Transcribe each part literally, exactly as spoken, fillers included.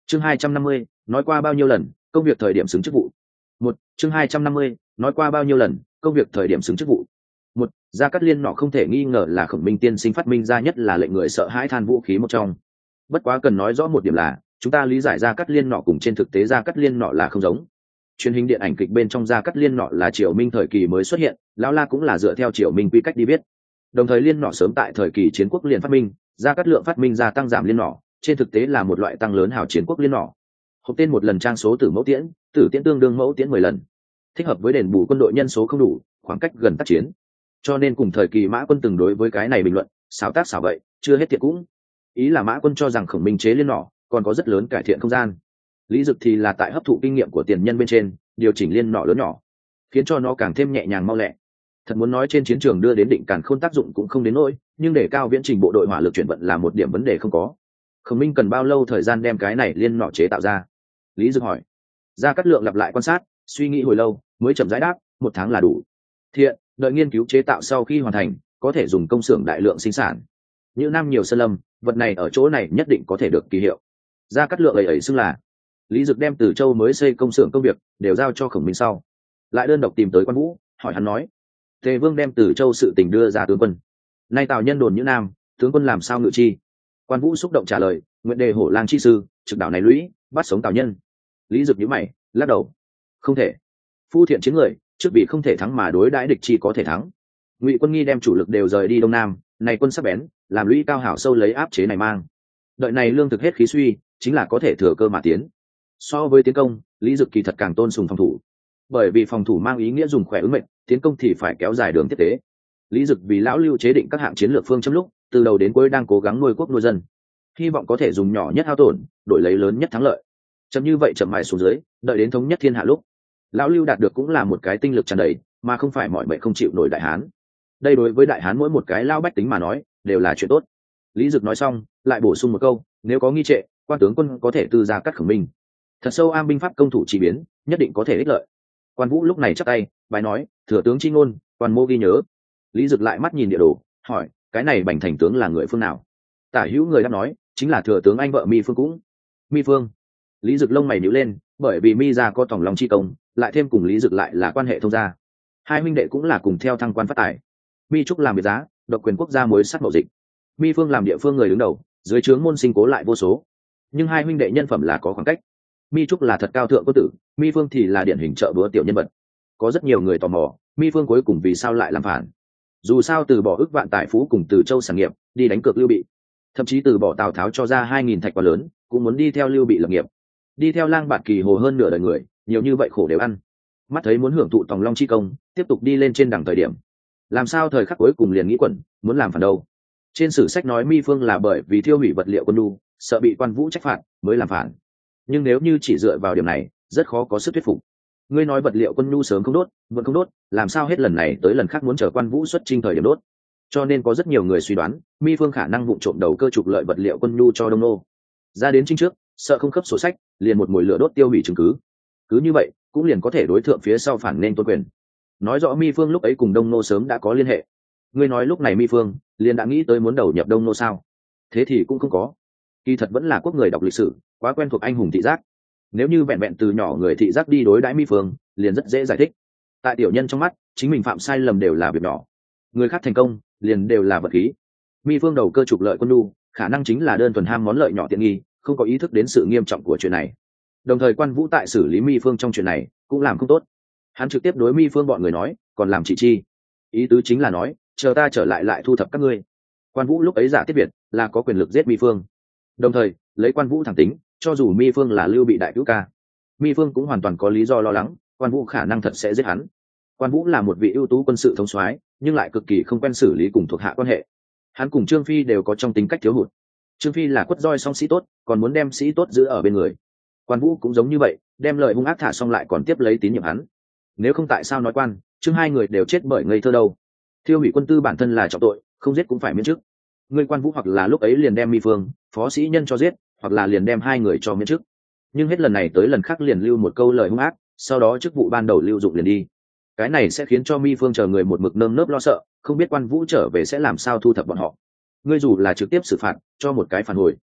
chương hai trăm năm mươi nói qua bao nhiêu lần công việc thời điểm xứng chức vụ. Một chương hai trăm năm mươi nói qua bao nhiêu lần công việc thời điểm xứng chức vụ. Một Gia Cát Liên nọ không thể nghi ngờ là Khổng Minh tiên sinh phát minh ra nhất là lệnh người sợ hãi than vũ khí một trong. Bất quá cần nói rõ một điểm là chúng ta lý giải Gia Cát Liên nọ cùng trên thực tế Gia Cát Liên nọ là không giống. Truyền hình điện ảnh kịch bên trong Gia Cát Liên nọ là Triều Minh thời kỳ mới xuất hiện, lão la cũng là dựa theo Triều Minh quy cách đi viết. Đồng thời liên nọ sớm tại thời kỳ chiến quốc liền phát minh, Gia Cát Lượng phát minh ra tăng giảm liên nọ, trên thực tế là một loại tăng lớn hào chiến quốc liên nọ. Hộp tên một lần trang số tử mẫu tiễn, tử tiễn tương đương mẫu tiễn mười lần, thích hợp với đền bù quân đội nhân số không đủ, khoảng cách gần tác chiến. Cho nên cùng thời kỳ Mã Quân từng đối với cái này bình luận, xáo tác xảo vậy, chưa hết thiệt cũng. Ý là Mã Quân cho rằng Khổng Minh chế liên nọ còn có rất lớn cải thiện không gian. Lý Dực thì là tại hấp thụ kinh nghiệm của tiền nhân bên trên, điều chỉnh liên nọ lớn nhỏ, khiến cho nó càng thêm nhẹ nhàng mau lẹ. Thật muốn nói trên chiến trường đưa đến định càn khôn tác dụng cũng không đến nỗi, nhưng để cao viễn trình bộ đội hỏa lực chuyển vận là một điểm vấn đề không có. Khổng Minh cần bao lâu thời gian đem cái này liên nọ chế tạo ra? Lý Dực hỏi. Gia Cát Lượng lặp lại quan sát, suy nghĩ hồi lâu, mới chậm rãi đáp, một tháng là đủ. Thiện, đợi nghiên cứu chế tạo sau khi hoàn thành, có thể dùng công xưởng đại lượng sinh sản. Như Nam nhiều sơn lâm, vật này ở chỗ này nhất định có thể được kỳ hiệu. Gia Cát Lượng ấy ấy xưng là. Lý Dực đem Từ Châu mới xây công xưởng công việc đều giao cho Khổng Minh sau, lại đơn độc tìm tới Quan Vũ, hỏi hắn nói: Tề Vương đem Từ Châu sự tình đưa ra tướng quân, nay Tào nhân đồn Như Nam, tướng quân làm sao ngự chi? Quan Vũ xúc động trả lời: nguyện đề hổ lang chi sư, trực đảo này lũy, bắt sống Tào nhân. Lý Dực nhíu mày, lắc đầu: không thể. Phu thiện chiến người, trước bị không thể thắng mà đối đãi địch chi có thể thắng. Ngụy Quân Nghi đem chủ lực đều rời đi Đông Nam, này quân sắc bén, làm lũy cao hảo sâu lấy áp chế này mang. Đợi này lương thực hết khí suy, chính là có thể thừa cơ mà tiến. So với tiến công, Lý Dực kỳ thật càng tôn sùng phòng thủ, bởi vì phòng thủ mang ý nghĩa dùng khỏe ứng mệnh, tiến công thì phải kéo dài đường tiếp tế. Lý Dực vì lão Lưu chế định các hạng chiến lược phương châm lúc, từ đầu đến cuối đang cố gắng nuôi quốc nuôi dân, hy vọng có thể dùng nhỏ nhất hao tổn, đổi lấy lớn nhất thắng lợi. Chậm như vậy chậm mãi xuống dưới, đợi đến thống nhất thiên hạ lúc, lão Lưu đạt được cũng là một cái tinh lực tràn đầy, mà không phải mọi mệnh không chịu nổi đại hán. Đây đối với đại hán mỗi một cái lao bách tính mà nói, đều là chuyện tốt. Lý Dực nói xong, lại bổ sung một câu: nếu có nghi trệ, quan tướng quân có thể tư ra cắt Khổng Minh. Thật sâu am binh pháp công thủ chỉ biến, nhất định có thể ích lợi. Quan Vũ lúc này chắp tay, bài nói: thừa tướng chi ngôn, quan mô ghi nhớ. Lý Dực lại mắt nhìn địa đồ, hỏi: cái này Bành Thành tướng là người phương nào? Tả hữu người đáp nói: chính là thừa tướng anh vợ Mi Phương cũng. Mi Phương. Lý Dực lông mày nhíu lên, bởi vì Mi gia có tổng lòng chi công, lại thêm cùng Lý Dực lại là quan hệ thông gia, hai huynh đệ cũng là cùng theo thăng quan phát tài. Mi Trúc làm biệt giá, độc quyền quốc gia mối sắt mậu dịch. Mi Phương làm địa phương người đứng đầu, dưới trướng môn sinh cố lại vô số, nhưng hai huynh đệ nhân phẩm là có khoảng cách. Mi Trúc là thật cao thượng quân tử, Mi Phương thì là điển hình trợ búa tiểu nhân vật. Có rất nhiều người tò mò, Mi Phương cuối cùng vì sao lại làm phản? Dù sao từ bỏ ước vạn tài phú cùng Từ Châu sản nghiệp, đi đánh cược Lưu Bị, thậm chí từ bỏ Tào Tháo cho ra hai nghìn thạch quá lớn, cũng muốn đi theo Lưu Bị lập nghiệp. Đi theo Lang Bạt Kỳ Hồ hơn nửa đời người, nhiều như vậy khổ đều ăn. Mắt thấy muốn hưởng thụ tòng long chi công, tiếp tục đi lên trên đẳng thời điểm, làm sao thời khắc cuối cùng liền nghĩ quẩn, muốn làm phản đâu? Trên sử sách nói Mi Phương là bởi vì thiêu hủy vật liệu quân nhu, sợ bị Quan Vũ trách phạt mới làm phản. Nhưng nếu như chỉ dựa vào điểm này, rất khó có sức thuyết phục. Ngươi nói vật liệu quân nhu sớm không đốt, vẫn không đốt, làm sao hết lần này tới lần khác muốn chờ Quan Vũ xuất chinh thời điểm đốt? Cho nên có rất nhiều người suy đoán, Mi Phương khả năng vụng trộm đầu cơ trục lợi vật liệu quân nhu cho Đông Nô. Ra đến chinh trước, sợ không khớp sổ sách, liền một mùi lửa đốt tiêu hủy chứng cứ. Cứ như vậy, cũng liền có thể đối thượng phía sau phản nên tôn quyền. Nói rõ Mi Phương lúc ấy cùng Đông Nô sớm đã có liên hệ. Ngươi nói lúc này Mi Phương liền đã nghĩ tới muốn đầu nhập Đông Nô sao? Thế thì cũng không có. Kỳ thật vẫn là quốc người đọc lịch sử, quá quen thuộc anh hùng thị giác. Nếu như vẹn vẹn từ nhỏ người thị giác đi đối đãi Mi Phương, liền rất dễ giải thích. Tại tiểu nhân trong mắt, chính mình phạm sai lầm đều là việc nhỏ, người khác thành công liền đều là vật khí. Mi Phương đầu cơ trục lợi quân nhu, khả năng chính là đơn thuần ham món lợi nhỏ tiện nghi, không có ý thức đến sự nghiêm trọng của chuyện này. Đồng thời Quan Vũ tại xử lý Mi Phương trong chuyện này cũng làm không tốt. Hắn trực tiếp đối Mi Phương bọn người nói, còn làm chị chi. Ý tứ chính là nói, chờ ta trở lại lại thu thập các ngươi. Quan Vũ lúc ấy giả tiết biệt là có quyền lực giết Mi Phương. Đồng thời lấy Quan Vũ thẳng tính, cho dù Mi Phương là Lưu Bị đại cứu ca, Mi Phương cũng hoàn toàn có lý do lo lắng Quan Vũ khả năng thật sẽ giết hắn. Quan Vũ là một vị ưu tú quân sự thống soái, nhưng lại cực kỳ không quen xử lý cùng thuộc hạ quan hệ. Hắn cùng Trương Phi đều có trong tính cách thiếu hụt. Trương Phi là quất roi song sĩ tốt, còn muốn đem sĩ tốt giữ ở bên người. Quan Vũ cũng giống như vậy, đem lời hung ác thả xong lại còn tiếp lấy tín nhiệm hắn. Nếu không tại sao nói Quan Trương hai người đều chết bởi ngây thơ đâu? Thiêu hủy quân tư bản thân là trọng tội, không giết cũng phải miễn chức. Người Quan Vũ hoặc là lúc ấy liền đem Mi Phương, phó sĩ nhân cho giết, hoặc là liền đem hai người cho miễn chức. Nhưng hết lần này tới lần khác liền lưu một câu lời hung ác, sau đó chức vụ ban đầu lưu dụng liền đi. Cái này sẽ khiến cho Mi Phương chờ người một mực nơm nớp lo sợ, không biết Quan Vũ trở về sẽ làm sao thu thập bọn họ. Ngươi dù là trực tiếp xử phạt, cho một cái phản hồi,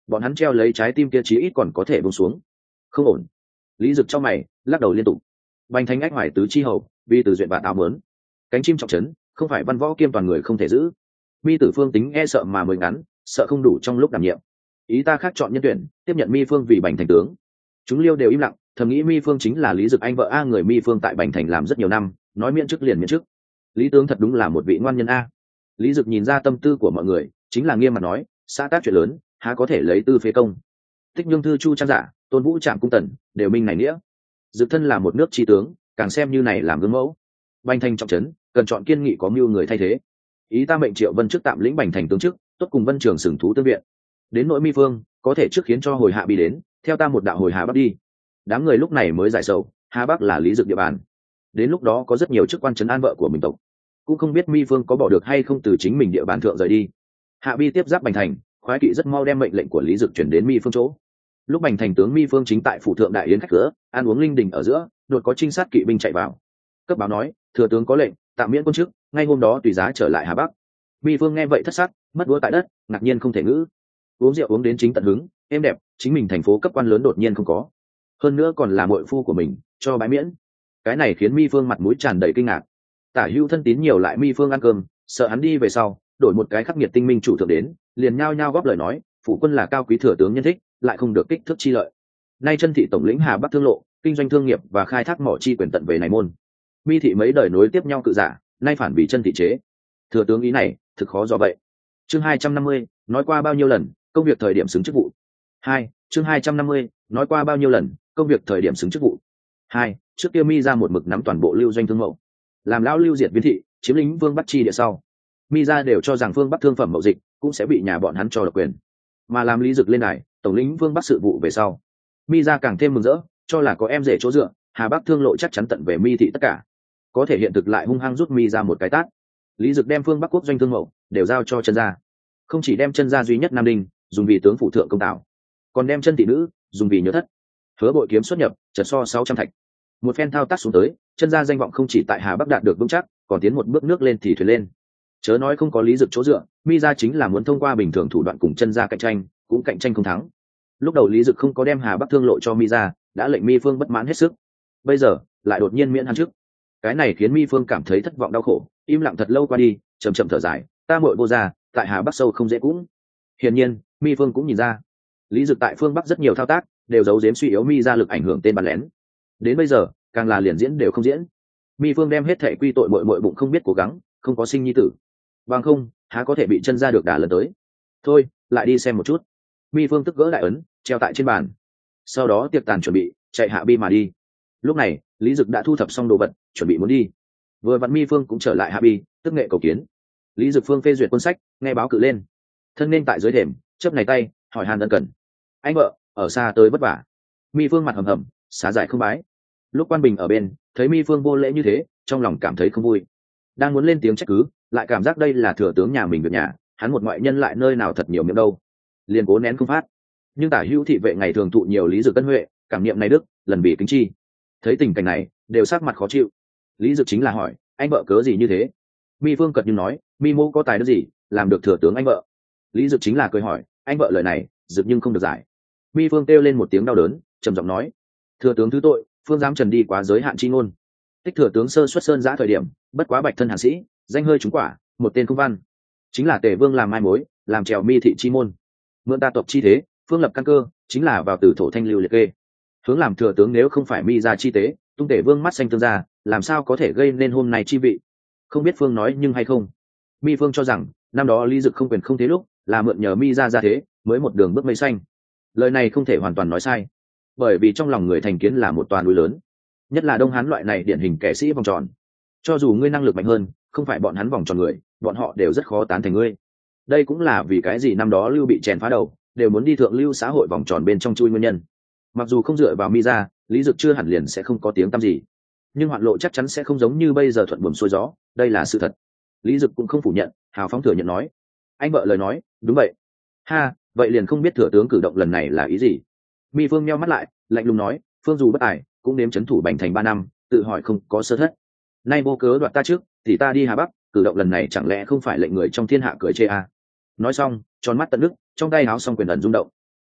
bọn hắn treo lấy trái tim kia chí ít còn có thể buông xuống. Không ổn. Lý Dực trong mày lắc đầu liên tục. Bành Thành ách hoài tứ chi hầu, vì từ duyện và táo mớn. Cánh chim trọng trấn, không phải văn võ kiêm toàn người không thể giữ. Mi Tử Phương tính e sợ mà mới ngắn, sợ không đủ trong lúc đảm nhiệm. Ý ta khác chọn nhân tuyển, tiếp nhận Mi Phương vì Bành Thành tướng. Chúng liêu đều im lặng, thầm nghĩ Mi Phương chính là Lý Dực anh vợ a, người Mi Phương tại Bành Thành làm rất nhiều năm, nói miễn chức liền miễn chức. Lý tướng thật đúng là một vị ngoan nhân a. Lý Dực nhìn ra tâm tư của mọi người, chính là nghiêm mặt nói, xã tác chuyện lớn, há có thể lấy tư phế công. Thích Nhung Thư Chu Trang Giả, Tôn Vũ Trạm Cung Tần, đều minh này nghĩa. Dực thân là một nước tri tướng, càng xem như này làm gương mẫu. Bành Thành trọng trấn, cần chọn kiên nghị có mưu người thay thế. Ý ta mệnh Triệu Vân trước tạm lĩnh Bành Thành tướng chức, tốt cùng Vân Trường sừng thú tương viện. Đến nội Mi Phương, có thể trước khiến cho hồi Hạ Bi đến, theo ta một đạo hồi Hà Bắc đi. Đám người lúc này mới giải sầu, Hà Bắc là Lý Dực địa bàn. Đến lúc đó có rất nhiều chức quan trấn an vợ của mình tộc, cũng không biết Mi Phương có bỏ được hay không từ chính mình địa bàn thượng rời đi. Hạ Bi tiếp giáp Bành Thành, khoái kỵ rất mau đem mệnh lệnh của Lý Dực chuyển đến Mi Phương chỗ. Lúc Bành Thành tướng Mi Phương chính tại phủ thượng đại yến khách cửa, ăn uống linh đình ở giữa, đột có trinh sát kỵ binh chạy vào. Cấp báo nói, thừa tướng có lệnh, tạm miễn quân chức, ngay hôm đó tùy giá trở lại Hà Bắc. Mi Phương nghe vậy thất sắc, mất đũa tại đất, ngạc nhiên không thể ngữ. Uống rượu uống đến chính tận hứng, êm đẹp, chính mình thành phố cấp quan lớn đột nhiên không có, hơn nữa còn là muội phu của mình, cho bãi miễn. Cái này khiến Mi Phương mặt mũi tràn đầy kinh ngạc. Tả Hữu thân tín nhiều lại Mi Phương ăn cơm, sợ hắn đi về sau đổi một cái khắc nghiệt tinh minh chủ thượng đến, liền nhao nhao góp lời nói, phủ quân là cao quý thừa tướng nhân thích, lại không được kích thước chi lợi. Nay chân thị tổng lĩnh Hà Bắc thương lộ, kinh doanh thương nghiệp và khai thác mỏ chi quyền tận về này môn. Mi thị mấy đời nối tiếp nhau cự giả, nay phản vì chân thị chế. Thừa tướng ý này, thực khó do vậy. Chương hai trăm năm mươi, nói qua bao nhiêu lần, công việc thời điểm xứng chức vụ. Hai, chương hai trăm năm mươi, nói qua bao nhiêu lần, công việc thời điểm xứng chức vụ. Hai, trước kia Mi ra một mực nắm toàn bộ lưu doanh thương mậu, làm lão lưu diệt viên thị, chiếm lĩnh Vương Bắc chi địa sau. Mi ra đều cho rằng Vương Bắc thương phẩm mậu dịch cũng sẽ bị nhà bọn hắn cho độc quyền, mà làm Lý Dực lên đài, tổng lĩnh Vương Bắc sự vụ về sau, Mi ra càng thêm mừng rỡ, cho là có em rể chỗ dựa, Hà Bắc thương lộ chắc chắn tận về Mi thị tất cả. Có thể hiện thực lại hung hăng rút Mi ra một cái tát. Lý Dực đem Phương Bắc quốc doanh thương mậu đều giao cho chân gia, không chỉ đem chân gia duy nhất Nam Đinh dùng vì tướng phụ thượng công tạo, còn đem chân thị nữ dùng vì nhớ thất. Hứa bội kiếm xuất nhập chật so sáu trăm thạch. Một phen thao tác xuống tới, chân gia danh vọng không chỉ tại Hà Bắc đạt được vững chắc, còn tiến một bước nước lên thì thuyền lên. Chớ nói không có Lý Dực chỗ dựa, Mi gia chính là muốn thông qua bình thường thủ đoạn cùng chân gia cạnh tranh, cũng cạnh tranh không thắng. Lúc đầu Lý Dực không có đem Hà Bắc thương lộ cho Mi gia, đã lệnh Mi Phương bất mãn hết sức. Bây giờ lại đột nhiên miễn hắn trước, cái này khiến Mi Phương cảm thấy thất vọng đau khổ, im lặng thật lâu qua đi, chậm chậm thở dài, ta muội vô gia, tại Hà Bắc sâu không dễ cũng. Hiển nhiên, Mi Phương cũng nhìn ra, Lý Dực tại phương Bắc rất nhiều thao tác đều giấu giếm suy yếu Mi gia lực ảnh hưởng tên bắn lén. Đến bây giờ, càng là liền diễn đều không diễn. Mi Phương đem hết thệ quy tội muội muội bụng không biết cố gắng, không có sinh nhi tử. Bằng không, há có thể bị chân gia được đả lần tới. Thôi, lại đi xem một chút. Mi Phương tức gỡ đại ấn, treo tại trên bàn. Sau đó tiệc tàn chuẩn bị, chạy Hạ Bi mà đi. Lúc này, Lý Dực đã thu thập xong đồ vật, chuẩn bị muốn đi. Vừa vặn Mi Phương cũng trở lại Hạ Bi, tức nghệ cầu kiến. Lý Dực Phương phê duyệt quân sách, nghe báo cự lên. Thân nên tại dưới thềm, chớp này tay, hỏi han ân cần. Anh vợ, ở xa tới vất vả. Mi Phương mặt hầm hầm, xá giải không bái. Lúc Quan Bình ở bên, thấy Mi Phương vô lễ như thế, trong lòng cảm thấy không vui. Đang muốn lên tiếng trách cứ, lại cảm giác đây là thừa tướng nhà mình việc nhà, hắn một ngoại nhân lại nơi nào thật nhiều miệng đâu. Liền cố nén không phát. Nhưng Tả Hữu thị vệ ngày thường thụ nhiều Lý Dực ân huệ, cảm niệm này đức, lần bị kính chi. Thấy tình cảnh này, đều sắc mặt khó chịu. Lý Dực chính là hỏi, anh vợ cớ gì như thế? Mi Phương cật như nói, Mi mô có tài đức gì, làm được thừa tướng anh vợ? Lý Dực chính là cười hỏi, anh vợ lời này, Dực nhưng không được giải. Mi Phương kêu lên một tiếng đau đớn, trầm giọng nói, thừa tướng thứ tội, Phương dám trần đi quá giới hạn chi ngôn. Tích thừa tướng sơ xuất sơn giã thời điểm, bất quá bạch thân hàn sĩ, danh hơi trúng quả, một tên không văn, chính là Tề Vương làm mai mối, làm trèo Mi thị chi môn. Mượn ta tộc chi thế, Phương lập căn cơ, chính là vào từ thổ thanh lưu liệt kê. Hướng làm thừa tướng nếu không phải Mi gia chi tế, tung Tề Vương mắt xanh tương gia, làm sao có thể gây nên hôm nay chi vị? Không biết Phương nói nhưng hay không? Mi Phương cho rằng năm đó Lý Dực không quyền không thế lúc, là mượn nhờ Mi gia gia thế, mới một đường bước mây xanh. Lời này không thể hoàn toàn nói sai, bởi vì trong lòng người thành kiến là một toàn núi lớn, nhất là Đông Hán loại này điển hình kẻ sĩ vòng tròn. Cho dù ngươi năng lực mạnh hơn, không phải bọn hắn vòng tròn người, bọn họ đều rất khó tán thành ngươi. Đây cũng là vì cái gì năm đó Lưu bị chèn phá đầu, đều muốn đi thượng lưu xã hội vòng tròn bên trong chui nguyên nhân. Mặc dù không dựa vào Mi gia, Lý Dực chưa hẳn liền sẽ không có tiếng tăm gì, nhưng hoạn lộ chắc chắn sẽ không giống như bây giờ thuận buồm xuôi gió, đây là sự thật. Lý Dực cũng không phủ nhận, hào phóng thừa nhận nói, anh vợ lời nói đúng vậy. Ha, vậy liền không biết thừa tướng cử động lần này là ý gì? Mi Phương nheo mắt lại, lạnh lùng nói, Phương dù bất tài, cũng nếm chấn thủ Bành Thành ba năm, tự hỏi không có sơ thất. Nay vô cớ đoạt ta trước, thì ta đi Hà Bắc, cử động lần này chẳng lẽ không phải lệnh người trong thiên hạ cười chê à? Nói xong, tròn mắt tận đức, trong tay áo xong quyền ẩn rung động.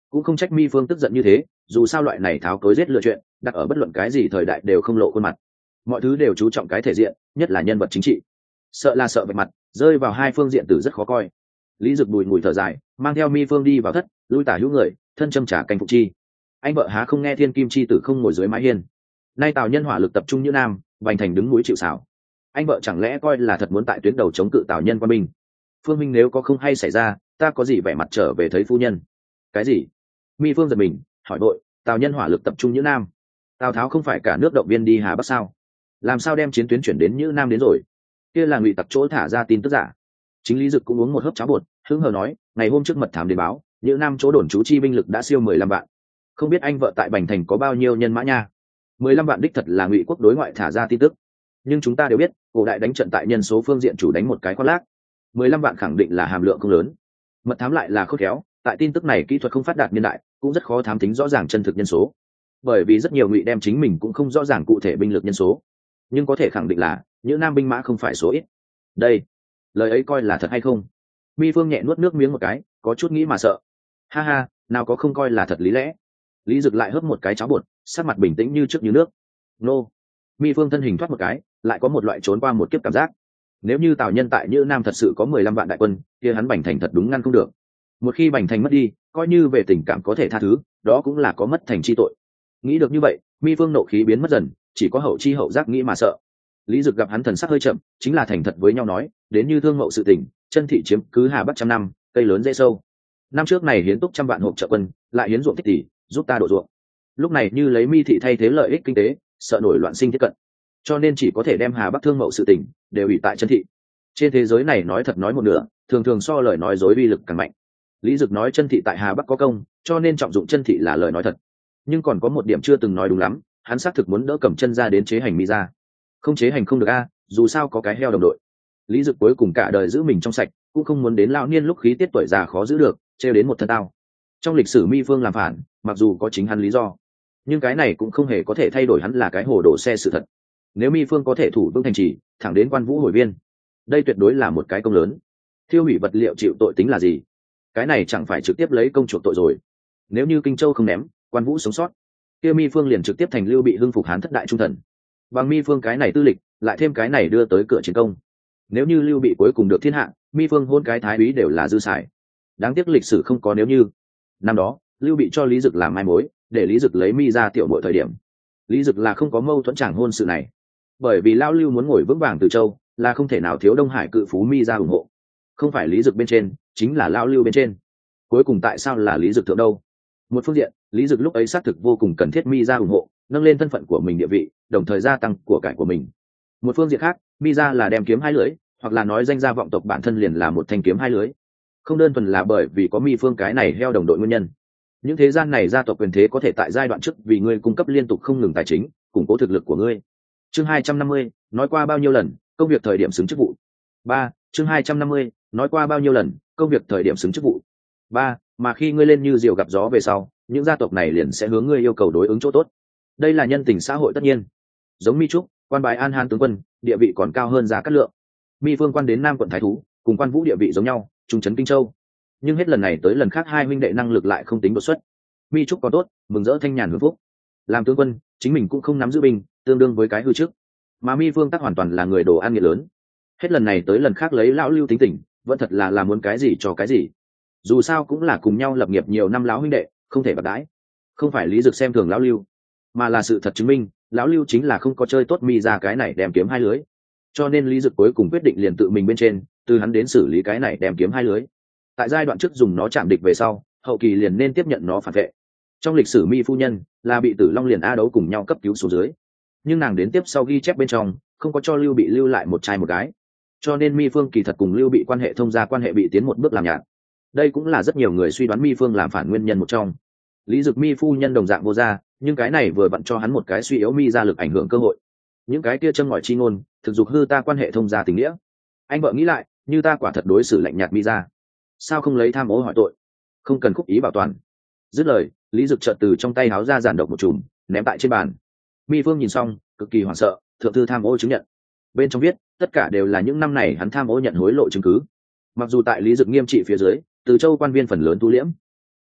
cũng không trách Mi Phương tức giận như thế, dù sao loại này tháo cối giết lựa chuyện đặt ở bất luận cái gì thời đại đều không lộ khuôn mặt, mọi thứ đều chú trọng cái thể diện, nhất là nhân vật chính trị. Sợ là sợ về mặt, rơi vào hai phương diện tử rất khó coi. Lý Dực bùi ngùi thở dài, mang theo Mi Phương đi vào thất, lui tả hữu người, thân châm trả canh phục chi. Anh vợ há không nghe thiên kim chi tử không ngồi dưới mái hiên. Nay Tào nhân hỏa lực tập trung như nam, Bành Thành đứng núi chịu sào. Anh vợ chẳng lẽ coi là thật muốn tại tuyến đầu chống cự Tào nhân quan binh? Phương minh nếu có không hay xảy ra, ta có gì vẻ mặt trở về thấy phu nhân? Cái gì? Mi Phương giật mình, hỏi vội, Tào nhân hỏa lực tập trung như nam, Tào Tháo không phải cả nước động viên đi Hà Bắc sao? Làm sao đem chiến tuyến chuyển đến Nhữ Nam đến rồi? Kia là ngụy tặc chỗ thả ra tin tức giả. Chính Lý Dực cũng uống một hớp cháo bột, hứng hờ nói, ngày hôm trước mật thám đến báo, Nhữ Nam chỗ đồn trú chi binh lực đã siêu mười lăm vạn. Không biết anh vợ tại Bành Thành có bao nhiêu nhân mã nha? Mười lăm vạn đích thật là ngụy quốc đối ngoại thả ra tin tức, nhưng chúng ta đều biết, cổ đại đánh trận tại nhân số phương diện chủ đánh một cái khoác lác. Mười lăm vạn khẳng định là hàm lượng không lớn. Mật thám lại là khôn khéo, tại tin tức này kỹ thuật không phát đạt niên đại, cũng rất khó thám tính rõ ràng chân thực nhân số. Bởi vì rất nhiều ngụy đem chính mình cũng không rõ ràng cụ thể binh lực nhân số, nhưng có thể khẳng định là những nam binh mã không phải số ít. Đây, lời ấy coi là thật hay không? Mi Phương nhẹ nuốt nước miếng một cái, có chút nghĩ mà sợ. Ha ha, nào có không coi là thật lý lẽ. Lý Dực lại hớp một cái cháo bột, sắc mặt bình tĩnh như trước như nước. Nô. Mi Phương thân hình thoát một cái, lại có một loại trốn qua một kiếp cảm giác. Nếu như Tào nhân tại Nhữ Nam thật sự có mười lăm vạn đại quân, kia hắn Bành Thành thật đúng ngăn không được. Một khi Bành Thành mất đi, coi như về tình cảm có thể tha thứ, đó cũng là có mất thành chi tội. Nghĩ được như vậy, Mi Phương nộ khí biến mất dần, chỉ có hậu chi hậu giác nghĩ mà sợ. Lý Dực gặp hắn thần sắc hơi chậm, chính là thành thật với nhau nói, đến như thương mậu sự tình, chân thị chiếm cứ Hà Bắc trăm năm, cây lớn dễ sâu. Năm trước này hiến túc trăm vạn hộp trợ quân, lại hiến ruộng tích tỷ, giúp ta độ ruộng. Lúc này như lấy Mi thị thay thế lợi ích kinh tế, sợ nổi loạn sinh thiết cận, cho nên chỉ có thể đem Hà Bắc thương mậu sự tình đều ủy tại chân thị. Trên thế giới này nói thật nói một nửa, thường thường so lời nói dối uy lực càng mạnh. Lý Dực nói chân thị tại Hà Bắc có công, cho nên trọng dụng chân thị là lời nói thật. Nhưng còn có một điểm chưa từng nói đúng lắm, hắn xác thực muốn đỡ cầm chân ra đến chế hành Mi ra. Không chế hành không được a, dù sao có cái heo đồng đội. Lý Dực cuối cùng cả đời giữ mình trong sạch, cũng không muốn đến lão niên lúc khí tiết tuổi già khó giữ được, trêu đến một thân tao. Trong lịch sử Mi Phương làm phản, mặc dù có chính hắn lý do, nhưng cái này cũng không hề có thể thay đổi hắn là cái hồ đổ xe sự thật. Nếu Mi Phương có thể thủ vững thành trì, thẳng đến Quan Vũ hồi viên, đây tuyệt đối là một cái công lớn. Thiêu hủy vật liệu chịu tội tính là gì? Cái này chẳng phải trực tiếp lấy công chuộc tội rồi. Nếu như Kinh Châu không ném, Quan Vũ sống sót, kia Mi Phương liền trực tiếp thành Lưu Bị hưng phục Hán thất đại trung thần. Bằng Mi Phương cái này tư lịch, lại thêm cái này đưa tới cửa chiến công. Nếu như Lưu Bị cuối cùng được thiên hạ, Mi Phương hôn cái thái úy đều là dư xài. Đáng tiếc lịch sử không có nếu như. Năm đó, Lưu Bị cho Lý Dực làm mai mối, để Lý Dực lấy Mi ra tiểu muội thời điểm. Lý Dực là không có mâu thuẫn chẳng hôn sự này. Bởi vì Lao Lưu muốn ngồi vững vàng Từ Châu, là không thể nào thiếu Đông Hải cự phú Mi ra ủng hộ. Không phải Lý Dực bên trên, chính là Lao Lưu bên trên. Cuối cùng tại sao là Lý Dực thượng đâu? Một phương diện, Lý Dực lúc ấy xác thực vô cùng cần thiết Mi ra ủng hộ, nâng lên thân phận của mình địa vị, đồng thời gia tăng của cải của mình. Một phương diện khác, Mi ra là đem kiếm hai lưỡi, hoặc là nói danh gia vọng tộc bản thân liền là một thanh kiếm hai lưỡi. Không đơn thuần là bởi vì có Mi Phương cái này heo đồng đội nguyên nhân. Những thế gian này gia tộc quyền thế có thể tại giai đoạn trước vì ngươi cung cấp liên tục không ngừng tài chính, củng cố thực lực của ngươi. Chương hai trăm năm mươi, nói qua bao nhiêu lần, công việc thời điểm xứng chức vụ. ba, chương hai trăm năm mươi, nói qua bao nhiêu lần, công việc thời điểm xứng chức vụ. ba, mà khi ngươi lên như diều gặp gió về sau, những gia tộc này liền sẽ hướng ngươi yêu cầu đối ứng chỗ tốt. Đây là nhân tình xã hội tất nhiên. Giống Mi Trúc, quan bái An Hán tướng quân, địa vị còn cao hơn Gia Cát Lượng. Mi Phương quan đến Nam quận Thái Thú, cùng Quan Vũ địa vị giống nhau, trung trấn Kinh Châu. Nhưng hết lần này tới lần khác hai huynh đệ năng lực lại không tính đột xuất. Mi Trúc có tốt, mừng rỡ thanh nhàn hưởng phúc. Làm tướng quân, chính mình cũng không nắm giữ binh, tương đương với cái hư trước. Mà Mi Phương tắc hoàn toàn là người đồ ăn nghiệt lớn. Hết lần này tới lần khác lấy lão Lưu tính tình, vẫn thật là làm muốn cái gì cho cái gì. Dù sao cũng là cùng nhau lập nghiệp nhiều năm lão huynh đệ, không thể bạc đãi. Không phải Lý Dực xem thường lão Lưu, mà là sự thật chứng minh, lão Lưu chính là không có chơi tốt Mi ra cái này đem kiếm hai lưới. Cho nên Lý Dực cuối cùng quyết định liền tự mình bên trên, từ hắn đến xử lý cái này đem kiếm hai lưới. Tại giai đoạn trước dùng nó chạm địch về sau, hậu kỳ liền nên tiếp nhận nó phản vệ. Trong lịch sử Mi phu nhân là bị Tử Long liền A Đấu cùng nhau cấp cứu xuống dưới, nhưng nàng đến tiếp sau ghi chép bên trong không có cho Lưu Bị lưu lại một trai một gái, cho nên Mi Phương kỳ thật cùng Lưu Bị quan hệ thông gia quan hệ bị tiến một bước làm nhạt. Đây cũng là rất nhiều người suy đoán Mi Phương làm phản nguyên nhân một trong. Lý Dực Mi phu nhân đồng dạng vô gia, nhưng cái này vừa vặn cho hắn một cái suy yếu Mi ra lực ảnh hưởng cơ hội. Những cái kia châm ngòi chi ngôn, thực dục hư ta quan hệ thông gia tình nghĩa. Anh vợ nghĩ lại, như ta quả thật đối xử lạnh nhạt Mi ra, sao không lấy tham ô hỏi tội, không cần khúc ý bảo toàn. Dứt lời, Lý Dực chợt từ trong tay háo ra giản độc một chùm, ném tại trên bàn. Mi Phương nhìn xong, cực kỳ hoảng sợ, thượng thư tham ô chứng nhận. Bên trong viết, tất cả đều là những năm này hắn tham ô nhận hối lộ chứng cứ. Mặc dù tại Lý Dực nghiêm trị phía dưới, Từ Châu quan viên phần lớn thu liễm,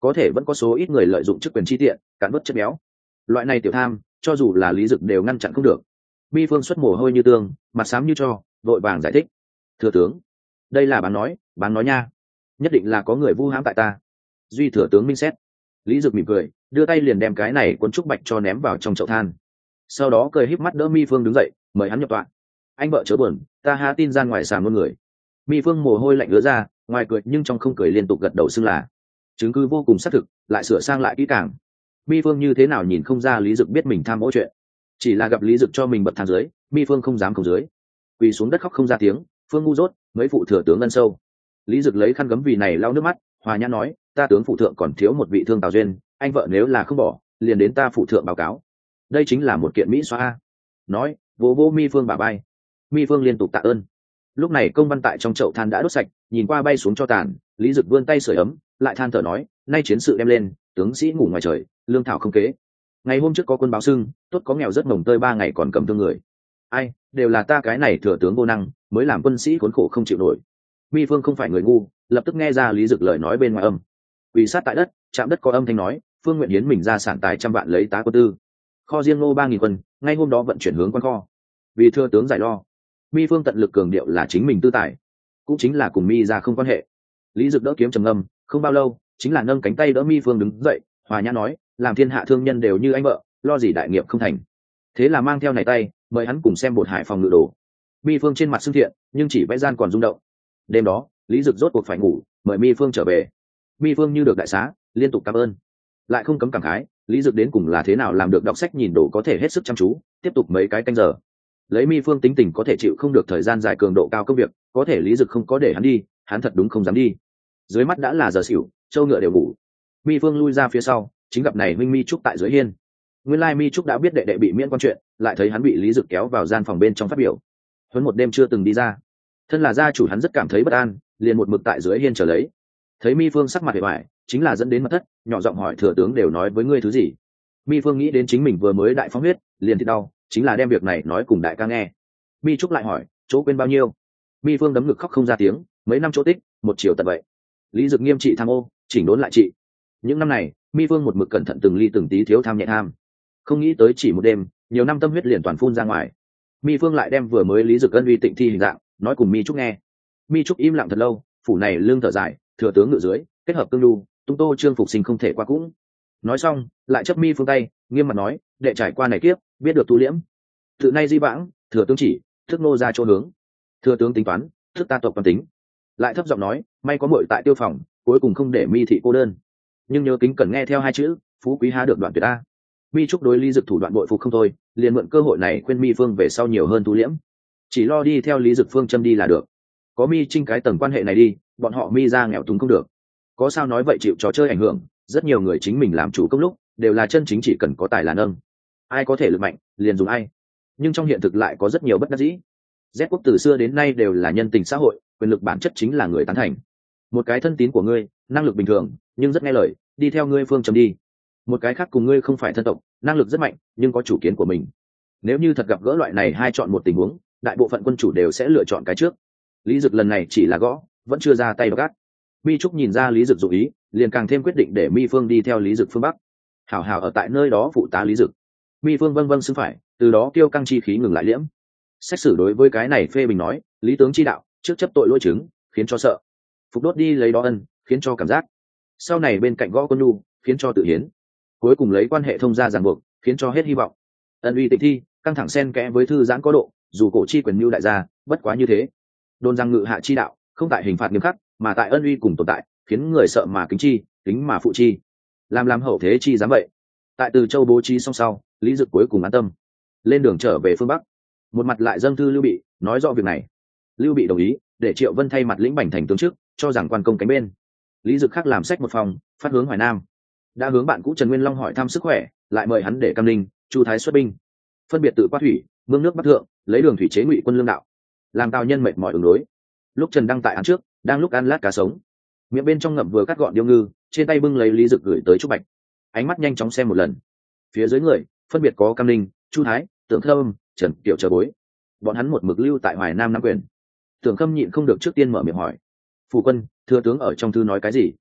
có thể vẫn có số ít người lợi dụng chức quyền chi tiện cản bớt chất béo. Loại này tiểu tham cho dù là Lý Dực đều ngăn chặn không được. Mi Phương xuất mồ hôi như tương, mặt xám như cho, vội vàng giải thích: thừa tướng, đây là bán nói bán nói nha, nhất định là có người vu hãm tại ta. Duy thừa tướng minh xét. Lý Dực mỉm cười, đưa tay liền đem cái này cuốn trúc bạch cho ném vào trong chậu than, sau đó cười híp mắt đỡ Mi Phương đứng dậy, mời hắn nhập tọa. Anh vợ chớ buồn, ta há tin gian ngoài sàm luôn người. Mi Phương mồ hôi lạnh ứa ra, ngoài cười nhưng trong không cười liên tục gật đầu xưng là. Chứng cứ vô cùng xác thực, lại sửa sang lại kỹ càng. Mi Phương như thế nào nhìn không ra Lý Dực biết mình tham ô chuyện, chỉ là gặp Lý Dực cho mình bậc thang dưới, Mi Phương không dám không dưới, quỳ xuống đất khóc không ra tiếng. Phương ngu dốt, mấy phụ thừa tướng ân sâu. Lý Dực lấy khăn gấm vì này lau nước mắt, hòa nhã nói: ta tướng phụ thượng còn thiếu một vị thương tào duyên, anh vợ nếu là không bỏ, liền đến ta phụ thượng báo cáo. Đây chính là một kiện mỹ xoa. Nói, vỗ vỗ Mi Phương bả vai. Mi Phương liên tục tạ ơn. Lúc này công văn tại trong chậu than đã đốt sạch, nhìn qua bay xuống cho tàn, Lý Dực vươn tay sưởi ấm, lại than thở nói: nay chiến sự đem lên, tướng sĩ ngủ ngoài trời, lương thảo không kế. Ngày hôm trước có quân báo sưng, tốt có nghèo rất mồng tơi ba ngày còn cầm thương người. Ai, đều là ta cái này thừa tướng vô năng, mới làm quân sĩ khốn khổ không chịu nổi. Mi Phương không phải người ngu, lập tức nghe ra Lý Dực lời nói bên ngoài âm. Quỳ sát tại đất, chạm đất có âm thanh nói: Phương nguyện hiến mình ra sản tài trăm vạn lấy tá quân tư. Kho riêng nô ba nghìn quân, ngay hôm đó vận chuyển hướng quan kho. Vì thừa tướng giải lo. Mi Phương tận lực cường điệu là chính mình tư tài, cũng chính là cùng Mi ra không quan hệ. Lý Dực đỡ kiếm trầm ngâm, không bao lâu, chính là nâng cánh tay đỡ Mi Phương đứng dậy, hòa nhã nói: làm thiên hạ thương nhân đều như anh vợ, lo gì đại nghiệp không thành. Thế là mang theo này tay, mời hắn cùng xem bột hải phòng ngự đồ. Mi Phương trên mặt xưng thiện, nhưng chỉ vẽ gian còn rung động. Đêm đó, Lý Dực rốt cuộc phải ngủ, mời Mi Phương trở về. Mi Phương như được đại xá, liên tục cảm ơn, lại không cấm cảm khái, Lý Dực đến cùng là thế nào làm được đọc sách nhìn đồ có thể hết sức chăm chú, tiếp tục mấy cái canh giờ. Lấy Mi Phương tính tình có thể chịu không được thời gian dài cường độ cao công việc, có thể Lý Dực không có để hắn đi, hắn thật đúng không dám đi. Dưới mắt đã là giờ xỉu, châu ngựa đều ngủ. Mi Phương lui ra phía sau, chính gặp này huynh Mi Trúc tại dưới hiên. Nguyên lai Mi Trúc đã biết đệ đệ bị miễn quan chuyện, lại thấy hắn bị Lý Dực kéo vào gian phòng bên trong phát biểu. Huấn một đêm chưa từng đi ra, thân là gia chủ hắn rất cảm thấy bất an, liền một mực tại dưới hiên chờ lấy. Thấy Mi Phương sắc mặt hề hoài, chính là dẫn đến mật thất, nhỏ giọng hỏi thừa tướng đều nói với ngươi thứ gì. Mi Phương nghĩ đến chính mình vừa mới đại phóng huyết, liền thì đau, chính là đem việc này nói cùng đại ca nghe. Mi Trúc lại hỏi, chỗ quên bao nhiêu? Mi Phương đấm ngực khóc không ra tiếng, mấy năm chỗ tích, một chiều tận vậy. Lý Dực nghiêm trị tham ô, chỉnh đốn lại trị. Những năm này, Mi Phương một mực cẩn thận từng ly từng tí thiếu tham nhẹ tham, không nghĩ tới chỉ một đêm, nhiều năm tâm huyết liền toàn phun ra ngoài. Mi Phương lại đem vừa mới Lý Dực ân uy tịnh thi hình dạng nói cùng Mi Trúc nghe. Mi Trúc im lặng thật lâu, phủ này lương thở dài, thừa tướng ngự dưới, kết hợp tương lưu, tung tô trương phục sinh không thể qua cũng. Nói xong, lại chấp Mi Phương tay, nghiêm mặt nói, đệ trải qua này kiếp, biết được tu liễm. Từ nay di vãng, thừa tướng chỉ, thức nô ra chỗ hướng. Thừa tướng tính toán, thức ta tộc toàn tính. Lại thấp giọng nói, may có muội tại tiêu phòng, cuối cùng không để Mi thị cô đơn. Nhưng nhớ kính cần nghe theo hai chữ, phú quý há được đoạn tuyệt ta. Mi Trúc đối Lý Dực thủ đoạn bội phục không thôi, liền mượn cơ hội này khuyên Mi Phương về sau nhiều hơn tu liễm, chỉ lo đi theo Lý Dực phương châm đi là được. Có Mi Trinh cái tầng quan hệ này đi, bọn họ Mi ra nghèo túng không được. Có sao nói vậy, chịu trò chơi ảnh hưởng, rất nhiều người chính mình làm chủ công lúc đều là chân chính, chỉ cần có tài là nâng, ai có thể lực mạnh liền dùng ai. Nhưng trong hiện thực lại có rất nhiều bất đắc dĩ. Z quốc từ xưa đến nay đều là nhân tình xã hội, quyền lực bản chất chính là người tán thành. Một cái thân tín của ngươi, năng lực bình thường nhưng rất nghe lời, đi theo ngươi phương châm đi. Một cái khác cùng ngươi không phải thân tộc, năng lực rất mạnh nhưng có chủ kiến của mình. Nếu như thật gặp gỡ loại này hai chọn một tình huống, đại bộ phận quân chủ đều sẽ lựa chọn cái trước. Lý Dực lần này chỉ là gõ, vẫn chưa ra tay gắt. Mi Trúc nhìn ra Lý Dực dụng ý, liền càng thêm quyết định để Mi Phương đi theo Lý Dực phương bắc, hảo hảo ở tại nơi đó phụ tá Lý Dực. Mi Phương vâng vâng xưng phải, từ đó kiêu căng chi khí ngừng lại liễm. Xét xử đối với cái này phê bình nói, lý tướng chi đạo, trước chấp tội lỗi chứng, khiến cho sợ. Phục đốt đi lấy đó ân, khiến cho cảm giác. Sau này bên cạnh gõ con nhu, khiến cho tự hiến. Cuối cùng lấy quan hệ thông gia ràng buộc, khiến cho hết hy vọng. Ân uy tịnh thi, căng thẳng xen kẽ với thư giãn có độ, dù cổ chi quyền mưu đại gia, bất quá như thế. Đôn rằng ngự hạ chi đạo, không tại hình phạt nghiêm khắc, mà tại ân uy cùng tồn tại, khiến người sợ mà kính chi, kính mà phụ chi. Làm làm hậu thế chi dám vậy. Tại Từ Châu bố trí xong sau, Lý Dực cuối cùng an tâm, lên đường trở về phương bắc. Một mặt lại dâng thư Lưu Bị, nói rõ việc này. Lưu Bị đồng ý, để Triệu Vân thay mặt lĩnh Bành thành tướng trước, cho rằng quan công cánh bên. Lý Dực khác làm sách một phòng, phát hướng Hoài Nam. Đã hướng bạn cũ Trần Nguyên Long hỏi thăm sức khỏe, lại mời hắn để Cam Ninh, Chu Thái xuất binh, phân biệt tự qua thủy, mương nước bắc thượng, lấy đường thủy chế ngụy quân lương đạo, làm tào nhân mệt mỏi ứng đối. Lúc Trần đăng tại án trước, đang lúc ăn lát cá sống, miệng bên trong ngậm vừa cắt gọn điêu ngư, trên tay bưng lấy Lý Dực gửi tới Trúc Bạch. Ánh mắt nhanh chóng xem một lần, phía dưới người phân biệt có Cam Ninh, Chu Thái, Tưởng Khâm, Trần Kiều chờ bối. Bọn hắn một mực lưu tại Hoài Nam nắm quyền. Tưởng Khâm nhịn không được trước tiên mở miệng hỏi, phủ quân, thừa tướng ở trong thư nói cái gì?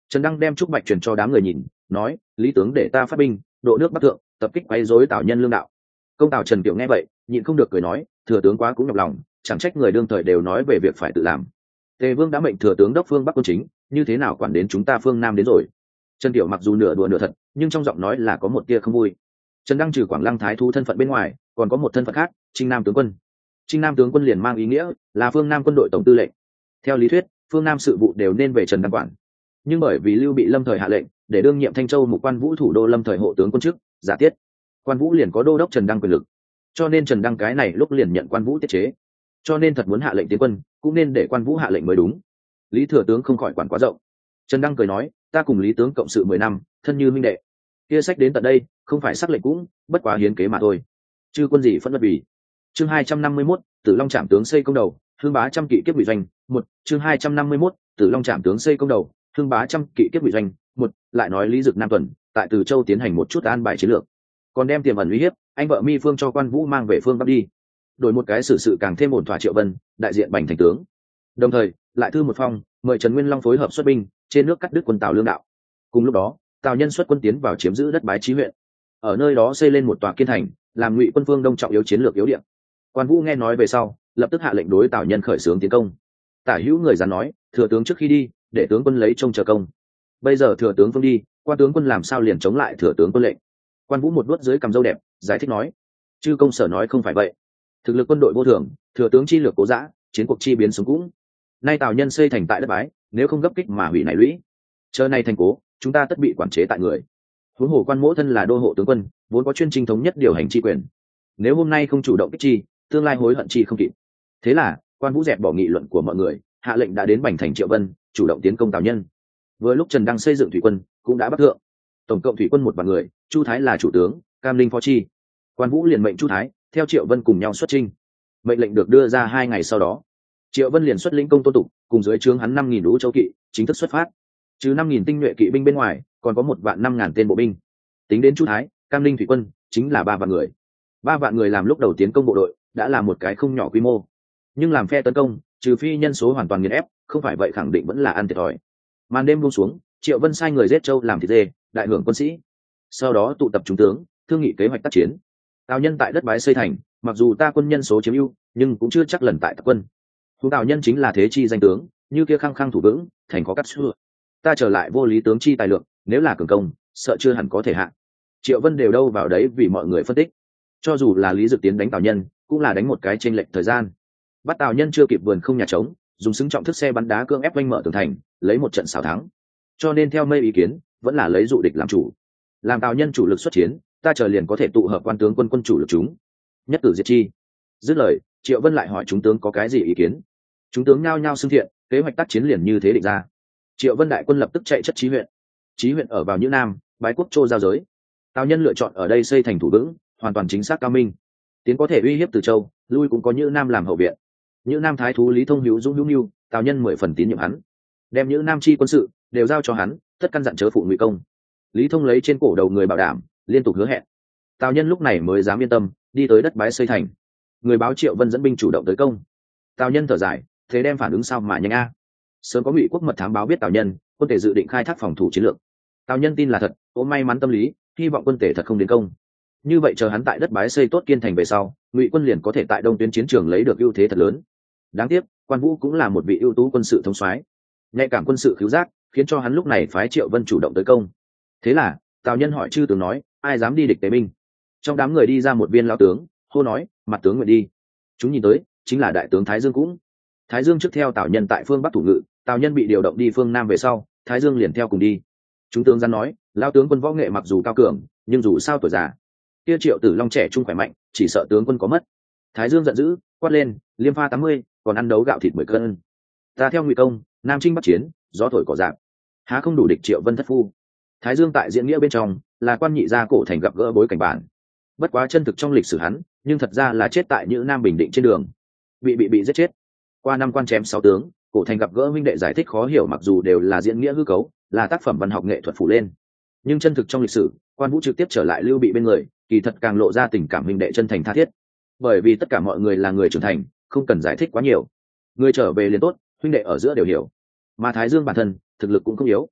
Trần Đăng đem trúc bạch truyền cho đám người nhìn, nói lý tướng để ta phát binh độ nước bắc thượng, tập kích quấy rối tào nhân lương đạo. Công tào Trần Kiệu nghe vậy nhịn không được cười nói, thừa tướng quá cũng nhọc lòng, chẳng trách người đương thời đều nói về việc phải tự làm. Tề Vương đã mệnh thừa tướng đốc phương bắc quân chính, như thế nào quản đến chúng ta phương nam đến rồi. Trần Kiệu mặc dù nửa đùa nửa thật, nhưng trong giọng nói là có một tia không vui. Trần Đăng trừ Quảng Lăng thái thú thân phận bên ngoài, còn có một thân phận khác, Trinh Nam tướng quân. Trinh Nam tướng quân liền mang ý nghĩa là phương nam quân đội tổng tư lệnh. Theo lý thuyết, phương nam sự vụ đều nên về Trần Đăng quản, nhưng bởi vì Lưu Bị lâm thời hạ lệnh để đương nhiệm Thanh Châu Mục Quan Vũ thủ đô lâm thời hộ tướng quân chức, giả tiết Quan Vũ liền có đô đốc Trần Đăng quyền lực, cho nên Trần Đăng cái này lúc liền nhận Quan Vũ tiết chế. Cho nên thật muốn hạ lệnh tiến quân, cũng nên để Quan Vũ hạ lệnh mới đúng. Lý thừa tướng không khỏi quản quá rộng. Trần Đăng cười nói, ta cùng Lý tướng cộng sự mười năm, thân như minh đệ. Kia sách đến tận đây, không phải sắc lệnh cũng, bất quá hiến kế mà thôi. Chư quân gì phẫn bất vì. Chương hai trăm năm mươi mốt, Tử Long Trảm tướng xây công đầu, hương bá trăm kỵ kiếp bị doanh. Một, chương hai trăm năm mươi mốt, Tử Long Trảm tướng xây công đầu, hương bá trăm kỵ kiếp bị doanh. Một, lại nói Lý Dực Nam tuần, tại Từ Châu tiến hành một chút an bài chiến lược, còn đem tiềm ẩn uy hiếp, anh vợ Mi Phương cho Quan Vũ mang về phương bắc đi, đổi một cái xử sự, sự càng thêm ổn thỏa Triệu Vân, đại diện Bành thành tướng. Đồng thời, lại thư một phong, mời Trần Nguyên Long phối hợp xuất binh, trên nước cắt đứt quân Tào lương đạo. Cùng lúc đó, Tào nhân xuất quân tiến vào chiếm giữ đất Bái Chí huyện, ở nơi đó xây lên một tòa kiên thành, làm Ngụy quân phương đông trọng yếu chiến lược yếu điểm. Quan Vũ nghe nói về sau, lập tức hạ lệnh đối Tào nhân khởi xướng tiến công. Tả hữu người dám nói, thừa tướng trước khi đi, để tướng quân lấy trông chờ công. Bây giờ thừa tướng phương đi, quan tướng quân làm sao liền chống lại thừa tướng quân lệnh? Quan Vũ một đuốt dưới cằm râu đẹp, giải thích nói, chư công sở nói không phải vậy. Thực lực quân đội vô thường, thừa tướng chi lược cố dã, chiến cuộc chi biến sống cũng. Nay Tào nhân xây thành tại đất Bái, nếu không gấp kích mà hủy này lũy, chờ này thành cố, chúng ta tất bị quản chế tại người. Huống hồ Quan mỗ thân là đô hộ tướng quân, vốn có chuyên trinh thống nhất điều hành chi quyền. Nếu hôm nay không chủ động kích chi, tương lai hối hận chi không kịp. Thế là, Quan Vũ dẹp bỏ nghị luận của mọi người, hạ lệnh đã đến Bành thành Triệu Vân, chủ động tiến công Tào nhân. Vừa lúc Trần Đăng xây dựng thủy quân, cũng đã bắt thượng. Tổng cộng thủy quân một vạn người, Chu Thái là chủ tướng, Cam Linh phó chi. Quan Vũ liền mệnh Chu Thái theo Triệu Vân cùng nhau xuất chinh. Mệnh lệnh được đưa ra hai ngày sau đó, Triệu Vân liền xuất lĩnh công Tôn Tục, cùng dưới trướng hắn năm nghìn lũ châu kỵ, chính thức xuất phát. Trừ năm nghìn tinh nhuệ kỵ binh bên ngoài, còn có một vạn năm ngàn tên bộ binh. Tính đến Chu Thái, Cam Linh thủy quân, chính là ba vạn người. Ba vạn người làm lúc đầu tiến công bộ đội, đã là một cái không nhỏ quy mô. Nhưng làm phe tấn công, trừ phi nhân số hoàn toàn nghiền ép, không phải vậy khẳng định vẫn là ăn thiệt thòi. Màn đêm buông xuống, Triệu Vân sai người giết châu làm thịt dê, đại hưởng quân sĩ. Sau đó tụ tập chúng tướng, thương nghị kế hoạch tác chiến. Tào nhân tại đất Bái xây thành, mặc dù ta quân nhân số chiếm ưu, nhưng cũng chưa chắc lần tại tập quân. Hùng Tào nhân chính là thế chi danh tướng, như kia khăng khăng thủ vững, thành có cắt xưa. Ta trở lại vô lý tướng chi tài lượng, nếu là cường công, sợ chưa hẳn có thể hạ. Triệu Vân đều đâu vào đấy vì mọi người phân tích. Cho dù là Lý Dực tiến đánh Tào nhân, cũng là đánh một cái chênh lệch thời gian. Bắt Tào nhân chưa kịp vườn không nhà trống, dùng xứng trọng thức xe bắn đá cương ép vanh mở tường thành, lấy một trận xảo thắng. Cho nên theo mây ý kiến, vẫn là lấy dụ địch làm chủ. Làm Tào nhân chủ lực xuất chiến, ta chờ liền có thể tụ hợp quan tướng quân quân chủ lực chúng, nhất cử diệt chi. Dứt lời, Triệu Vân lại hỏi chúng tướng có cái gì ý kiến. Chúng tướng nhao nhao xưng thiện, kế hoạch tác chiến liền như thế định ra. Triệu Vân đại quân lập tức chạy chất Chí huyện. Chí huyện ở vào Nhữ Nam, Bái Quốc Châu giao giới. Tào nhân lựa chọn ở đây xây thành thủ vững, hoàn toàn chính xác cao minh. Tiến có thể uy hiếp Từ Châu, lui cũng có Nhữ Nam làm hậu viện. Nhữ Nam thái thú Lý Thông hữu dũng hữu nhu, Tào nhân mười phần tín nhiệm hắn, đem Nhữ Nam chi quân sự đều giao cho hắn, tất căn dặn chớ phụ Ngụy công. Lý Thông lấy trên cổ đầu người bảo đảm, liên tục hứa hẹn. Tào nhân lúc này mới dám yên tâm đi tới đất Bái xây thành. Người báo Triệu Vân dẫn binh chủ động tới công. Tào nhân thở dài, thế đem phản ứng sao mà nhanh a? Sớm có Ngụy quốc mật thám báo biết Tào nhân quân tể dự định khai thác phòng thủ chiến lược. Tào nhân tin là thật, ôm may mắn tâm lý, hy vọng quân tể thật không đến công. Như vậy chờ hắn tại đất Bái xây tốt kiên thành về sau, Ngụy quân liền có thể tại đông tuyến chiến trường lấy được ưu thế thật lớn. Đáng tiếc, Quan Vũ cũng là một vị ưu tú quân sự thống soái, nhạy cảm quân sự khiếu giác, khiến cho hắn lúc này phái Triệu Vân chủ động tới công. Thế là Tào nhân hỏi chư tướng nói, ai dám đi địch tế binh? Trong đám người đi ra một viên lão tướng, hô nói, mặt tướng nguyện đi. Chúng nhìn tới, chính là đại tướng Thái Dương cũng. Thái Dương trước theo Tào nhân tại phương Bắc thủ ngự, Tào nhân bị điều động đi phương Nam về sau, Thái Dương liền theo cùng đi. Chúng tướng gian nói, lão tướng quân võ nghệ mặc dù cao cường, nhưng dù sao tuổi già, kia Triệu Tử Long trẻ trung khỏe mạnh, chỉ sợ tướng quân có mất. Thái Dương giận dữ, quát lên, liêm pha tám mươi, còn ăn đấu gạo thịt mười cân. Ta theo Ngụy công, Nam chinh bắc chiến, gió thổi cỏ rạng, há không đủ địch Triệu Vân thất phu. Thái Dương tại diễn nghĩa bên trong là quan nhị gia cổ thành gặp gỡ bối cảnh bản, bất quá chân thực trong lịch sử hắn, nhưng thật ra là chết tại Nhữ Nam Bình Định trên đường, bị bị bị giết chết. Qua năm quan chém sáu tướng, cổ thành gặp gỡ huynh đệ giải thích khó hiểu, mặc dù đều là diễn nghĩa hư cấu, là tác phẩm văn học nghệ thuật phủ lên, nhưng chân thực trong lịch sử, Quan Vũ trực tiếp trở lại Lưu Bị bên người, kỳ thật càng lộ ra tình cảm huynh đệ chân thành tha thiết. Bởi vì tất cả mọi người là người trưởng thành, không cần giải thích quá nhiều, người trở về liền tốt, huynh đệ ở giữa đều hiểu. Mà Thái Dương bản thân thực lực cũng không yếu,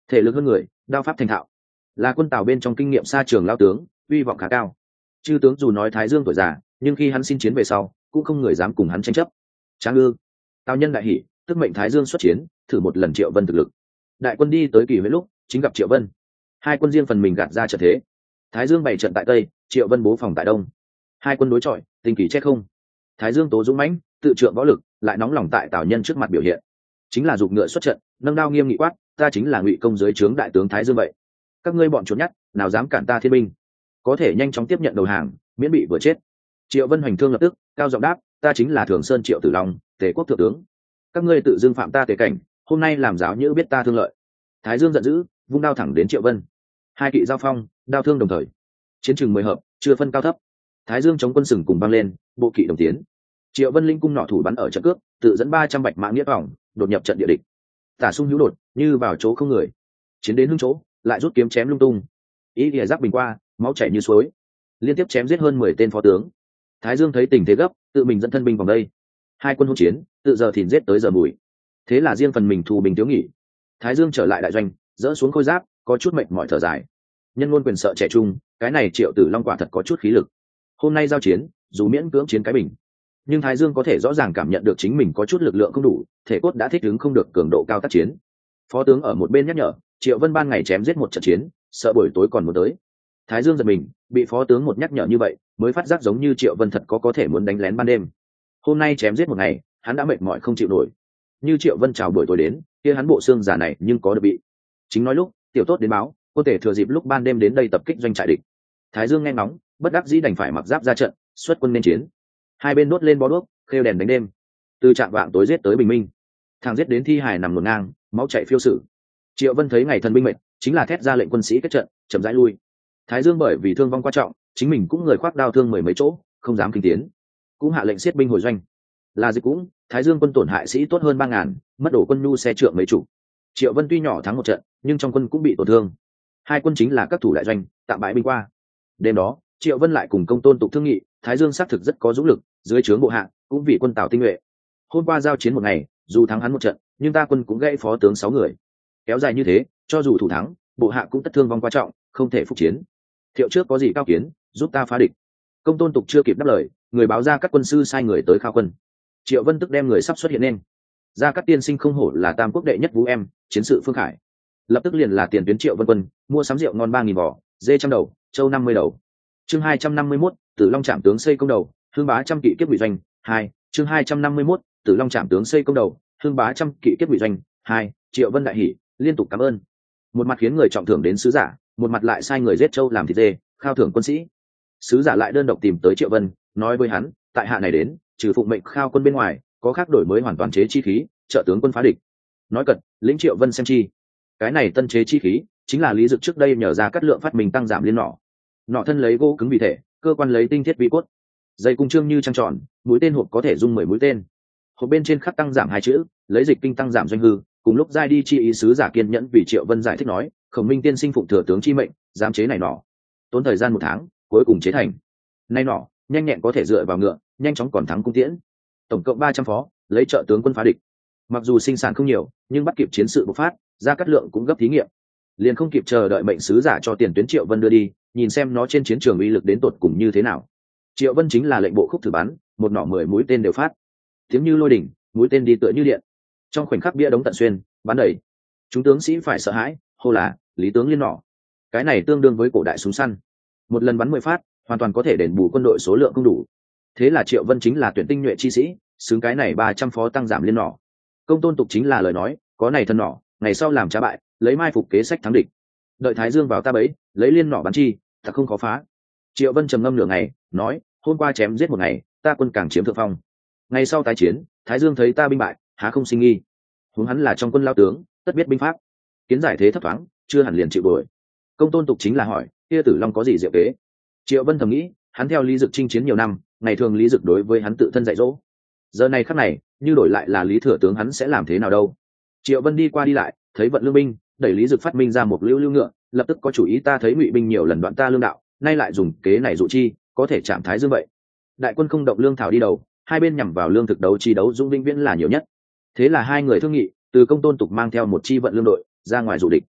thể lực hơn người, đao pháp thành thạo, là quân Tào bên trong kinh nghiệm xa trường lao tướng, uy vọng khá cao. Chư tướng dù nói Thái Dương tuổi già, nhưng khi hắn xin chiến về sau cũng không người dám cùng hắn tranh chấp. Tráng ư? Tào nhân đại hỉ, tức mệnh Thái Dương xuất chiến, thử một lần Triệu Vân thực lực. Đại quân đi tới Kỳ Huyễn lúc chính gặp Triệu Vân, hai quân riêng phần mình gạt ra trận thế. Thái Dương bày trận tại tây, Triệu Vân bố phòng tại đông, hai quân đối chọi, tình kỳ chết không. Thái Dương tố dũng mãnh, tự trượng võ lực, lại nóng lòng tại Tào nhân trước mặt biểu hiện, chính là giục ngựa xuất trận, nâng đao nghiêm nghị quát, ta chính là Ngụy công dưới trướng đại tướng Thái Dương vậy, các ngươi bọn trốn nhát, nào dám cản ta thiên binh, có thể nhanh chóng tiếp nhận đầu hàng, miễn bị vừa chết. Triệu Vân hoành thương lập tức cao giọng đáp, ta chính là Thường Sơn Triệu Tử Long, Tề quốc thượng tướng, các ngươi tự dưng phạm ta Tề cảnh, hôm nay làm giáo nhữ biết ta thương lợi. Thái Dương giận dữ, vung đao thẳng đến Triệu Vân, hai kỵ giao phong, đao thương đồng thời, chiến trường mười hợp, chưa phân cao thấp. Thái Dương chống quân sừng cùng băng lên, bộ kỵ đồng tiến. Triệu Vân linh cung nỏ thủ bắn ở trận cước, tự dẫn ba trăm bạch mã nghĩa vòng, đột nhập trận địa địch. Tả xung hữu đột, như vào chỗ không người. Chiến đến hưng chỗ, lại rút kiếm chém lung tung. Ý lìa giáp bình qua, máu chảy như suối. Liên tiếp chém giết hơn mười tên phó tướng. Thái Dương thấy tình thế gấp, tự mình dẫn thân binh vào đây. Hai quân hỗn chiến, tự giờ thìn giết tới giờ mùi. Thế là riêng phần mình thu bình thiếu nghỉ. Thái Dương trở lại đại doanh, dỡ xuống khôi giáp, có chút mệt mỏi thở dài. Nhân ngôn quyền sợ trẻ trung, cái này Triệu Tử Long quả thật có chút khí lực. Hôm nay giao chiến, dù miễn cưỡng chiến cái bình, nhưng Thái Dương có thể rõ ràng cảm nhận được chính mình có chút lực lượng không đủ, thể cốt đã thích ứng không được cường độ cao tác chiến. Phó tướng ở một bên nhắc nhở, Triệu Vân ban ngày chém giết một trận chiến, sợ buổi tối còn muốn tới. Thái Dương giật mình, bị phó tướng một nhắc nhở như vậy, mới phát giác giống như Triệu Vân thật có có thể muốn đánh lén ban đêm. Hôm nay chém giết một ngày, hắn đã mệt mỏi không chịu nổi. Như Triệu Vân chào buổi tối đến, kia hắn bộ xương giả này nhưng có được bị. Chính nói lúc, tiểu tốt đến báo, cô thể thừa dịp lúc ban đêm đến đây tập kích doanh trại địch. Thái Dương nghe ngóng, bất đắc dĩ đành phải mặc giáp ra trận, xuất quân nên chiến. Hai bên đốt lên bó đuốc, khêu đèn đánh đêm, từ trạm vạng tối giết tới bình minh, thằng giết đến thi hài nằm ngổn ngang, máu chảy phiêu sử. Triệu Vân thấy ngày thần binh mệnh, chính là thét ra lệnh quân sĩ kết trận, chậm rãi lui. Thái Dương bởi vì thương vong quan trọng, chính mình cũng người khoác đao thương mười mấy chỗ, không dám kinh tiến, cũng hạ lệnh siết binh hồi doanh. Là dịch cũng, Thái Dương quân tổn hại sĩ tốt hơn ba ngàn, mất đổ quân nhu xe trượng mấy chủ. Triệu Vân tuy nhỏ thắng một trận, nhưng trong quân cũng bị tổn thương. Hai quân chính là các thủ đại doanh, tạm bại binh qua. Đêm đó, Triệu Vân lại cùng Công Tôn Tục thương nghị, Thái Dương xác thực rất có dũng lực, dưới trướng bộ hạ cũng vì quân Tào tinh nhuệ. Hôm qua giao chiến một ngày, dù thắng hắn một trận, nhưng ta quân cũng gãy phó tướng sáu người. Kéo dài như thế, cho dù thủ thắng, bộ hạ cũng tất thương vong quan trọng, không thể phục chiến. Thiệu trước có gì cao kiến, giúp ta phá địch. Công Tôn Tục chưa kịp đáp lời, người báo ra các quân sư sai người tới khao quân. Triệu Vân tức đem người sắp xuất hiện lên. Ra các tiên sinh không hổ là tam quốc đệ nhất vũ em, chiến sự phương khải. Lập tức liền là tiền tuyến Triệu Vân quân, mua sắm rượu ngon ba nghìn vỏ, dê trăm đầu, châu năm mươi đầu. Chương hai trăm năm mươi mốt, Tử Long Trảm tướng xây công đầu, hương bá trăm kỵ kiếp bị doanh. Hai, chương hai trăm năm mươi mốt, Tử Long Trảm tướng xây công đầu, hương bá trăm kỵ kiếp bị doanh. Hai, Triệu Vân đại hỉ, liên tục cảm ơn. Một mặt khiến người trọng thưởng đến sứ giả, một mặt lại sai người giết châu làm thịt dê, khao thưởng quân sĩ. Sứ giả lại đơn độc tìm tới Triệu Vân, nói với hắn, tại hạ này đến, trừ phụng mệnh khao quân bên ngoài, có khác đổi mới hoàn toàn chế chi khí, trợ tướng quân phá địch. Nói cật, lĩnh Triệu Vân xem chi. Cái này tân chế chi khí, chính là Lý Dực trước đây nhờ ra cắt lượng phát minh tăng giảm liên nỏ. Nọ thân lấy gỗ cứng vì thể, cơ quan lấy tinh thiết vi cốt, dây cung trương như trăng tròn, mũi tên hộp có thể dung mười mũi tên. Hộp bên trên khắc tăng giảm hai chữ, lấy dịch kinh tăng giảm doanh hư. Cùng lúc giai đi chi ý sứ giả kiên nhẫn vì Triệu Vân giải thích nói, Khổng Minh tiên sinh phụng thừa tướng chi mệnh, giám chế này nọ, tốn thời gian một tháng, cuối cùng chế thành. Nay nọ, nhanh nhẹn có thể dựa vào ngựa, nhanh chóng còn thắng cung tiễn. Tổng cộng ba trăm phó, lấy trợ tướng quân phá địch. Mặc dù sinh sản không nhiều, nhưng bắt kịp chiến sự bộc phát, ra cắt lượng cũng gấp thí nghiệm, liền không kịp chờ đợi mệnh sứ giả cho tiền tuyến Triệu Vân đưa đi, nhìn xem nó trên chiến trường uy lực đến tột cùng như thế nào. Triệu Vân chính là lệnh bộ khúc thử bắn, một nỏ mười mũi tên đều phát, tiếng như lôi đỉnh, mũi tên đi tựa như điện. Trong khoảnh khắc bia đống tận xuyên, bắn đầy, chúng tướng sĩ phải sợ hãi, hô là lý tướng liên nỏ. Cái này tương đương với cổ đại súng săn, một lần bắn mười phát, hoàn toàn có thể đền bù quân đội số lượng không đủ. Thế là Triệu Vân chính là tuyển tinh nhuệ chi sĩ, xứng cái này ba trăm phó tăng giảm liên nỏ. Công Tôn Tục chính là lời nói, có này thân nỏ, ngày sau làm trả bại, lấy mai phục kế sách thắng địch. Đợi Thái Dương vào ta bẫy, lấy liên nỏ bắn chi, thật không khó phá. Triệu Vân trầm ngâm nửa ngày, nói, hôm qua chém giết một ngày, ta quân càng chiếm thượng phong. Ngày sau tái chiến, Thái Dương thấy ta binh bại, há không sinh nghi. Huống hắn là trong quân lao tướng, tất biết binh pháp. Kiến giải thế thấp thoáng, chưa hẳn liền chịu đuổi. Công Tôn Tục chính là hỏi, kia Tử Long có gì diệu kế? Triệu Vân thầm nghĩ, hắn theo Lý Dực chinh chiến nhiều năm, ngày thường Lý Dực đối với hắn tự thân dạy dỗ. Giờ này khắc này, như đổi lại là Lý thừa tướng hắn sẽ làm thế nào đâu? Triệu Vân đi qua đi lại, thấy vận lương binh, đẩy Lý Dực phát minh ra một lưu lưu ngựa, lập tức có chủ ý ta thấy Ngụy binh nhiều lần đoạn ta lương đạo, nay lại dùng kế này dụ chi, có thể chạm Thái Dương vậy. Đại quân không động lương thảo đi đầu, hai bên nhằm vào lương thực đấu chi đấu dũng vĩnh viễn là nhiều nhất. Thế là hai người thương nghị, từ Công Tôn Tục mang theo một chi vận lương đội ra ngoài dụ địch.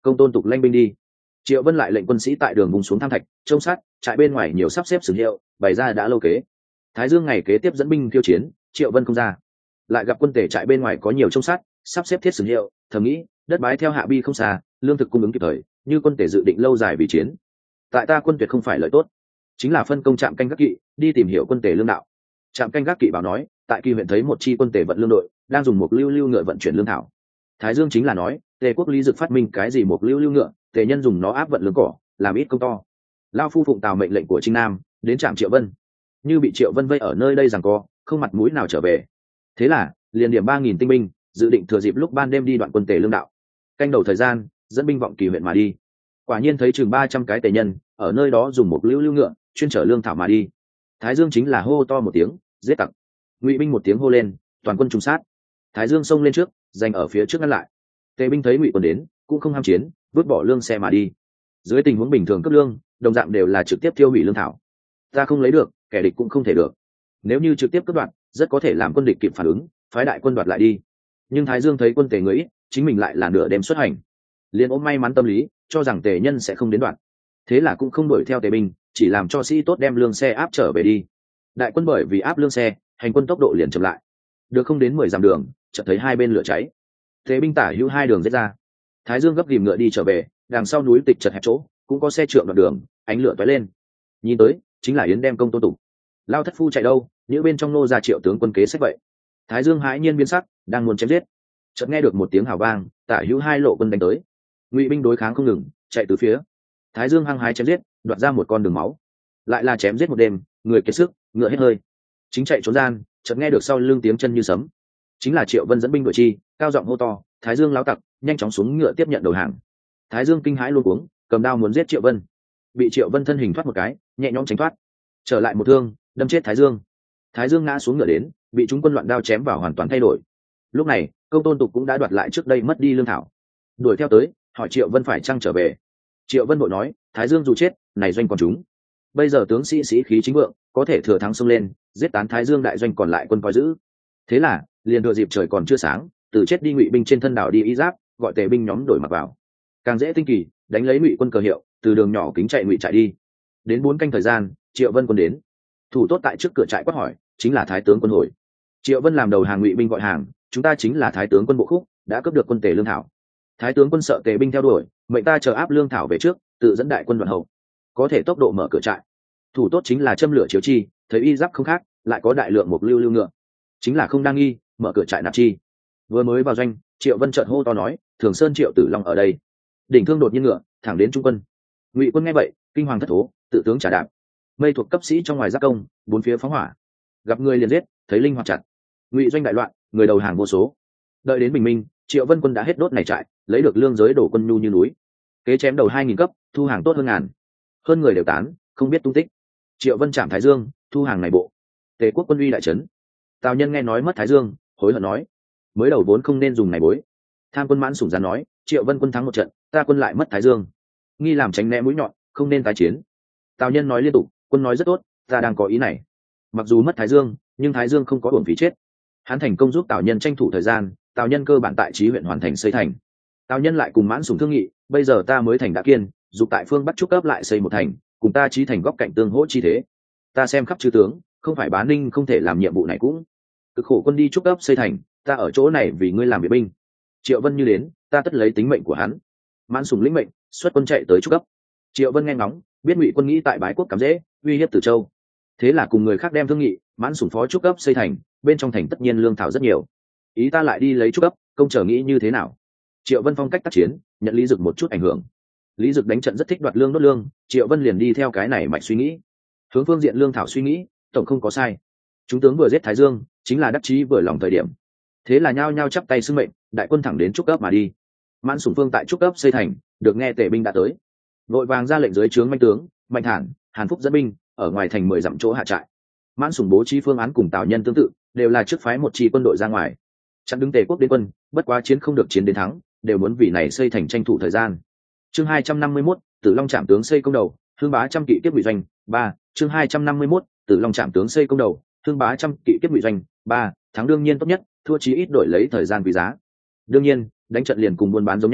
công tôn tục lanh binh đi. Triệu Vân lại lệnh quân sĩ tại đường vùng xuống tham thạch trông sát, trại bên ngoài nhiều sắp xếp sử hiệu bày ra đã lâu kế. Thái Dương ngày kế tiếp dẫn binh tiêu chiến, Triệu Vân không ra, lại gặp quân tể trại bên ngoài có nhiều trông sát, sắp xếp thiết sử hiệu, thầm nghĩ đất bái theo hạ bi không xa, lương thực cung ứng kịp thời, như quân tể dự định lâu dài vì chiến, tại ta quân tuyệt không phải lợi tốt, chính là phân công trạm canh gác kỵ đi tìm hiểu quân tể lương đạo. Trạm canh gác kỵ báo nói tại kỳ huyện thấy một chi quân tể vận lương đội đang dùng một lưu lưu ngựa vận chuyển lương thảo. Thái Dương chính là nói tề quốc lý dực phát minh cái gì một lưu lưu ngựa, tề nhân dùng nó áp vận lương cỏ, làm ít công to. Lao phu phụng tào mệnh lệnh của Trinh Nam đến trạm Triệu Vân, như bị Triệu Vân vây ở nơi đây rằng co, không mặt mũi nào trở về. Thế là liền điểm ba nghìn tinh binh, dự định thừa dịp lúc ban đêm đi đoạn quân tề lương đạo. Canh đầu thời gian dẫn binh vọng kỳ huyện mà đi, quả nhiên thấy chừng ba trăm cái tề nhân ở nơi đó dùng một lưu lưu ngựa chuyên chở lương thảo mà đi. Thái Dương chính là hô to một tiếng giết tặc, Ngụy binh một tiếng hô lên, toàn quân trùng sát. Thái Dương xông lên trước, giành ở phía trước ngăn lại. Tề binh thấy Ngụy quân đến cũng không ham chiến, vứt bỏ lương xe mà đi. Dưới tình huống bình thường cấp lương, đồng dạng đều là trực tiếp tiêu hủy lương thảo. Ta không lấy được, kẻ địch cũng không thể được. Nếu như trực tiếp cướp đoạt, rất có thể làm quân địch kịp phản ứng, phái đại quân đoạt lại đi. Nhưng Thái Dương thấy quân tề người ít, chính mình lại là nửa đêm xuất hành, liền ôm may mắn tâm lý, cho rằng tề nhân sẽ không đến đoạt, thế là cũng không đuổi theo tề binh, chỉ làm cho sĩ tốt đem lương xe áp trở về đi. Đại quân bởi vì áp lương xe, hành quân tốc độ liền chậm lại, được không đến mười dặm đường, chợt thấy hai bên lửa cháy. Tề binh tả hữu hai đường giết ra. Thái Dương gấp ghìm ngựa đi trở về, đằng sau núi tịch chật hẹp chỗ, cũng có xe trượng đoạn đường, ánh lửa tóe lên. Nhìn tới, chính là Yến đem công tôn tục. Lao thất phu chạy đâu, những bên trong nô ra Triệu tướng quân kế sách vậy. Thái Dương hãi nhiên biến sắc, đang muốn chém giết, chợt nghe được một tiếng hào vang, tả hữu hai lộ quân đánh tới. Ngụy binh đối kháng không ngừng, chạy từ phía. Thái Dương hăng hái chém giết, đoạt ra một con đường máu. Lại là chém giết một đêm, người kiệt sức, ngựa hết hơi. Chính chạy trốn gian, chợt nghe được sau lưng tiếng chân như sấm. Chính là Triệu Vân dẫn binh đuổi chi, cao giọng hô to, Thái Dương láo tặc, nhanh chóng xuống ngựa tiếp nhận đầu hàng. Thái Dương kinh hãi luôn cuống, cầm đao muốn giết Triệu Vân, bị Triệu Vân thân hình thoát một cái, nhẹ nhõm tránh thoát, trở lại một thương, đâm chết Thái Dương. Thái Dương ngã xuống ngựa đến, bị chúng quân loạn đao chém vào hoàn toàn thay đổi. Lúc này, công tôn tục cũng đã đoạt lại trước đây mất đi lương thảo, đuổi theo tới, hỏi Triệu Vân phải chăng trở về. Triệu Vân vội nói, Thái Dương dù chết, này doanh còn chúng. Bây giờ tướng sĩ sĩ khí chính vượng, có thể thừa thắng xông lên, giết tán Thái Dương đại doanh còn lại quân coi giữ. Thế là, liền thừa dịp trời còn chưa sáng, từ chết đi Ngụy binh trên thân đảo đi y giáp, gọi tề binh nhóm đổi mặc vào. Càng dễ tinh kỳ, đánh lấy Ngụy quân cờ hiệu, từ đường nhỏ kính chạy Ngụy chạy đi. Đến bốn canh thời gian, Triệu Vân quân đến. Thủ tốt tại trước cửa trại quát hỏi, chính là Thái tướng quân hồi. Triệu Vân làm đầu hàng Ngụy binh gọi hàng, chúng ta chính là Thái tướng quân Bộ Khúc, đã cướp được quân tề lương thảo. Thái tướng quân sợ tề binh theo đuổi, mệnh ta chờ áp lương thảo về trước, tự dẫn đại quân đoạn hậu, có thể tốc độ mở cửa trại. Thủ tốt chính là châm lửa chiếu chi, thấy y giáp không khác, lại có đại lượng một lưu lưu ngựa, chính là không đang nghi, mở cửa trại nạp chi. Vừa mới vào doanh, Triệu Vân chợt hô to nói, Thường Sơn Triệu Tử Long ở đây. Đỉnh thương đột nhiên ngựa, thẳng đến trung quân. Ngụy quân nghe vậy, kinh hoàng thất thố, tự tướng trả đạp. Mây thuộc cấp sĩ trong ngoài giáp công, bốn phía phóng hỏa. Gặp người liền giết, thấy linh hoạt chặt. Ngụy doanh đại loạn, người đầu hàng vô số. Đợi đến bình minh, Triệu Vân quân đã hết đốt này trại, lấy được lương giới đổ quân nhu như núi. Kế chém đầu hai nghìn cấp, thu hàng tốt hơn ngàn. Hơn người đều tán, không biết tung tích. Triệu Vân chạm Thái Dương, thu hàng này bộ. Tề quốc quân uy đại trấn. Tào Nhân nghe nói mất Thái Dương, hối hận nói, mới đầu vốn không nên dùng này bối. Tham quân Mãn Sủng gián nói, Triệu Vân quân thắng một trận, ta quân lại mất Thái Dương, nghi làm tránh né mũi nhọn, không nên tái chiến. Tào Nhân nói liên tục, quân nói rất tốt, ta đang có ý này. Mặc dù mất Thái Dương, nhưng Thái Dương không có uổng phí chết. Hắn thành công giúp Tào Nhân tranh thủ thời gian, Tào Nhân cơ bản tại Chí huyện hoàn thành xây thành. Tào Nhân lại cùng Mãn Sủng thương nghị, bây giờ ta mới thành đã kiên, dục tại phương Bắc trúc cấp lại xây một thành, cùng ta Chí thành góc cạnh tương hỗ chi thế. Ta xem khắp chư tướng, không phải Bá Ninh không thể làm nhiệm vụ này cũng. Cực khổ quân đi trúc cấp xây thành, ta ở chỗ này vì ngươi làm việc binh. Triệu Vân như đến, ta tất lấy tính mệnh của hắn. Mãn Sủng lĩnh mệnh, xuất quân chạy tới trúc cấp. Triệu Vân nghe ngóng, biết Ngụy quân nghĩ tại Bái Quốc cắm dễ, uy hiếp Từ Châu. Thế là cùng người khác đem thương nghị, Mãn Sủng phó trúc cấp xây thành, bên trong thành tất nhiên lương thảo rất nhiều. Ý ta lại đi lấy trúc cấp, công trở nghĩ như thế nào? Triệu Vân phong cách tác chiến, nhận Lý Dực một chút ảnh hưởng. Lý Dực đánh trận rất thích đoạt lương đốt lương, Triệu Vân liền đi theo cái này mạch suy nghĩ. Hướng phương diện lương thảo suy nghĩ, tổng không có sai. Chúng tướng vừa giết Thái Dương, chính là đắc chí vừa lòng thời điểm. Thế là nhao nhao chắp tay xưng mệnh, đại quân thẳng đến trúc cấp mà đi. Mãn Sủng phương tại trúc cấp xây thành, được nghe tề binh đã tới, vội vàng ra lệnh dưới trướng Mạnh tướng Mạnh Thản, Hàn Phúc dẫn binh ở ngoài thành mười dặm chỗ hạ trại. Mãn Sủng bố trí phương án cùng Tào Nhân tương tự, đều là trước phái một chi quân đội ra ngoài chặn đứng tề quốc đến quân, bất quá chiến không được chiến đến thắng, đều muốn vì này xây thành tranh thủ thời gian. Chương hai trăm năm mươi mốt, Tử Long Trạm tướng xây công đầu, Thương Bá trăm kỵ kiếp Ngụy doanh. Ba, chương hai trăm năm mươi mốt, Tử Long Trạm tướng xây công đầu, Thương Bá trăm kỵ kiếp Ngụy doanh. Ba, thắng đương nhiên tốt nhất, thua chí ít đổi lấy thời gian quý giá. Đương nhiên, đánh trận liền cùng buôn bán giống nhau,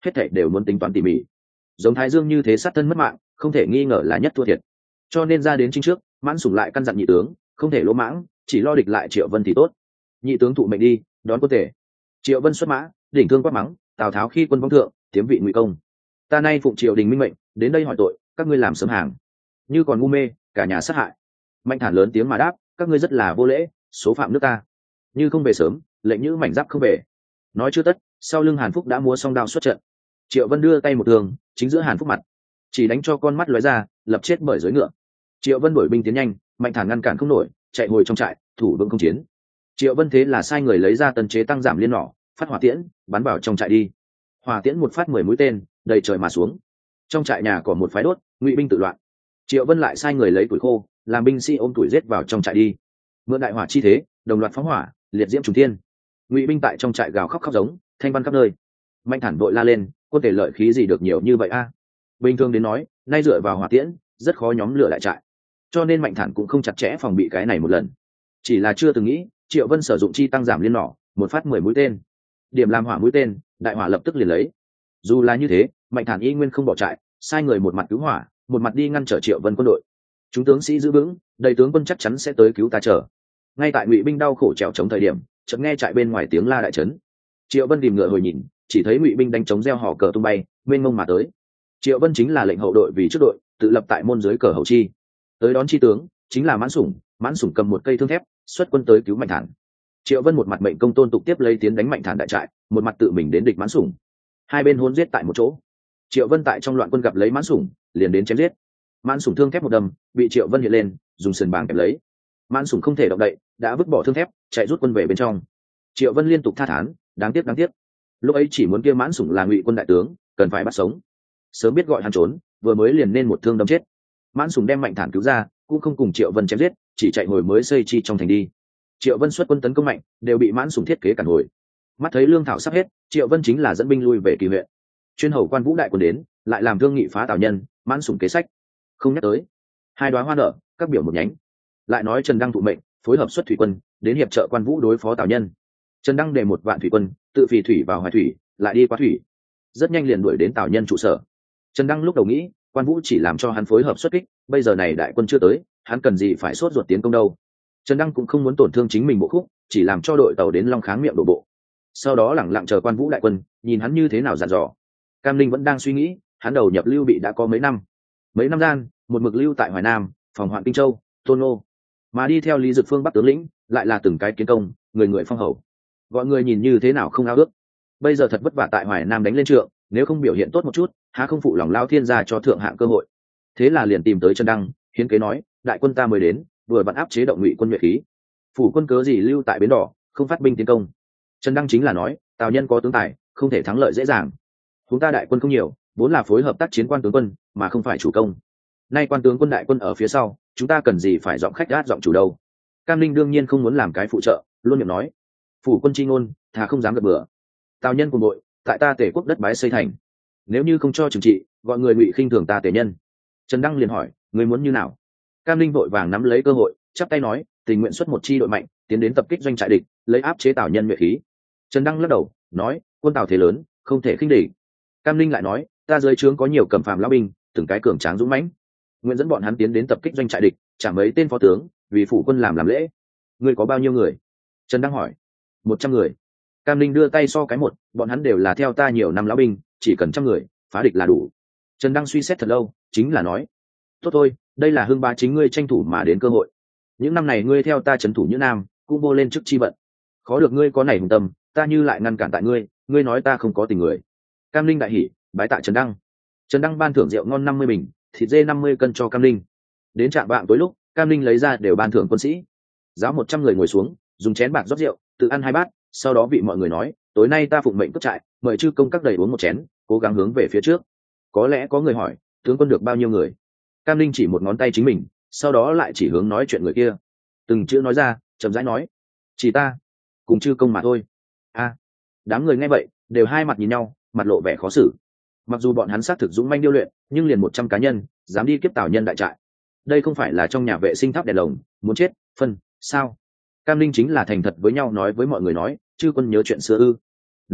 hết thảy đều muốn tính toán tỉ mỉ. Giống Thái Dương như thế sát thân mất mạng, không thể nghi ngờ là nhất thua thiệt. Cho nên ra đến chính trước, Mãn Sủng lại căn dặn nhị tướng, không thể lỗ mãng, chỉ lo địch lại Triệu Vân thì tốt. Nhị tướng thụ mệnh đi, đón quân thể. Triệu Vân xuất mã, đỉnh thương quát mắng, Tào Tháo khi quân vong thượng, tiếm vị Ngụy công. Ta nay phụng triều đình minh mệnh, đến đây hỏi tội, các ngươi làm sớm hàng. Như còn ngu mê, cả nhà sát hại. Mạnh Thản lớn tiếng mà đáp, các ngươi rất là vô lễ, số phạm nước ta. Như không về sớm, lệnh nhữ mảnh giáp không về. Nói chưa tất, sau lưng Hàn Phúc đã múa song đao xuất trận. Triệu Vân đưa tay một đường, chính giữa Hàn Phúc mặt, chỉ đánh cho con mắt lóe ra, lập chết bởi dưới ngựa. Triệu Vân đuổi binh tiến nhanh, Mạnh Thản ngăn cản không nổi, chạy hồi trong trại, thủ vững không chiến. Triệu Vân thế là sai người lấy ra tần chế tăng giảm liên nỏ, phát hỏa tiễn, bắn vào trong trại đi. Hỏa tiễn một phát mười mũi tên, đầy trời mà xuống. Trong trại nhà có một phái đốt, Ngụy binh tự loạn. Triệu Vân lại sai người lấy củi khô, làm binh sĩ ôm củi giết vào trong trại đi. Mượn đại hỏa chi thế, đồng loạt phóng hỏa, liệt diễm trùng thiên. Ngụy binh tại trong trại gào khóc khóc giống, thanh văn khắp nơi. Mạnh Thản vội la lên, quân thể lợi khí gì được nhiều như vậy a? Bình thường đến nói, nay dựa vào hỏa tiễn, rất khó nhóm lửa lại trại. Cho nên Mạnh Thản cũng không chặt chẽ phòng bị cái này một lần. Chỉ là chưa từng nghĩ, Triệu Vân sử dụng chi tăng giảm liên nỏ, một phát mười mũi tên. Điểm làm hỏa mũi tên, đại hỏa lập tức liền lấy. Dù là như thế, Mạnh Thản y nguyên không bỏ trại, sai người một mặt cứu hỏa, một mặt đi ngăn trở Triệu Vân quân đội. Chúng tướng sĩ giữ vững, đầy tướng quân chắc chắn sẽ tới cứu ta chờ. Ngay tại Ngụy binh đau khổ trèo chống thời điểm, chợt nghe trại bên ngoài tiếng la đại trấn. Triệu Vân tìm ngựa hồi nhìn, chỉ thấy Ngụy binh đánh chống reo hò cờ tung bay, mênh mông mà tới. Triệu Vân chính là lệnh hậu đội vì trước đội, tự lập tại môn dưới cờ hậu chi. Tới đón chi tướng chính là Mãn Sủng, Mãn Sủng cầm một cây thương thép, xuất quân tới cứu Mạnh Thản. Triệu Vân một mặt mệnh công tôn tục tiếp lấy tiến đánh Mạnh Thản đại trại, một mặt tự mình đến địch Mãn Sủng. Hai bên hôn giết tại một chỗ. Triệu Vân tại trong loạn quân gặp lấy Mãn Sủng, liền đến chém giết. Mãn Sủng thương thép một đâm, bị Triệu Vân hiện lên, dùng sườn bàng kẹp lấy. Mãn Sủng không thể động đậy, đã vứt bỏ thương thép, chạy rút quân về bên trong. Triệu Vân liên tục tha thán, đáng tiếc đáng tiếc. Lúc ấy chỉ muốn kia Mãn Sủng là Ngụy quân đại tướng, cần phải bắt sống. Sớm biết gọi hắn trốn, vừa mới liền nên một thương đâm chết. Mãn Sủng đem Mạnh Thản cứu ra, cũng không cùng Triệu Vân chém giết, chỉ chạy hồi mới xây chi trong thành đi. Triệu Vân xuất quân tấn công mạnh, đều bị Mãn Sủng thiết kế cản hồi. Mắt thấy lương thảo sắp hết, Triệu Vân chính là dẫn binh lui về Kỳ huyện. Chuyên hầu Quan Vũ đại quân đến, lại làm thương nghị phá Tào nhân, Mãn Sủng kế sách. Không nhắc tới. Hai đóa hoa nở, các biểu một nhánh. Lại nói Trần Đăng thụ mệnh, phối hợp xuất thủy quân, đến hiệp trợ Quan Vũ đối phó Tào nhân. Trần Đăng đề một vạn thủy quân, tự phì thủy vào Hoài thủy, lại đi qua thủy. Rất nhanh liền đuổi đến Tào nhân trụ sở. Trần Đăng lúc đầu nghĩ, Quan Vũ chỉ làm cho hắn phối hợp xuất kích, bây giờ này đại quân chưa tới, hắn cần gì phải sốt ruột tiến công đâu. Trần Đăng cũng không muốn tổn thương chính mình bộ khúc, chỉ làm cho đội tàu đến Long Kháng miệng đổ bộ. Sau đó lẳng lặng chờ Quan Vũ đại quân, nhìn hắn như thế nào dặn dò. Cam Linh vẫn đang suy nghĩ, hắn đầu nhập Lưu Bị đã có mấy năm. Mấy năm gian, một mực lưu tại Hoài Nam, phòng hoạn Kinh Châu, Tôn Nô, mà đi theo Lý Dực phương Bắc tướng lĩnh, lại là từng cái kiến công, người người phong hầu. Gọi người nhìn như thế nào không ao ước. Bây giờ thật vất vả tại Hoài Nam đánh lên trượng, nếu không biểu hiện tốt một chút, há không phụ lòng Lao Thiên gia cho thượng hạng cơ hội. Thế là liền tìm tới Trần Đăng, hiến kế nói, đại quân ta mới đến, vừa vặn áp chế động Ngụy quân nhuệ khí. Phủ quân cớ gì lưu tại bến đỏ, không phát binh tiến công. Trần Đăng chính là nói, Tào nhân có tướng tài, không thể thắng lợi dễ dàng. Chúng ta đại quân không nhiều, vốn là phối hợp tác chiến quan tướng quân, mà không phải chủ công. Nay quan tướng quân đại quân ở phía sau, chúng ta cần gì phải giọng khách gát giọng chủ đâu. Cam Linh đương nhiên không muốn làm cái phụ trợ, luôn miệng nói, phủ quân chi ngôn, thà không dám gật bừa. Tào nhân cùng đội, tại ta Tề quốc đất bái xây thành, nếu như không cho trừng trị, gọi người Ngụy khinh thường ta Tề nhân. Trần Đăng liền hỏi, người muốn như nào? Cam Linh vội vàng nắm lấy cơ hội, chắp tay nói, tình nguyện xuất một chi đội mạnh, tiến đến tập kích doanh trại địch, lấy áp chế Tào nhân nhuệ khí. Trần Đăng lắc đầu, nói, quân Tào thế lớn, không thể khinh địch. Cam Linh lại nói, ta dưới trướng có nhiều cầm phàm lão binh, từng cái cường tráng dũng mãnh, nguyện dẫn bọn hắn tiến đến tập kích doanh trại địch, trả mấy tên phó tướng, vì phủ quân làm làm lễ. Ngươi có bao nhiêu người? Trần Đăng hỏi. Một trăm người. Cam Linh đưa tay so cái một, bọn hắn đều là theo ta nhiều năm lão binh, chỉ cần trăm người, phá địch là đủ. Trần Đăng suy xét thật lâu, chính là nói, tốt thôi, đây là hưng bá chính ngươi tranh thủ mà đến cơ hội. Những năm này ngươi theo ta trấn thủ như Nam, cũng vô lên chức chi vận. Khó được ngươi có nảy hùng tâm, ta như lại ngăn cản tại ngươi, ngươi nói ta không có tình người. Cam Linh đại hỉ, bái tạ Trần Đăng. Trần Đăng ban thưởng rượu ngon năm mươi bình, thịt dê năm mươi cân cho Cam Linh. Đến trạm vạng tối lúc, Cam Linh lấy ra đều ban thưởng quân sĩ. Giáo một trăm người ngồi xuống, dùng chén bạc rót rượu, tự ăn hai bát, sau đó vị mọi người nói, tối nay ta phụng mệnh cất trại, mời chư công các đầy uống một chén, cố gắng hướng về phía trước. Có lẽ có người hỏi, tướng quân được bao nhiêu người? Cam Linh chỉ một ngón tay chính mình, sau đó lại chỉ hướng nói chuyện người kia. Từng chữ nói ra, chậm rãi nói, chỉ ta, cùng chư công mà thôi. A, đám người nghe vậy, đều hai mặt nhìn nhau, mặt lộ vẻ khó xử. Mặc dù bọn hắn xác thực dũng manh điêu luyện, nhưng liền một trăm cá nhân, dám đi kiếp Tào nhân đại trại. Đây không phải là trong nhà vệ sinh tháp đèn lồng, muốn chết, phân, sao? Cam Linh chính là thành thật với nhau nói với mọi người nói, chư quân nhớ chuyện xưa ư? Năm đó,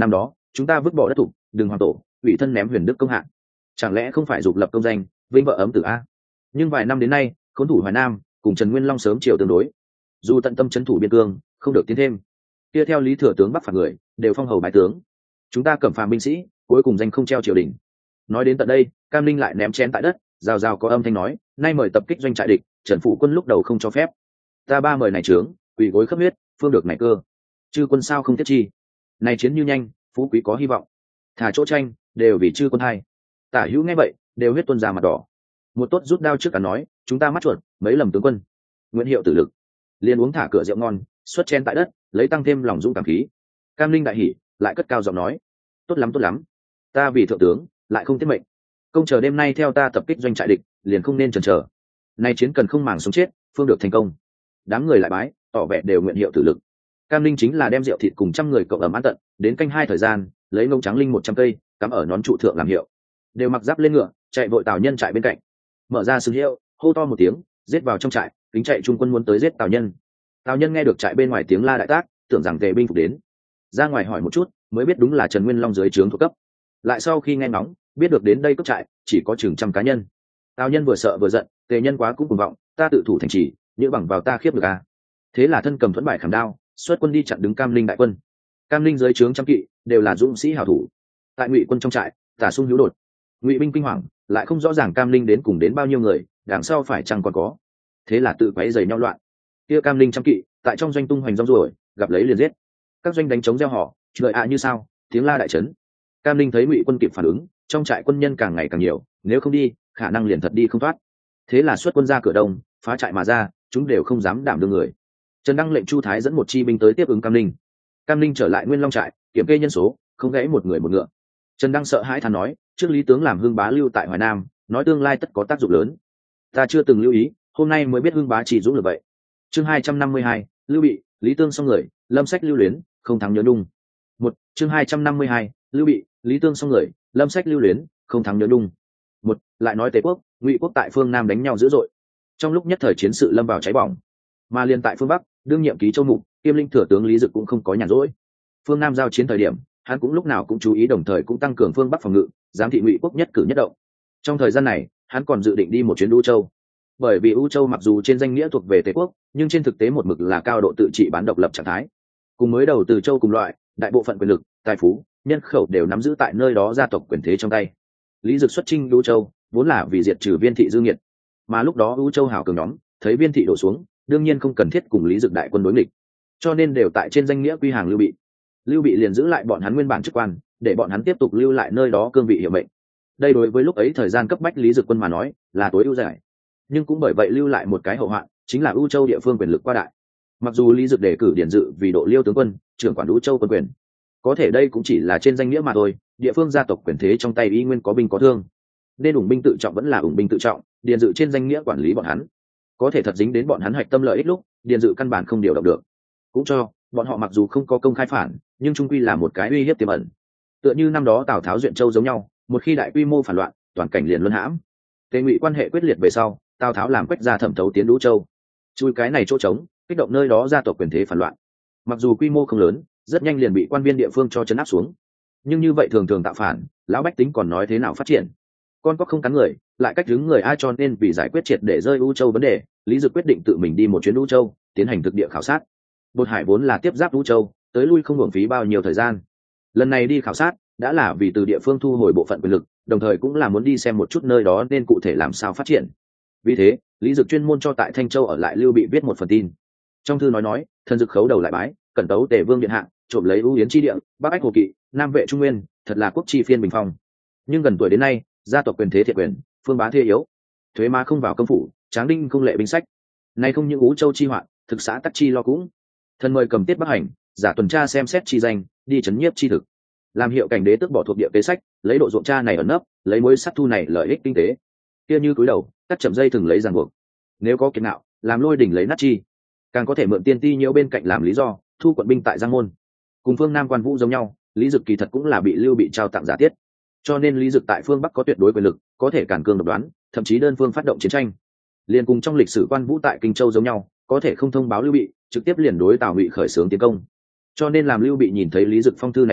chúng ta vứt bỏ đất thủ, đừng hoàng tổ ủy thân ném huyền đức công hạng, chẳng lẽ không phải dục lập công danh, vinh vợ ấm tử a? Nhưng vài năm đến nay khốn thủ Hoài Nam cùng Trần Nguyên Long sớm chiều tương đối, dù tận tâm trấn thủ biên cương không được tiến thêm, kia theo lý thừa tướng bắc phạt người đều phong hầu bái tướng, chúng ta cẩm phàm binh sĩ cuối cùng danh không treo triều đình. Nói đến tận đây Cam Linh lại ném chén tại đất, rào rào có âm thanh nói, nay mời tập kích doanh trại địch, Trần Phụ quân lúc đầu không cho phép, ta ba mời này trướng quỳ gối khắp huyết, phương được này cơ, chư quân sao không thiết chi, này chiến như nhanh, phú quý có hy vọng, thả chỗ tranh đều vì chư quân hay. Tả hữu nghe vậy đều huyết tuôn ra mặt đỏ. Một tốt rút đao trước cả nói, chúng ta mắt chuột mấy lầm tướng quân, Nguyễn Hiệu tử lực liền uống thả cửa rượu ngon, xuất chen tại đất lấy tăng thêm lòng dũng cảm khí. Cam Linh đại hỉ lại cất cao giọng nói, tốt lắm tốt lắm, ta vì thượng tướng lại không tiết mệnh, công chờ đêm nay theo ta tập kích doanh trại địch, liền không nên chần chờ, nay chiến cần không màng sống chết, phương được thành công. Đám người lại bái tỏ vẻ đều nguyện hiệu tử lực. Cam Linh chính là đem rượu thịt cùng trăm người cộng ẩm ăn tận, đến canh hai thời gian lấy ngông trắng linh một trăm cây cắm ở nón trụ thượng làm hiệu, đều mặc giáp lên ngựa chạy vội tào nhân trại bên cạnh, mở ra sừng hiệu hô to một tiếng, giết vào trong trại, kính chạy trung quân muốn tới giết tào nhân. Tào nhân nghe được trại bên ngoài tiếng la đại tác, tưởng rằng tề binh phục đến, ra ngoài hỏi một chút mới biết đúng là Trần Nguyên Long dưới trướng thuộc cấp. Lại sau khi nghe ngóng biết được đến đây cướp trại chỉ có chừng trăm cá nhân. Tào nhân vừa sợ vừa giận, tề nhân quá cũng cuồng vọng, ta tự thủ thành trì, như bằng vào ta khiếp được à? Thế là thân cầm thuẫn bài khảm đao xuất quân đi chặn đứng Cam Linh đại quân. Cam Linh dưới trướng trăm kỵ đều là dũng sĩ hảo thủ. Tại Ngụy quân trong trại tả sung hữu đột, Ngụy binh kinh hoàng, lại không rõ ràng Cam Linh đến cùng đến bao nhiêu người, đằng sau phải chăng còn có, thế là tự quấy giày nhau loạn. Kia Cam Linh trăm kỵ tại trong doanh tung hoành rong ruổi, gặp lấy liền giết. Các doanh đánh chống gieo họ lợi ạ như sao, tiếng la đại trấn. Cam Linh thấy Ngụy quân kịp phản ứng, trong trại quân nhân càng ngày càng nhiều, nếu không đi khả năng liền thật đi không thoát. Thế là xuất quân ra cửa đông, phá trại mà ra, chúng đều không dám đảm đương người. Trần Đăng lệnh Chu Thái dẫn một chi binh tới tiếp ứng Cam Linh. Cam Linh trở lại Nguyên Long trại, kiểm kê nhân số, không gãy một người một ngựa. Trần Đăng sợ hãi thán nói, trước lý tướng làm Hưng Bá lưu tại Hoài Nam, nói tương lai tất có tác dụng lớn, ta chưa từng lưu ý, hôm nay mới biết Hưng Bá chỉ dũng được vậy. Chương hai trăm năm mươi hai, Lưu Bị, Lý Tương xong người, Lâm Sách lưu luyến, không thắng nhớ đung. Một, chương hai trăm năm mươi hai, Lưu Bị, Lý Tương xong người, Lâm Sách lưu luyến, không thắng nhớ đung. Một, lại nói Tề quốc, Ngụy quốc tại phương Nam đánh nhau dữ dội. Trong lúc nhất thời chiến sự lâm vào cháy bỏng, mà liên tại phương Bắc, đương nhiệm ký châu mục, kiêm linh thừa tướng Lý Dực cũng không có nhàn rỗi. Phương Nam giao chiến thời điểm, hắn cũng lúc nào cũng chú ý, đồng thời cũng tăng cường phương Bắc phòng ngự, giám thị Ngụy quốc nhất cử nhất động. Trong thời gian này, hắn còn dự định đi một chuyến U Châu. Bởi vì U Châu mặc dù trên danh nghĩa thuộc về Tề quốc, nhưng trên thực tế một mực là cao độ tự trị bán độc lập trạng thái. Cùng mới đầu từ châu cùng loại, đại bộ phận quyền lực, tài phú, nhân khẩu đều nắm giữ tại nơi đó gia tộc quyền thế trong tay. Lý Dực xuất chinh U Châu, vốn là vì diệt trừ Viên thị dư nghiệt, mà lúc đó U Châu hảo cường nhóm, thấy Viên thị đổ xuống, đương nhiên không cần thiết cùng Lý Dực đại quân đối nghịch, cho nên đều tại trên danh nghĩa quy hàng Lưu Bị. Lưu Bị liền giữ lại bọn hắn nguyên bản chức quan, để bọn hắn tiếp tục lưu lại nơi đó cương vị hiệu mệnh. Đây đối với lúc ấy thời gian cấp bách Lý Dực quân mà nói là tối ưu giải, nhưng cũng bởi vậy lưu lại một cái hậu hoạn, chính là U Châu địa phương quyền lực quá đại. Mặc dù Lý Dực đề cử Điền Dự vì độ liêu tướng quân, trưởng quản U Châu quân quyền, có thể đây cũng chỉ là trên danh nghĩa mà thôi, địa phương gia tộc quyền thế trong tay y nguyên có binh có thương, nên ủng binh tự trọng vẫn là ủng binh tự trọng. Điền Dự trên danh nghĩa quản lý bọn hắn, có thể thật dính đến bọn hắn hạch tâm lợi ích lúc, Điền Dự căn bản không điều động được. Cũng cho bọn họ mặc dù không có công khai phản, nhưng trung quy là một cái uy hiếp tiềm ẩn, tựa như năm đó Tào Tháo Duyện Châu giống nhau, một khi đại quy mô phản loạn, toàn cảnh liền luân hãm. Tề Ngụy quan hệ quyết liệt về sau, Tào Tháo làm Quách gia thẩm thấu tiến Đũ Châu, chui cái này chỗ trống, kích động nơi đó gia tộc quyền thế phản loạn. Mặc dù quy mô không lớn, rất nhanh liền bị quan viên địa phương cho chấn áp xuống, nhưng như vậy thường thường tạo phản, lão bách tính còn nói thế nào phát triển? Con có không cắn người, lại cách đứng người ai, cho nên vì giải quyết triệt để rơi U Châu vấn đề, Lý Dực quyết định tự mình đi một chuyến U Châu, tiến hành thực địa khảo sát. Bột Hải vốn là tiếp giáp U Châu, tới lui không uổng phí bao nhiêu thời gian. Lần này đi khảo sát, đã là vì từ địa phương thu hồi bộ phận quyền lực, đồng thời cũng là muốn đi xem một chút nơi đó nên cụ thể làm sao phát triển. Vì thế, Lý Dực chuyên môn cho tại Thanh Châu ở lại Lưu Bị viết một phần tin. Trong thư nói nói, thần Dực khấu đầu lại bái, cẩn tấu Tề Vương điện hạ, trộm lấy ưu yến chi địa, bắc ách hồ kỵ, nam vệ trung nguyên, thật là quốc chi phiên bình phong. Nhưng gần tuổi đến nay, gia tộc quyền thế thiệt quyền, phương bá thế yếu, thuế má không vào công phủ, tráng đinh không lệ binh sách. Nay không những Ú Châu chi hoạn, thực xã tắc chi lo cũng. Thần mời cầm tiết bắc hành, giả tuần tra xem xét chi danh, đi chấn nhiếp chi thực, làm hiệu cảnh đế tước bỏ thuộc địa kế sách, lấy độ ruộng tra này ẩn nấp, lấy mối sắt thu này lợi ích kinh tế. Kia như cúi đầu, cắt chậm dây thừng lấy ràng buộc. Nếu có kiệt ngạo, làm lôi đỉnh lấy nát chi. Càng có thể mượn tiên ti nhiễu bên cạnh làm lý do, thu quận binh tại Giang Môn. Cùng phương Nam Quan Vũ giống nhau, Lý Dực kỳ thật cũng là bị Lưu Bị trao tặng giả tiết. Cho nên Lý Dực tại phương Bắc có tuyệt đối quyền lực, có thể cản cương độc đoán, thậm chí đơn phương phát động chiến tranh. Liên cùng trong lịch sử Quan Vũ tại Kinh Châu giống nhau, có thể không thông báo Lưu Bị, trực tiếp liền đối Tào Ngụy khởi xướng tiến công. Cho nên làm Lưu Bị nhìn thấy Lý Dực phong thư này lúc,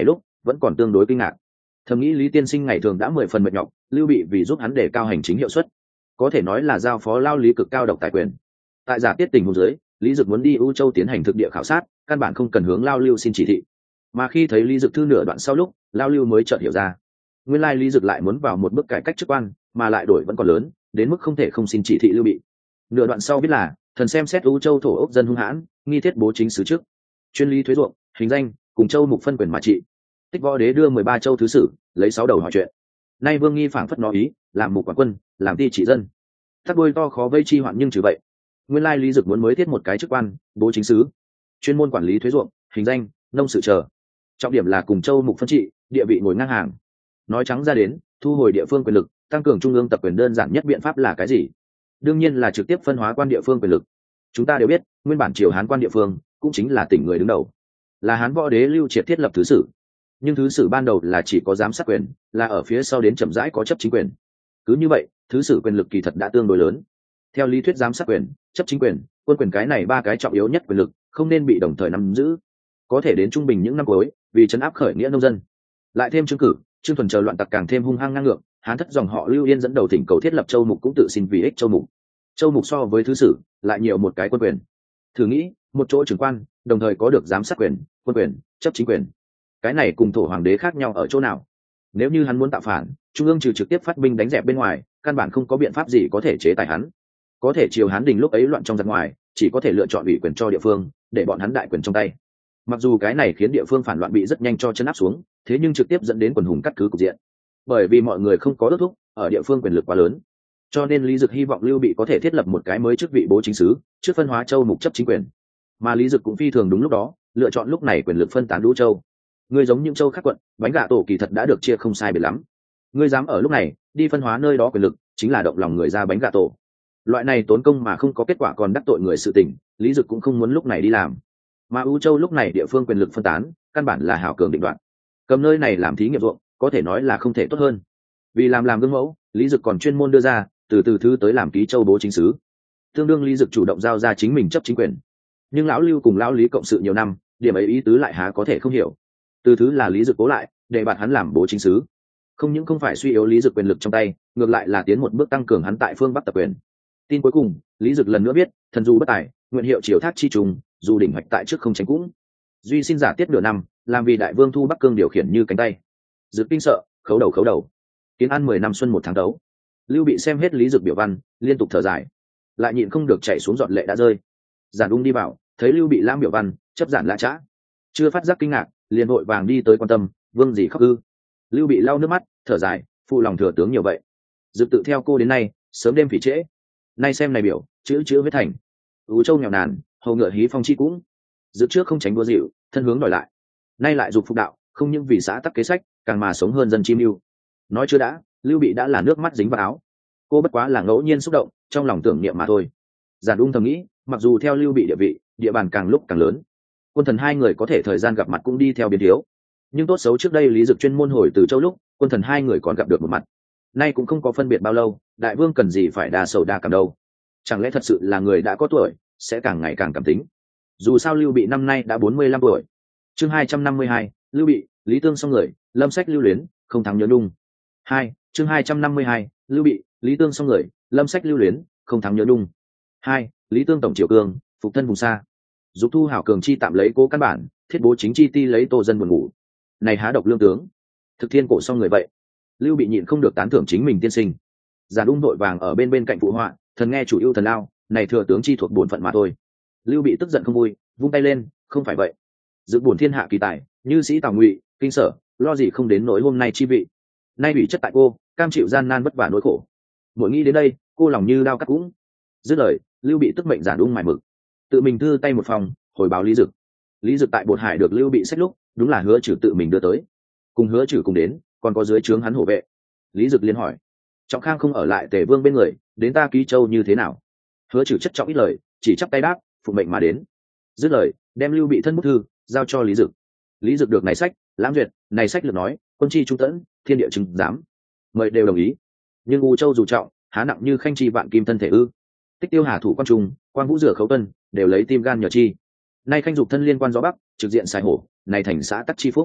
vẫn còn tương đối kinh ngạc. Thầm nghĩ Lý tiên sinh ngày thường đã mười phần mệt nhọc, lưu bị vì giúp hắn đề cao hành chính hiệu suất, có thể nói là giao phó lao lý cực cao độc tài quyền. Tại giả tiết tình huống dưới, Lý Dực muốn đi U Châu tiến hành thực địa khảo sát, căn bản không cần hướng lao lưu xin chỉ thị. Mà khi thấy Lý Dực thư nửa đoạn sau lúc, lao lưu mới chợt hiểu ra, nguyên lai Lý Dực lại muốn vào một bước cải cách chức quan, mà lại đổi vẫn còn lớn, đến mức không thể không xin chỉ thị lưu bị. Nửa đoạn sau biết là thần xem xét U Châu thổ ốc dân hung hãn, nghi thiết bố chính sứ chức, chuyên lý thuế ruộng, hình danh, cùng châu mục phân quyền mà trị. Tích Võ Đế đưa mười ba châu thứ sử, lấy sáu đầu hỏi chuyện. Nay Vương Nghi phảng phất nó ý, làm mục quản quân, làm ti trị dân. Thắt đuôi to khó vây chi hoạn nhưng trừ vậy. Nguyên lai Lý Dực muốn mới thiết một cái chức quan, bố chính sứ, chuyên môn quản lý thuế ruộng, hình danh, nông sự chờ. Trọng điểm là cùng châu mục phân trị, địa vị ngồi ngang hàng. Nói trắng ra đến, thu hồi địa phương quyền lực, tăng cường trung ương tập quyền đơn giản nhất biện pháp là cái gì? Đương nhiên là trực tiếp phân hóa quan địa phương quyền lực. Chúng ta đều biết, nguyên bản triều Hán quan địa phương cũng chính là tỉnh người đứng đầu, là Hán Võ Đế Lưu Triệt thiết lập thứ sử. Nhưng thứ sử ban đầu là chỉ có giám sát quyền, là ở phía sau đến chậm rãi có chấp chính quyền. Cứ như vậy, thứ sử quyền lực kỳ thật đã tương đối lớn. Theo lý thuyết giám sát quyền, chấp chính quyền, quân quyền cái này ba cái trọng yếu nhất quyền lực không nên bị đồng thời nắm giữ. Có thể đến trung bình những năm cuối, vì trấn áp khởi nghĩa nông dân, lại thêm Trương Cử, Trương Thuần chờ loạn tặc càng thêm hung hăng ngang ngược, Hán thất dòng họ Lưu Yên dẫn đầu thỉnh cầu thiết lập châu mục cũng tự xin vì ích châu mục. Châu mục so với thứ sử lại nhiều một cái quân quyền. Thử nghĩ, một chỗ trưởng quan đồng thời có được giám sát quyền, quân quyền, chấp chính quyền, cái này cùng thổ hoàng đế khác nhau ở chỗ nào? Nếu như hắn muốn tạo phản, trung ương trừ trực tiếp phát binh đánh dẹp bên ngoài, căn bản không có biện pháp gì có thể chế tài hắn. Có thể triều Hán đình lúc ấy loạn trong giặc ngoài, chỉ có thể lựa chọn ủy quyền cho địa phương, để bọn hắn đại quyền trong tay. Mặc dù cái này khiến địa phương phản loạn bị rất nhanh cho chấn áp xuống, thế nhưng trực tiếp dẫn đến quần hùng cắt cứ cục diện. Bởi vì mọi người không có ước thúc, ở địa phương quyền lực quá lớn, cho nên Lý Dực hy vọng Lưu Bị có thể thiết lập một cái mới chức vị bố chính sứ, trước phân hóa châu mục chấp chính quyền. Mà Lý Dực cũng phi thường đúng lúc đó, lựa chọn lúc này quyền lực phân tán lũ châu. Ngươi giống những châu khác quận, bánh gà tổ kỳ thật đã được chia không sai biệt lắm. Ngươi dám ở lúc này đi phân hóa nơi đó quyền lực, chính là động lòng người ra bánh gà tổ. Loại này tốn công mà không có kết quả còn đắc tội người sự tình, Lý Dực cũng không muốn lúc này đi làm. Mà U Châu lúc này địa phương quyền lực phân tán, căn bản là hảo cường định đoạn. Cầm nơi này làm thí nghiệm ruộng, có thể nói là không thể tốt hơn. Vì làm làm gương mẫu, Lý Dực còn chuyên môn đưa ra, từ từ thứ tới làm ký châu bố chính sứ. Tương đương Lý Dực chủ động giao ra chính mình chấp chính quyền. Nhưng lão Lưu cùng lão Lý cộng sự nhiều năm, điểm ấy ý tứ lại há có thể không hiểu. Từ thứ là Lý Dực cố lại, để bạn hắn làm bố chính sứ. Không những không phải suy yếu Lý Dực quyền lực trong tay, ngược lại là tiến một bước tăng cường hắn tại phương Bắc tập quyền. Tin cuối cùng, Lý Dực lần nữa biết, thần du bất tài, nguyện hiệu triều thác chi trùng, dù đỉnh hoạch tại trước không tránh cũng. Duy xin giả tiết nửa năm, làm vì đại vương thu Bắc Cương điều khiển như cánh tay. Dực kinh sợ, khấu đầu khấu đầu. Kiến an mười năm xuân một tháng đấu. Lưu Bị xem hết Lý Dực biểu văn, liên tục thở dài, lại nhịn không được chạy xuống giọt lệ đã rơi. Giản Ung đi vào, thấy Lưu Bị lãm biểu văn, chấp giản lã trã, chưa phát giác kinh ngạc, liền vội vàng đi tới quan tâm, vương gì khóc ư? Lưu Bị lau nước mắt, thở dài, phụ lòng thừa tướng nhiều vậy. Dực tự theo cô đến nay, sớm đêm phỉ trễ. Nay xem này biểu, chữ chữ huyết thành. U Châu nghèo nàn, hầu ngựa hí phong chi cũng. Dực trước không tránh đua dịu, thân hướng đòi lại. Nay lại dục phục đạo, không những vì xã tắc kế sách, càng mà sống hơn dân chim yêu. Nói chưa đã, Lưu Bị đã là nước mắt dính vào áo. Cô bất quá là ngẫu nhiên xúc động, trong lòng tưởng niệm mà thôi. Giản Ung thầm nghĩ, mặc dù theo Lưu Bị địa vị, địa bàn càng lúc càng lớn, quân thần hai người có thể thời gian gặp mặt cũng đi theo biến thiếu. Nhưng tốt xấu trước đây Lý Dực chuyên môn hồi từ Châu lúc, quân thần hai người còn gặp được một mặt. Nay cũng không có phân biệt bao lâu, đại vương cần gì phải đa sầu đa cảm đâu. Chẳng lẽ thật sự là người đã có tuổi, sẽ càng ngày càng cảm tính. Dù sao Lưu Bị năm nay đã bốn mươi lăm tuổi. Chương hai trăm năm mươi hai, Lưu Bị, Lý Tương song người, Lâm Sách lưu luyến, không thắng nhớ đung. Hai, chương hai trăm năm mươi hai, Lưu Bị, Lý Tương song người, Lâm Sách lưu luyến, không thắng nhớ đung. Hai, Lý Tương tổng triều cường, phục thân vùng xa. Dục thu hảo cường chi tạm lấy cố căn bản, thiết bố chính chi ti lấy tô dân buồn ngủ. Này há độc lương tướng, thực thiên cổ song người vậy. Lưu Bị nhịn không được tán thưởng chính mình tiên sinh. Giản Ung vội vàng ở bên bên cạnh phụ họa, thần nghe chủ yêu thần lao, này thừa tướng chi thuộc bổn phận mà thôi. Lưu Bị tức giận không vui, vung tay lên, không phải vậy. Dự bổn thiên hạ kỳ tài, như sĩ Tào Ngụy, kinh sở, lo gì không đến nỗi hôm nay chi vị. Nay bị chất tại cô, cam chịu gian nan vất vả nỗi khổ. Mỗi nghĩ đến đây, cô lòng như đao cắt cũng. Dứt lời, Lưu Bị tức mệnh Giản Ung mài mực, tự mình thư tay một phòng, hồi báo Lý Dực. Lý Dực tại Bột Hải được Lưu Bị sách lúc, đúng là Hứa Trử tự mình đưa tới. Cùng Hứa Trử cùng đến, còn có dưới trướng hắn hộ vệ. Lý Dực liên hỏi, Trọng Khang không ở lại Tề Vương bên người, đến ta Ký Châu như thế nào? Hứa Trử chất trọng ít lời, chỉ chắp tay đáp, phụ mệnh mà đến. Dứt lời, đem Lưu Bị thân bút thư giao cho Lý Dực. Lý Dực được này sách, lãm duyệt, này sách lược nói, quân chi trung tẫn, thiên địa chứng giám, mời đều đồng ý. Nhưng U Châu dù trọng, há nặng như khanh chi vạn kim thân thể ư? Tích Tiêu Hà thủ quan trung, quan vũ rửa khấu tuân, đều lấy tim gan nhờ chi. Nay khanh dục thân liên quan gió bắc, trực diện xài hổ, này thành xã tắc chi phúc.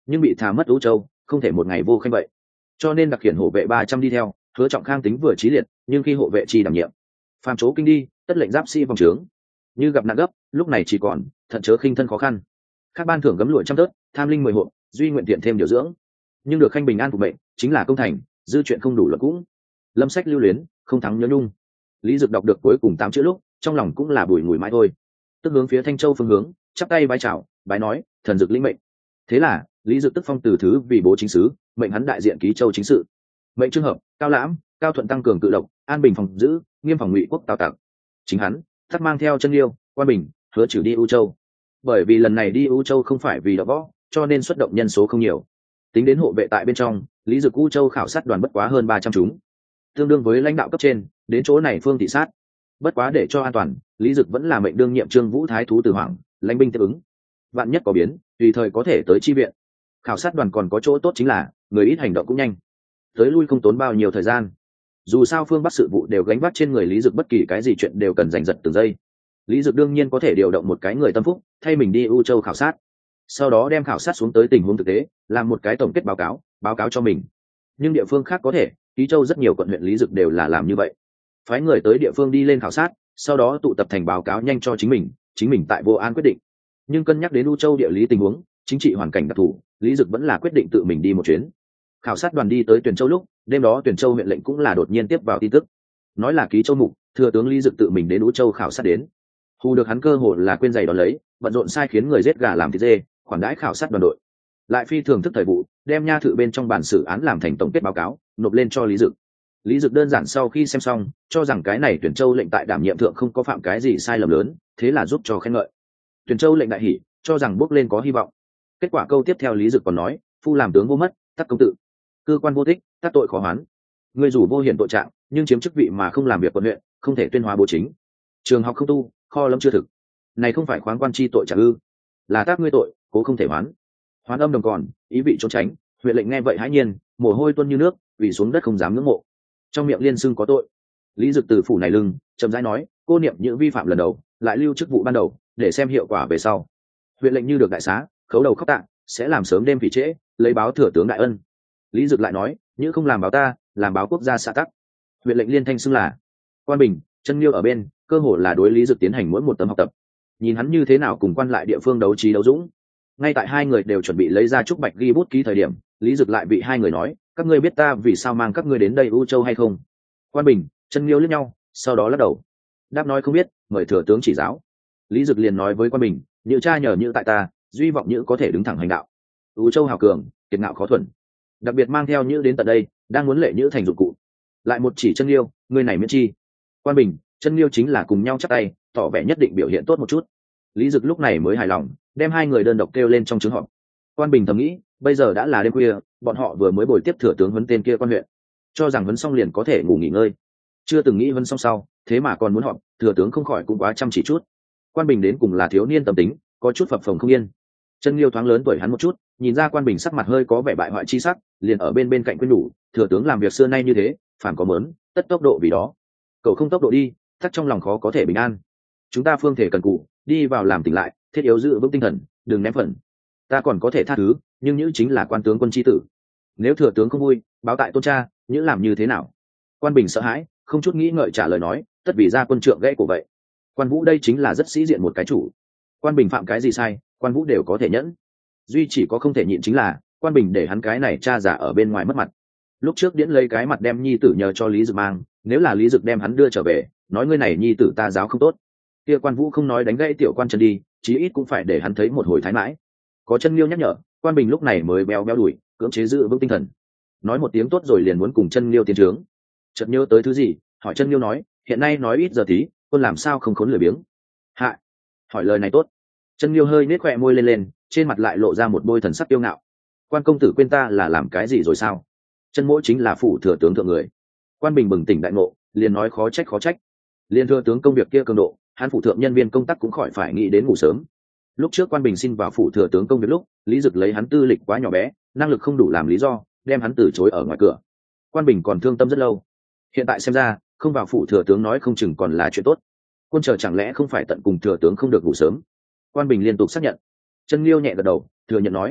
nhưng bị thả mất ưu châu, không thể một ngày vô khanh vậy, cho nên đặc hiển hộ vệ ba trăm đi theo. Hứa Trọng Khang tính vừa trí liệt, nhưng khi hộ vệ chi đảm nhiệm, phàm chỗ kinh đi, tất lệnh giáp sĩ vòng trướng. Như gặp nạn gấp, lúc này chỉ còn thận chớ khinh thân khó khăn. Các ban thưởng gấm lụa trăm tớt, tham linh mười hộ, duy nguyện tiện thêm điều dưỡng. Nhưng được khanh bình an phục mệnh, chính là công thành, dư chuyện không đủ luật cũng. Lâm sách lưu luyến, không thắng nhớ nhung. Lý Dực đọc được cuối cùng tám chữ lúc, trong lòng cũng là bùi ngùi mãi thôi. Tức hướng phía Thanh Châu phương hướng, chắp tay bái chào, bái nói, thần Dực lĩnh mệnh. Thế là, Lý Dực tức phong từ thứ vì bố chính sứ, mệnh hắn đại diện ký châu chính sự. Mệnh trường hợp, Cao Lãm, Cao Thuận tăng cường tự độc, an bình phòng giữ, nghiêm phòng ngụy quốc tào tặc. Chính hắn, thắt mang theo chân liêu, Quan Bình, hứa trừ đi U Châu. Bởi vì lần này đi U Châu không phải vì đọ võ, cho nên xuất động nhân số không nhiều. Tính đến hộ vệ tại bên trong, Lý Dực U Châu khảo sát đoàn bất quá hơn ba trăm chúng, tương đương với lãnh đạo cấp trên đến chỗ này phương thị sát. Bất quá để cho an toàn, Lý Dực vẫn là mệnh đương nhiệm Trương Vũ Thái thú Từ Hoàng, lãnh binh tiếp ứng. Vạn nhất có biến, tùy thời có thể tới chi viện. Khảo sát đoàn còn có chỗ tốt chính là người ít hành động cũng nhanh, tới lui không tốn bao nhiêu thời gian. Dù sao phương bắc sự vụ đều gánh vác trên người Lý Dực, bất kỳ cái gì chuyện đều cần giành giật từng giây. Lý Dực đương nhiên có thể điều động một cái người tâm phúc thay mình đi U Châu khảo sát, sau đó đem khảo sát xuống tới tình huống thực tế, làm một cái tổng kết báo cáo báo cáo cho mình. Nhưng địa phương khác có thể, Ký Châu rất nhiều quận huyện Lý Dực đều là làm như vậy, phái người tới địa phương đi lên khảo sát, sau đó tụ tập thành báo cáo nhanh cho chính mình, chính mình tại vô an quyết định. Nhưng cân nhắc đến U Châu địa lý tình huống, chính trị hoàn cảnh đặc thù, Lý Dực vẫn là quyết định tự mình đi một chuyến. Khảo sát đoàn đi tới Tuyền Châu lúc, đêm đó Tuyền Châu huyện lệnh cũng là đột nhiên tiếp vào tin tức, nói là Ký Châu mục thừa tướng Lý Dực tự mình đến U Châu khảo sát đến. Hù được hắn cơ hồ là quên giày đón lấy, bận rộn sai khiến người giết gà làm thịt dê, khoản đãi khảo sát đoàn đội. Lại phi thường thức thời vụ, đem nha thự bên trong bản xử án làm thành tổng kết báo cáo, nộp lên cho Lý Dực. Lý Dực đơn giản sau khi xem xong, cho rằng cái này Tuyển Châu lệnh tại đảm nhiệm thượng không có phạm cái gì sai lầm lớn, thế là giúp cho khen ngợi. Tuyển Châu lệnh đại hỉ, cho rằng bước lên có hy vọng. Kết quả câu tiếp theo Lý Dực còn nói, phu làm tướng vô mất, tắc công tự, cơ quan vô tích, tắc tội khó hoán. Người dù vô hiển tội trạng, nhưng chiếm chức vị mà không làm việc quận huyện, không thể tuyên hóa bố chính. Trường học không tu, kho lâm chưa thực, này không phải khoáng quan chi tội trả ư? Là tác ngươi tội, cố không thể hoán. Hoán âm đồng còn, ý vị trốn tránh. Huyện lệnh nghe vậy hãi nhiên, mồ hôi tuôn như nước, vì xuống đất không dám ngưỡng mộ. Trong miệng liên xưng có tội. Lý Dực từ phủ này lưng, chậm rãi nói, cô niệm những vi phạm lần đầu, lại lưu chức vụ ban đầu, để xem hiệu quả về sau. Huyện lệnh như được đại xá, khấu đầu khóc tạ, sẽ làm sớm đêm vì trễ, lấy báo thừa tướng đại ân. Lý Dực lại nói, như không làm báo ta, làm báo quốc gia xã tắc. Huyện lệnh liên thanh xưng là Quan Bình, Chân Liêu ở bên, cơ hồ là đối Lý Dực tiến hành mỗi một tấm học tập, nhìn hắn như thế nào cùng quan lại địa phương đấu trí đấu dũng. Ngay tại hai người đều chuẩn bị lấy ra trúc bạch ghi bút ký thời điểm, Lý Dực lại bị hai người nói, các ngươi biết ta vì sao mang các ngươi đến đây U Châu hay không? Quan Bình, Chân Liêu liếc nhau, sau đó lắc đầu, đáp nói không biết, mời thừa tướng chỉ giáo. Lý Dực liền nói với Quan Bình, như cha nhờ như tại ta, duy vọng như có thể đứng thẳng hành đạo. U Châu hào cường, kiệt ngạo khó thuần, đặc biệt mang theo như đến tận đây, đang muốn lệ như thành dụng cụ. Lại một chỉ Chân Liêu, người này miễn chi. Quan Bình, Chân Liêu chính là cùng nhau chắp tay, tỏ vẻ nhất định biểu hiện tốt một chút. Lý Dực lúc này mới hài lòng, đem hai người đơn độc kêu lên trong trướng họp. Quan Bình thầm nghĩ, bây giờ đã là đêm khuya, bọn họ vừa mới bồi tiếp thừa tướng huấn tên kia quan huyện, cho rằng huấn xong liền có thể ngủ nghỉ ngơi, chưa từng nghĩ huấn xong sau, thế mà còn muốn họp, thừa tướng không khỏi cũng quá chăm chỉ chút. Quan Bình đến cùng là thiếu niên tâm tính, có chút phập phồng không yên. Chân Liêu thoáng lớn tuổi hắn một chút, nhìn ra Quan Bình sắc mặt hơi có vẻ bại hoại chi sắc, liền ở bên bên cạnh khuyên nhủ, thừa tướng làm việc xưa nay như thế, phản có mớn, tất tốc độ vì đó. Cậu không tốc độ đi, thắc trong lòng khó có thể bình an. Chúng ta phương thể cần cụ, đi vào làm tỉnh lại, thiết yếu giữ vững tinh thần, đừng ném phần. Ta còn có thể tha thứ, nhưng nhữ chính là quan tướng quân chi tử. Nếu thừa tướng không vui, báo tại tôn cha, nhữ làm như thế nào? Quan Bình sợ hãi, không chút nghĩ ngợi trả lời nói, tất vì ra quân trượng gãy cổ vậy. Quan Vũ đây chính là rất sĩ diện một cái chủ. Quan Bình phạm cái gì sai, Quan Vũ đều có thể nhẫn. Duy chỉ có không thể nhịn chính là, Quan Bình để hắn cái này cha giả ở bên ngoài mất mặt. Lúc trước điễn lấy cái mặt đem nhi tử nhờ cho Lý Dực mang, nếu là Lý Dực đem hắn đưa trở về, nói ngươi này nhi tử ta giáo không tốt, kia Quan Vũ không nói đánh gãy tiểu quan chân đi, chí ít cũng phải để hắn thấy một hồi thái mãi. Có Chân Liêu nhắc nhở, Quan Bình lúc này mới béo béo đuổi, cưỡng chế giữ vững tinh thần, nói một tiếng tốt rồi liền muốn cùng Chân Liêu tiến trướng. Chợt nhớ tới thứ gì, hỏi Chân Liêu nói, hiện nay nói ít giờ tí, quân làm sao không khốn lười biếng? Hạ, hỏi lời này tốt. Chân Liêu hơi nết khóe môi lên lên, trên mặt lại lộ ra một bôi thần sắc tiêu ngạo. Quan công tử quên ta là làm cái gì rồi sao? Chân Mỗ chính là phủ thừa tướng thượng người. Quan Bình bừng tỉnh đại ngộ, liền nói khó trách khó trách. Liên thừa tướng công việc kia cường độ, hắn phủ thượng nhân viên công tác cũng khỏi phải nghĩ đến ngủ sớm. Lúc trước Quan Bình xin vào phủ thừa tướng công việc lúc, Lý Dực lấy hắn tư lịch quá nhỏ bé, năng lực không đủ làm lý do, đem hắn từ chối ở ngoài cửa. Quan Bình còn thương tâm rất lâu. Hiện tại xem ra, không vào phủ thừa tướng nói không chừng còn là chuyện tốt. Quân chờ chẳng lẽ không phải tận cùng thừa tướng không được ngủ sớm? Quan Bình liên tục xác nhận. Chân Liêu nhẹ gật đầu, thừa nhận nói,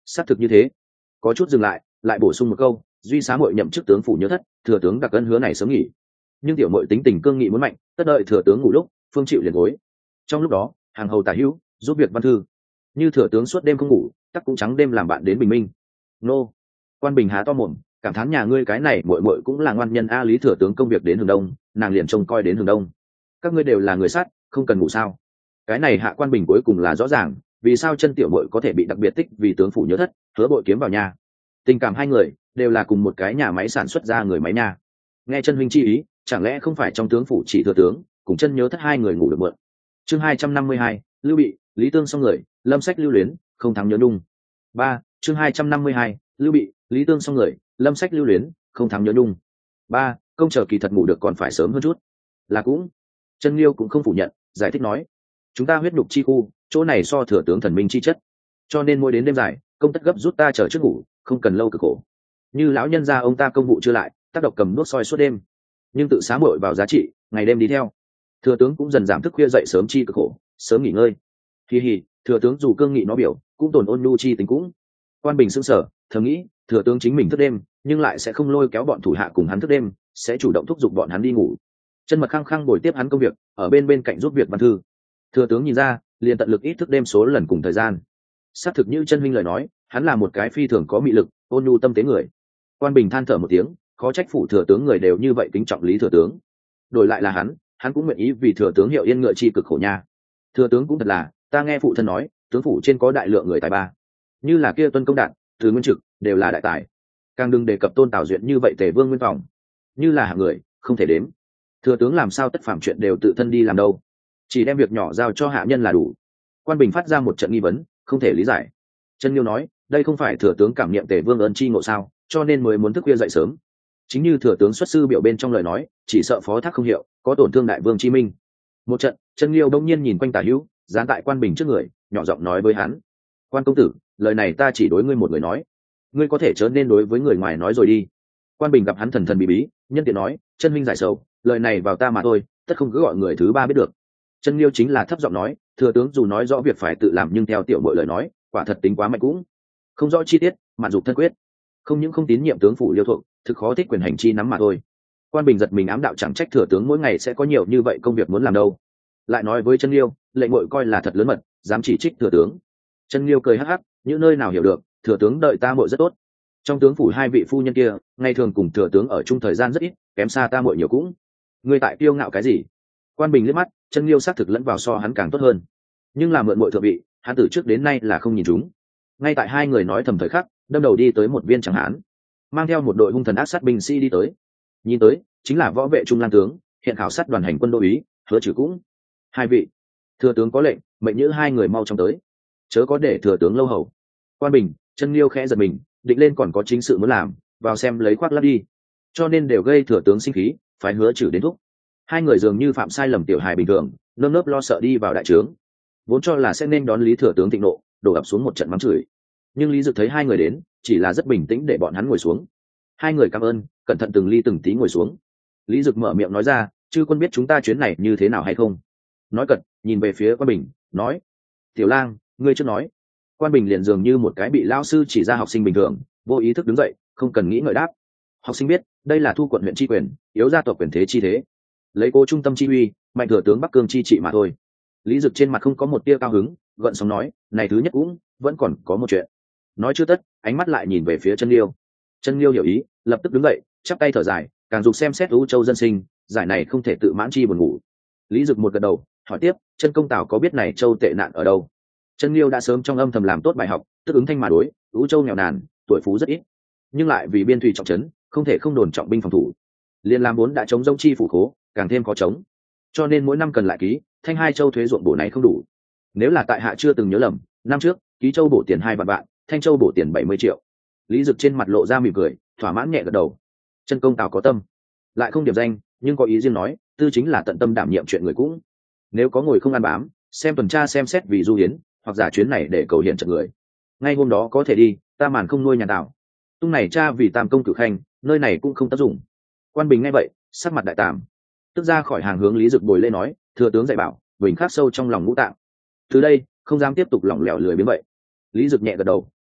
xác thực như thế. Có chút dừng lại, lại bổ sung một câu, duy xá muội nhậm chức tướng phủ nhớ thất, thừa tướng đặc ân hứa này sớm nghỉ. Nhưng tiểu muội tính tình cương nghị muốn mạnh, tất đợi thừa tướng ngủ lúc, phương chịu liền gối. Trong lúc đó, hàng hầu tả hữu, giúp việc văn thư. Như thừa tướng suốt đêm không ngủ, tắc cũng trắng đêm làm bạn đến bình minh. Nô. Quan Bình há to mồm, cảm thán nhà ngươi cái này muội muội cũng là ngoan nhân a. Lý thừa tướng công việc đến hướng đông, nàng liền trông coi đến hướng đông. Các ngươi đều là người sát, không cần ngủ sao? Cái này Hạ Quan Bình cuối cùng là rõ ràng, vì sao chân tiểu muội có thể bị đặc biệt tích vì tướng phủ nhớ thất, hứa bội kiếm vào nhà. Tình cảm hai người đều là cùng một cái nhà máy sản xuất ra người máy nha. Nghe chân huynh chi ý, chẳng lẽ không phải trong tướng phủ chỉ thừa tướng cùng chân nhớ thất hai người ngủ được mượn? Chương hai trăm năm mươi hai, Lưu Bị, Lý Tương xong người, Lâm Sách lưu luyến, không thắng nhớ nhung. Ba, chương hai trăm năm mươi hai, Lưu Bị, Lý Tương xong người, Lâm Sách lưu luyến, không thắng nhớ nhung. Ba, công chờ kỳ thật ngủ được còn phải sớm hơn chút. Là cũng. Chân Liêu cũng không phủ nhận, giải thích nói, chúng ta huyết nhục chi khu, chỗ này so thừa tướng thần minh chi chất, cho nên mỗi đến đêm dài, công tất gấp rút ta chờ trước ngủ, không cần lâu cực khổ. Như lão nhân gia ông ta công vụ chưa lại, tác độc cầm đuốc soi suốt đêm, nhưng tự xá muội vào giá trị, ngày đêm đi theo. Thừa tướng cũng dần giảm thức khuya dậy sớm chi cực khổ, sớm nghỉ ngơi. Kỳ hỉ, thừa tướng dù cương nghị nó biểu, cũng tồn ôn nhu chi tính cũng. Quan Bình sững sờ, thầm nghĩ, thừa tướng chính mình thức đêm, nhưng lại sẽ không lôi kéo bọn thủ hạ cùng hắn thức đêm, sẽ chủ động thúc giục bọn hắn đi ngủ. Chân Mật khăng khăng bồi tiếp hắn công việc, ở bên bên cạnh giúp việc văn thư. Thừa tướng nhìn ra, liền tận lực ít thức đêm số lần cùng thời gian. Xác thực như chân minh lời nói, hắn là một cái phi thường có mị lực, ôn nhu tâm tế người. Quan Bình than thở một tiếng, khó trách phủ thừa tướng người đều như vậy kính trọng Lý thừa tướng. Đổi lại là hắn, hắn cũng nguyện ý vì thừa tướng hiệu yên ngựa chi cực khổ nha. Thừa tướng cũng thật là, ta nghe phụ thân nói, tướng phủ trên có đại lượng người tài ba, như là kia Tuân Công Đạt, Từ Nguyên Trực, đều là đại tài. Càng đừng đề cập Tôn Tào Duyện như vậy Tề Vương Nguyên Phòng, như là hạng người, không thể đếm. Thừa tướng làm sao tất phạm chuyện đều tự thân đi làm đâu, chỉ đem việc nhỏ giao cho hạ nhân là đủ. Quan Bình phát ra một trận nghi vấn, không thể lý giải. Chân Liêu nói, đây không phải thừa tướng cảm niệm Tề Vương ơn chi ngộ sao, cho nên mới muốn thức khuya dậy sớm. Chính như thừa tướng xuất sư biểu bên trong lời nói, chỉ sợ phó thác không hiệu, có tổn thương đại vương chi minh. Một trận, Chân Liêu đông nhiên nhìn quanh tả hữu, dán tại Quan Bình trước người, nhỏ giọng nói với hắn, quan công tử, lời này ta chỉ đối ngươi một người nói, ngươi có thể chớ nên đối với người ngoài nói rồi đi. Quan Bình gặp hắn thần thần bí bí, nhân tiện nói, chân minh giải sầu, lời này vào ta mà thôi, tất không cứ gọi người thứ ba biết được. Chân Liêu chính là thấp giọng nói, thừa tướng dù nói rõ việc phải tự làm nhưng theo tiểu mọi lời nói, quả thật tính quá mạnh cũng không rõ chi tiết, mạn dục thân quyết, không những không tín nhiệm tướng phủ Liêu thuộc, thực khó thích quyền hành chi nắm mà thôi. Quan Bình giật mình ám đạo, chẳng trách thừa tướng mỗi ngày sẽ có nhiều như vậy công việc muốn làm đâu. Lại nói với Chân Liêu, lệnh ngội coi là thật lớn mật, dám chỉ trích thừa tướng. Chân Liêu cười hắc hắc, những nơi nào hiểu được, thừa tướng đợi ta muội rất tốt. Trong tướng phủ hai vị phu nhân kia, ngày thường cùng thừa tướng ở chung thời gian rất ít, kém xa ta muội nhiều cũng. Ngươi tại kiêu ngạo cái gì? Quan Bình liếc mắt, Chân Liêu xác thực lẫn vào so hắn càng tốt hơn, nhưng là mượn muội thượng vị, hắn từ trước đến nay là không nhìn chúng. Ngay tại hai người nói thầm thời khắc, đâm đầu đi tới một viên chẳng hán, mang theo một đội hung thần ác sát binh sĩ đi tới. Nhìn tới, chính là võ vệ trung lang tướng, hiện khảo sát đoàn hành quân đô úy, Hứa Trừ cũng. Hai vị, thừa tướng có lệnh, mệnh nhữ hai người mau chóng tới, chớ có để thừa tướng lâu hầu. Quan Bình, Chân Liêu khẽ giật mình, định lên còn có chính sự muốn làm, vào xem lấy khoác lắp đi, cho nên đều gây thừa tướng sinh khí, phải Hứa Trừ đến thúc. Hai người dường như phạm sai lầm tiểu hài bình thường, nơm nớp lo sợ đi vào đại trướng, vốn cho là sẽ nên đón Lý thừa tướng thịnh nộ, đổ ập xuống một trận mắng chửi. Nhưng Lý Dực thấy hai người đến, chỉ là rất bình tĩnh để bọn hắn ngồi xuống. Hai người cảm ơn, cẩn thận từng ly từng tí ngồi xuống. Lý Dực mở miệng nói ra, chư quân biết chúng ta chuyến này như thế nào hay không? Nói cật, nhìn về phía Quan Bình, nói, tiểu lang, ngươi chưa nói. Quan Bình liền dường như một cái bị lao sư chỉ ra học sinh bình thường, vô ý thức đứng dậy, không cần nghĩ ngợi đáp. Học sinh biết, đây là thu quận huyện tri quyền, yếu gia tộc quyền thế chi thế, lấy cố trung tâm chi uy, mạnh thừa tướng Bắc Cương chi trị mà thôi. Lý Dực trên mặt không có một tia cao hứng, gợn sóng nói, này thứ nhất cũng vẫn còn có một chuyện. Nói chưa tất, ánh mắt lại nhìn về phía Chân Liêu. Chân Liêu hiểu ý, lập tức đứng dậy, chắp tay thở dài, càng dục xem xét U Châu dân sinh, giải này không thể tự mãn chi buồn ngủ. Lý Dực một gật đầu, hỏi tiếp, Chân công tào có biết này Châu tệ nạn ở đâu? Chân Liêu đã sớm trong âm thầm làm tốt bài học, tức ứng thanh mà đối, U Châu nghèo nàn, tuổi phú rất ít, nhưng lại vì biên thủy trọng trấn, không thể không đồn trọng binh phòng thủ. Liên làm vốn đã chống rông chi phủ khố, càng thêm khó chống, cho nên mỗi năm cần lại ký thanh hai châu thuế ruộng bổ này không đủ. Nếu là tại hạ chưa từng nhớ lầm, năm trước ký châu bổ tiền hai vạn vạn, thanh châu bổ tiền bảy mươi triệu. Lý Dực trên mặt lộ ra mỉm cười, thỏa mãn nhẹ gật đầu. Chân công tào có tâm, lại không điểm danh, nhưng có ý riêng nói, tư chính là tận tâm đảm nhiệm chuyện người cũng. Nếu có ngồi không ăn bám, xem tuần tra xem xét vì du hiến, hoặc giả chuyến này để cầu hiện trận người, ngay hôm đó có thể đi, ta màn không nuôi nhà tào. Tung này cha vì tam công cử khanh, nơi này cũng không tác dụng. Quan Bình nghe vậy, sắc mặt đại tàm, tức ra khỏi hàng hướng Lý Dực bồi lên nói, thừa tướng dạy bảo, bình khắc sâu trong lòng ngũ tạng. Từ đây không dám tiếp tục lỏng lẻo lười biếng vậy. Lý Dực nhẹ gật đầu,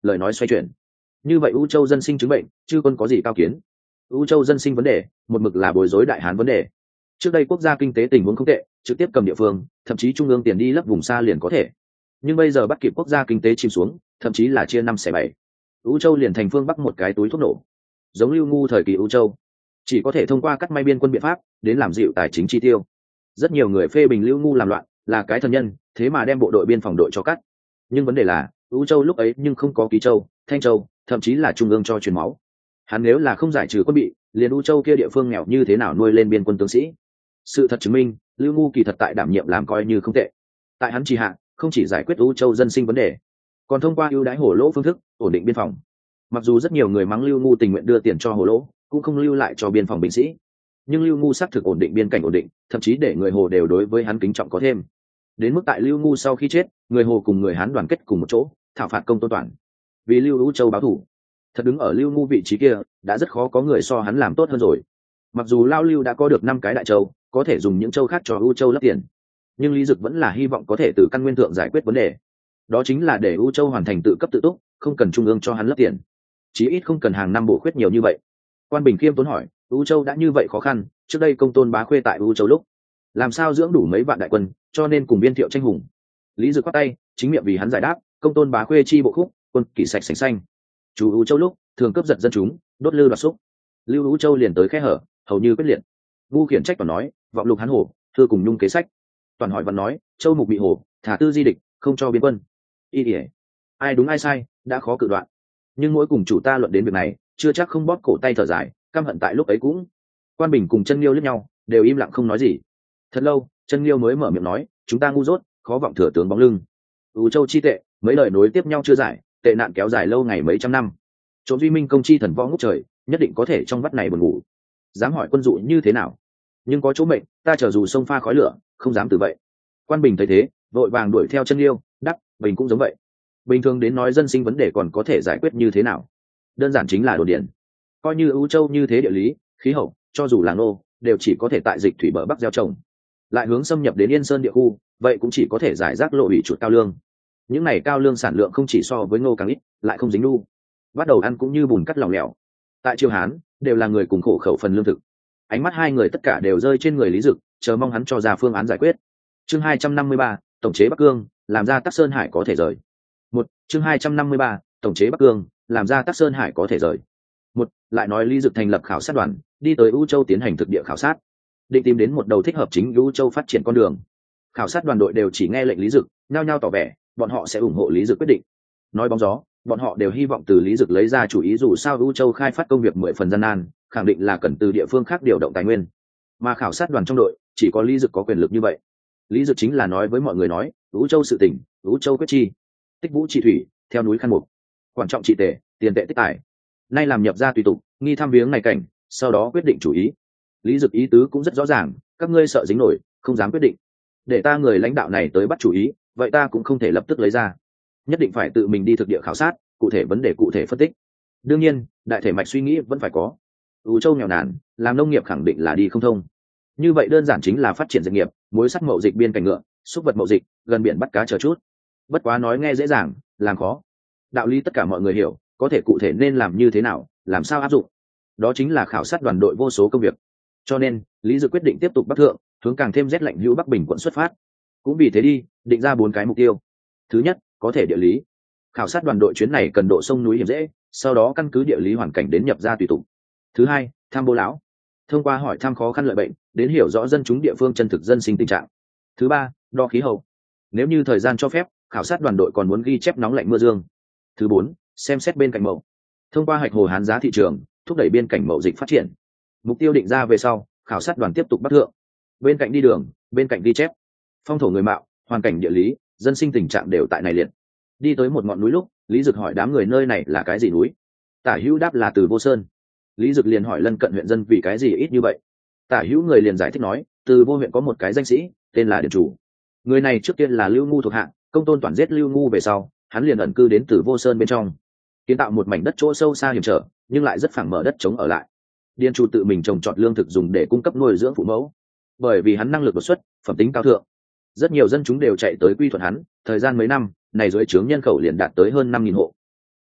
lời nói xoay chuyển. Như vậy u châu dân sinh chứng bệnh chư quân có gì cao kiến? U châu dân sinh vấn đề một mực là bối rối đại hán vấn đề. Trước đây quốc gia kinh tế tình huống không tệ, trực tiếp cầm địa phương, thậm chí trung ương tiền đi lấp vùng xa liền có thể. Nhưng bây giờ bắt kịp quốc gia kinh tế chìm xuống, thậm chí là chia năm xẻ bảy. U châu liền thành phương bắc một cái túi thuốc nổ. Giống Lưu Ngu thời kỳ U châu, chỉ có thể thông qua cắt may biên quân biện pháp đến làm dịu tài chính chi tiêu. Rất nhiều người phê bình Lưu Ngu làm loạn, là cái thần nhân, thế mà đem bộ đội biên phòng đội cho cắt. Nhưng vấn đề là, U châu lúc ấy nhưng không có Ký châu, Thanh châu, thậm chí là trung ương cho truyền máu. Hắn nếu là không giải trừ quân bị, liền U châu kia địa phương nghèo như thế nào nuôi lên biên quân tướng sĩ? Sự thật chứng minh, Lưu Ngu kỳ thật tại đảm nhiệm làm coi như không tệ. Tại hắn chỉ hạ, không chỉ giải quyết U châu dân sinh vấn đề, còn thông qua ưu đãi hổ lỗ phương thức ổn định biên phòng. Mặc dù rất nhiều người mắng Lưu Ngu tình nguyện đưa tiền cho hổ lỗ, cũng không lưu lại cho biên phòng binh sĩ, nhưng Lưu Ngu xác thực ổn định biên cảnh ổn định, thậm chí để người hồ đều đối với hắn kính trọng có thêm. Đến mức tại Lưu Ngu sau khi chết, người hồ cùng người hán đoàn kết cùng một chỗ thảo phạt Công Tôn Toản, vì Lưu U châu báo thù. Thật đứng ở Lưu Ngu vị trí kia, đã rất khó có người so hắn làm tốt hơn rồi. Mặc dù Lao Lưu đã có được năm cái đại châu, có thể dùng những châu khác cho U châu lấp tiền, nhưng Lý Dực vẫn là hy vọng có thể từ căn nguyên thượng giải quyết vấn đề. Đó chính là để U châu hoàn thành tự cấp tự túc, không cần trung ương cho hắn lấp tiền, chí ít không cần hàng năm bổ khuyết nhiều như vậy. Quan Bình khiêm tốn hỏi, U châu đã như vậy khó khăn, trước đây Công Tôn Bá Khuê tại U châu lúc làm sao dưỡng đủ mấy vạn đại quân, cho nên cùng biên thiệu tranh hùng. Lý Dực quát tay, chính miệng vì hắn giải đáp, Công Tôn Bá Khuê chi bộ khúc, quân kỷ sạch sành xanh. Chú U châu lúc thường cướp giật dân chúng, đốt lư đoạt xúc. Lưu U châu liền tới khe hở, hầu như quyết liệt. Ngu khiển trách toàn nói, vọng lục hắn hổ, thưa cùng nhung kế sách. Toàn hỏi văn nói, châu mục bị hổ, thả tư di địch, không cho biên quân. Y ỉa, ai đúng ai sai, đã khó cự đoạn. Nhưng mỗi cùng chủ ta luận đến việc này, chưa chắc không bóp cổ tay thở dài, căm hận tại lúc ấy cũng. Quan Bình cùng Chân Liêu liếc nhau, đều im lặng không nói gì. Thật lâu, Chân Liêu mới mở miệng nói, chúng ta ngu dốt, khó vọng thừa tướng bóng lưng. U châu chi tệ, mấy lời nối tiếp nhau chưa giải, tệ nạn kéo dài lâu ngày mấy trăm năm. Trộm duy minh công chi thần võ ngút trời, nhất định có thể trong vắt này buồn ngủ. Dám hỏi quân dụ như thế nào? Nhưng có chỗ mệnh, ta chờ dù sông pha khói lửa, không dám từ vậy. Quan Bình thấy thế, vội vàng đuổi theo Chân Liêu, đáp, Bình cũng giống vậy. Bình thường đến nói dân sinh vấn đề còn có thể giải quyết như thế nào? Đơn giản chính là đồn điền. Coi như U châu như thế địa lý, khí hậu, cho dù là nô, đều chỉ có thể tại dịch thủy bờ bắc gieo trồng. Lại hướng xâm nhập đến Yên Sơn địa khu, vậy cũng chỉ có thể giải rác lộ ủy chuột cao lương. Những này cao lương sản lượng không chỉ so với ngô càng ít, lại không dính nu. Bắt đầu ăn cũng như bùn cắt lỏng lẻo. Tại Triều Hán, đều là người cùng khổ khẩu phần lương thực. Ánh mắt hai người tất cả đều rơi trên người Lý Dực, chờ mong hắn cho ra phương án giải quyết. Chương hai trăm năm mươi ba, tổng chế Bắc Cương, làm ra Tắc Sơn Hải có thể rời. Một, chương hai trăm năm mươi ba, tổng chế Bắc Cương, làm ra Tắc Sơn Hải có thể rời. Một, lại nói Lý Dực thành lập khảo sát đoàn, đi tới U châu tiến hành thực địa khảo sát, định tìm đến một đầu thích hợp chính U châu phát triển con đường. Khảo sát đoàn đội đều chỉ nghe lệnh Lý Dực, nhao nhao tỏ vẻ, bọn họ sẽ ủng hộ Lý Dực quyết định. Nói bóng gió, bọn họ đều hy vọng từ Lý Dực lấy ra chủ ý, dù sao U châu khai phát công việc mười phần gian nan, khẳng định là cần từ địa phương khác điều động tài nguyên. Mà khảo sát đoàn trong đội, chỉ có Lý Dực có quyền lực như vậy. Lý Dực chính là nói với mọi người nói, U châu sự tỉnh, U châu quyết chi, tích vũ trị thủy, theo núi khăn mục, quan trọng trị tệ, tiền tệ tích tài. Nay làm nhập ra tùy tục, nghi thăm viếng này cảnh, sau đó quyết định chủ ý. Lý Dực ý tứ cũng rất rõ ràng, các ngươi sợ dính nổi, không dám quyết định. Để ta người lãnh đạo này tới bắt chủ ý, vậy ta cũng không thể lập tức lấy ra. Nhất định phải tự mình đi thực địa khảo sát, cụ thể vấn đề cụ thể phân tích. Đương nhiên, đại thể mạch suy nghĩ vẫn phải có. U châu nghèo nàn, làm nông nghiệp khẳng định là đi không thông. Như vậy đơn giản chính là phát triển doanh nghiệp, muối sắt mậu dịch biên cảnh ngựa, xúc vật mậu dịch, gần biển bắt cá chờ chút. Bất quá nói nghe dễ dàng, làm khó. Đạo lý tất cả mọi người hiểu, có thể cụ thể nên làm như thế nào, làm sao áp dụng. Đó chính là khảo sát đoàn đội vô số công việc. Cho nên, Lý Dực quyết định tiếp tục bắc thượng, hướng càng thêm rét lạnh hữu Bắc Bình quận xuất phát. Cũng vì thế đi, định ra bốn cái mục tiêu. Thứ nhất, có thể địa lý. Khảo sát đoàn đội chuyến này cần độ sông núi hiểm dễ, sau đó căn cứ địa lý hoàn cảnh đến nhập ra tùy tục. Thứ hai, tham bố lão. Thông qua hỏi thăm khó khăn lợi bệnh, đến hiểu rõ dân chúng địa phương chân thực dân sinh tình trạng. Thứ ba, đo khí hậu. Nếu như thời gian cho phép, khảo sát đoàn đội còn muốn ghi chép nóng lạnh mưa dương. Thứ bốn, xem xét bên cạnh mậu. Thông qua hạch hồ hán giá thị trường, thúc đẩy biên cảnh mậu dịch phát triển. Mục tiêu định ra về sau, khảo sát đoàn tiếp tục bắc thượng. Bên cạnh đi đường, bên cạnh ghi chép. Phong thổ người mạo, hoàn cảnh địa lý, dân sinh tình trạng đều tại này liệt. Đi tới một ngọn núi lúc, Lý Dực hỏi đám người nơi này là cái gì núi. Tả hữu đáp là Từ Vô Sơn. Lý Dực liền hỏi lân cận huyện dân vì cái gì ít như vậy. Tả hữu người liền giải thích nói, Từ Vô huyện có một cái danh sĩ, tên là Điền Chủ. Người này trước tiên là Lưu Ngu thuộc hạ, Công Tôn Toản giết Lưu Ngu về sau, hắn liền ẩn cư đến Từ Vô Sơn bên trong, kiến tạo một mảnh đất chỗ sâu xa hiểm trở, nhưng lại rất phẳng mở đất trống ở lại. Điền Chủ tự mình trồng trọt lương thực dùng để cung cấp nuôi dưỡng phụ mẫu. Bởi vì hắn năng lực đột xuất, phẩm tính cao thượng, rất nhiều dân chúng đều chạy tới quy thuận hắn. Thời gian mấy năm, này dưới trướng nhân khẩu liền đạt tới hơn năm nghìn hộ.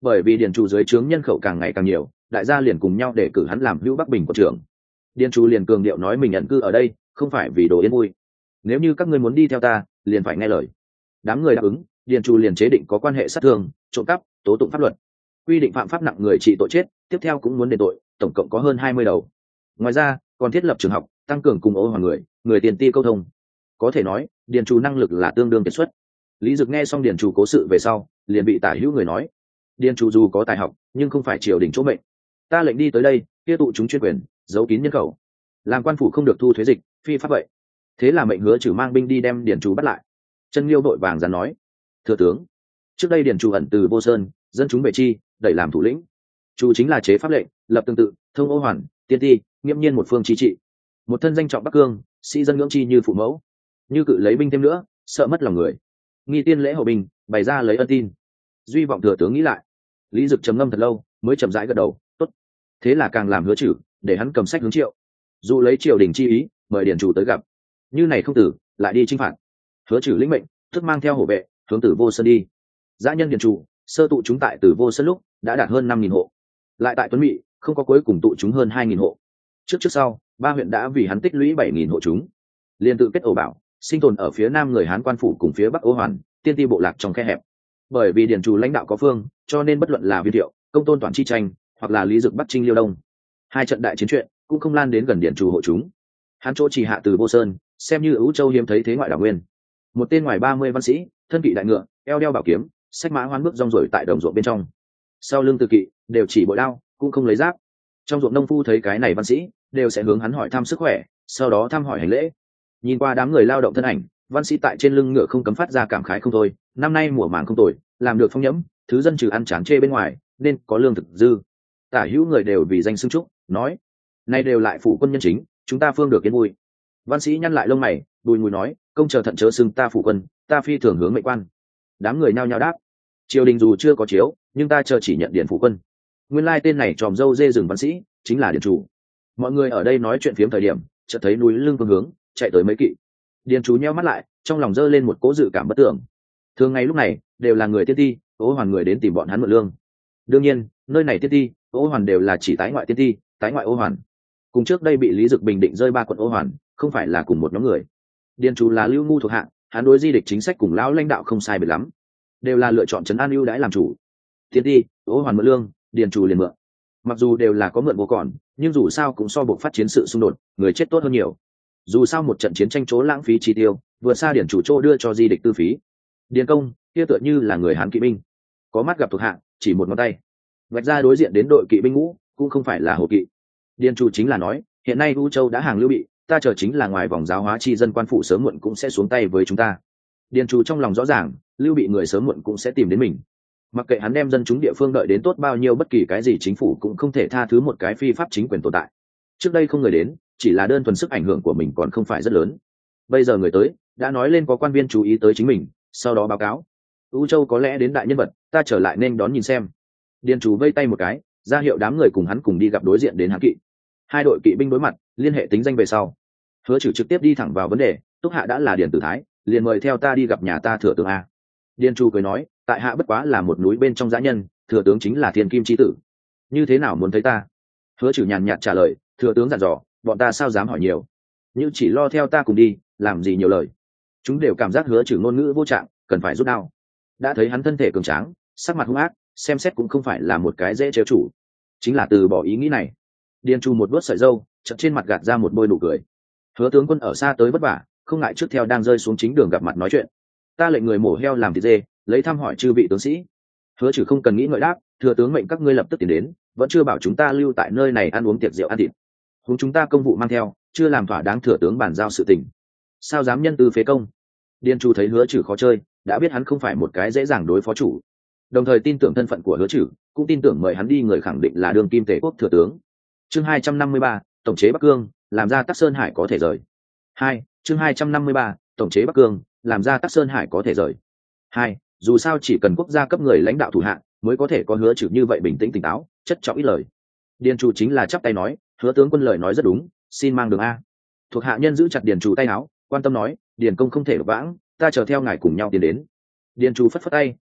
bởi vì điền chủ dưới trướng nhân khẩu càng ngày càng nhiều, đại gia liền cùng nhau để cử hắn làm hữu Bắc Bình quận trưởng. Điền chủ liền cường điệu nói mình nhận cư ở đây không phải vì đồ yên vui, nếu như các ngươi muốn đi theo ta liền phải nghe lời. Đám người đáp ứng, điền chủ liền chế định có quan hệ sát thương, trộm cắp, tố tụng pháp luật, quy định phạm pháp nặng người trị tội chết, tiếp theo cũng muốn đền tội, tổng cộng có hơn hai mươi đầu. Ngoài ra còn thiết lập trường học, tăng cường cùng ô hoàng người người tiền ti câu thông. Có thể nói điền chủ năng lực là tương đương kiệt xuất. Lý Dực nghe xong điền chủ cố sự về sau liền bị tả hữu người nói, điền chủ dù có tài học nhưng không phải triều đình chỗ mệnh, ta lệnh đi tới đây kia tụ chúng chuyên quyền, giấu kín nhân khẩu, làm quan phủ không được thu thuế dịch, phi pháp vậy. Thế là mệnh hứa trừ mang binh đi đem điền chủ bắt lại. Chân Liêu đội vàng dán nói, thừa tướng, trước đây điền chủ ẩn từ Vô Sơn, dân chúng bệ chi đẩy làm thủ lĩnh, chủ chính là chế pháp lệnh, lập tương tự, thông ô hoàn, tiên ti, nghiêm nhiên một phương trí trị, một thân danh trọng Bắc Cương, sĩ dân ngưỡng chi như phụ mẫu, như cự lấy binh thêm nữa sợ mất lòng người, nghi tiên lễ hậu bình, bày ra lấy ân tin. Duy vọng thừa tướng nghĩ lại. Lý Dực trầm ngâm thật lâu mới chậm rãi gật đầu, tốt. Thế là càng làm hứa trừ để hắn cầm sách hướng triệu, dù lấy triều đình chi ý mời điền chủ tới gặp. Như này không tử lại đi chinh phạt. Hứa trừ lĩnh mệnh thức mang theo hổ vệ hướng Tử Vô Sơn đi. Dã nhân điền chủ sơ tụ chúng tại Tử Vô Sơn lúc đã đạt hơn năm nghìn hộ, lại tại Tuấn Mỹ không có cuối cùng tụ chúng hơn hai nghìn hộ. Trước trước sau ba huyện đã vì hắn tích lũy bảy nghìn hộ chúng, liền tự kết ổ bảo sinh tồn ở phía nam người Hán quan phủ cùng phía bắc Ô Hoàn, tiên ti bộ lạc trong khe hẹp. Bởi vì điền chủ lãnh đạo có phương, cho nên bất luận là Viên Thiệu, Công Tôn Toản chi tranh, hoặc là Lý Dực bắt Trinh Liêu Đông, hai trận đại chiến chuyện cũng không lan đến gần điền chủ hộ chúng. Hắn chỗ chỉ hạ Từ Vô Sơn, xem như ưu châu hiếm thấy thế ngoại đảo nguyên. Một tên ngoài ba mươi văn sĩ, thân kỵ đại ngựa, eo đeo bảo kiếm, sách mã hoán bước rong ruổi tại đồng ruộng bên trong. Sau lưng từ kỵ đều chỉ bội đao, cũng không lấy giáp. Trong ruộng nông phu thấy cái này văn sĩ, đều sẽ hướng hắn hỏi thăm sức khỏe, sau đó thăm hỏi hành lễ. Nhìn qua đám người lao động thân ảnh, văn sĩ tại trên lưng ngựa không cấm phát ra cảm khái không thôi. Năm nay mùa màng không tồi, làm được phong nhẫm, thứ dân trừ ăn chán chê bên ngoài, nên có lương thực dư. Tả hữu người đều vì danh xưng chúc, nói nay đều lại phụ quân nhân chính, chúng ta phương được yên vui. Văn sĩ nhăn lại lông mày, bùi ngùi nói, công chờ thận chớ xưng ta phụ quân, ta phi thường hướng mệnh quan. Đám người nhao nhao đáp, triều đình dù chưa có chiếu, nhưng ta chờ chỉ nhận điện phụ quân. Nguyên lai tên này tròm dâu dê rừng văn sĩ chính là điền chủ. Mọi người ở đây nói chuyện phiếm thời điểm, chợt thấy núi lưng phương hướng chạy tới mấy kỵ. Điền chủ nheo mắt lại, trong lòng dơ lên một cỗ dự cảm bất tưởng. Thường ngày lúc này đều là người tiên ti, Ô Hoàn người đến tìm bọn hắn mượn lương. Đương nhiên nơi này tiên ti, Ô Hoàn đều là chỉ tái ngoại tiên ti, tái ngoại Ô Hoàn. Cùng trước đây bị Lý Dực bình định rơi ba quận Ô Hoàn, không phải là cùng một nhóm người. Điền chủ là lưu ngu thuộc hạng, hắn đối di địch chính sách cùng lão lãnh đạo không sai biệt lắm, đều là lựa chọn trấn an ưu đãi làm chủ. Tiên ti, Ô Hoàn mượn lương, điền chủ liền mượn. Mặc dù đều là có mượn vô còn, nhưng dù sao cũng so buộc phát chiến sự xung đột, người chết tốt hơn nhiều. Dù sao một trận chiến tranh chỗ lãng phí chi tiêu, vừa xa điển chủ chỗ đưa cho di địch tư phí. Điền công kia tựa như là người Hán kỵ binh, có mắt gặp thuộc hạ, chỉ một ngón tay vạch ra đối diện đến đội kỵ binh ngũ, cũng không phải là hồ kỵ. Điền chủ chính là nói, hiện nay U Châu đã hàng Lưu Bị, ta chờ chính là ngoài vòng giáo hóa chi dân quan phụ sớm muộn cũng sẽ xuống tay với chúng ta. Điền chủ trong lòng rõ ràng, Lưu Bị người sớm muộn cũng sẽ tìm đến mình. Mặc kệ hắn đem dân chúng địa phương đợi đến tốt bao nhiêu, bất kỳ cái gì chính phủ cũng không thể tha thứ một cái phi pháp chính quyền tồn tại. Trước đây không người đến, chỉ là đơn thuần sức ảnh hưởng của mình còn không phải rất lớn. Bây giờ người tới, đã nói lên có quan viên chú ý tới chính mình, sau đó báo cáo. U Châu có lẽ đến đại nhân vật, ta trở lại nên đón nhìn xem. Điền chủ vây tay một cái, ra hiệu đám người cùng hắn cùng đi gặp đối diện đến Hán kỵ. Hai đội kỵ binh đối mặt, liên hệ tính danh về sau. Hứa Trừ trực tiếp đi thẳng vào vấn đề, Túc Hạ đã là Điền Tử Thái, liền mời theo ta đi gặp nhà ta thừa tướng a. Điền chủ cười nói, tại hạ bất quá là một núi bên trong dã nhân, thừa tướng chính là thiên kim chi tử, như thế nào muốn thấy ta? Hứa Trừ nhàn nhạt trả lời, thừa tướng dặn dò, bọn ta sao dám hỏi nhiều, như chỉ lo theo ta cùng đi, làm gì nhiều lời. Chúng đều cảm giác Hứa Trừ ngôn ngữ vô trạng, cần phải rút đao. Đã thấy hắn thân thể cường tráng, sắc mặt hung ác, xem xét cũng không phải là một cái dễ trêu chủ, chính là từ bỏ ý nghĩ này. Điền Chu một đuốt sợi râu, chợt trên mặt gạt ra một bôi nụ cười. Hứa tướng quân ở xa tới vất vả, không ngại trước theo đang rơi xuống chính đường gặp mặt nói chuyện. Ta lệnh người mổ heo làm thịt dê, lấy thăm hỏi chư vị tướng sĩ. Hứa Trừ không cần nghĩ ngợi đáp, thừa tướng mệnh các ngươi lập tức tiến đến, vẫn chưa bảo chúng ta lưu tại nơi này ăn uống tiệc rượu ăn thịt. Chúng chúng ta công vụ mang theo, chưa làm thỏa đáng thừa tướng bàn giao sự tình, sao dám nhân từ phế công? Điền Chu thấy Hứa Trừ khó chơi, đã biết hắn không phải một cái dễ dàng đối phó chủ, đồng thời tin tưởng thân phận của Hứa Trừ, cũng tin tưởng mời hắn đi người khẳng định là đương kim tể quốc thừa tướng. Chương hai trăm năm mươi ba, tổng chế Bắc Cương, làm ra Tắc Sơn Hải có thể rời. Hai, chương hai trăm năm mươi ba, tổng chế Bắc Cương, làm ra Tắc Sơn Hải có thể rời. Hai, dù sao chỉ cần quốc gia cấp người lãnh đạo thủ hạ, mới có thể có Hứa Trừ như vậy bình tĩnh tỉnh táo, chất trọng ít lời. Điền Chu chính là chắp tay nói, Hứa tướng quân lời nói rất đúng, xin mang đường a. Thuộc hạ nhân giữ chặt Điền Chu tay áo, quan tâm nói, Điền công không thể độc vãng, ta chờ theo ngài cùng nhau tiến đến. Điền Chu phất phất tay,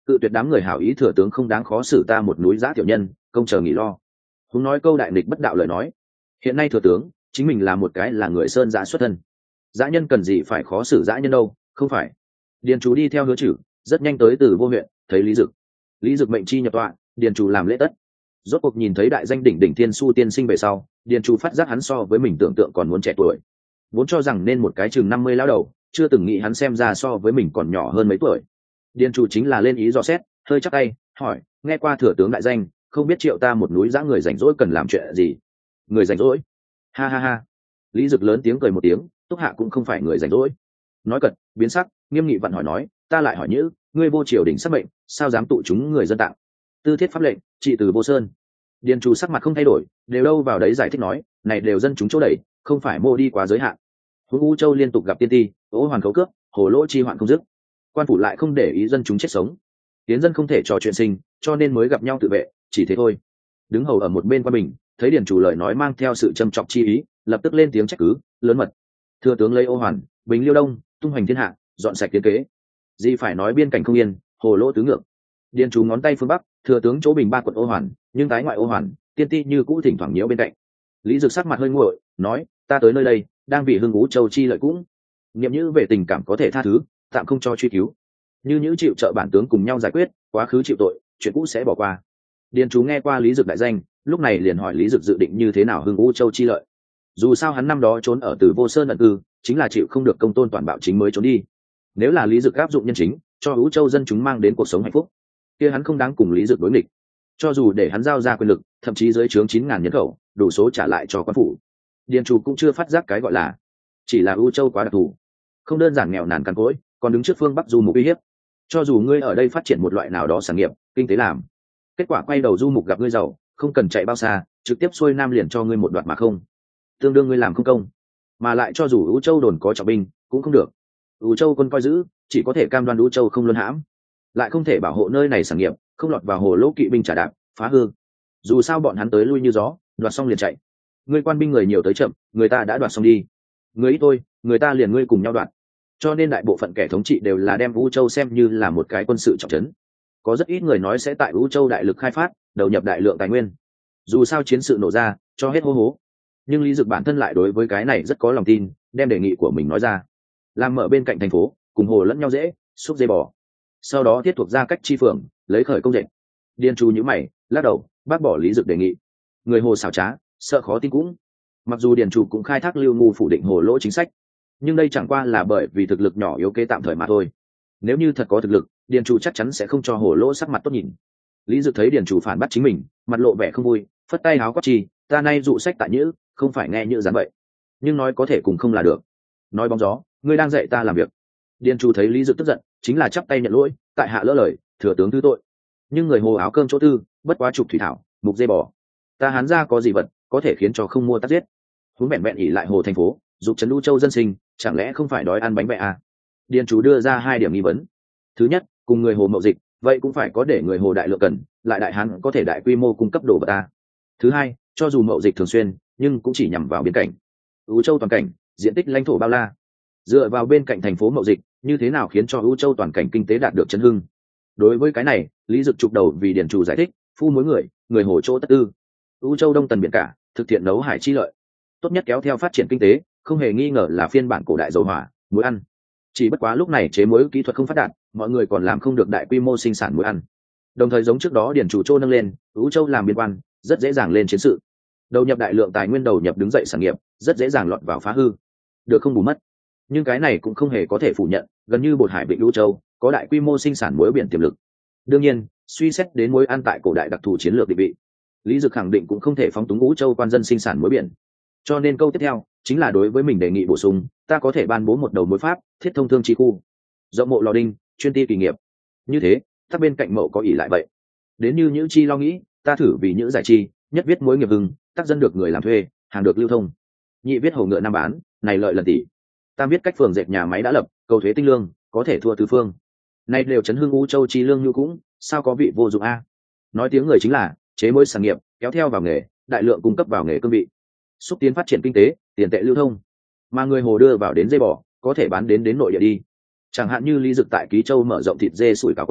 cự tuyệt đám người hảo ý thừa tướng không đáng khó xử ta một núi giã tiểu nhân, công chờ nghỉ lo. Húng nói câu đại nghịch bất đạo lời nói. Hiện nay thừa tướng chính mình là một cái là người sơn giã xuất thân, dã nhân cần gì phải khó xử dã nhân đâu, không phải. Điền Chủ đi theo Hứa Chử rất nhanh tới từ vô huyện, thấy Lý Dực. Lý Dực mệnh chi nhập tọa, Điền Chủ làm lễ tất. Rốt cuộc nhìn thấy đại danh đỉnh đỉnh thiên su tiên sinh về sau, Điền Chủ phát giác hắn so với mình tưởng tượng còn muốn trẻ tuổi, vốn cho rằng nên một cái chừng năm mươi lão đầu, chưa từng nghĩ hắn xem ra so với mình còn nhỏ hơn mấy tuổi. Điền Chủ chính là lên ý dò xét, hơi chắc tay hỏi, nghe qua thừa tướng đại danh, không biết triệu ta một núi giã người rảnh rỗi cần làm chuyện gì. Người rảnh rỗi? Ha ha ha. Lý Dực lớn tiếng cười một tiếng, Túc Hạ cũng không phải người rảnh rỗi. Nói cật biến sắc, nghiêm nghị vặn hỏi nói, ta lại hỏi nhữ, ngươi vô triều đình sắc mệnh, sao dám tụ chúng người dân tạng? Tư thiết pháp lệnh, trị từ vô sơn. Điền Chủ sắc mặt không thay đổi, đều đâu vào đấy giải thích nói, này đều dân chúng chỗ đẩy, không phải mô đi quá giới hạn. Huống U Châu liên tục gặp tiên ti, ố hoàn khấu cướp, hồ lỗ chi hoạn không dứt, quan phủ lại không để ý dân chúng chết sống, tiến dân không thể trò chuyện sinh, cho nên mới gặp nhau tự vệ, chỉ thế thôi. Đứng hầu ở một bên quan bình, thấy Điền Chủ lời nói mang theo sự trầm trọng chi ý, lập tức lên tiếng trách cứ, lớn mật. Thừa tướng lấy ô hoàn, bình liêu đông, tung hoành thiên hạ, dọn sạch tiến kế, gì phải nói biên cảnh không yên, hồ lỗ tứ ngược. Điền Chủ ngón tay phương bắc, thừa tướng chỗ bình ba quận ô hoàn, nhưng tái ngoại ô hoàn, tiên ti như cũ thỉnh thoảng nhiễu bên cạnh. Lý Dực sắc mặt hơi nguội, nói, ta tới nơi đây đang vì hưng Ú Châu chi lợi cũng, niệm như về tình cảm có thể tha thứ, tạm không cho truy cứu, như những chịu trợ bản tướng cùng nhau giải quyết, quá khứ chịu tội, chuyện cũ sẽ bỏ qua. Điền Chủ nghe qua Lý Dực đại danh, lúc này liền hỏi Lý Dực dự định như thế nào hưng Ú Châu chi lợi. Dù sao hắn năm đó trốn ở từ vô sơn ẩn cư, chính là chịu không được công tôn toàn bạo chính mới trốn đi. Nếu là Lý Dực áp dụng nhân chính, cho Ú Châu dân chúng mang đến cuộc sống hạnh phúc, kia hắn không đáng cùng Lý Dực đối nghịch. Cho dù để hắn giao ra quyền lực, thậm chí dưới trướng chín ngàn nhân khẩu, đủ số trả lại cho quan phủ. Điền Chủ cũng chưa phát giác cái gọi là, chỉ là Ú Châu quá đặc thù, không đơn giản nghèo nàn cằn cỗi, còn đứng trước phương Bắc du mục uy hiếp. Cho dù ngươi ở đây phát triển một loại nào đó sản nghiệp, kinh tế làm, kết quả quay đầu du mục gặp ngươi giàu, không cần chạy bao xa, trực tiếp xuôi nam liền cho ngươi một đoạn mà không, tương đương ngươi làm không công. Mà lại cho dù Ú Châu đồn có trọng binh, cũng không được. Ú Châu quân coi giữ, chỉ có thể cam đoan Ú Châu không luân hãm, lại không thể bảo hộ nơi này sản nghiệp không lọt vào hồ lỗ kỵ binh trả đạp phá hư. Dù sao bọn hắn tới lui như gió, đoạt xong liền chạy. Ngươi quan binh người nhiều tới chậm, người ta đã đoạt xong đi. Người ít tôi, người ta liền ngươi cùng nhau đoạt. Cho nên đại bộ phận kẻ thống trị đều là đem Ú Châu xem như là một cái quân sự trọng trấn. Có rất ít người nói sẽ tại Ú Châu đại lực khai phát, đầu nhập đại lượng tài nguyên. Dù sao chiến sự nổ ra, cho hết hô hố. Nhưng Lý Dực bản thân lại đối với cái này rất có lòng tin, đem đề nghị của mình nói ra. Làm mở bên cạnh thành phố, cùng hồ lẫn nhau dễ, xúc dây bò. Sau đó thiết thuộc ra cách chi phường, lấy khởi công dệt. Điền Chủ nhíu mày, lắc đầu, bác bỏ Lý Dực đề nghị. Người hồ xảo trá, sợ khó tin cũng. Mặc dù Điền Chủ cũng khai thác lưu ngu phủ định hồ lỗ chính sách, nhưng đây chẳng qua là bởi vì thực lực nhỏ yếu kế tạm thời mà thôi. Nếu như thật có thực lực, Điền Chủ chắc chắn sẽ không cho hồ lỗ sắc mặt tốt nhìn. Lý Dực thấy Điền Chủ phản bắt chính mình, mặt lộ vẻ không vui, phất tay háo quát chi, ta nay dụ sách tại nhữ, không phải nghe nhữ gián vậy, nhưng nói có thể cùng không là được. Nói bóng gió, ngươi đang dạy ta làm việc. Điền Chủ thấy Lý Dực tức giận, chính là chắp tay nhận lỗi, tại hạ lỡ lời, thừa tướng thứ tội. Nhưng người hồ áo cơm chỗ tư, bất quá trục thủy thảo, mục dây bò, ta hán ra có gì vật có thể khiến cho không mua tắt giết. Huống vẹn vẹn ỉ lại hồ thành phố, dục trấn Ú Châu dân sinh, chẳng lẽ không phải đói ăn bánh bẹ à? Điền Chủ đưa ra hai điểm nghi vấn. Thứ nhất, cùng người hồ mậu dịch, vậy cũng phải có để người hồ đại lượng cần, lại đại hán có thể đại quy mô cung cấp đồ vật ta. Thứ hai, cho dù mậu dịch thường xuyên, nhưng cũng chỉ nhằm vào biên cảnh. Ú Châu toàn cảnh, diện tích lãnh thổ bao la, dựa vào bên cạnh thành phố mậu dịch, như thế nào khiến cho Ú Châu toàn cảnh kinh tế đạt được chấn hưng? Đối với cái này, Lý Dực chụp đầu vì Điền Chủ giải thích, phu mối người, người hồ chỗ tất tư. Ú Châu đông tần biển cả, thực hiện nấu hải chi lợi, tốt nhất kéo theo phát triển kinh tế, không hề nghi ngờ là phiên bản cổ đại dầu hỏa, muối ăn. Chỉ bất quá lúc này chế muối kỹ thuật không phát đạt, mọi người còn làm không được đại quy mô sinh sản muối ăn. Đồng thời giống trước đó Điền Chủ Châu nâng lên, Ú Châu làm biên quan, rất dễ dàng lên chiến sự. Đầu nhập đại lượng tài nguyên đầu nhập đứng dậy sản nghiệp, rất dễ dàng lọt vào phá hư, được không bù mất. Nhưng cái này cũng không hề có thể phủ nhận, gần như bột hải vịnh Ú Châu có đại quy mô sinh sản muối biển tiềm lực. Đương nhiên, suy xét đến muối ăn tại cổ đại đặc thù chiến lược định vị, Lý Dực khẳng định cũng không thể phóng túng Ú Châu quan dân sinh sản muối biển. Cho nên câu tiếp theo chính là đối với mình đề nghị bổ sung, ta có thể ban bố một đầu mối pháp, thiết thông thương chi khu, rộng mộ lò đinh, chuyên ti kỳ nghiệp. Như thế, các bên cạnh mộ có ỷ lại vậy. Đến như Nhữ Chi lo nghĩ, ta thử vì Nhữ giải chi, nhất viết mối nghiệp hưng, tác dân được người làm thuê, hàng được lưu thông. Nhị viết hầu ngựa nam bán, này lợi lần tỷ. Tam viết cách phường dệt nhà máy đã lập, cầu thuế tinh lương, có thể thua tứ phương. Này đều chấn hưng Ú Châu chi lương như cũng, sao có vị vô dụng a? Nói tiếng người chính là chế mối sản nghiệp, kéo theo vào nghề, đại lượng cung cấp vào nghề cương vị, xúc tiến phát triển kinh tế, tiền tệ lưu thông. Mà người hồ đưa vào đến dây bò, có thể bán đến đến nội địa đi. Chẳng hạn như Lý Dực tại Ký Châu mở rộng thịt dê sủi cả quán,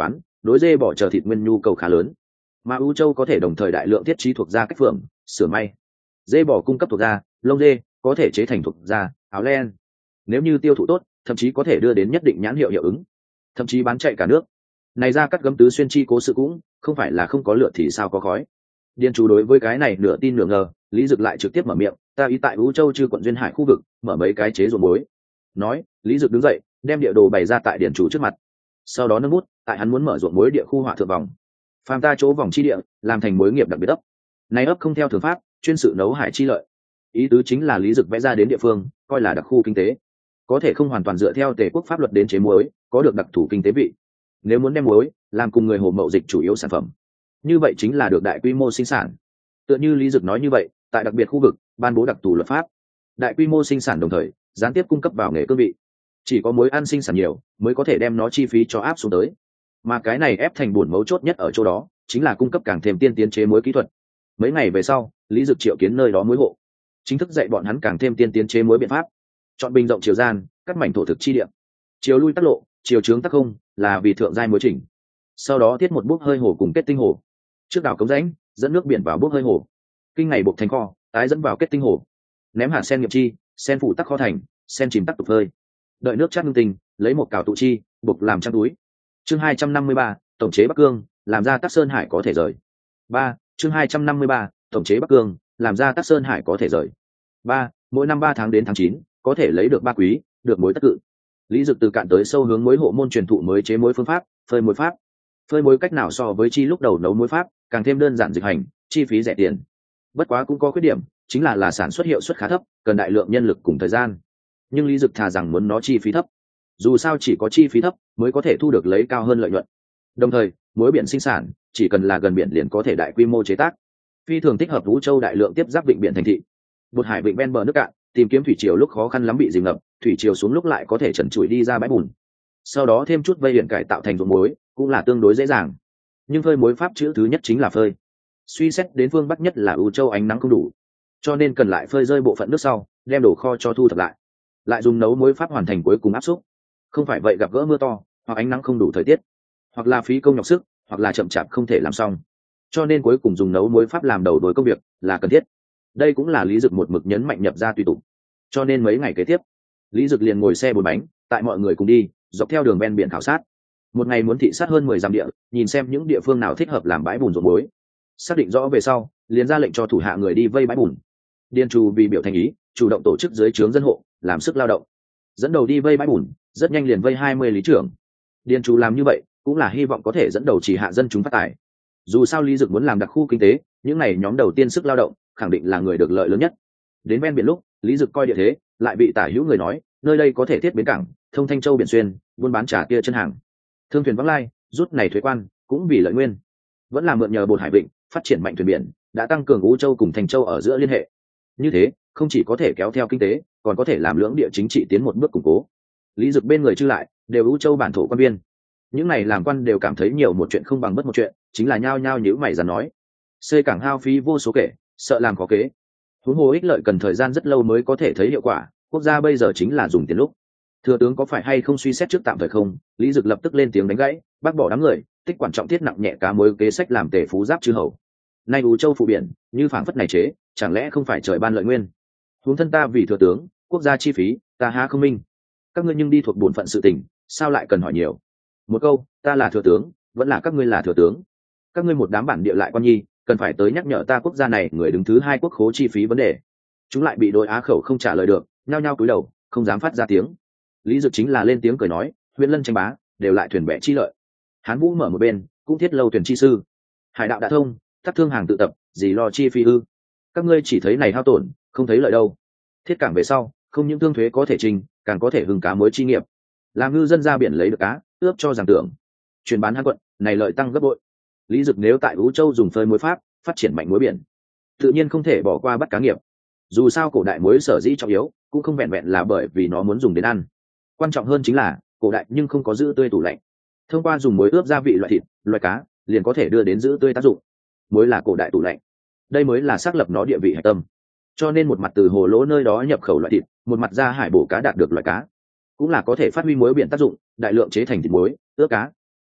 đối dê bỏ chờ thịt nguyên nhu cầu khá lớn, mà ưu châu có thể đồng thời đại lượng thiết trí thuộc da cách phượng, sửa may. Dê bò cung cấp thuộc da, lông dê có thể chế thành thuộc da, áo len. Nếu như tiêu thụ tốt, thậm chí có thể đưa đến nhất định nhãn hiệu hiệu ứng, thậm chí bán chạy cả nước. Này ra cắt gấm tứ xuyên chi cố sự cũng không phải là không có lửa thì sao có khói. Điền Chủ đối với cái này nửa tin nửa ngờ, Lý Dực lại trực tiếp mở miệng, ta ý tại ưu châu chư quận duyên hải khu vực mở mấy cái chế ruộng muối. Nói, Lý Dực đứng dậy, đem địa đồ bày ra tại Điền Chủ trước mặt. Sau đó nâng bút, tại hắn muốn mở ruộng muối địa khu họa thượng vòng. Phàm ta chỗ vòng chi địa, làm thành muối nghiệp đặc biệt ấp. Này ấp không theo thường pháp, chuyên sự nấu hải chi lợi. Ý tứ chính là Lý Dực vẽ ra đến địa phương, coi là đặc khu kinh tế, có thể không hoàn toàn dựa theo Tề quốc pháp luật đến chế muối, có được đặc thù kinh tế vị. Nếu muốn đem muối làm cùng người hồ mậu dịch chủ yếu sản phẩm, như vậy chính là được đại quy mô sinh sản. Tựa như Lý Dực nói như vậy, tại đặc biệt khu vực ban bố đặc thù luật pháp, đại quy mô sinh sản đồng thời gián tiếp cung cấp vào nghề cương vị. Chỉ có muối ăn sinh sản nhiều mới có thể đem nó chi phí cho áp xuống tới, mà cái này ép thành buồn mấu chốt nhất ở chỗ đó chính là cung cấp càng thêm tiên tiến chế muối kỹ thuật. Mấy ngày về sau, Lý Dực triệu kiến nơi đó muối hộ, chính thức dạy bọn hắn càng thêm tiên tiến chế muối biện pháp, chọn bình rộng chiều gian, cắt mảnh thổ thực chi địa, chiều lui tắc lộ, chiều trướng tắc không, là vì thượng giai muối chỉnh. Sau đó tiết một bốc hơi hồ cùng kết tinh hồ, trước đào cống rãnh dẫn nước biển vào bốc hơi hồ, kinh ngày buộc thành kho, tái dẫn vào kết tinh hồ, ném hạt sen nghiệp chi, sen phủ tắc kho thành, sen chìm tắc tục phơi, đợi nước chát ngưng tình, lấy một cào tụ chi, buộc làm trang túi. Chương hai trăm năm mươi ba, tổng chế Bắc Cương, làm ra Tắc Sơn Hải có thể rời. Ba, chương hai trăm năm mươi ba, tổng chế Bắc Cương, làm ra Tắc Sơn Hải có thể rời. Ba, mỗi năm ba tháng đến tháng chín, có thể lấy được ba quý, được muối tất cự. Lý Dực từ cạn tới sâu hướng muối hộ môn truyền thụ mới chế muối phương pháp, phơi muối pháp. Phơi muối cách nào so với chi lúc đầu nấu muối pháp, càng thêm đơn giản dịch hành, chi phí rẻ tiền. Bất quá cũng có khuyết điểm, chính là là sản xuất hiệu suất khá thấp, cần đại lượng nhân lực cùng thời gian. Nhưng Lý Dực thà rằng muốn nó chi phí thấp. Dù sao chỉ có chi phí thấp mới có thể thu được lấy cao hơn lợi nhuận. Đồng thời, muối biển sinh sản chỉ cần là gần biển liền có thể đại quy mô chế tác, phi thường thích hợp Vũ Châu đại lượng tiếp giáp vịnh biển thành thị. Bột hải vịnh ven bờ nước cạn, tìm kiếm thủy triều lúc khó khăn lắm bị dìm ngập, thủy triều xuống lúc lại có thể trần trụi đi ra bãi bùn. Sau đó thêm chút vây biển cải tạo thành ruộng muối, cũng là tương đối dễ dàng. Nhưng phơi muối pháp chữ thứ nhất chính là phơi. Suy xét đến phương bắc nhất là Vũ Châu ánh nắng không đủ, cho nên cần lại phơi rơi bộ phận nước sau, đem đổ kho cho thu thập lại, lại dùng nấu muối pháp hoàn thành cuối cùng áp xúc. Không phải vậy gặp gỡ mưa to hoặc ánh nắng không đủ thời tiết, hoặc là phí công nhọc sức, hoặc là chậm chạp không thể làm xong, cho nên cuối cùng dùng nấu muối pháp làm đầu đuôi công việc là cần thiết. Đây cũng là Lý Dực một mực nhấn mạnh nhập ra tùy tục. Cho nên mấy ngày kế tiếp, Lý Dực liền ngồi xe bốn bánh, tại mọi người cùng đi dọc theo đường ven biển khảo sát. Một ngày muốn thị sát hơn mười dặm địa, nhìn xem những địa phương nào thích hợp làm bãi bùn ruộng muối. Xác định rõ về sau, liền ra lệnh cho thủ hạ người đi vây bãi bùn. Điền Trù vì biểu thành ý, chủ động tổ chức dưới trướng dân hộ làm sức lao động, dẫn đầu đi vây bãi bùn, rất nhanh liền vây hai mươi lý trưởng. Điền Trù làm như vậy cũng là hy vọng có thể dẫn đầu chỉ hạ dân chúng phát tài. Dù sao Lý Dực muốn làm đặc khu kinh tế, những này nhóm đầu tiên sức lao động khẳng định là người được lợi lớn nhất. Đến ven biển lúc, Lý Dực coi địa thế, lại bị tả hữu người nói nơi đây có thể thiết bến cảng, thông Thanh Châu biển xuyên, buôn bán trà kia chân hàng, thương thuyền vắng lai, rút này thuế quan cũng vì lợi nguyên. Vẫn là mượn nhờ bột hải vịnh phát triển mạnh thuyền biển, đã tăng cường Vũ Châu cùng Thanh Châu ở giữa liên hệ. Như thế không chỉ có thể kéo theo kinh tế, còn có thể làm lưỡng địa chính trị tiến một bước củng cố. Lý Dực bên người chư lại đều Vũ Châu bản thổ quan viên, những này làm quan đều cảm thấy nhiều một chuyện không bằng bất một chuyện, chính là nhao nhao nhíu mày dằn nói, xây cảng hao phí vô số kể, sợ làm khó kế. Huống hồ ích lợi cần thời gian rất lâu mới có thể thấy hiệu quả, quốc gia bây giờ chính là dùng tiền lúc. Thừa tướng có phải hay không suy xét trước tạm thời không? Lý Dực lập tức lên tiếng đánh gãy, bác bỏ đám người, tích quản trọng thiết nặng nhẹ cá mối kế sách làm tề phú giáp chư hầu. Nay Vũ Châu phụ biển, như phảng phất này chế, chẳng lẽ không phải trời ban lợi nguyên? Huống thân ta vì thừa tướng, quốc gia chi phí, ta há không minh. Các ngươi nhưng đi thuộc bổn phận sự tình, sao lại cần hỏi nhiều? Một câu, ta là thừa tướng, vẫn là các ngươi là thừa tướng. Các ngươi một đám bản địa lại quan nhi, cần phải tới nhắc nhở ta quốc gia này người đứng thứ hai quốc khố chi phí vấn đề. Chúng lại bị đội á khẩu không trả lời được, nhao nhao cúi đầu, không dám phát ra tiếng. Lý Dực chính là lên tiếng cười nói, huyện lân tranh bá, đều lại thuyền bè chi lợi. Hán Vũ mở một bên, cũng thiết lâu thuyền chi sư. Hải đạo đã thông, thắt thương hàng tự tập, gì lo chi phí ư? Các ngươi chỉ thấy này hao tổn, không thấy lợi đâu. Thiết cảng về sau, không những thương thuế có thể trình, càng có thể hưng cá mối chi nghiệp. Làm ngư dân ra biển lấy được cá, ướp cho giảng tưởng. Chuyển bán Hán quận, này lợi tăng gấp bội. Lý Dực nếu tại Vũ Châu dùng phơi muối pháp, phát triển mạnh muối biển, tự nhiên không thể bỏ qua bắt cá nghiệp. Dù sao cổ đại muối sở dĩ trọng yếu, cũng không vẹn vẹn là bởi vì nó muốn dùng đến ăn. Quan trọng hơn chính là cổ đại nhưng không có giữ tươi tủ lạnh. Thông qua dùng muối ướp gia vị loại thịt, loại cá, liền có thể đưa đến giữ tươi tác dụng. Muối là cổ đại tủ lạnh, đây mới là xác lập nó địa vị hạch tâm. Cho nên một mặt từ hồ lỗ nơi đó nhập khẩu loại thịt, một mặt ra hải bổ cá đạt được loại cá, cũng là có thể phát huy muối biển tác dụng, đại lượng chế thành thịt muối, ướp cá.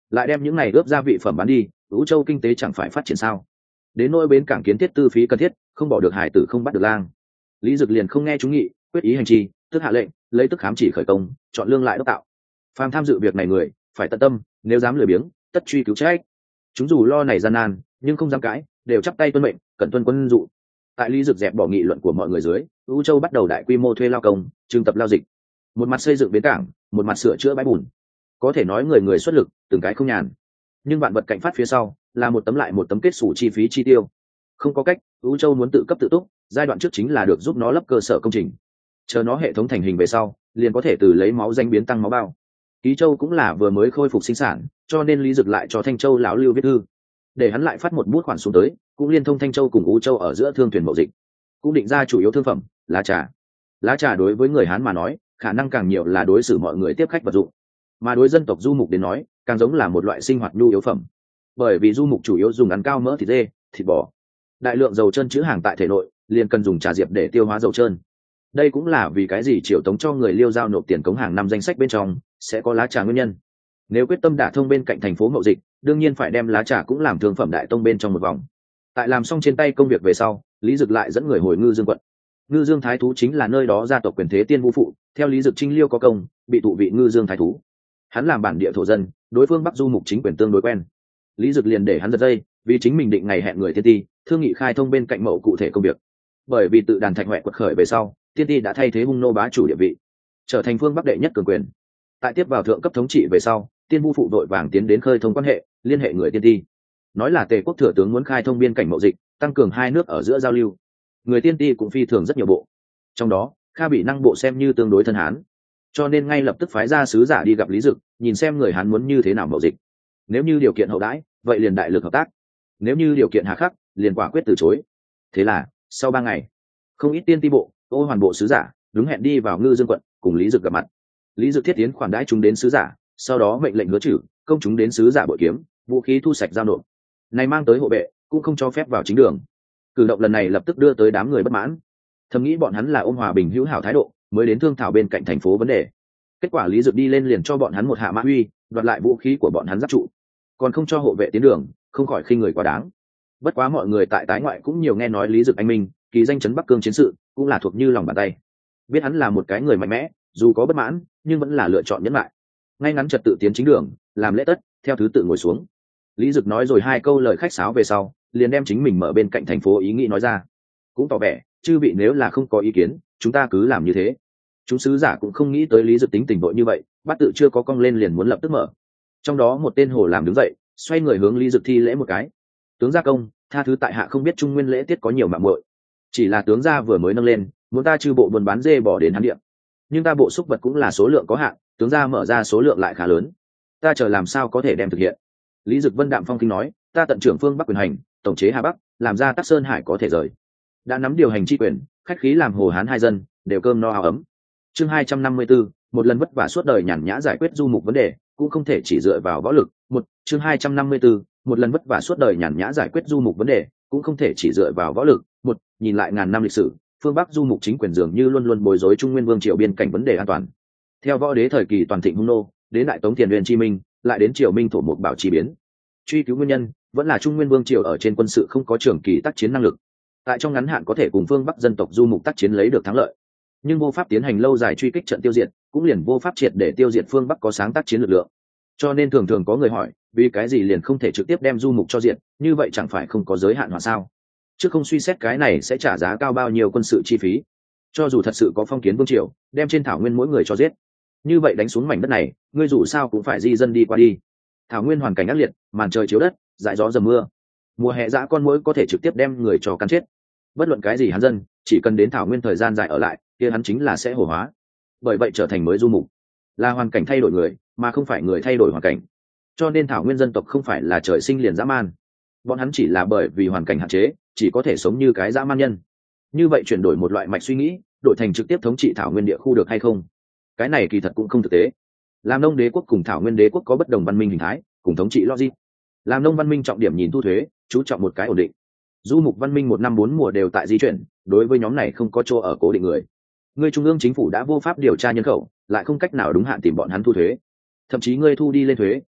lại đem những này ướp gia vị phẩm bán đi, Vũ Châu kinh tế chẳng phải phát triển sao? Đến nỗi bến cảng kiến thiết tư phí cần thiết, không bỏ được hải tử không bắt được lang. Lý Dực liền không nghe chúng nghị, quyết ý hành chi, tức hạ lệnh, lấy tức khám chỉ khởi công, chọn lương lại đốc tạo. Phàm tham dự việc này người, phải tận tâm, nếu dám lười biếng, tất truy cứu trách. Chúng dù lo này gian nan, nhưng không dám cãi, đều chắp tay tuân mệnh, cẩn tuân quân dụ. Tại Lý Dực dẹp bỏ nghị luận của mọi người dưới, Vũ Châu bắt đầu đại quy mô thuê lao công, trưng tập lao dịch. Một mặt xây dựng bến cảng, một mặt sửa chữa bãi bùn. Có thể nói người người xuất lực, từng cái không nhàn. Nhưng vạn vật cạnh phát phía sau, là một tấm lại một tấm kết sổ chi phí chi tiêu. Không có cách, Vũ Châu muốn tự cấp tự túc, giai đoạn trước chính là được giúp nó lấp cơ sở công trình. Chờ nó hệ thống thành hình về sau, liền có thể từ lấy máu danh biến tăng máu bao. Ký Châu cũng là vừa mới khôi phục sinh sản, cho nên Lý Dực lại cho Thanh Châu lão Lưu viết thư, để hắn lại phát một bút khoản xuống tới, cũng liên thông Thanh Châu cùng Vũ Châu ở giữa thương thuyền mậu dịch, cũng định ra chủ yếu thương phẩm, lá trà. Lá trà đối với người Hán mà nói, khả năng càng nhiều là đối xử mọi người tiếp khách vật dụng, mà đối dân tộc du mục đến nói, càng giống là một loại sinh hoạt nhu yếu phẩm. Bởi vì du mục chủ yếu dùng ăn cao mỡ thịt dê, thịt bò, đại lượng dầu trơn chứa hàng tại thể nội, liền cần dùng trà diệp để tiêu hóa dầu trơn. Đây cũng là vì cái gì Triều Tống cho người Liêu giao nộp tiền cống hàng năm danh sách bên trong sẽ có lá trà nguyên nhân. Nếu quyết tâm đả thông bên cạnh thành phố mậu dịch, đương nhiên phải đem lá trà cũng làm thương phẩm đại tông bên trong một vòng. Tại làm xong trên tay công việc về sau, Lý Dực lại dẫn người hồi Ngư Dương quận. Ngư Dương thái thú chính là nơi đó gia tộc quyền thế tiên vũ phụ, theo Lý Dực Trinh Liêu có công, bị thụ vị Ngư Dương thái thú. Hắn làm bản địa thổ dân, đối phương Bắc du mục chính quyền tương đối quen. Lý Dực liền để hắn giật dây, vì chính mình định ngày hẹn người tiên ti, thương nghị khai thông bên cạnh mậu cụ thể công việc. Bởi vì tự đàn Thạch Hoè quật khởi về sau, tiên ti đã thay thế hung nô bá chủ địa vị, trở thành phương Bắc đệ nhất cường quyền. Tại tiếp vào thượng cấp thống trị về sau, tiên vu phụ đội vàng tiến đến khơi thông quan hệ, liên hệ người tiên ti, nói là Tề quốc thừa tướng muốn khai thông biên cảnh mậu dịch, tăng cường hai nước ở giữa giao lưu. Người tiên ti cũng phi thường rất nhiều bộ, trong đó Kha bị năng bộ xem như tương đối thân Hán, cho nên ngay lập tức phái ra sứ giả đi gặp Lý Dực, nhìn xem người Hán muốn như thế nào mậu dịch. Nếu như điều kiện hậu đãi, vậy liền đại lực hợp tác; nếu như điều kiện hà khắc, liền quả quyết từ chối. Thế là sau ba ngày, không ít tiên ti bộ, ô hoàn bộ sứ giả đúng hẹn đi vào Ngư Dương quận cùng Lý Dực gặp mặt. Lý Dực thiết tiến khoản đãi chúng đến sứ giả, sau đó mệnh lệnh hứa trừ công chúng đến sứ giả bội kiếm, vũ khí thu sạch giao nộp, này mang tới hộ vệ cũng không cho phép vào chính đường. Cử động lần này lập tức đưa tới đám người bất mãn, thầm nghĩ bọn hắn là ôm hòa bình hữu hảo thái độ mới đến thương thảo bên cạnh thành phố vấn đề. Kết quả Lý Dực đi lên liền cho bọn hắn một hạ mã uy, đoạt lại vũ khí của bọn hắn giáp trụ, còn không cho hộ vệ tiến đường, không khỏi khinh người quá đáng. Bất quá mọi người tại tái ngoại cũng nhiều nghe nói Lý Dực anh minh, kỳ danh chấn Bắc Cương chiến sự cũng là thuộc như lòng bàn tay, biết hắn là một cái người mạnh mẽ, dù có bất mãn nhưng vẫn là lựa chọn nhẫn lại, ngay ngắn trật tự tiến chính đường, làm lễ tất, theo thứ tự ngồi xuống. Lý Dực nói rồi hai câu lời khách sáo về sau, liền đem chính mình mở bên cạnh thành phố ý nghĩ nói ra, cũng tỏ vẻ chư vị nếu là không có ý kiến, chúng ta cứ làm như thế. Chúng sứ giả cũng không nghĩ tới Lý Dực tính tình vội như vậy, bắt tự chưa có cong lên liền muốn lập tức mở. Trong đó một tên hồ làm đứng dậy, xoay người hướng Lý Dực thi lễ một cái: tướng gia công, tha thứ tại hạ không biết trung nguyên lễ tiết có nhiều mạng muội, chỉ là tướng gia vừa mới nâng lên, muốn ta chư bộ buôn bán dê bỏ đến hắn điện, nhưng ta bộ xúc vật cũng là số lượng có hạn, tướng gia mở ra số lượng lại khá lớn, ta chờ làm sao có thể đem thực hiện. Lý Dực vân đạm phong kinh nói: ta tận trưởng phương Bắc quyền hành, tổng chế Hà Bắc, làm ra Tắc Sơn Hải có thể rời, đã nắm điều hành chi quyền, khách khí làm hồ hán hai dân đều cơm no áo ấm. Chương hai trăm năm mươi tư, một lần vất vả suốt đời nhàn nhã giải quyết du mục vấn đề, cũng không thể chỉ dựa vào võ lực. Một chương hai trăm năm mươi tư, một lần vất vả suốt đời nhàn nhã giải quyết du mục vấn đề, cũng không thể chỉ dựa vào võ lực. Một nhìn lại ngàn năm lịch sử, phương Bắc du mục chính quyền dường như luôn luôn bối rối Trung Nguyên vương triều biên cảnh vấn đề an toàn. Theo võ đế thời kỳ toàn thịnh hung nô, đến đại tống Tiền Uyên Chi Minh, lại đến triều Minh thổ mục bảo chi biến, truy cứu nguyên nhân vẫn là Trung Nguyên vương triều ở trên quân sự không có trường kỳ tác chiến năng lực, tại trong ngắn hạn có thể cùng phương Bắc dân tộc du mục tác chiến lấy được thắng lợi, nhưng vô pháp tiến hành lâu dài truy kích trận tiêu diệt, cũng liền vô pháp triệt để tiêu diệt phương Bắc có sáng tác chiến lực lượng. Cho nên thường thường có người hỏi, vì cái gì liền không thể trực tiếp đem du mục cho diệt, như vậy chẳng phải không có giới hạn hòa sao? Chứ không suy xét cái này sẽ trả giá cao bao nhiêu quân sự chi phí. Cho dù thật sự có phong kiến vương triều, đem trên thảo nguyên mỗi người cho giết, như vậy đánh xuống mảnh đất này, ngươi dù sao cũng phải di dân đi qua đi. Thảo nguyên hoàn cảnh ác liệt, màn trời chiếu đất, dại gió dầm mưa, mùa hè dã con muỗi có thể trực tiếp đem người cho cắn chết. Bất luận cái gì hắn dân, chỉ cần đến thảo nguyên thời gian dài ở lại, kia hắn chính là sẽ hổ hóa. Bởi vậy trở thành mới du mục, là hoàn cảnh thay đổi người, mà không phải người thay đổi hoàn cảnh. Cho nên thảo nguyên dân tộc không phải là trời sinh liền dã man, bọn hắn chỉ là bởi vì hoàn cảnh hạn chế, chỉ có thể sống như cái dã man nhân. Như vậy chuyển đổi một loại mạch suy nghĩ, đổi thành trực tiếp thống trị thảo nguyên địa khu được hay không? Cái này kỳ thật cũng không thực tế. Làm nông đế quốc cùng thảo nguyên đế quốc có bất đồng văn minh hình thái, cùng thống trị logic. Làm nông văn minh trọng điểm nhìn thu thuế, chú trọng một cái ổn định. Du mục văn minh một năm bốn mùa đều tại di chuyển, đối với nhóm này không có chỗ ở cố định người. Ngươi trung ương chính phủ đã vô pháp điều tra nhân khẩu, lại không cách nào đúng hạn tìm bọn hắn thu thuế. Thậm chí ngươi thu đi lên thuế,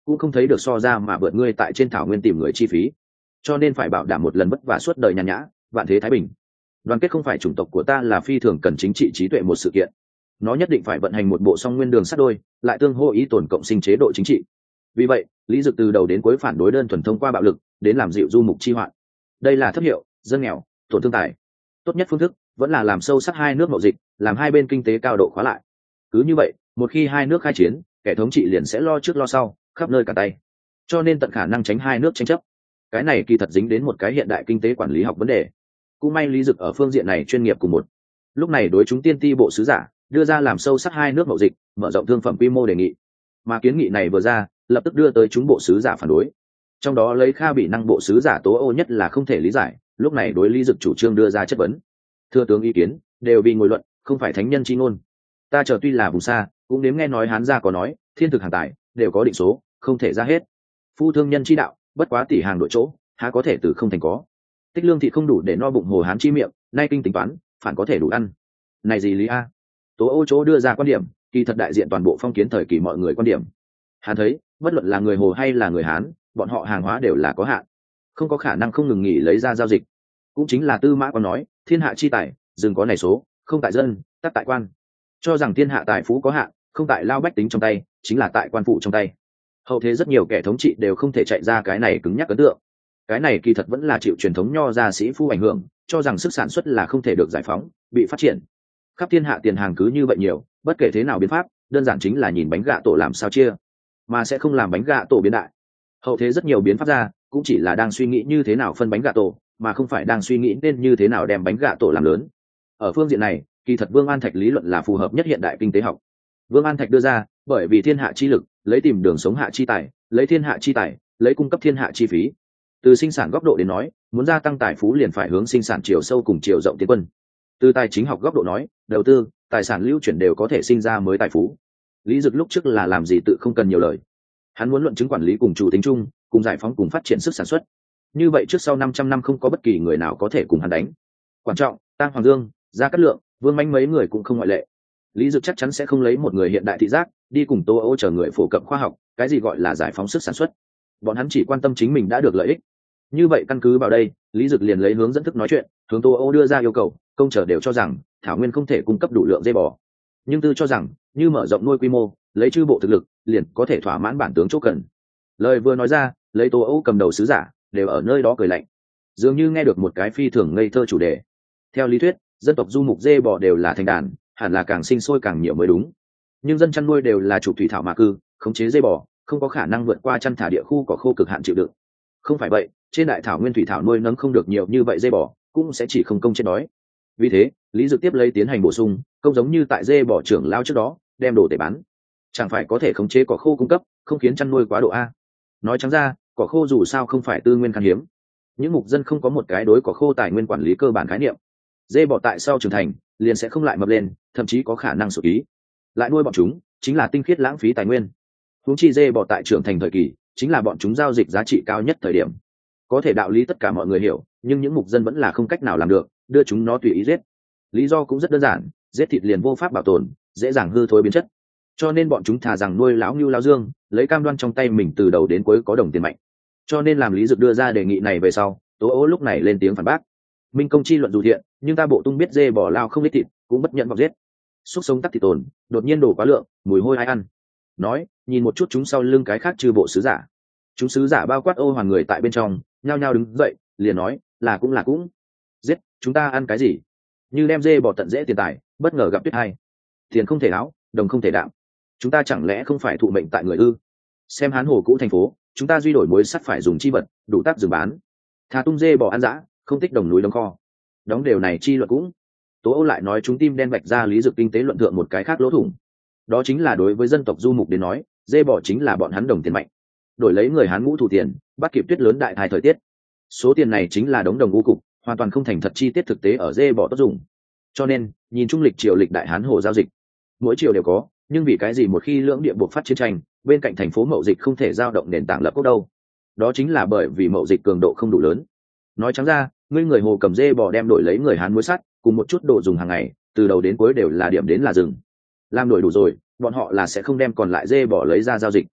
cũng không thấy được so ra mà vượt ngươi tại trên thảo nguyên tìm người chi phí, cho nên phải bảo đảm một lần vất vả suốt đời nhàn nhã, vạn thế thái bình. Đoàn kết không phải chủng tộc của ta là phi thường cần chính trị trí tuệ một sự kiện, nó nhất định phải vận hành một bộ song nguyên đường sắt đôi, lại tương hô ý tồn cộng sinh chế độ chính trị. Vì vậy Lý Dực từ đầu đến cuối phản đối đơn thuần thông qua bạo lực đến làm dịu du mục chi hoạn. Đây là thấp hiệu, dân nghèo, tổn thương tài. Tốt nhất phương thức vẫn là làm sâu sắc hai nước mậu dịch, làm hai bên kinh tế cao độ khóa lại. Cứ như vậy, một khi hai nước khai chiến, kẻ thống trị liền sẽ lo trước lo sau, khắp nơi cả tay. Cho nên tận khả năng tránh hai nước tranh chấp. Cái này kỳ thật dính đến một cái hiện đại kinh tế quản lý học vấn đề. Cũng may Lý Dực ở phương diện này chuyên nghiệp cùng một. Lúc này đối chúng tiên ti bộ sứ giả đưa ra làm sâu sắc hai nước mậu dịch, mở rộng thương phẩm quy mô đề nghị. Mà kiến nghị này vừa ra, lập tức đưa tới chúng bộ sứ giả phản đối. Trong đó lấy Kha bị năng bộ sứ giả tố ô nhất là không thể lý giải, lúc này đối Lý Dực chủ trương đưa ra chất vấn. Thưa tướng ý kiến đều vì ngồi luận, không phải thánh nhân chi ngôn. Ta chờ tuy là vùng xa, cũng nếm nghe nói Hán gia có nói, thiên thực hàng tài đều có định số, không thể ra hết. Phu thương nhân chi đạo, bất quá tỷ hàng đội chỗ, há có thể từ không thành có. Tích lương thị không đủ để no bụng hồ Hán chi miệng, nay kinh tính toán, phản có thể đủ ăn. Này gì lý a? Tố ô chỗ đưa ra quan điểm, kỳ thật đại diện toàn bộ phong kiến thời kỳ mọi người quan điểm. Hán thấy, bất luận là người Hồ hay là người Hán, bọn họ hàng hóa đều là có hạn, không có khả năng không ngừng nghỉ lấy ra giao dịch. Cũng chính là Tư Mã có nói, thiên hạ chi tài, dừng có này số, không tại dân, tắc tại quan. Cho rằng thiên hạ tài phú có hạn, không tại lao bách tính trong tay, chính là tại quan phụ trong tay. Hậu thế rất nhiều kẻ thống trị đều không thể chạy ra cái này cứng nhắc ấn tượng. Cái này kỳ thật vẫn là chịu truyền thống nho gia sĩ phu ảnh hưởng, cho rằng sức sản xuất là không thể được giải phóng, bị phát triển. Khắp thiên hạ tiền hàng cứ như vậy nhiều, bất kể thế nào biến pháp, đơn giản chính là nhìn bánh gạ tổ làm sao chia, mà sẽ không làm bánh gạ tổ biến đại. Hậu thế rất nhiều biến pháp ra, cũng chỉ là đang suy nghĩ như thế nào phân bánh gạ tổ, mà không phải đang suy nghĩ nên như thế nào đem bánh gạ tổ làm lớn. Ở phương diện này, kỳ thật Vương An Thạch lý luận là phù hợp nhất hiện đại kinh tế học. Vương An Thạch đưa ra, bởi vì thiên hạ chi lực, lấy tìm đường sống hạ chi tài, lấy thiên hạ chi tài, lấy cung cấp thiên hạ chi phí. Từ sinh sản góc độ đến nói, muốn gia tăng tài phú liền phải hướng sinh sản chiều sâu cùng chiều rộng tiến quân. Từ tài chính học góc độ nói, đầu tư, tài sản lưu chuyển đều có thể sinh ra mới tài phú. Lý Dực lúc trước là làm gì tự không cần nhiều lời. Hắn muốn luận chứng quản lý cùng chủ tính chung, cùng giải phóng cùng phát triển sức sản xuất. Như vậy trước sau năm trăm năm không có bất kỳ người nào có thể cùng hắn đánh. Quan trọng, Tang Hoàng Dương, Gia Cát Lượng, Vương Mãnh mấy người cũng không ngoại lệ. Lý Dực chắc chắn sẽ không lấy một người hiện đại thị giác đi cùng Tô Ô chờ người phổ cập khoa học, cái gì gọi là giải phóng sức sản xuất. Bọn hắn chỉ quan tâm chính mình đã được lợi ích. Như vậy căn cứ vào đây, Lý Dực liền lấy hướng dẫn thức nói chuyện, hướng Tô Ô đưa ra yêu cầu, công trở đều cho rằng thảo nguyên không thể cung cấp đủ lượng dê bò, nhưng Tư cho rằng như mở rộng nuôi quy mô, lấy chư bộ thực lực liền có thể thỏa mãn bản tướng chỗ cần. Lời vừa nói ra, lấy Tô Ô cầm đầu sứ giả đều ở nơi đó cười lạnh, dường như nghe được một cái phi thường ngây thơ chủ đề. Theo lý thuyết, dân tộc du mục dê bò đều là thành đàn, hẳn là càng sinh sôi càng nhiều mới đúng, nhưng dân chăn nuôi đều là chủ thủy thảo mạ cư, khống chế dê bò không có khả năng vượt qua chăn thả địa khu cỏ khô cực hạn chịu đựng. Không phải vậy, trên đại thảo nguyên thủy thảo nuôi nấng không được nhiều như vậy dê bò, cũng sẽ chỉ không công chết đói. Vì thế, Lý Dực tiếp lấy tiến hành bổ sung, công giống như tại dê bò trưởng lao trước đó, đem đồ để bán, chẳng phải có thể khống chế cỏ khô cung cấp, không khiến chăn nuôi quá độ a. Nói trắng ra, cỏ khô dù sao không phải tư nguyên khan hiếm, những mục dân không có một cái đối cỏ khô tài nguyên quản lý cơ bản khái niệm. Dê bò tại sau trưởng thành liền sẽ không lại mập lên, thậm chí có khả năng sụt ý. Lại nuôi bọn chúng chính là tinh khiết lãng phí tài nguyên. Huống chi dê bò tại trưởng thành thời kỳ chính là bọn chúng giao dịch giá trị cao nhất thời điểm. Có thể đạo lý tất cả mọi người hiểu, nhưng những mục dân vẫn là không cách nào làm được, đưa chúng nó tùy ý giết. Lý do cũng rất đơn giản, giết thịt liền vô pháp bảo tồn, dễ dàng hư thối biến chất. Cho nên bọn chúng thà rằng nuôi lão ngưu lão dương, lấy cam đoan trong tay mình từ đầu đến cuối có đồng tiền mạnh. Cho nên làm Lý Dực đưa ra đề nghị này về sau, Tố Ô lúc này lên tiếng phản bác. Minh công chi luận dù thiện, nhưng ta bộ tung biết dê bò lao không biết thịt, cũng bất nhận vọng giết. Xúc sống tắc thịt tồn, đột nhiên đổ quá lượng, mùi hôi ai ăn. Nói, nhìn một chút chúng sau lưng cái khác trừ bộ sứ giả. Chúng sứ giả bao quát Ô Hoàn người tại bên trong, nhao nhao đứng dậy, liền nói, là cũng là cũng. Giết, chúng ta ăn cái gì? Như đem dê bò tận dễ tiền tài, bất ngờ gặp tuyết hay. Tiền không thể áo, đồng không thể đạm. Chúng ta chẳng lẽ không phải thụ mệnh tại người ư? Xem Hán Hồ cũ thành phố, chúng ta duy đổi muối sắt phải dùng chi vật, đủ tác dừng bán. Thà tung dê bò ăn dã, không tích đồng núi đóng kho. Đóng điều này chi luật cũng. Tố Ô lại nói chúng tim đen vạch ra Lý Dực kinh tế luận thượng một cái khác lỗ thủng. Đó chính là đối với dân tộc du mục đến nói, dê bò chính là bọn hắn đồng tiền mạnh. Đổi lấy người Hán ngũ thủ tiền, bắt kịp tuyết lớn đại thai thời tiết. Số tiền này chính là đống đồng u cục, hoàn toàn không thành thật chi tiết thực tế ở dê bò tốt dùng. Cho nên, nhìn trung lịch triều lịch đại Hán Hồ giao dịch, mỗi triều đều có, nhưng vì cái gì một khi lưỡng địa buộc phát chiến tranh, bên cạnh thành phố mậu dịch không thể giao động nền tảng lập quốc đâu? Đó chính là bởi vì mậu dịch cường độ không đủ lớn. Nói trắng ra, ngươi người Hồ cầm dê bò đem đổi lấy người Hán muối sắt, cùng một chút đồ dùng hàng ngày, từ đầu đến cuối đều là điểm đến là dừng. Làm đổi đủ rồi, bọn họ là sẽ không đem còn lại dê bò lấy ra giao dịch.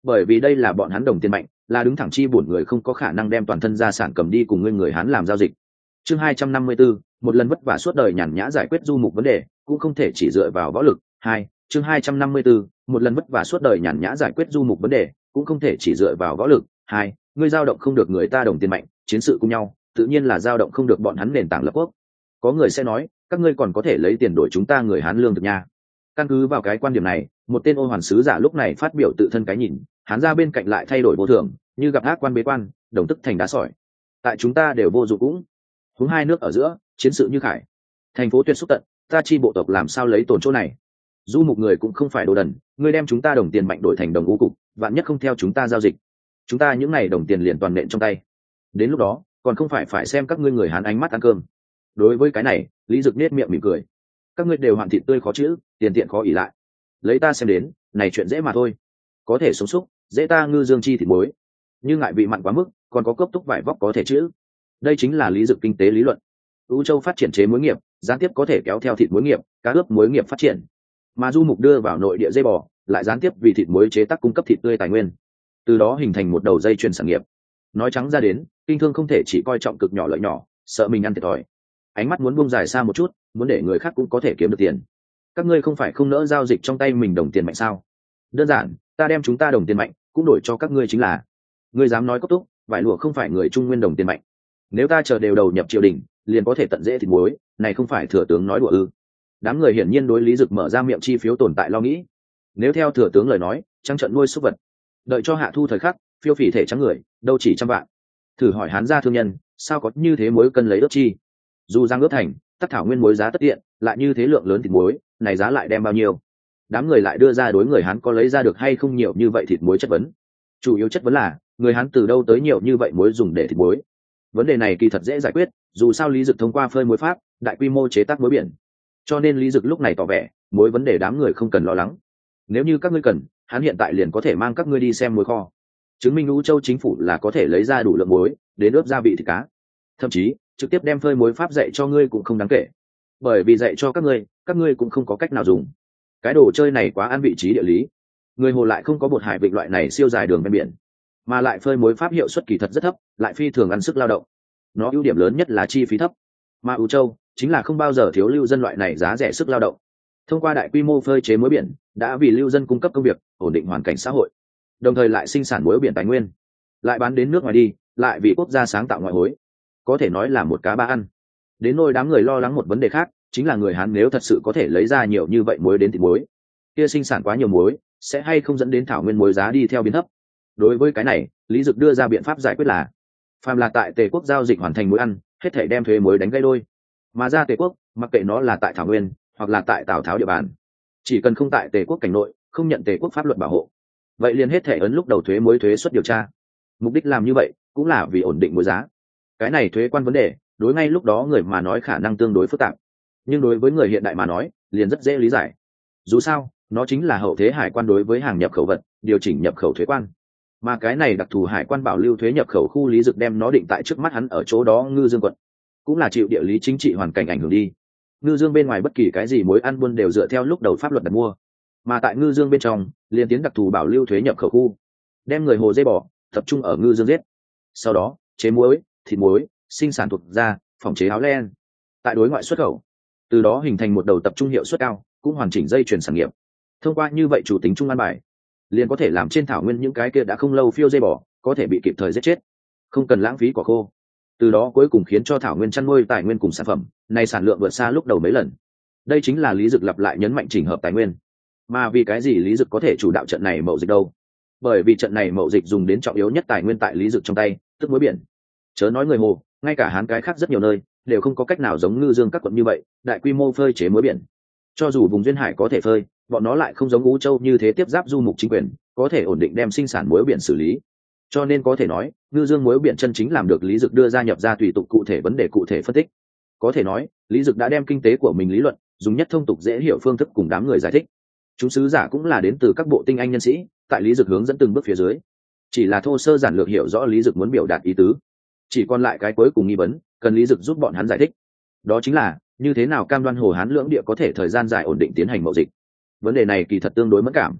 bởi vì đây là bọn hắn đồng tiền mạnh, là đứng thẳng chi bổn người không có khả năng đem toàn thân gia sản cầm đi cùng ngươi người Hán làm giao dịch. Chương hai trăm năm mươi tư, một lần vất vả suốt đời nhàn nhã giải quyết du mục vấn đề, cũng không thể chỉ dựa vào võ lực. Hai, chương hai trăm năm mươi tư, một lần vất vả suốt đời nhàn nhã giải quyết du mục vấn đề, cũng không thể chỉ dựa vào võ lực. Hai, ngươi dao động không được người ta đồng tiền mạnh, chiến sự cùng nhau, tự nhiên là dao động không được bọn hắn nền tảng lập quốc. Có người sẽ nói, các ngươi còn có thể lấy tiền đổi chúng ta người Hán lương thực nha. Căn cứ vào cái quan điểm này, một tên ô hoàn sứ giả lúc này phát biểu tự thân cái nhìn, Hán ra bên cạnh lại thay đổi vô thường, như gặp ác quan bế quan, đồng tức thành đá sỏi. Tại chúng ta đều vô dụng cũng. Hướng hai nước ở giữa, chiến sự như khải. Thành phố tuyệt xúc tận, ta chi bộ tộc làm sao lấy tổn chỗ này. Du mục người cũng không phải đồ đần, ngươi đem chúng ta đồng tiền mạnh đổi thành đồng ngũ cục, vạn nhất không theo chúng ta giao dịch. Chúng ta những này đồng tiền liền toàn nện trong tay. Đến lúc đó, còn không phải phải xem các ngươi người Hán ánh mắt ăn cơm. Đối với cái này, Lý Dực nết miệng mỉm cười. Các ngươi đều hoạn thịt tươi khó chữ, tiền tiện khó ỉ lại. Lấy ta xem đến, này chuyện dễ mà thôi. Có thể sống xúc, dễ ta ngư dương chi thịt muối. Nhưng ngại vị mặn quá mức, còn có cốc túc vải vóc có thể chữ. Đây chính là Lý Dực kinh tế lý luận. U Châu phát triển chế muối nghiệp, gián tiếp có thể kéo theo thịt muối nghiệp, cá ướp muối nghiệp phát triển. Mà du mục đưa vào nội địa dây bò, lại gián tiếp vì thịt muối chế tác cung cấp thịt tươi tài nguyên. Từ đó hình thành một đầu dây chuyền sản nghiệp. Nói trắng ra đến, kinh thương không thể chỉ coi trọng cực nhỏ lợi nhỏ, sợ mình ăn thiệt thòi. Ánh mắt muốn buông dài xa một chút, muốn để người khác cũng có thể kiếm được tiền. Các ngươi không phải không nỡ giao dịch trong tay mình đồng tiền mạnh sao? Đơn giản, ta đem chúng ta đồng tiền mạnh cũng đổi cho các ngươi chính là. Ngươi dám nói cốc túc, vải lụa không phải người Trung Nguyên đồng tiền mạnh. Nếu ta chờ đều đầu nhập triều đình, liền có thể tận dễ thịt muối, này không phải thừa tướng nói đùa ư? Đám người hiển nhiên đối Lý Dực mở ra miệng chi phiếu tồn tại lo nghĩ. Nếu theo thừa tướng lời nói, trăng trận nuôi súc vật, đợi cho hạ thu thời khắc, phiêu phỉ thể trắng người, đâu chỉ trăm vạn. Thử hỏi Hán gia thương nhân, sao có như thế muối cân lấy ước chi? Dù giang ước thành, tất thảo nguyên muối giá tất tiện, lại như thế lượng lớn thịt muối, này giá lại đem bao nhiêu? Đám người lại đưa ra đối người Hán có lấy ra được hay không nhiều như vậy thịt muối chất vấn. Chủ yếu chất vấn là, người Hán từ đâu tới nhiều như vậy muối dùng để thịt muối? Vấn đề này kỳ thật dễ giải quyết, dù sao Lý Dực thông qua phơi muối pháp, đại quy mô chế tác muối biển. Cho nên Lý Dực lúc này tỏ vẻ, muối vấn đề đám người không cần lo lắng. Nếu như các ngươi cần, hắn hiện tại liền có thể mang các ngươi đi xem muối kho, chứng minh U Châu chính phủ là có thể lấy ra đủ lượng muối đến ướp gia vị thịt cá. Thậm chí, trực tiếp đem phơi muối pháp dạy cho ngươi cũng không đáng kể, bởi vì dạy cho các ngươi, các ngươi cũng không có cách nào dùng. Cái đồ chơi này quá ăn vị trí địa lý, người Hồ lại không có bột hải vịnh loại này siêu dài đường ven biển, mà lại phơi muối pháp hiệu suất kỳ thật rất thấp, lại phi thường ăn sức lao động. Nó ưu điểm lớn nhất là chi phí thấp, mà U Châu chính là không bao giờ thiếu lưu dân loại này giá rẻ sức lao động. Thông qua đại quy mô phơi chế muối biển, đã vì lưu dân cung cấp công việc, ổn định hoàn cảnh xã hội, đồng thời lại sinh sản muối biển tài nguyên, lại bán đến nước ngoài đi, lại vì quốc gia sáng tạo ngoại hối, có thể nói là một cá ba ăn. Đến nỗi đám người lo lắng một vấn đề khác, chính là người Hán nếu thật sự có thể lấy ra nhiều như vậy muối đến thịt muối, kia sinh sản quá nhiều muối, sẽ hay không dẫn đến thảo nguyên muối giá đi theo biến thấp. Đối với cái này, Lý Dực đưa ra biện pháp giải quyết là, phàm là tại Tề quốc giao dịch hoàn thành muối ăn, hết thảy đem thuế muối đánh gãy đôi. Mà ra Tề quốc, mặc kệ nó là tại thảo nguyên hoặc là tại Tào Tháo địa bàn, chỉ cần không tại Tề quốc cảnh nội, không nhận Tề quốc pháp luật bảo hộ, vậy liền hết thảy ấn lúc đầu thuế muối thuế suất điều tra. Mục đích làm như vậy cũng là vì ổn định muối giá. Cái này thuế quan vấn đề, đối ngay lúc đó người mà nói khả năng tương đối phức tạp, nhưng đối với người hiện đại mà nói, liền rất dễ lý giải. Dù sao, nó chính là hậu thế hải quan đối với hàng nhập khẩu vật điều chỉnh nhập khẩu thuế quan, mà cái này đặc thù hải quan bảo lưu thuế nhập khẩu khu Lý Dực đem nó định tại trước mắt hắn ở chỗ đó Ngư Dương quận, cũng là chịu địa lý chính trị hoàn cảnh ảnh hưởng đi. Ngư Dương bên ngoài bất kỳ cái gì muối ăn buôn đều dựa theo lúc đầu pháp luật đặt mua, mà tại Ngư Dương bên trong liền tiến đặc thù bảo lưu thuế nhập khẩu khu, đem người Hồ dây bò tập trung ở Ngư Dương giết, sau đó chế muối, thịt muối, sinh sản thuộc da, phòng chế áo len, tại đối ngoại xuất khẩu, từ đó hình thành một đầu tập trung hiệu suất cao, cũng hoàn chỉnh dây chuyền sản nghiệp. Thông qua như vậy chủ tính trung an bài, liền có thể làm trên thảo nguyên những cái kia đã không lâu phiêu dây bò có thể bị kịp thời giết chết, không cần lãng phí cỏ khô. Từ đó cuối cùng khiến cho thảo nguyên chăn nuôi tài nguyên cùng sản phẩm này sản lượng vượt xa lúc đầu mấy lần. Đây chính là Lý Dực lặp lại nhấn mạnh chỉnh hợp tài nguyên. Mà vì cái gì Lý Dực có thể chủ đạo trận này mậu dịch đâu? Bởi vì trận này mậu dịch dùng đến trọng yếu nhất tài nguyên tại Lý Dực trong tay, tức muối biển. Chớ nói người Hồ, ngay cả Hán cái khác rất nhiều nơi đều không có cách nào giống Ngư Dương các quận như vậy đại quy mô phơi chế muối biển. Cho dù vùng duyên hải có thể phơi, bọn nó lại không giống U Châu như thế tiếp giáp du mục chính quyền, có thể ổn định đem sinh sản muối biển xử lý. Cho nên có thể nói, Ngư Dương muối biển chân chính làm được Lý Dực đưa ra nhập ra tùy tục cụ thể vấn đề cụ thể phân tích. Có thể nói, Lý Dực đã đem kinh tế của mình lý luận, dùng nhất thông tục dễ hiểu phương thức cùng đám người giải thích. Chúng sứ giả cũng là đến từ các bộ tinh anh nhân sĩ, tại Lý Dực hướng dẫn từng bước phía dưới, chỉ là thô sơ giản lược hiểu rõ Lý Dực muốn biểu đạt ý tứ. Chỉ còn lại cái cuối cùng nghi vấn, cần Lý Dực giúp bọn hắn giải thích. Đó chính là, như thế nào cam đoan Hồ Hán lưỡng địa có thể thời gian dài ổn định tiến hành mậu dịch. Vấn đề này kỳ thật tương đối mẫn cảm.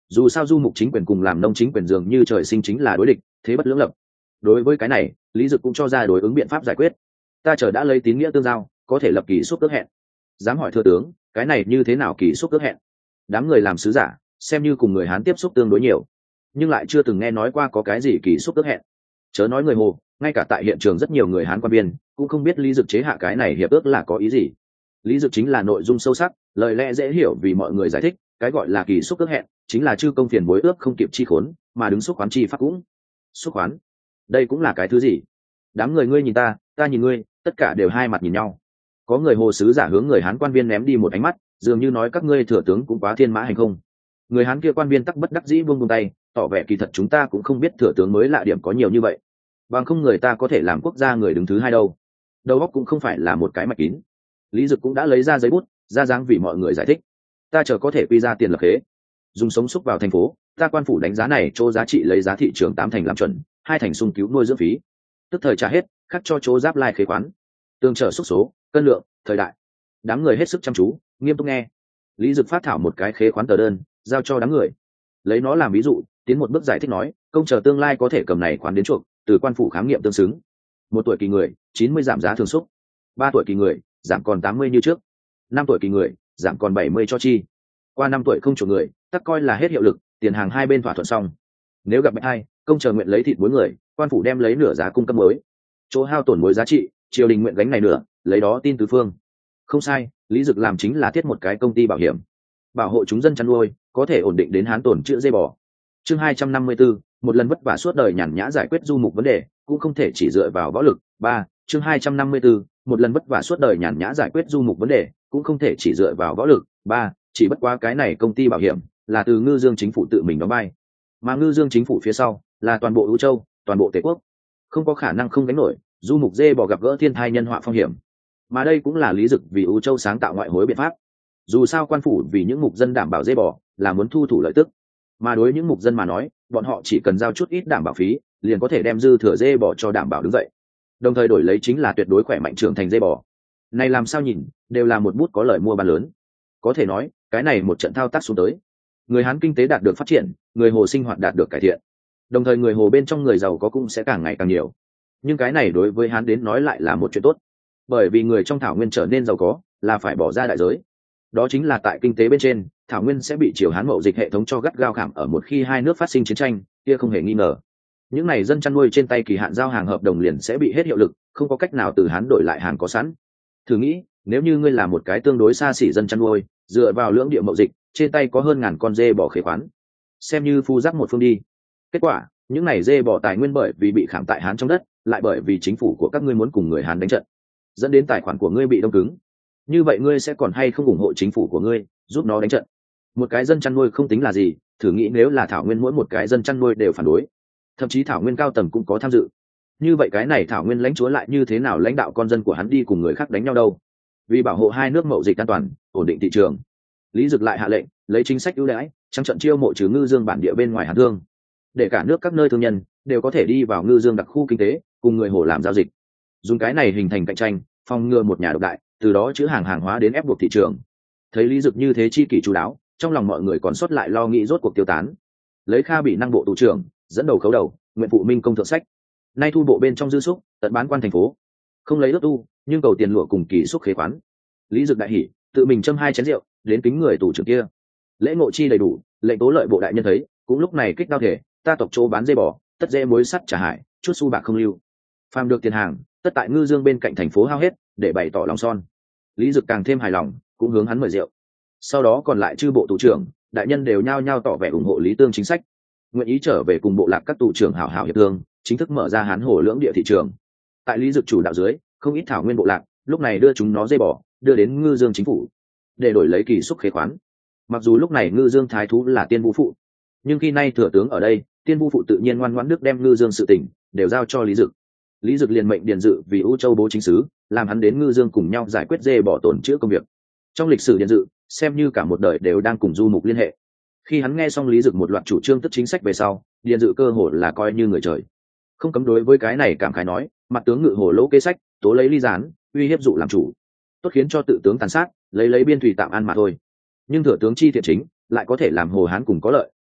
dù sao du mục chính quyền cùng làm nông chính quyền dường như trời sinh chính là đối địch, thế bất lưỡng lập. Đối với cái này lý dực cũng cho ra đối ứng biện pháp giải quyết. Ta chờ đã lấy tín nghĩa tương giao, có thể lập kỳ xúc ước hẹn. Dám hỏi thừa tướng, cái này như thế nào kỳ xúc ước hẹn? Đám người làm sứ giả xem như cùng người Hán tiếp xúc tương đối nhiều, nhưng lại chưa từng nghe nói qua có cái gì kỳ xúc ước hẹn. Chớ nói người Hồ, ngay cả tại hiện trường rất nhiều người Hán quan viên cũng không biết lý dực chế hạ cái này hiệp ước là có ý gì. Lý dực chính là nội dung sâu sắc, lời lẽ dễ hiểu vì mọi người giải thích, cái gọi là kỳ xúc ước hẹn chính là chư công phiền bối ước không kịp chi khốn, mà đứng xúc khoán chi pháp cũng. Xúc khoán, đây cũng là cái thứ gì? Đám người ngươi nhìn ta, ta nhìn ngươi, tất cả đều hai mặt nhìn nhau. Có người Hồ sứ giả hướng người Hán quan viên ném đi một ánh mắt, dường như nói các ngươi thừa tướng cũng quá thiên mã hành không. Người Hán kia quan viên tắc bất đắc dĩ buông buông tay, tỏ vẻ kỳ thật chúng ta cũng không biết thừa tướng mới lạ điểm có nhiều như vậy, bằng không người ta có thể làm quốc gia người đứng thứ hai đâu. Đầu óc cũng không phải là một cái mạch kín. Lý dực cũng đã lấy ra giấy bút ra dáng vì mọi người giải thích. Ta chờ có thể quy ra tiền lập khế, dùng sống xúc vào thành phố, ta quan phủ đánh giá này chỗ giá trị lấy giá thị trường tám thành làm chuẩn, hai thành sung cứu nuôi dưỡng phí, tức thời trả hết, khắc cho chỗ giáp lai khế khoán, tương trợ xúc số cân lượng thời đại. Đám người hết sức chăm chú nghiêm túc nghe. Lý dực phát thảo một cái khế khoán tờ đơn giao cho đám người, lấy nó làm ví dụ tiến một bước giải thích nói, công chờ tương lai có thể cầm này khoán đến chuộc, từ quan phủ khám nghiệm tương xứng. Một tuổi kỳ người chín mươi giảm giá thường xúc, ba tuổi kỳ người giảm còn tám mươi như trước, năm tuổi kỳ người giảm còn bảy mươi cho chi. Qua năm tuổi không chuộc người tắc coi là hết hiệu lực, tiền hàng hai bên thỏa thuận xong. Nếu gặp bạch hai, công chờ nguyện lấy thịt muối người, quan phủ đem lấy nửa giá cung cấp mới, chỗ hao tổn muối giá trị triều đình nguyện gánh này nửa, lấy đó tin tứ phương. Không sai, lý dực làm chính là thiết một cái công ty bảo hiểm, bảo hộ chúng dân chăn nuôi có thể ổn định đến hán tổn chữa dây bò. Chương hai trăm năm mươi tư, một lần vất vả suốt đời nhàn nhã giải quyết du mục vấn đề cũng không thể chỉ dựa vào võ lực. Ba, chương hai trăm năm mươi tư, một lần vất vả suốt đời nhàn nhã giải quyết du mục vấn đề cũng không thể chỉ dựa vào võ lực. Ba, chỉ bất quá cái này công ty bảo hiểm là từ Ngư Dương chính phủ tự mình đóng vai, mà Ngư Dương chính phủ phía sau là toàn bộ Ưu Châu, toàn bộ Tề quốc, không có khả năng không gánh nổi du mục dê bò gặp gỡ thiên thai nhân họa phong hiểm. Mà đây cũng là lý dực vì Ưu Châu sáng tạo ngoại hối biện pháp. Dù sao quan phủ vì những mục dân đảm bảo dê bò là muốn thu thủ lợi tức, mà đối những mục dân mà nói, bọn họ chỉ cần giao chút ít đảm bảo phí liền có thể đem dư thừa dê bò cho đảm bảo đứng dậy, đồng thời đổi lấy chính là tuyệt đối khỏe mạnh trưởng thành dê bò. Này làm sao nhìn đều là một bút có lợi mua bán lớn. Có thể nói cái này một trận thao tác xuống tới, người Hán kinh tế đạt được phát triển, người Hồ sinh hoạt đạt được cải thiện, đồng thời người Hồ bên trong người giàu có cũng sẽ càng ngày càng nhiều. Nhưng cái này đối với Hán đến nói lại là một chuyện tốt, bởi vì người trong thảo nguyên trở nên giàu có là phải bỏ ra đại giới. Đó chính là tại kinh tế bên trên, thảo nguyên sẽ bị triều Hán mậu dịch hệ thống cho gắt gao khảm ở, một khi hai nước phát sinh chiến tranh kia không hề nghi ngờ những này dân chăn nuôi trên tay kỳ hạn giao hàng hợp đồng liền sẽ bị hết hiệu lực, không có cách nào từ Hán đổi lại hàng có sẵn. Thử nghĩ, nếu như ngươi là một cái tương đối xa xỉ dân chăn nuôi, dựa vào lưỡng địa mậu dịch, trên tay có hơn ngàn con dê bò khế khoán, xem như phu giáp một phương đi. Kết quả, những này dê bò tài nguyên bởi vì bị khảm tại Hán trong đất, lại bởi vì chính phủ của các ngươi muốn cùng người Hán đánh trận, dẫn đến tài khoản của ngươi bị đông cứng. Như vậy ngươi sẽ còn hay không ủng hộ chính phủ của ngươi giúp nó đánh trận? Một cái dân chăn nuôi không tính là gì, thử nghĩ nếu là thảo nguyên mỗi một cái dân chăn nuôi đều phản đối, thậm chí thảo nguyên cao tầng cũng có tham dự, như vậy cái này thảo nguyên lãnh chúa lại như thế nào lãnh đạo con dân của hắn đi cùng người khác đánh nhau đâu? Vì bảo hộ hai nước mậu dịch an toàn, ổn định thị trường, lý dực lại hạ lệnh lấy chính sách ưu đãi trắng trận chiêu mộ trừ Ngư Dương bản địa bên ngoài Hán thương, để cả nước các nơi thương nhân đều có thể đi vào Ngư Dương đặc khu kinh tế cùng người Hồ làm giao dịch, dùng cái này hình thành cạnh tranh, phòng ngừa một nhà độc đại, từ đó chữ hàng hàng hóa đến ép buộc thị trường. Thấy lý dực như thế chi kỷ chú đáo, trong lòng mọi người còn sót lại lo nghĩ rốt cuộc tiêu tán. Lấy Kha bị năng bộ tù trưởng dẫn đầu khấu đầu, nguyện phụ minh công thượng sách, nay thu bộ bên trong dư xúc tận bán quan thành phố, không lấy ước tu nhưng cầu tiền lụa cùng kỳ xúc khế khoán. Lý dực đại hỉ, tự mình châm hai chén rượu đến kính người tù trưởng kia, lễ ngộ chi đầy đủ, lệnh tố lợi bộ đại nhân thấy cũng lúc này kích đao thể, ta tộc chỗ bán dây bò tất dễ mối sắt trả hải, chút xu bạc không lưu, phàm được tiền hàng tất tại Ngư Dương bên cạnh thành phố hao hết, để bày tỏ lòng son. Lý dực càng thêm hài lòng, cũng hướng hắn mời rượu. Sau đó còn lại chư bộ tù trưởng đại nhân đều nhao nhao tỏ vẻ ủng hộ Lý Tương chính sách, nguyện ý trở về cùng bộ lạc các tù trưởng hảo hảo hiệp thương, chính thức mở ra Hán Hồ lưỡng địa thị trường. Tại Lý dực chủ đạo dưới, không ít thảo nguyên bộ lạc lúc này đưa chúng nó dây bò đưa đến Ngư Dương chính phủ để đổi lấy kỳ xúc khế khoán. Mặc dù lúc này Ngư Dương thái thú là Tiên Vũ phụ, nhưng khi nay thừa tướng ở đây, Tiên Vũ phụ tự nhiên ngoan ngoãn đức đem Ngư Dương sự tình đều giao cho Lý dực. Lý dực liền mệnh Điền Dự vì Ưu Châu bố chính sứ, làm hắn đến Ngư Dương cùng nhau giải quyết dê bò tổn chữa công việc. Trong lịch sử Điền Dự xem như cả một đời đều đang cùng du mục liên hệ. Khi hắn nghe xong Lý dực một loạt chủ trương tức chính sách về sau, Điền Dự cơ hồ là coi như người trời, không cấm đối với cái này cảm khái nói, mặt tướng ngự hồ lỗ kế sách, tố lấy ly gián, uy hiếp dụ làm chủ, tốt khiến cho tự tướng tàn sát, lấy lấy biên thủy tạm an mà thôi. Nhưng thừa tướng chi thiện chính lại có thể làm Hồ Hán cùng có lợi,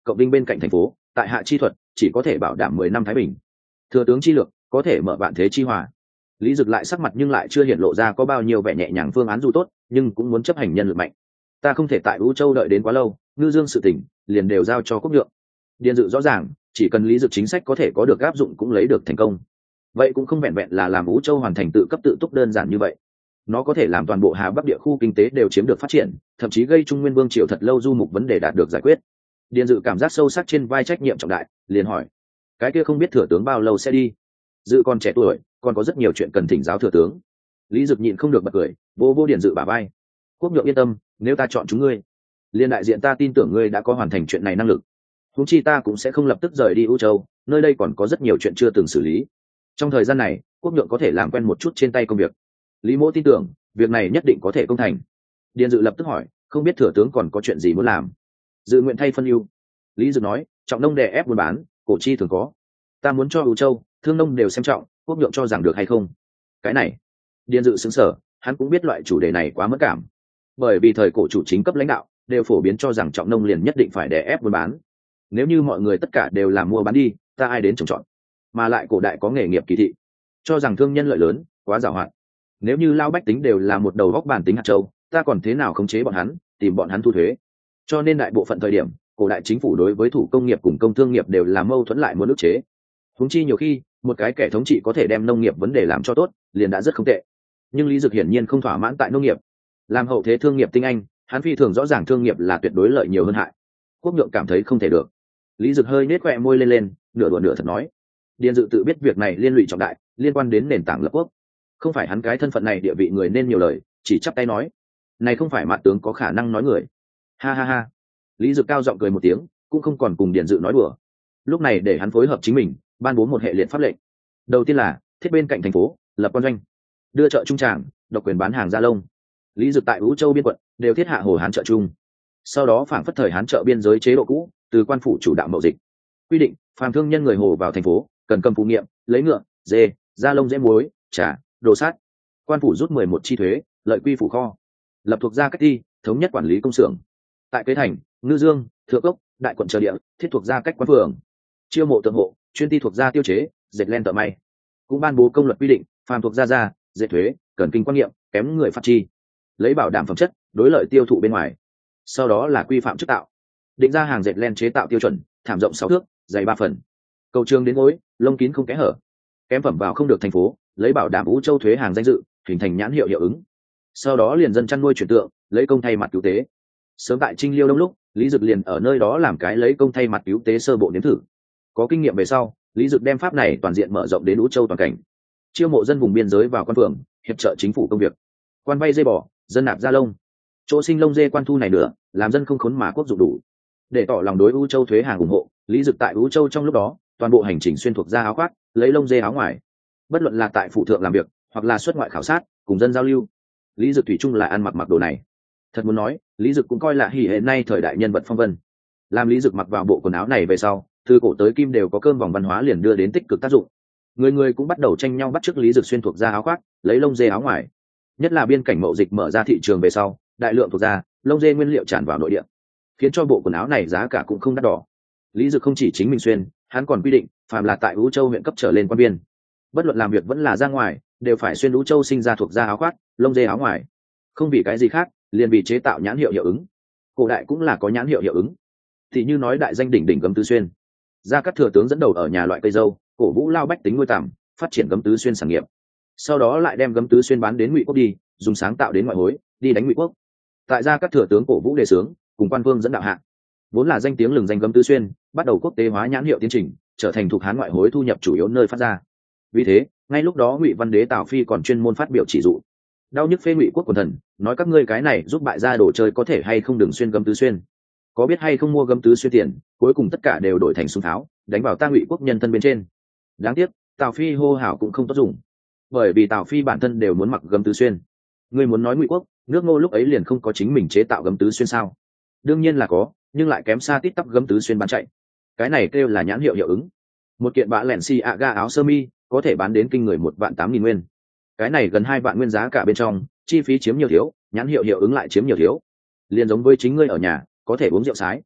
cộng binh bên cạnh thành phố, tại hạ chi thuật chỉ có thể bảo đảm mười năm thái bình, thừa tướng chi lược có thể mở vạn thế chi hòa. Lý Dực lại sắc mặt nhưng lại chưa hiện lộ ra có bao nhiêu vẻ nhẹ nhàng, phương án dù tốt nhưng cũng muốn chấp hành nhân lực mạnh. Ta không thể tại U Châu đợi đến quá lâu, ngư dương sự tỉnh liền đều giao cho Quốc Nhượng. Điền Dự rõ ràng, chỉ cần Lý Dực chính sách có thể có được áp dụng cũng lấy được thành công. Vậy cũng không vẹn vẹn là làm U Châu hoàn thành tự cấp tự túc đơn giản như vậy, nó có thể làm toàn bộ Hà Bắc địa khu kinh tế đều chiếm được phát triển, thậm chí gây Trung Nguyên Vương triều thật lâu du mục vấn đề đạt được giải quyết. Điền Dự cảm giác sâu sắc trên vai trách nhiệm trọng đại, liền hỏi: cái kia không biết thừa tướng bao lâu sẽ đi? Dự còn trẻ tuổi, còn có rất nhiều chuyện cần thỉnh giáo thừa tướng. Lý Dực nhịn không được bật cười, vô vô Điền Dự bả vai: Quốc Nhượng yên tâm, nếu ta chọn chúng ngươi, liên đại diện ta tin tưởng ngươi đã có hoàn thành chuyện này năng lực. Huống chi ta cũng sẽ không lập tức rời đi U Châu, nơi đây còn có rất nhiều chuyện chưa từng xử lý. Trong thời gian này, Quốc Nhượng có thể làm quen một chút trên tay công việc. Lý Mỗ tin tưởng việc này nhất định có thể công thành. Điền Dự lập tức hỏi: không biết thừa tướng còn có chuyện gì muốn làm? Dự nguyện thay phân ưu. Lý Dực nói: trọng nông đè ép buôn bán, cổ chi thường có. Ta muốn cho U Châu thương nông đều xem trọng, Quốc Nhượng cho rằng được hay không? Cái này, Điền Dự sững sờ, hắn cũng biết loại chủ đề này quá mất cảm, bởi vì thời cổ chủ chính cấp lãnh đạo đều phổ biến cho rằng trọng nông liền nhất định phải đè ép buôn bán. Nếu như mọi người tất cả đều làm mua bán đi, ta ai đến trồng trọt? Mà lại cổ đại có nghề nghiệp kỳ thị, cho rằng thương nhân lợi lớn, quá giàu hạn. Nếu như lao bách tính đều là một đầu góc bản tính hạt châu, ta còn thế nào khống chế bọn hắn, tìm bọn hắn thu thuế? Cho nên đại bộ phận thời điểm, cổ đại chính phủ đối với thủ công nghiệp cùng công thương nghiệp đều là mâu thuẫn lại muốn ức chế. Huống chi nhiều khi, một cái kẻ thống trị có thể đem nông nghiệp vấn đề làm cho tốt, liền đã rất không tệ. Nhưng Lý Dực hiển nhiên không thỏa mãn tại nông nghiệp, làm hậu thế thương nghiệp tinh anh, hắn phi thường rõ ràng thương nghiệp là tuyệt đối lợi nhiều hơn hại. Quốc Nhượng cảm thấy không thể được. Lý Dực hơi nết khóe môi lên lên, nửa đùa nửa thật nói: Điền Dự tự biết việc này liên lụy trọng đại, liên quan đến nền tảng lập quốc, không phải hắn cái thân phận này địa vị người nên nhiều lời, chỉ chắp tay nói: này không phải mạn tướng có khả năng nói người. Ha ha ha. Lý Dực cao giọng cười một tiếng, cũng không còn cùng Điền Dự nói đùa. Lúc này để hắn phối hợp chính mình, ban bố một hệ liệt pháp lệnh. Đầu tiên là thiết bên cạnh thành phố lập quan doanh, đưa chợ trung tràng, độc quyền bán hàng gia lông. Lý Dực tại U Châu biên quận đều thiết hạ hồ hán chợ trung. Sau đó phảng phất thời hán chợ biên giới chế độ cũ, từ quan phủ chủ đạo mậu dịch, quy định phàm thương nhân người hồ vào thành phố cần cầm phụ nghiệm, lấy ngựa, dê, da lông dễ muối, trà, đồ sát. Quan phủ rút mười một chi thuế, lợi quy phủ kho. Lập thuộc gia cách thi, thống nhất quản lý công xưởng. Tại Kế Thành, Ngư Dương, Thượng Cốc, Đại quận chờ địa, thiết thuộc gia cách quan phường. Chiêu mộ tượng hộ, chuyên ty thuộc gia tiêu chế, dệt len tợ may. Cũng ban bố công luật quy định, phàm thuộc gia gia, dệt thuế, cần kinh quan niệm, kém người phát chi, lấy bảo đảm phẩm chất, đối lợi tiêu thụ bên ngoài. Sau đó là quy phạm chức tạo, định ra hàng dệt len chế tạo tiêu chuẩn, thảm rộng sáu thước, dày ba phần, cầu trường đến gối, lông kín không kẽ hở, kém phẩm vào không được thành phố, lấy bảo đảm U Châu thuế hàng danh dự, hình thành nhãn hiệu hiệu ứng. Sau đó liền dân chăn nuôi chuyển tượng, lấy công thay mặt cứu tế. Sớm tại Trinh Liêu đông lúc, Lý Dực liền ở nơi đó làm cái lấy công thay mặt cứu tế sơ bộ nếm thử. Có kinh nghiệm về sau, Lý Dực đem pháp này toàn diện mở rộng đến U Châu toàn cảnh. Chiêu mộ dân vùng biên giới vào quan phường, hiệp trợ chính phủ công việc. Quan vay dê bò, dân nạp da lông. Chỗ sinh lông dê quan thu này nữa, làm dân không khốn mà quốc dụng đủ. Để tỏ lòng đối U Châu thuế hàng ủng hộ, Lý Dực tại U Châu trong lúc đó, toàn bộ hành trình xuyên thuộc da áo khoác, lấy lông dê áo ngoài. Bất luận là tại phủ thượng làm việc, hoặc là xuất ngoại khảo sát, cùng dân giao lưu, Lý Dực thủy chung là ăn mặc mặc đồ này. Thật muốn nói, Lý Dực cũng coi là hỉ hệ nay thời đại nhân vật phong vân. Làm Lý Dực mặc vào bộ quần áo này về sau, từ cổ tới kim đều có cơm vòng văn hóa liền đưa đến tích cực tác dụng. Người người cũng bắt đầu tranh nhau bắt chước Lý Dực xuyên thuộc da áo khoác, lấy lông dê áo ngoài. Nhất là biên cảnh mậu dịch mở ra thị trường về sau, đại lượng thuộc da, lông dê nguyên liệu tràn vào nội địa, khiến cho bộ quần áo này giá cả cũng không đắt đỏ. Lý Dực không chỉ chính mình xuyên, hắn còn quy định, phàm là tại U Châu huyện cấp trở lên quan biên, bất luận làm việc vẫn là ra ngoài, đều phải xuyên U Châu sinh ra thuộc da áo khoác, lông dê áo ngoài. Không vì cái gì khác, liền vì chế tạo nhãn hiệu hiệu ứng. Cổ đại cũng là có nhãn hiệu hiệu ứng, thì như nói đại danh đỉnh đỉnh Gấm Tứ Xuyên. Gia Cát thừa tướng dẫn đầu ở nhà loại cây dâu, cổ vũ lao bách tính nuôi tằm, phát triển Gấm Tứ Xuyên sản nghiệp. Sau đó lại đem Gấm Tứ Xuyên bán đến Ngụy Quốc đi, dùng sáng tạo đến ngoại hối, đi đánh Ngụy Quốc. Tại Gia Cát thừa tướng cổ vũ đề xướng, cùng quan vương dẫn đạo hạ, vốn là danh tiếng lừng danh Gấm Tứ Xuyên, bắt đầu quốc tế hóa nhãn hiệu tiến trình, trở thành thuộc Hán ngoại hối thu nhập chủ yếu nơi phát ra. Vì thế, ngay lúc đó Ngụy Văn Đế Tào Phi còn chuyên môn phát biểu chỉ dụ, đau nhức phê Ngụy Quốc quần thần, nói các ngươi cái này giúp bại gia đồ chơi có thể hay không đừng xuyên Gấm Tứ Xuyên, có biết hay không mua Gấm Tứ Xuyên tiền, cuối cùng tất cả đều đổi thành súng tháo, đánh vào ta Ngụy Quốc nhân thân bên trên. Đáng tiếc, Tào Phi hô hào cũng không tốt dùng, bởi vì Tào Phi bản thân đều muốn mặc Gấm Tứ Xuyên. Ngươi muốn nói Ngụy Quốc, nước Ngô lúc ấy liền không có chính mình chế tạo Gấm Tứ Xuyên sao? Đương nhiên là có, nhưng lại kém xa tít tắp Gấm Tứ Xuyên bán chạy. Cái này kêu là nhãn hiệu hiệu ứng. Một kiện bạ lẻn xi ạ ga áo sơ mi có thể bán đến kinh người một vạn tám nghìn nguyên. Cái này gần hai vạn nguyên giá cả bên trong, chi phí chiếm nhiều thiếu, nhãn hiệu hiệu ứng lại chiếm nhiều thiếu. Liền giống với chính ngươi ở nhà, có thể uống rượu sái,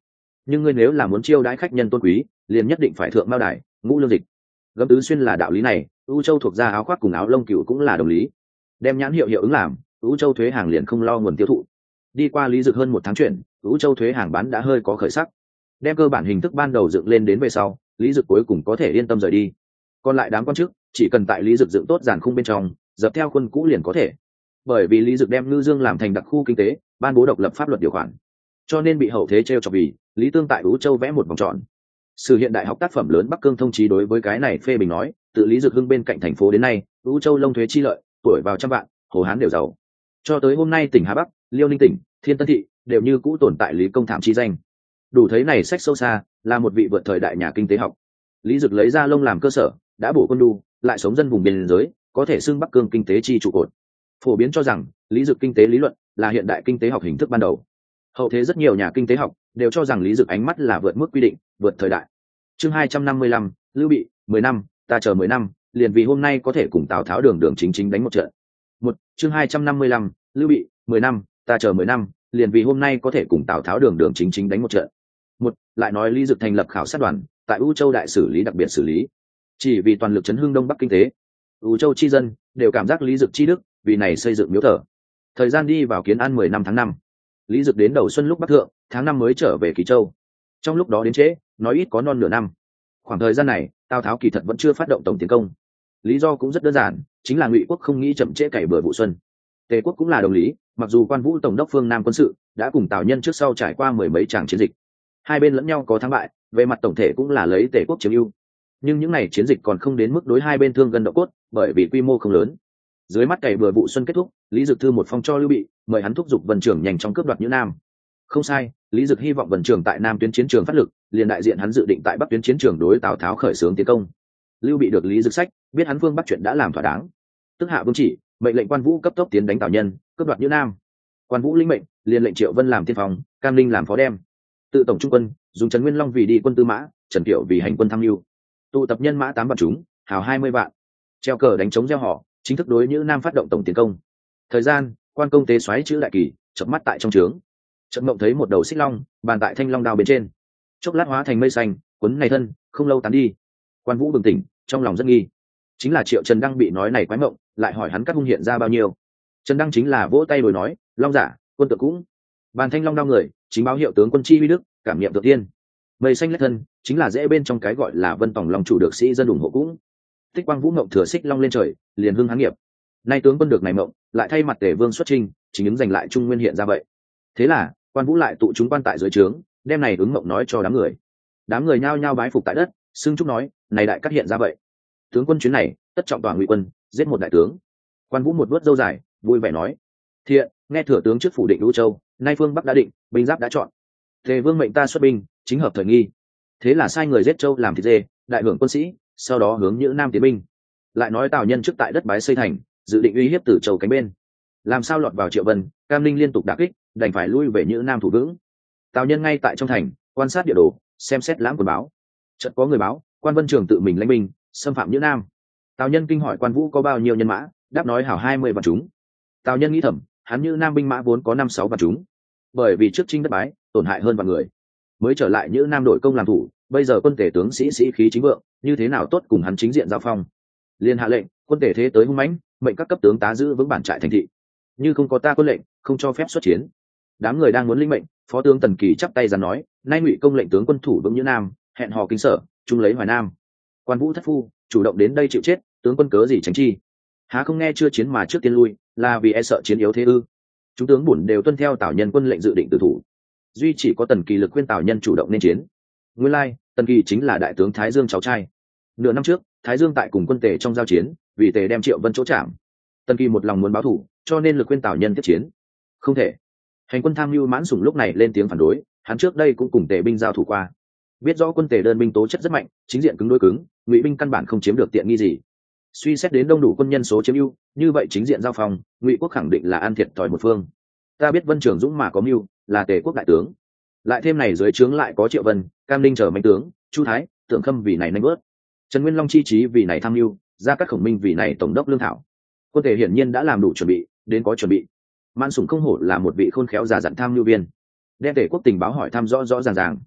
nhưng ngươi nếu là muốn chiêu đãi khách nhân tôn quý liền nhất định phải thượng mao đài ngũ lương dịch. Gấm tứ xuyên là đạo lý này, ưu châu thuộc ra áo khoác cùng áo lông cừu cũng là đồng lý. Đem nhãn hiệu hiệu ứng làm, ưu châu thuế hàng liền không lo nguồn tiêu thụ. Đi qua lý dực hơn một tháng chuyển, ưu châu thuế hàng bán đã hơi có khởi sắc. Đem cơ bản hình thức ban đầu dựng lên đến về sau, lý dực cuối cùng có thể yên tâm rời đi. Còn lại đám quan chức chỉ cần tại lý dực dựng tốt giàn khung bên trong, dập theo quân cũ liền có thể. Bởi vì lý dực đem ngư dương làm thành đặc khu kinh tế, ban bố độc lập pháp luật điều khoản, cho nên bị hậu thế treo chọc vì lý tương tại ưu châu vẽ một vòng tròn. Sử hiện đại học tác phẩm lớn Bắc Cương thông chí đối với cái này phê bình nói, tự lý dực hưng bên cạnh thành phố đến nay, ưu châu lông thuế chi lợi, tuổi vào trăm vạn, hồ hán đều giàu. Cho tới hôm nay tỉnh Hà Bắc, Liêu Ninh tỉnh, Thiên Tân thị đều như cũ tồn tại lý công thảm chi danh. Đủ thấy này sách sâu xa, là một vị vượt thời đại nhà kinh tế học. Lý dực lấy ra lông làm cơ sở, đã bổ quân đu, lại sống dân vùng biên giới, có thể xưng Bắc Cương kinh tế chi trụ cột. Phổ biến cho rằng lý dực kinh tế lý luận là hiện đại kinh tế học hình thức ban đầu. Hậu thế rất nhiều nhà kinh tế học đều cho rằng lý dực ánh mắt là vượt mức quy định, vượt thời đại. Chương hai trăm năm mươi lăm, Lưu Bị, mười năm, ta chờ mười năm, liền vì hôm nay có thể cùng Tào Tháo đường đường chính chính đánh một trận. Một, chương hai trăm năm mươi lăm, Lưu Bị, mười năm, ta chờ mười năm, liền vì hôm nay có thể cùng Tào Tháo đường đường chính chính đánh một trận. Một, lại nói lý dực thành lập khảo sát đoàn, tại ưu châu đại xử lý đặc biệt xử lý, chỉ vì toàn lực chấn hưng đông bắc kinh tế. ưu châu chi dân đều cảm giác lý dực chi đức, vì này xây dựng miếu thờ. Thời gian đi vào kiến an mười năm tháng năm, lý dực đến đầu xuân lúc bắc thượng, tháng năm mới trở về Kỳ Châu. Trong lúc đó đến trễ, nói ít có non nửa năm. Khoảng thời gian này, Tào Tháo kỳ thật vẫn chưa phát động tổng tiến công. Lý do cũng rất đơn giản, chính là Ngụy quốc không nghĩ chậm trễ cày bừa vụ xuân. Tề quốc cũng là đồng lý, mặc dù Quan Vũ tổng đốc phương Nam quân sự đã cùng Tào Nhân trước sau trải qua mười mấy tràng chiến dịch, hai bên lẫn nhau có thắng bại, về mặt tổng thể cũng là lấy Tề quốc chiếm ưu. Nhưng những ngày chiến dịch còn không đến mức đối hai bên thương gần độ cốt, bởi vì quy mô không lớn. Dưới mắt cày bừa vụ xuân kết thúc, Lý Dực thư một phong cho Lưu Bị, mời hắn thúc giục Vân Trường nhanh chóng cướp đoạt Nhữ Nam. Không sai, Lý Dực hy vọng Vân Trường tại Nam tuyến chiến trường phát lực, liền đại diện hắn dự định tại Bắc tuyến chiến trường đối Tào Tháo khởi xướng tiến công. Lưu Bị được Lý Dực sách, biết hắn phương Bắc chuyện đã làm thỏa đáng, tức hạ vương chỉ, mệnh lệnh Quan Vũ cấp tốc tiến đánh Tào Nhân, cướp đoạt Nhữ Nam. Quan Vũ lĩnh mệnh, liền lệnh Triệu Vân làm tiên phong, Cam Linh làm phó đem, tự tổng trung quân, dùng Trần Nguyên Long vì đi quân tư mã, Trần Kiệu vì hành quân tham mưu, tụ tập nhân mã tám vạn chúng, hào hai mươi vạn, treo cờ đánh trống gieo họ, chính thức đối Nhữ Nam phát động tổng tiến công. Thời gian, Quan công tế xoáy chữ đại kỳ, chợp mắt tại trong trướng, trận mộng thấy một đầu xích long bàn tại thanh long đao bên trên, chốc lát hóa thành mây xanh quấn này thân, không lâu tán đi. Quan Vũ bừng tỉnh, trong lòng rất nghi, chính là Triệu Trần Đăng bị nói này quái mộng, lại hỏi hắn các hung hiện ra bao nhiêu. Trần Đăng chính là vỗ tay đối nói, long giả, quân tự cũng. Bàn thanh long đao người, chính báo hiệu tướng quân chi uy đức, cảm nghiệm tự tiên. Mây xanh lách thân, chính là dễ bên trong cái gọi là Vân Tòng Long chủ được sĩ dân ủng hộ cũng. Tích Quang Vũ mộng thừa xích long lên trời, liền hưng hán nghiệp. Nay tướng quân được này mộng, lại thay mặt Tề Vương xuất chinh, chính ứng giành lại Trung Nguyên hiện ra vậy. Thế là, Quan Vũ lại tụ chúng quan tại dưới trướng, đem này ứng mộng nói cho đám người. Đám người nhao nhao bái phục tại đất, xưng chúc nói, này đại cát hiện ra vậy. Tướng quân chuyến này, tất trọng tỏa Ngụy quân, giết một đại tướng. Quan Vũ một vuốt râu dài, vui vẻ nói, thiện, nghe thừa tướng trước phủ định Lũ Châu, nay phương Bắc đã định, binh giáp đã chọn. Tề Vương mệnh ta xuất binh, chính hợp thời nghi. Thế là sai người giết Châu làm thịt dê, đại hưởng quân sĩ, sau đó hướng Nhữ Nam tiến binh. Lại nói Tào Nhân trước tại đất bái xây thành, dự định uy hiếp Tử Châu cánh bên. Làm sao lọt vào Triệu Vân, Cam Linh liên tục đả kích, đành phải lui về Nhữ Nam thủ vững. Tào Nhân ngay tại trong thành, quan sát địa đồ, xem xét lãm quần báo. Chợt có người báo, Quan Vân Trường tự mình lãnh binh, xâm phạm Nhữ Nam. Tào Nhân kinh hỏi Quan Vũ có bao nhiêu nhân mã, đáp nói hảo hai mươi vạn chúng. Tào Nhân nghĩ thầm, hắn Nhữ Nam binh mã vốn có năm sáu vạn chúng, bởi vì trước chinh đất bái, tổn hại hơn vạn người, mới trở lại Nhữ Nam đội công làm thủ. Bây giờ quân tể tướng sĩ sĩ khí chính vượng, như thế nào tốt cùng hắn chính diện giao phong. Liên hạ lệnh, quân tể thế tới hung mãnh, mệnh các cấp tướng tá giữ vững bản trại thành thị. Như không có ta quân lệnh, không cho phép xuất chiến. Đám người đang muốn linh mệnh, Phó tướng Tần Kỳ chắp tay ra nói, nay Ngụy công lệnh tướng quân thủ vững Nhữ Nam, hẹn hò kinh sở, chung lấy Hoài Nam. Quan Vũ thất phu, chủ động đến đây chịu chết, tướng quân cớ gì tránh chi? Há không nghe chưa chiến mà trước tiên lui, là vì e sợ chiến yếu thế ư? Chúng tướng bổn đều tuân theo Tào Nhân quân lệnh dự định tử thủ, duy chỉ có Tần Kỳ lực khuyên Tào Nhân chủ động nên chiến. Nguyên lai, Tần Kỳ chính là đại tướng Thái Dương cháu trai. Nửa năm trước, Thái Dương tại cùng quân Tề trong giao chiến, vì Tề đem Triệu Vân chỗ chạm. Tần Kỳ một lòng muốn báo thù, cho nên lực khuyên Tào Nhân tiếp chiến. Không thể. Hành quân tham mưu Mãn Sủng lúc này lên tiếng phản đối, hắn trước đây cũng cùng Tề binh giao thủ qua, biết rõ quân Tề đơn binh tố chất rất mạnh, chính diện cứng đối cứng, Ngụy binh căn bản không chiếm được tiện nghi gì. Suy xét đến đông đủ quân nhân số chiếm ưu, như vậy chính diện giao phòng, Ngụy quốc khẳng định là an thiệt thòi một phương. Ta biết Vân Trường Dũng mà có mưu, là Tề quốc đại tướng, lại thêm này dưới trướng lại có Triệu Vân, Cam Linh chờ mạnh tướng, Chu Thái, Tưởng Khâm vì này nanh bớt, Trần Nguyên Long chi trí vì này tham mưu, Gia Cát Khổng Minh vì này tổng đốc lương thảo. Quân Tề hiển nhiên đã làm đủ chuẩn bị, đến có chuẩn bị. Mãn Sủng không hổ là một vị khôn khéo già dặn tham mưu viên, đem Tề quốc tình báo hỏi thăm rõ rõ ràng ràng.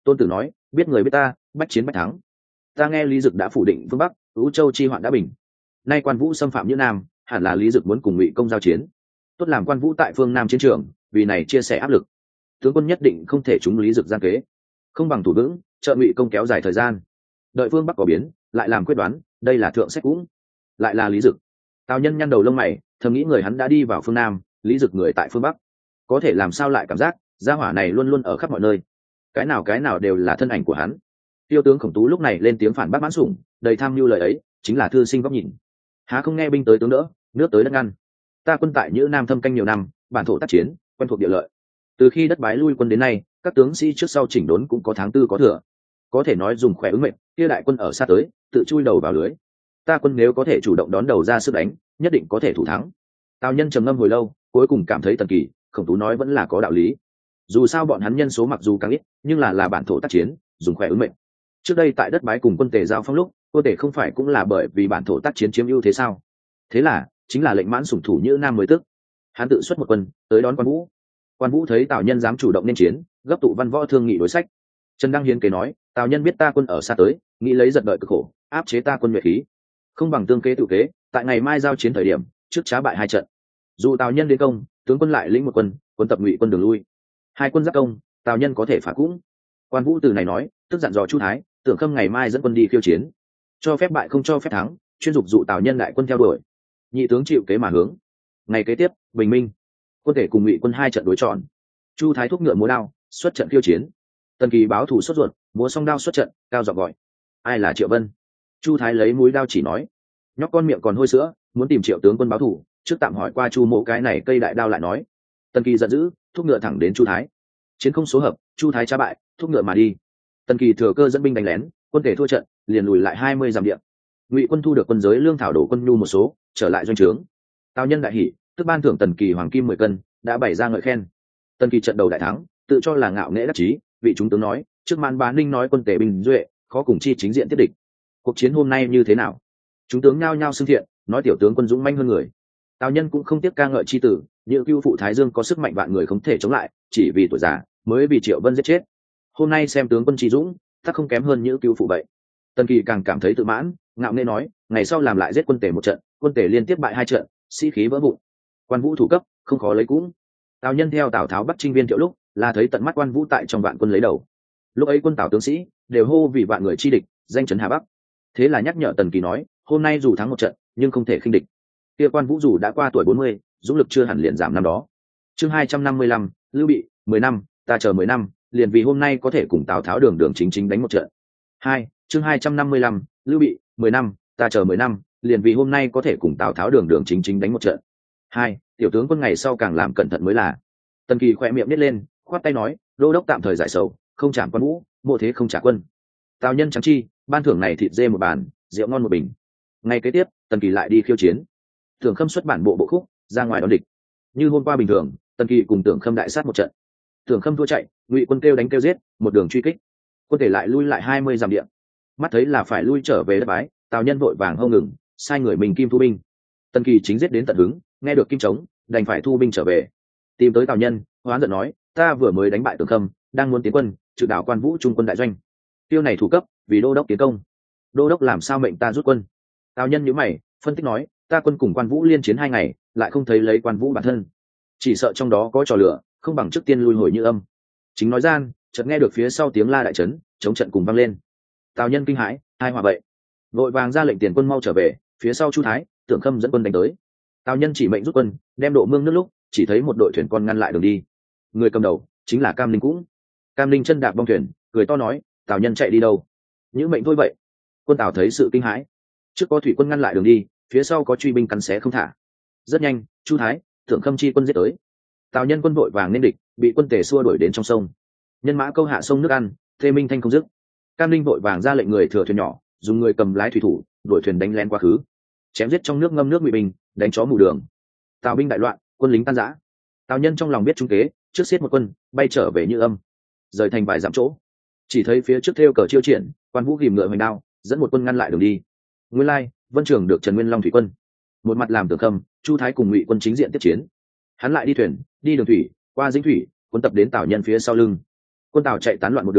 Tôn Tử nói, biết người biết ta, bách chiến bách thắng. Ta nghe Lý Dực đã phủ định phương Bắc, Ú Châu chi hoạn đã bình. Nay Quan Vũ xâm phạm Nhữ Nam, hẳn là Lý Dực muốn cùng Ngụy Công giao chiến. Tốt làm Quan Vũ tại phương Nam chiến trường, vì này chia sẻ áp lực. Tướng quân nhất định không thể trúng Lý Dực gian kế, không bằng thủ vững, trợ Ngụy Công kéo dài thời gian. Đợi phương Bắc có biến, lại làm quyết đoán, đây là thượng sách cũng. Lại là Lý Dực. Tào Nhân nhăn đầu lông mày, thầm nghĩ người hắn đã đi vào phương Nam, Lý Dực người tại phương Bắc, có thể làm sao lại cảm giác gia hỏa này luôn luôn ở khắp mọi nơi, cái nào cái nào đều là thân ảnh của hắn. Tiêu tướng Khổng Tú lúc này lên tiếng phản bác Mãn Sủng, đầy tham mưu lời ấy chính là thư sinh góc nhìn, há không nghe binh tới tướng đỡ, nước tới đất ngăn. Ta quân tại Nhữ Nam thâm canh nhiều năm, bản thổ tác chiến, quen thuộc địa lợi. Từ khi đất bái lui quân đến nay, các tướng sĩ trước sau chỉnh đốn cũng có tháng tư có thừa, có thể nói dùng khỏe ứng mệnh. Kia đại quân ở xa tới, tự chui đầu vào lưới. Ta quân nếu có thể chủ động đón đầu ra sức đánh, nhất định có thể thủ thắng. Tào Nhân trầm ngâm hồi lâu, cuối cùng cảm thấy Tần Kỳ, Khổng Tú nói vẫn là có đạo lý. Dù sao bọn hắn nhân số mặc dù càng ít, nhưng là là bản thổ tác chiến, dùng khỏe ứng mệnh. Trước đây tại đất bái cùng quân Tề giao phong lúc, quân Tề không phải cũng là bởi vì bản thổ tác chiến chiếm ưu thế sao? Thế là chính là lệnh Mãn Sủng thủ Nhữ Nam mới tức. Hắn tự xuất một quân tới đón Quan Vũ. Quan Vũ thấy Tào Nhân dám chủ động nên chiến, gấp tụ văn võ thương nghị đối sách. Trần Đăng Hiến kế nói, Tào Nhân biết ta quân ở xa tới, nghĩ lấy giật đợi cực khổ, áp chế ta quân nhuệ khí, không bằng tương kế tự kế, tại ngày mai giao chiến thời điểm trước trá bại hai trận. Dù Tào Nhân đến công, tướng quân lại lĩnh một quân, quân tập Ngụy quân đường lui. Hai quân giáp công, Tào Nhân có thể phá cũng. Quan Vũ từ này nói, tức dặn dò Chu Thái, Tưởng Khâm ngày mai dẫn quân đi khiêu chiến, cho phép bại không cho phép thắng, chuyên dục dụ Tào Nhân đại quân theo đuổi. Nhị tướng chịu kế mà hướng. Ngày kế tiếp, bình minh, quân thể cùng Ngụy quân hai trận đối chọn. Chu Thái thúc ngựa múa đao, xuất trận khiêu chiến. Tần Kỳ báo thủ xuất ruột, múa song đao xuất trận, cao giọng gọi, ai là Triệu Vân? Chu Thái lấy mũi đao chỉ nói, nhóc con miệng còn hôi sữa, muốn tìm Triệu tướng quân báo thủ, trước tạm hỏi qua Chu Mỗ cái này cây đại đao lại nói. Tần Kỳ giận dữ, thúc ngựa thẳng đến Chu Thái. Chiến không số hợp, Chu Thái trá bại, thúc ngựa mà đi. Tần Kỳ thừa cơ dẫn binh đánh lén, quân thể thua trận, liền lùi lại hai mươi dặm địa. Ngụy quân thu được quân giới lương thảo đổ quân nhu một số, trở lại doanh trướng. Tào Nhân đại hỉ, tức ban thưởng Tần Kỳ hoàng kim mười cân, đã bày ra ngợi khen. Tần Kỳ trận đầu đại thắng, tự cho là ngạo nghễ đắc chí, vị chúng tướng nói, trước màn Bá Ninh nói quân tề binh duệ, khó cùng chi chính diện tiếp địch. Cuộc chiến hôm nay như thế nào? Chúng tướng nhao nhao xưng thiện, nói tiểu tướng quân dũng manh hơn người. Tào Nhân cũng không tiếc ca ngợi chi tử, Nhữ Cưu phụ Thái Dương có sức mạnh vạn người không thể chống lại, chỉ vì tuổi già mới vì Triệu Vân giết chết. Hôm nay xem tướng quân chi dũng, chắc không kém hơn Nhữ Cưu phụ vậy. Tần Kỳ càng cảm thấy tự mãn, ngạo nghễ nói, ngày sau làm lại giết quân tề một trận, quân tề liên tiếp bại hai trận, sĩ khí vỡ vụn. Quan Vũ thủ cấp, không khó lấy cũng. Tào Nhân theo Tào Tháo bắt Trinh Viên Thiệu lúc, là thấy tận mắt Quan Vũ tại trong vạn quân lấy đầu. Lúc ấy quân Tào tướng sĩ đều hô vì vạn người chi địch, danh chấn Hà Bắc. Thế là nhắc nhở Tần Kỳ nói, hôm nay dù thắng một trận, nhưng không thể khinh địch. Kia Quan Vũ dù đã qua tuổi bốn mươi, dũng lực chưa hẳn liền giảm năm đó. Chương hai trăm năm mươi lăm, Lưu Bị, mười năm, ta chờ mười năm, liền vì hôm nay có thể cùng Tào Tháo đường đường chính chính đánh một trận. Hai, chương hai trăm năm mươi lăm, Lưu Bị, mười năm, ta chờ mười năm, liền vì hôm nay có thể cùng Tào Tháo đường đường chính chính đánh một trận. Hai, tiểu tướng quân ngày sau càng làm cẩn thận mới là. Tần Kỳ khỏe miệng nít lên, khoát tay nói, đô đốc tạm thời giải sầu, không chạm Quan Vũ, mộ thế không trả quân. Tào Nhân trắng chi, ban thưởng này thịt dê một bàn, rượu ngon một bình. Ngày kế tiếp, Tần Kỳ lại đi khiêu chiến. Tưởng Khâm xuất bản bộ bộ khúc, ra ngoài đón địch. Như hôm qua bình thường, Tần Kỳ cùng Tưởng Khâm đại sát một trận. Tưởng Khâm thua chạy, Ngụy quân kêu đánh kêu giết, một đường truy kích. Quân thể lại lui lại hai mươi dặm địa. Mắt thấy là phải lui trở về đất bái, Tào Nhân vội vàng hông ngừng, sai người mình kim thu binh. Tần Kỳ chính giết đến tận hứng, nghe được kim trống, đành phải thu binh trở về. Tìm tới Tào Nhân, hoán giận nói, ta vừa mới đánh bại Tưởng Khâm, đang muốn tiến quân, trực đảo Quan Vũ trung quân đại doanh. Tiêu này thủ cấp, vì đô đốc tiến công. Đô đốc làm sao mệnh ta rút quân? Tào Nhân nhíu mày, phân tích nói, ta quân cùng Quan Vũ liên chiến hai ngày, lại không thấy lấy Quan Vũ bản thân, chỉ sợ trong đó có trò lửa, không bằng trước tiên lui hồi Như Âm. Chính nói gian, chợt nghe được phía sau tiếng la đại trấn, chống trận cùng vang lên. Tào Nhân kinh hãi, hai hỏa vậy, vội vàng ra lệnh tiền quân mau trở về. Phía sau Chu Thái, Tưởng Khâm dẫn quân đánh tới. Tào Nhân chỉ mệnh rút quân, đem độ mương nước lúc, chỉ thấy một đội thuyền con ngăn lại đường đi. Người cầm đầu chính là Cam Linh cũng. Cam Linh chân đạp bong thuyền, cười to nói, Tào Nhân chạy đi đâu? Những mệnh thôi vậy. Quân Tào thấy sự kinh hãi, trước có thủy quân ngăn lại đường đi, phía sau có truy binh cắn xé không thả. Rất nhanh, Chu Thái, Tưởng Khâm chi quân giết tới. Tào Nhân quân vội vàng nên địch, bị quân Tề xua đuổi đến trong sông. Nhân mã câu hạ sông nước ăn, thê minh thanh không dứt. Cam Linh vội vàng ra lệnh người thừa thuyền nhỏ, dùng người cầm lái thủy thủ, đuổi thuyền đánh lén quá khứ, chém giết trong nước ngâm nước Ngụy binh, đánh chó mù đường. Tào binh đại loạn, quân lính tan rã. Tào Nhân trong lòng biết trung kế, trước xiết một quân, bay trở về Như Âm, rời thành vài dặm chỗ. Chỉ thấy phía trước thêu cờ chiêu triển, Quan Vũ ghìm ngựa hoành đao, dẫn một quân ngăn lại đường đi. Nguyên lai, Vân Trường được Trần Nguyên Long thủy quân, một mặt làm Tưởng Khâm, Chu Thái cùng Ngụy quân chính diện tiếp chiến. Hắn lại đi thuyền, đi đường thủy, qua Dĩnh thủy, quân tập đến Tào Nhân phía sau lưng. Quân Tào chạy tán loạn một đường,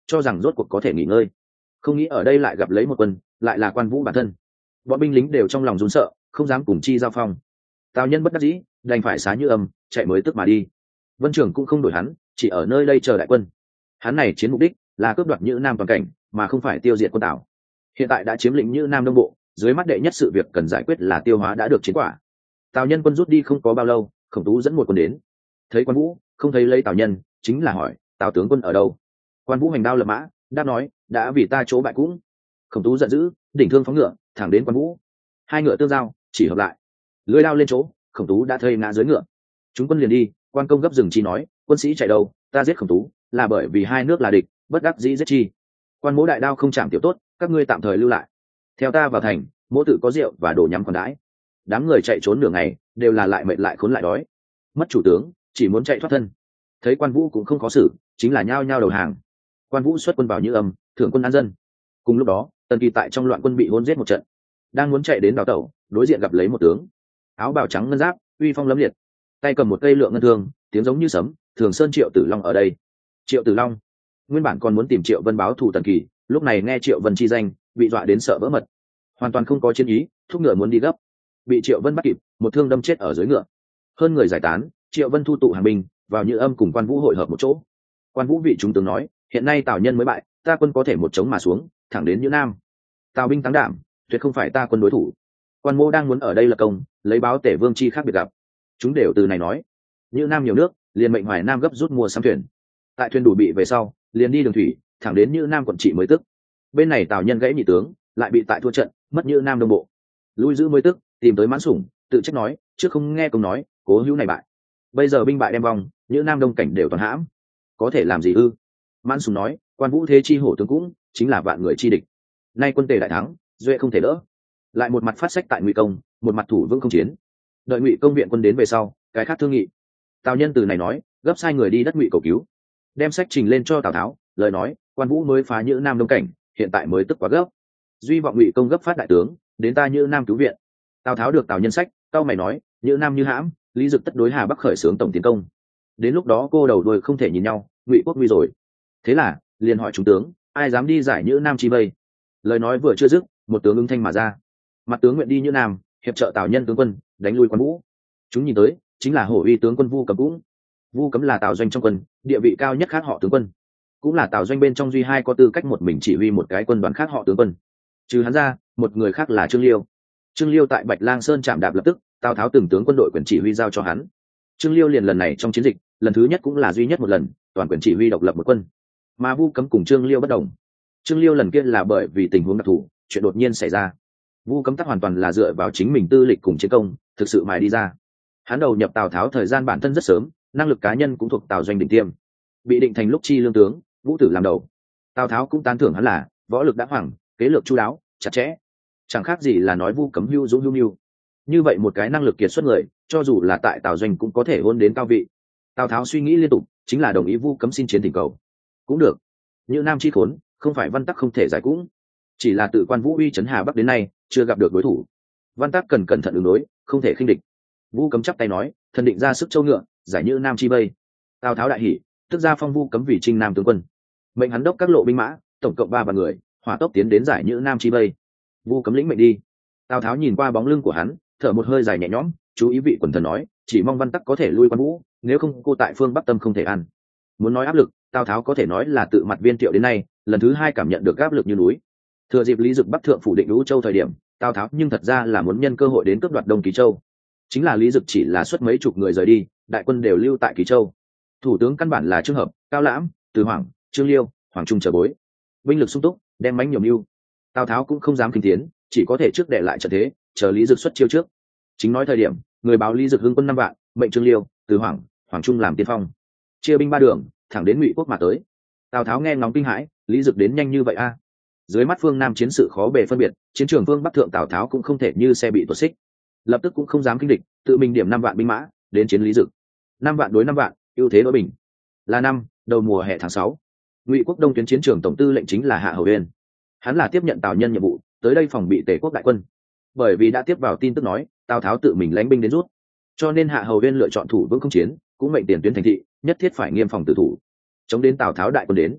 cho rằng rốt cuộc có thể nghỉ ngơi. Không nghĩ ở đây lại gặp lấy một quân, lại là Quan Vũ bản thân. Bọn binh lính đều trong lòng run sợ, không dám cùng chi giao phong. Tào Nhân bất đắc dĩ, đành phải xá Như Âm chạy mới tức mà đi. Vân Trường cũng không đổi hắn, chỉ ở nơi đây chờ đại quân. Hắn này chiến mục đích là cướp đoạt Nhữ Nam toàn cảnh, mà không phải tiêu diệt quân Tào. Hiện tại đã chiếm lĩnh Nhữ Nam đông bộ, dưới mắt đệ nhất sự việc cần giải quyết là tiêu hóa đã được chiến quả. Tào Nhân quân rút đi không có bao lâu, Khổng Tú dẫn một quân đến. Thấy Quan Vũ, không thấy lấy Tào Nhân, chính là hỏi Tào tướng quân ở đâu. Quan Vũ hành đao lập mã, đáp nói đã vì ta chỗ bại cũng. Khổng Tú giận dữ, đỉnh thương phóng ngựa thẳng đến Quan Vũ. Hai ngựa tương giao, chỉ hợp lại, lưỡi đao lên chỗ, Khổng Tú đã thây ngã dưới ngựa. Chúng quân liền đi. Quan công gấp dừng chi nói, quân sĩ chạy đâu, ta giết Khổng Tú là bởi vì hai nước là địch, bất đắc dĩ giết chi. Quan mỗ đại đao không chạm tiểu tốt, các ngươi tạm thời lưu lại, theo ta vào thành, mỗ tự có rượu và đồ nhắm còn đãi. Đám người chạy trốn nửa ngày, đều là lại mệt lại khốn lại đói. Mất chủ tướng, chỉ muốn chạy thoát thân. Thấy Quan Vũ cũng không khó xử, chính là nhao nhao đầu hàng. Quan Vũ xuất quân vào Như Âm, thưởng quân an dân. Cùng lúc đó, Tần Kỳ tại trong loạn quân bị hôn giết một trận, đang muốn chạy đến đào tẩu, đối diện gặp lấy một tướng áo bào trắng ngân giáp, uy phong lẫm liệt, tay cầm một cây lượng ngân thương, tiếng giống như sấm. Thường Sơn Triệu Tử Long ở đây. Triệu Tử Long nguyên bản còn muốn tìm Triệu Vân báo thù Tần Kỳ, lúc này nghe Triệu Vân chi danh, bị dọa đến sợ vỡ mật, hoàn toàn không có chiến ý, thúc ngựa muốn đi gấp, bị Triệu Vân bắt kịp, một thương đâm chết ở dưới ngựa. Hơn người giải tán, Triệu Vân thu tụ hàng binh vào Như Âm cùng Quan Vũ hội hợp một chỗ. Quan Vũ vị trung tướng nói, hiện nay Tào Nhân mới bại, ta quân có thể một chống mà xuống, thẳng đến Như Nam. Tào binh tăng đảm, tuyệt không phải ta quân đối thủ. Quan Mô đang muốn ở đây lập công, lấy báo Tể Vương chi khác biệt gặp. Chúng đều từ này nói. Như Nam nhiều nước, liền mệnh Hoài Nam gấp rút mua sắm thuyền. Tại thuyền đủ bị về sau, liền đi đường thủy, thẳng đến Như Nam quận trị mới tức. Bên này Tào Nhân gãy nhị tướng, lại bị tại thua trận, mất Như Nam đông bộ. Lui giữ mới tức, tìm tới Mãn Sủng, tự trách nói, trước không nghe công nói, cố hữu này bại. Bây giờ binh bại đem vong, Như Nam đông cảnh đều toàn hãm, có thể làm gì ư? Mãn Sủng nói, Quan Vũ thế chi hổ tướng cũng, chính là vạn người chi địch. Nay quân Tề đại thắng, duệ không thể đỡ. Lại một mặt phát sách tại Ngụy Công, một mặt thủ vương không chiến. Đợi Ngụy Công viện quân đến về sau, cái khác thương nghị. Tào Nhân từ này nói, gấp sai người đi đất Ngụy cầu cứu, đem sách trình lên cho Tào Tháo, lời nói, Quan Vũ mới phá Như Nam đông cảnh, hiện tại mới tức quá gấp. Duy vọng Ngụy Công gấp phát đại tướng, đến ta Như Nam cứu viện. Tào Tháo được Tào Nhân sách, tao mày nói, Như Nam như hãm, Lý Dực tất đối Hà Bắc khởi xướng tổng tiến công. Đến lúc đó cô đầu đuôi không thể nhìn nhau, Ngụy quốc nguy rồi. Thế là liền hỏi chúng tướng, ai dám đi giải Như Nam chi vây? Lời nói vừa chưa dứt, một tướng ứng thanh mà ra. Mặt tướng nguyện đi Như Nam, hiệp trợ Tào Nhân tướng quân, đánh lui Quan Vũ. Chúng nhìn tới, chính là hổ uy tướng quân Vu Cấm cũng. Vu Cấm là Tào Doanh trong quân, địa vị cao nhất khác họ tướng quân, cũng là Tào Doanh bên trong duy hai có tư cách một mình chỉ huy một cái quân đoàn khác họ tướng quân. Trừ hắn ra, một người khác là Trương Liêu. Trương Liêu tại Bạch Lang Sơn chạm đạp lập tức, Tào Tháo từng tướng quân đội quyền chỉ huy giao cho hắn. Trương Liêu liền lần này trong chiến dịch, lần thứ nhất cũng là duy nhất một lần, toàn quyền chỉ huy độc lập một quân. Mà Vu Cấm cùng Trương Liêu bất đồng. Trương Liêu lần kia là bởi vì tình huống đặc thù, chuyện đột nhiên xảy ra. Vu Cấm tắc hoàn toàn là dựa vào chính mình tư lịch cùng chiến công, thực sự mài đi ra. Hắn đầu nhập Tào Tháo thời gian bản thân rất sớm, năng lực cá nhân cũng thuộc Tào Doanh đỉnh tiêm, bị định thành lúc chi lương tướng, Vũ Tử làm đầu. Tào Tháo cũng tán thưởng hắn là võ lực đã hoàng, kế lược chu đáo, chặt chẽ, chẳng khác gì là nói Vu Cấm hưu dũng hưu nhu. Như vậy một cái năng lực kiệt xuất người, cho dù là tại Tào Doanh cũng có thể hôn đến cao vị. Tào Tháo suy nghĩ liên tục, chính là đồng ý Vu Cấm xin chiến thỉnh cầu. Cũng được, Như Nam chi khốn, không phải Văn Tắc không thể giải cũng, chỉ là tự Quan Vũ uy trấn Hà Bắc đến nay chưa gặp được đối thủ. Văn Tắc cần cẩn thận ứng đối, không thể khinh địch. Vu Cấm chắp tay nói, thần định ra sức châu ngựa, giải Như Nam chi vây. Tào Tháo đại hỉ, tức ra phong Vu Cấm vì Trinh Nam tướng quân, mệnh hắn đốc các lộ binh mã, tổng cộng ba vạn người, hỏa tốc tiến đến giải Như Nam chi vây. Vu Cấm lĩnh mệnh đi. Tào Tháo nhìn qua bóng lưng của hắn, thở một hơi dài nhẹ nhõm, chú ý vị quần thần nói, chỉ mong Văn Tắc có thể lui Quan Vũ, nếu không cô tại phương Bắc tâm không thể ăn. Muốn nói áp lực, Tào Tháo có thể nói là tự mặt Viên Thiệu đến nay lần thứ hai cảm nhận được áp lực như núi. Thừa dịp Lý Dực bắc thượng phủ định Lũ Châu thời điểm, Tào Tháo nhưng thật ra là muốn nhân cơ hội đến cướp đoạt Đông Ký Châu. Chính là Lý Dực chỉ là xuất mấy chục người rời đi, đại quân đều lưu tại Ký Châu. Thủ tướng căn bản là Trương Hợp, Cao Lãm, Từ Hoàng, Trương Liêu, Hoàng Trung trở bối, binh lực sung túc, đem mánh nhiều mưu. Tào Tháo cũng không dám kinh tiến, chỉ có thể trước để lại trận thế, chờ Lý Dực xuất chiêu trước. Chính nói thời điểm, người báo Lý Dực hưng quân năm vạn, mệnh Trương Liêu, Từ Hoàng, Hoàng Trung làm tiên phong, chia binh ba đường, thẳng đến Ngụy quốc mà tới. Tào Tháo nghe ngóng kinh hãi, Lý Dực đến nhanh như vậy a? À? Dưới mắt phương Nam chiến sự khó bề phân biệt, chiến trường phương Bắc thượng Tào Tháo cũng không thể như xe bị tuột xích, lập tức cũng không dám kinh địch, tự mình điểm năm vạn binh mã đến chiến Lý Dực. Năm vạn đối năm vạn, ưu thế đối bình. Là năm đầu mùa hè tháng sáu, Ngụy quốc đông tuyến chiến trường tổng tư lệnh chính là Hạ Hầu Uyên. Hắn là tiếp nhận Tào Nhân nhiệm vụ, tới đây phòng bị Tề quốc đại quân. Bởi vì đã tiếp vào tin tức nói Tào Tháo tự mình lãnh binh đến rút, cho nên Hạ Hầu Uyên lựa chọn thủ vững không chiến, cũng mệnh tiền tuyến thành thị nhất thiết phải nghiêm phòng tử thủ, chống đến Tào Tháo đại quân đến.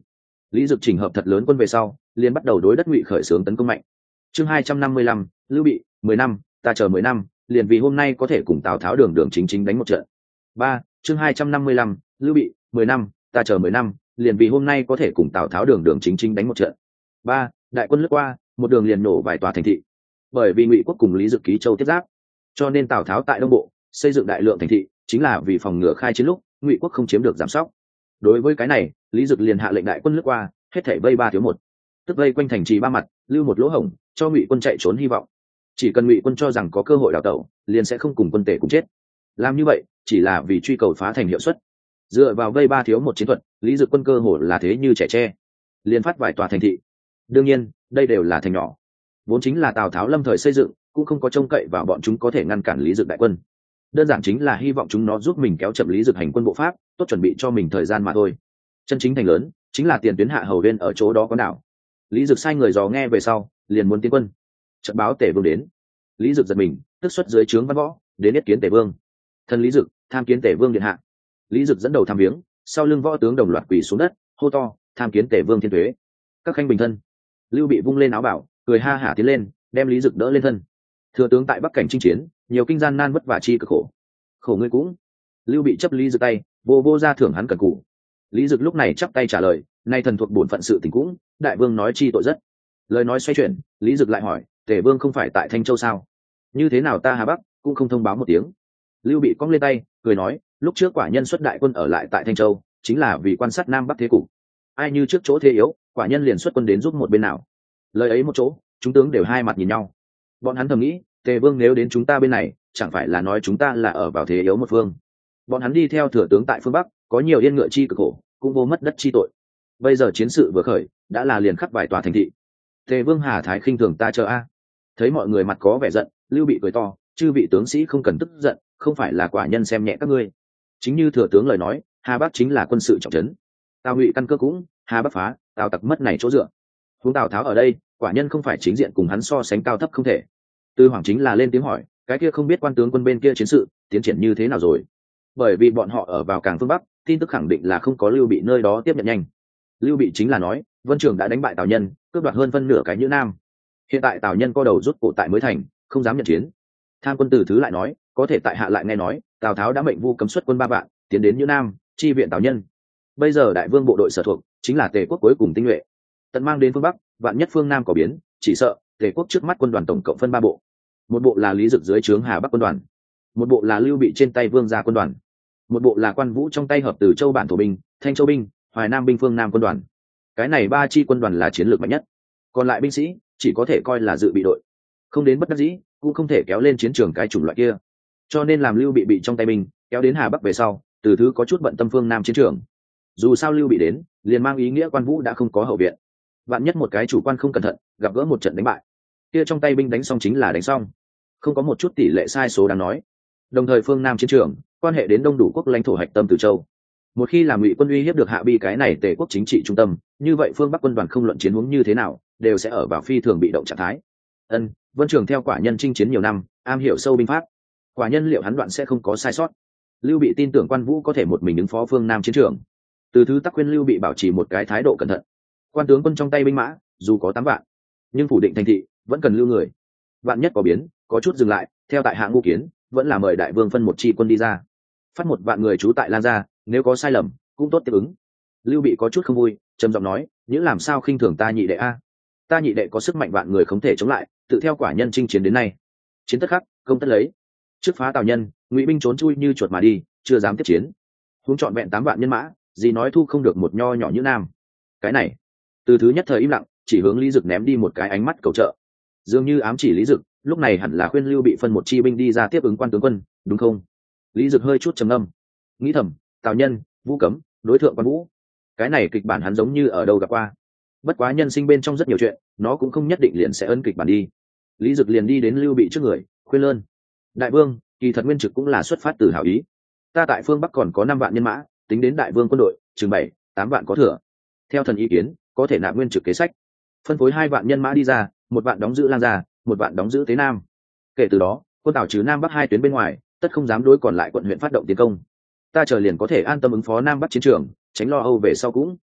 Lý Dực chỉnh hợp thật lớn quân về sau, liền bắt đầu đối đất Ngụy khởi xướng tấn công mạnh. Chương hai trăm năm mươi lăm, Lưu Bị, mười năm, ta chờ mười năm, liền vì hôm nay có thể cùng Tào Tháo đường đường chính chính đánh một trận. Ba, chương hai trăm năm mươi lăm, Lưu Bị, mười năm, ta chờ mười năm, liền vì hôm nay có thể cùng Tào Tháo đường đường chính chính đánh một trận. Ba, đại quân lướt qua, một đường liền nổ vài tòa thành thị. Bởi vì Ngụy quốc cùng Lý Dực ký châu tiếp giáp, cho nên Tào Tháo tại Đông Bộ xây dựng đại lượng thành thị, chính là vì phòng ngừa khai chiến lúc Ngụy quốc không chiếm được giảm sóc. Đối với cái này, Lý Dực liền hạ lệnh đại quân lướt qua, hết thảy vây ba thiếu một, tức vây quanh thành trì ba mặt, lưu một lỗ hổng, cho Ngụy quân chạy trốn hy vọng. Chỉ cần Ngụy quân cho rằng có cơ hội đào tẩu, liền sẽ không cùng quân tể cùng chết. Làm như vậy, chỉ là vì truy cầu phá thành hiệu suất. Dựa vào vây ba thiếu một chiến thuật, Lý Dực quân cơ hồ là thế như trẻ tre, liền phát vài tòa thành thị. Đương nhiên, đây đều là thành nhỏ, vốn chính là Tào Tháo lâm thời xây dựng, cũng không có trông cậy vào bọn chúng có thể ngăn cản Lý Dực đại quân. Đơn giản chính là hy vọng chúng nó giúp mình kéo chậm Lý Dực hành quân bộ pháp, tốt chuẩn bị cho mình thời gian mà thôi. Chân chính thành lớn chính là tiền tuyến hạ hầu viên ở chỗ đó có đảo. Lý Dực sai người dò nghe về sau, liền muốn tiến quân. Trận báo Tề Vương đến. Lý Dực giật mình, tức xuất dưới trướng văn võ, đến yết kiến Tề Vương. Thân Lý Dực tham kiến Tề Vương điện hạ. Lý Dực dẫn đầu tham viếng, sau lưng võ tướng đồng loạt quỳ xuống đất, hô to, tham kiến Tề Vương thiên thuế. Các khanh bình thân. Lưu Bị vung lên áo bảo, cười ha hả tiến lên, đem Lý Dực đỡ lên thân. Thừa tướng tại Bắc cảnh chinh chiến, nhiều kinh gian nan vất vả chi cực khổ. Khổ ngươi cũng. Lưu Bị chấp Lý Dực tay, vô vô ra thưởng hắn cần cù. Lý Dực lúc này chắp tay trả lời, nay thần thuộc bổn phận sự tình cũng, đại vương nói chi tội rất. Lời nói xoay chuyển, Lý Dực lại hỏi, Tề Vương không phải tại Thanh Châu sao? Như thế nào ta Hà Bắc cũng không thông báo một tiếng? Lưu Bị cong lên tay, cười nói, lúc trước quả nhân xuất đại quân ở lại tại Thanh Châu, chính là vì quan sát Nam Bắc thế cục. Ai như trước chỗ thế yếu, quả nhân liền xuất quân đến giúp một bên nào. Lời ấy một chỗ, chúng tướng đều hai mặt nhìn nhau. Bọn hắn thầm nghĩ, Tề Vương nếu đến chúng ta bên này, chẳng phải là nói chúng ta là ở vào thế yếu một phương. Bọn hắn đi theo thừa tướng tại phương Bắc, có nhiều yên ngựa chi cực khổ, cũng vô mất đất chi tội. Bây giờ chiến sự vừa khởi, đã là liền khắp vài tòa thành thị. Tề Vương hà thái khinh thường ta chờ a. Thấy mọi người mặt có vẻ giận, Lưu Bị cười to, chư vị tướng sĩ không cần tức giận, không phải là quả nhân xem nhẹ các ngươi. Chính như thừa tướng lời nói, Hà Bắc chính là quân sự trọng trấn. Tào Ngụy căn cơ cũng, Hà Bắc phá, Tào tặc mất này chỗ dựa. Huống Tào Tháo ở đây, quả nhân không phải chính diện cùng hắn so sánh cao thấp không thể. Tư Hoàng chính là lên tiếng hỏi, cái kia không biết quan tướng quân bên kia chiến sự tiến triển như thế nào rồi? Bởi vì bọn họ ở vào càng phương Bắc, tin tức khẳng định là không có Lưu Bị nơi đó tiếp nhận nhanh. Lưu Bị chính là nói, Vân Trường đã đánh bại Tào Nhân, cướp đoạt hơn phân nửa cái Nhữ Nam. Hiện tại Tào Nhân co đầu rút cổ tại mới thành, không dám nhận chiến. Tham quân Từ Thứ lại nói, có thể tại hạ lại nghe nói, Tào Tháo đã mệnh Vu cấm xuất quân ba vạn, tiến đến Nhữ Nam, chi viện Tào Nhân. Bây giờ đại vương bộ đội sở thuộc chính là Tề quốc cuối cùng tinh nhuệ, tận mang đến phương Bắc, vạn nhất phương Nam có biến, chỉ sợ Tề quốc trước mắt quân đoàn tổng cộng phân ba bộ. Một bộ là Lý Dực dưới trướng Hà Bắc quân đoàn, một bộ là Lưu Bị trên tay Vương gia quân đoàn, một bộ là Quan Vũ trong tay hợp Từ Châu bản thổ binh, Thanh Châu binh, Hoài Nam binh phương Nam quân đoàn. Cái này ba chi quân đoàn là chiến lược mạnh nhất, còn lại binh sĩ chỉ có thể coi là dự bị đội, không đến bất đắc dĩ cũng không thể kéo lên chiến trường cái chủng loại kia. Cho nên làm Lưu Bị bị trong tay binh kéo đến Hà Bắc về sau, Từ Thứ có chút bận tâm phương Nam chiến trường. Dù sao Lưu Bị đến, liền mang ý nghĩa Quan Vũ đã không có hậu viện, vạn nhất một cái chủ quan không cẩn thận gặp gỡ một trận đánh bại, kia trong tay binh đánh xong chính là đánh xong, không có một chút tỷ lệ sai số đáng nói. Đồng thời phương Nam chiến trường quan hệ đến đông đủ quốc lãnh thổ hạch tâm Từ Châu, một khi làm Ngụy quân uy hiếp được Hạ Bi cái này Tề quốc chính trị trung tâm, như vậy phương Bắc quân đoàn không luận chiến huống như thế nào đều sẽ ở vào phi thường bị động trạng thái. Ân, Vân Trường theo quả nhân chinh chiến nhiều năm, am hiểu sâu binh pháp, quả nhân liệu hắn đoạn sẽ không có sai sót. Lưu Bị tin tưởng Quan Vũ có thể một mình ứng phó phương Nam chiến trường. Từ Thứ tắc khuyên Lưu Bị bảo trì một cái thái độ cẩn thận. Quan tướng quân trong tay binh mã dù có tám vạn, nhưng phủ định thành thị vẫn cần lưu người, vạn nhất có biến, có chút dừng lại, theo tại hạ Ngũ Kiến vẫn là mời đại vương phân một chi quân đi ra, phát một vạn người trú tại Lan Gia, nếu có sai lầm cũng tốt tiếp ứng. Lưu Bị có chút không vui, trầm giọng nói, những làm sao khinh thường ta nhị đệ a? Ta nhị đệ có sức mạnh vạn người không thể chống lại, tự theo quả nhân chinh chiến đến nay, chiến tất khắc, công tất lấy. Trước phá Tào Nhân, Ngụy binh trốn chui như chuột mà đi, chưa dám tiếp chiến. Huống trọn vẹn tám vạn nhân mã, gì nói thu không được một nho nhỏ như Nam. Cái này, Từ Thứ nhất thời im lặng, chỉ hướng Lý Dực ném đi một cái ánh mắt cầu trợ, dường như ám chỉ Lý Dực lúc này hẳn là khuyên Lưu Bị phân một chi binh đi ra tiếp ứng Quan tướng quân, đúng không? Lý Dực hơi chút trầm ngâm, nghĩ thầm, Tào Nhân, Vũ cấm, đối thượng Quan Vũ, cái này kịch bản hắn giống như ở đâu gặp qua. Bất quá nhân sinh bên trong rất nhiều chuyện, nó cũng không nhất định liền sẽ ấn kịch bản đi. Lý Dực liền đi đến Lưu Bị trước người, khuyên lơn, đại vương, kỳ thật nguyên trực cũng là xuất phát từ hảo ý. Ta tại phương Bắc còn có năm vạn nhân mã, tính đến đại vương quân đội chừng bảy tám vạn có thừa, theo thần ý kiến có thể nạp nguyên trực kế sách, phân phối hai vạn nhân mã đi ra, một vạn đóng giữ Lan Gia, một vạn đóng giữ Tế Nam. Kể từ đó quân Tào trừ Nam Bắc hai tuyến bên ngoài, tất không dám đối còn lại quận huyện phát động tiến công. Ta chờ liền có thể an tâm ứng phó Nam Bắc chiến trường, tránh lo âu về sau cũng.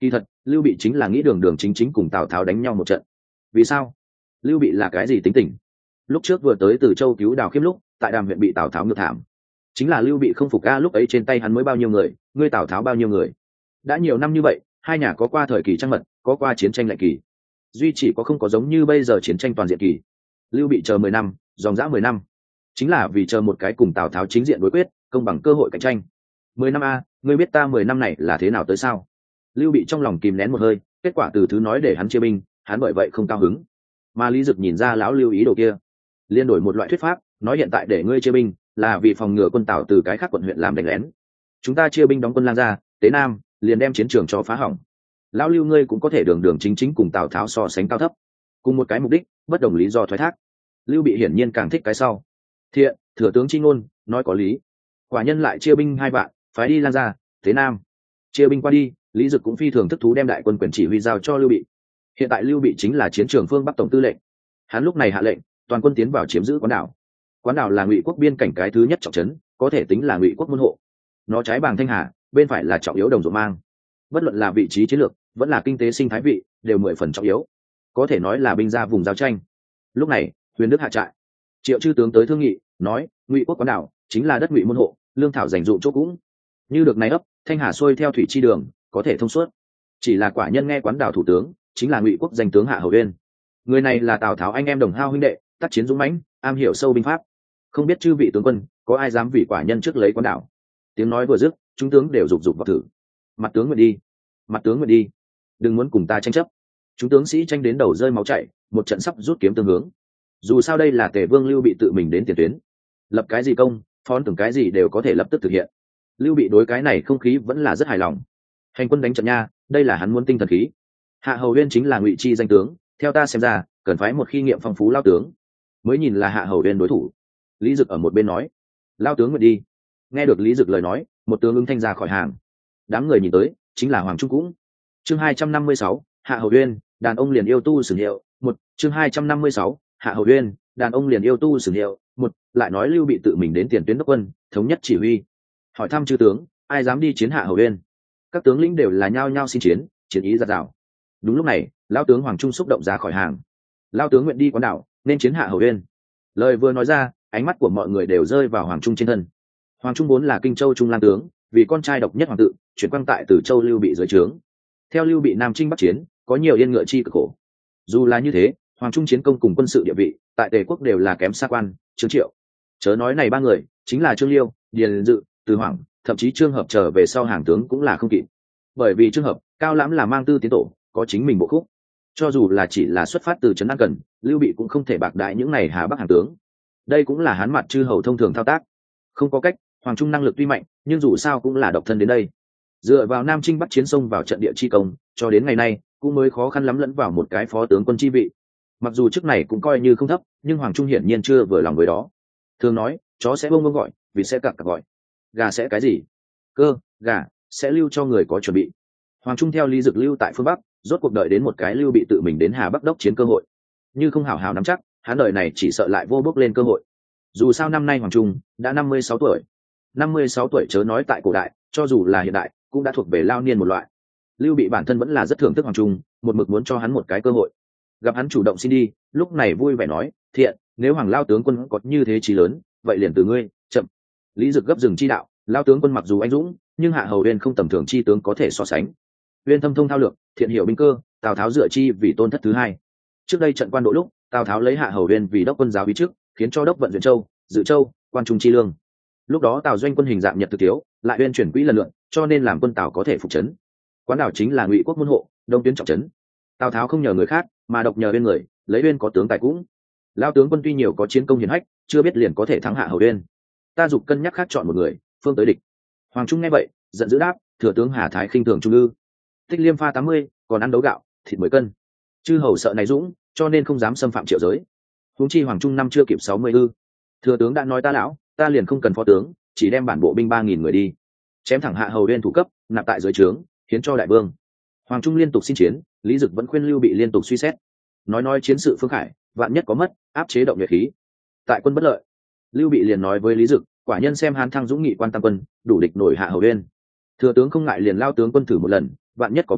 Kỳ thật lưu bị chính là nghĩ đường đường chính chính cùng tào tháo đánh nhau một trận. Vì sao? Lưu bị là cái gì tính tình? Lúc trước vừa tới từ châu cứu Đào Khiêm lúc tại Đàm huyện bị tào tháo ngược thảm, chính là lưu bị không phục a. Lúc ấy trên tay hắn mới bao nhiêu người, ngươi tào tháo bao nhiêu người. Đã nhiều năm như vậy, hai nhà có qua thời kỳ trăng mật, có qua chiến tranh lạnh kỳ, duy chỉ có không có giống như bây giờ chiến tranh toàn diện kỳ. Lưu bị chờ mười năm, dòng dã mười năm, chính là vì chờ một cái cùng tào tháo chính diện đối quyết, công bằng cơ hội cạnh tranh. Mười năm a, ngươi biết ta mười năm này là thế nào tới sao? Lưu bị trong lòng kìm nén một hơi, kết quả từ thứ nói để hắn chia binh, hắn bởi vậy không cao hứng. Mà Lý Dực nhìn ra lão Lưu ý đồ kia, liên đổi một loại thuyết pháp, nói hiện tại để ngươi chia binh là vì phòng ngừa quân Tào từ cái khác quận huyện làm đánh lén. Chúng ta chia binh đóng quân Lang Gia, Tế Nam, liền đem chiến trường cho phá hỏng. Lão Lưu ngươi cũng có thể đường đường chính chính cùng Tào Tháo so sánh cao thấp, cùng một cái mục đích, bất đồng lý do thoái thác. Lưu bị hiển nhiên càng thích cái sau. Thiện, thừa tướng chi ngôn, nói có lý. Quả nhân lại chia binh hai vạn, phái đi Lang Gia, Tế Nam. Chia binh qua đi, Lý Dực cũng phi thường thức thú đem đại quân quyền chỉ huy giao cho Lưu bị. Hiện tại Lưu bị chính là chiến trường phương Bắc tổng tư lệnh. Hắn lúc này hạ lệnh, toàn quân tiến vào chiếm giữ Quán Đảo. Quán Đảo là Ngụy quốc biên cảnh cái thứ nhất trọng trấn, có thể tính là Ngụy quốc môn hộ. Nó trái bàng Thanh Hà, bên phải là trọng yếu Đồng Ruộng Mang. Bất luận là vị trí chiến lược, vẫn là kinh tế sinh thái vị, đều mười phần trọng yếu, có thể nói là binh ra vùng giao tranh. Lúc này, Huyền Đức hạ trại, Triệu chư tướng tới thương nghị, nói Ngụy quốc Quán Đảo chính là đất Ngụy môn hộ, lương thảo dành dụm chỗ cũng như được này ấp, Thanh Hà xuôi theo thủy chi đường, có thể thông suốt. Chỉ là quả nhân nghe Quán Đảo thủ tướng chính là Ngụy quốc danh tướng Hạ Hầu Uyên. Người này là Tào Tháo anh em đồng hao huynh đệ, tác chiến dũng mãnh, am hiểu sâu binh pháp. Không biết chư vị tướng quân có ai dám vì quả nhân trước lấy Quán Đảo? Tiếng nói vừa dứt, chúng tướng đều rục rục vào thử. Mặt tướng nguyện đi, mặt tướng nguyện đi, đừng muốn cùng ta tranh chấp. Chúng tướng sĩ tranh đến đầu rơi máu chảy, một trận sắp rút kiếm tương hướng. Dù sao đây là Tề Vương Lưu bị tự mình đến tiền tuyến, lập cái gì công, phón tưởng cái gì đều có thể lập tức thực hiện. Lưu bị đối cái này không khí vẫn là rất hài lòng. Hành quân đánh trận nha, đây là hắn muốn tinh thần khí. Hạ Hầu Uyên chính là Ngụy chi danh tướng, theo ta xem ra cần phái một khi nghiệm phong phú lao tướng mới nhìn là Hạ Hầu Uyên đối thủ. Lý Dực ở một bên nói, lao tướng nguyện đi. Nghe được Lý Dực lời nói, một tướng ứng thanh ra khỏi hàng. Đám người nhìn tới chính là Hoàng Trung cũng. Chương hai trăm năm mươi sáu, Hạ Hầu Uyên, đàn ông liền yêu tu sử hiệu. Một chương hai trăm năm mươi sáu, Hạ Hầu Uyên, đàn ông liền yêu tu sử hiệu. Một lại nói Lưu bị tự mình đến tiền tuyến đốc quân, thống nhất chỉ huy. Hỏi thăm chư tướng, ai dám đi chiến Hạ Hầu Uyên? Các tướng lĩnh đều là nhao nhao xin chiến, chiến ý giạt rào. Đúng lúc này, lão tướng Hoàng Trung xúc động ra khỏi hàng. Lão tướng nguyện đi Quán Đảo, nên chiến Hạ Hầu Uyên. Lời vừa nói ra, ánh mắt của mọi người đều rơi vào Hoàng Trung trên thân. Hoàng Trung vốn là Kinh Châu Trung Lang tướng, vì con trai độc nhất hoàng tự, chuyển quang tại Từ Châu Lưu bị dưới trướng. Theo Lưu bị Nam Chinh Bắc chiến, có nhiều yên ngựa chi cực khổ. Dù là như thế, Hoàng Trung chiến công cùng quân sự địa vị, tại Tề quốc đều là kém xa quan, Trương Triệu. Chớ nói này ba người, chính là Trương Liêu, Điền Dự, Từ Hoàng, thậm chí Trương Hợp trở về sau hàng tướng cũng là không kịp. Bởi vì Trương Hợp, cao lãm là mang tư tiến tổ, có chính mình bộ khúc. Cho dù là chỉ là xuất phát từ trấn An Cần, Lưu bị cũng không thể bạc đại những này Hà Bắc hàng tướng. Đây cũng là hắn mặt chư hầu thông thường thao tác. Không có cách, Hoàng Trung năng lực tuy mạnh, nhưng dù sao cũng là độc thân đến đây. Dựa vào Nam Chinh Bắc chiến sông vào trận địa chi công, cho đến ngày nay cũng mới khó khăn lắm lẫn vào một cái phó tướng quân chi vị. Mặc dù chức này cũng coi như không thấp, nhưng Hoàng Trung hiển nhiên chưa vừa lòng với đó. Thường nói, chó sẽ bông bông gọi, vịt sẽ cặc cặc gọi, gà sẽ cái gì? Cơ, gà sẽ lưu cho người có chuẩn bị. Hoàng Trung theo Lý Dực lưu tại phương Bắc, rốt cuộc đợi đến một cái Lưu bị tự mình đến Hà Bắc đốc chiến cơ hội. Như không hảo hảo nắm chắc, hắn đời này chỉ sợ lại vô bước lên cơ hội. Dù sao năm nay Hoàng Trung đã năm mươi sáu tuổi. năm mươi sáu tuổi chớ nói tại cổ đại, cho dù là hiện đại, cũng đã thuộc về lao niên một loại. Lưu bị bản thân vẫn là rất thưởng thức Hoàng Trung, một mực muốn cho hắn một cái cơ hội. Gặp hắn chủ động xin đi, lúc này vui vẻ nói, thiện, nếu Hoàng lao tướng quân có như thế chí lớn, vậy liền từ ngươi, chậm. Lý Dực gấp dừng chi đạo, lao tướng quân mặc dù anh dũng, nhưng Hạ Hầu Uyên không tầm thường chi tướng có thể so sánh. Uyên thâm thông thao lược, thiện hiểu binh cơ, Tào Tháo dựa chi vì tôn thất thứ hai. Trước đây trận quan độ lúc, Tào Tháo lấy Hạ Hầu Uyên vì đốc quân giáo úy trước, khiến cho đốc vận Duyện Châu, Dự Châu, quan trung chi lương. Lúc đó Tào doanh quân hình dạng nhật thực thiếu, lại Uyên chuyển quỹ lần lượt, cho nên làm quân Tào có thể phục trấn. Quán Đảo chính là Ngụy quốc môn hộ, đông tuyến trọng trấn. Tào Tháo không nhờ người khác, mà độc nhờ Uyên người, lấy Uyên có tướng tài cũng. Lao tướng quân tuy nhiều có chiến công hiển hách, chưa biết liền có thể thắng Hạ Hầu Uyên. Ta dục cân nhắc khác chọn một người, phương tới địch. Hoàng Trung nghe vậy, giận dữ đáp, thừa tướng Hà Thái khinh thường trung ư? Tích liêm pha tám mươi, còn ăn đấu gạo, thịt mười cân. Chư hầu sợ này dũng, cho nên không dám xâm phạm triệu giới. Huống chi Hoàng Trung năm chưa kịp sáu mươi ư? Thừa tướng đã nói ta lão, ta liền không cần phó tướng, chỉ đem bản bộ binh ba nghìn người đi, chém thẳng Hạ Hầu Uyên thủ cấp, nạp tại dưới trướng, hiến cho đại vương. Hoàng Trung liên tục xin chiến, Lý Dực vẫn khuyên Lưu bị liên tục suy xét. Nói nói chiến sự phương khải, vạn nhất có mất, áp chế động nhuệ khí, tại quân bất lợi. Lưu bị liền nói với Lý Dực, quả nhân xem hán thăng dũng nghị quan tam quân, đủ địch nổi Hạ Hầu Uyên. Thừa tướng không ngại liền lao tướng quân thử một lần, vạn nhất có biến,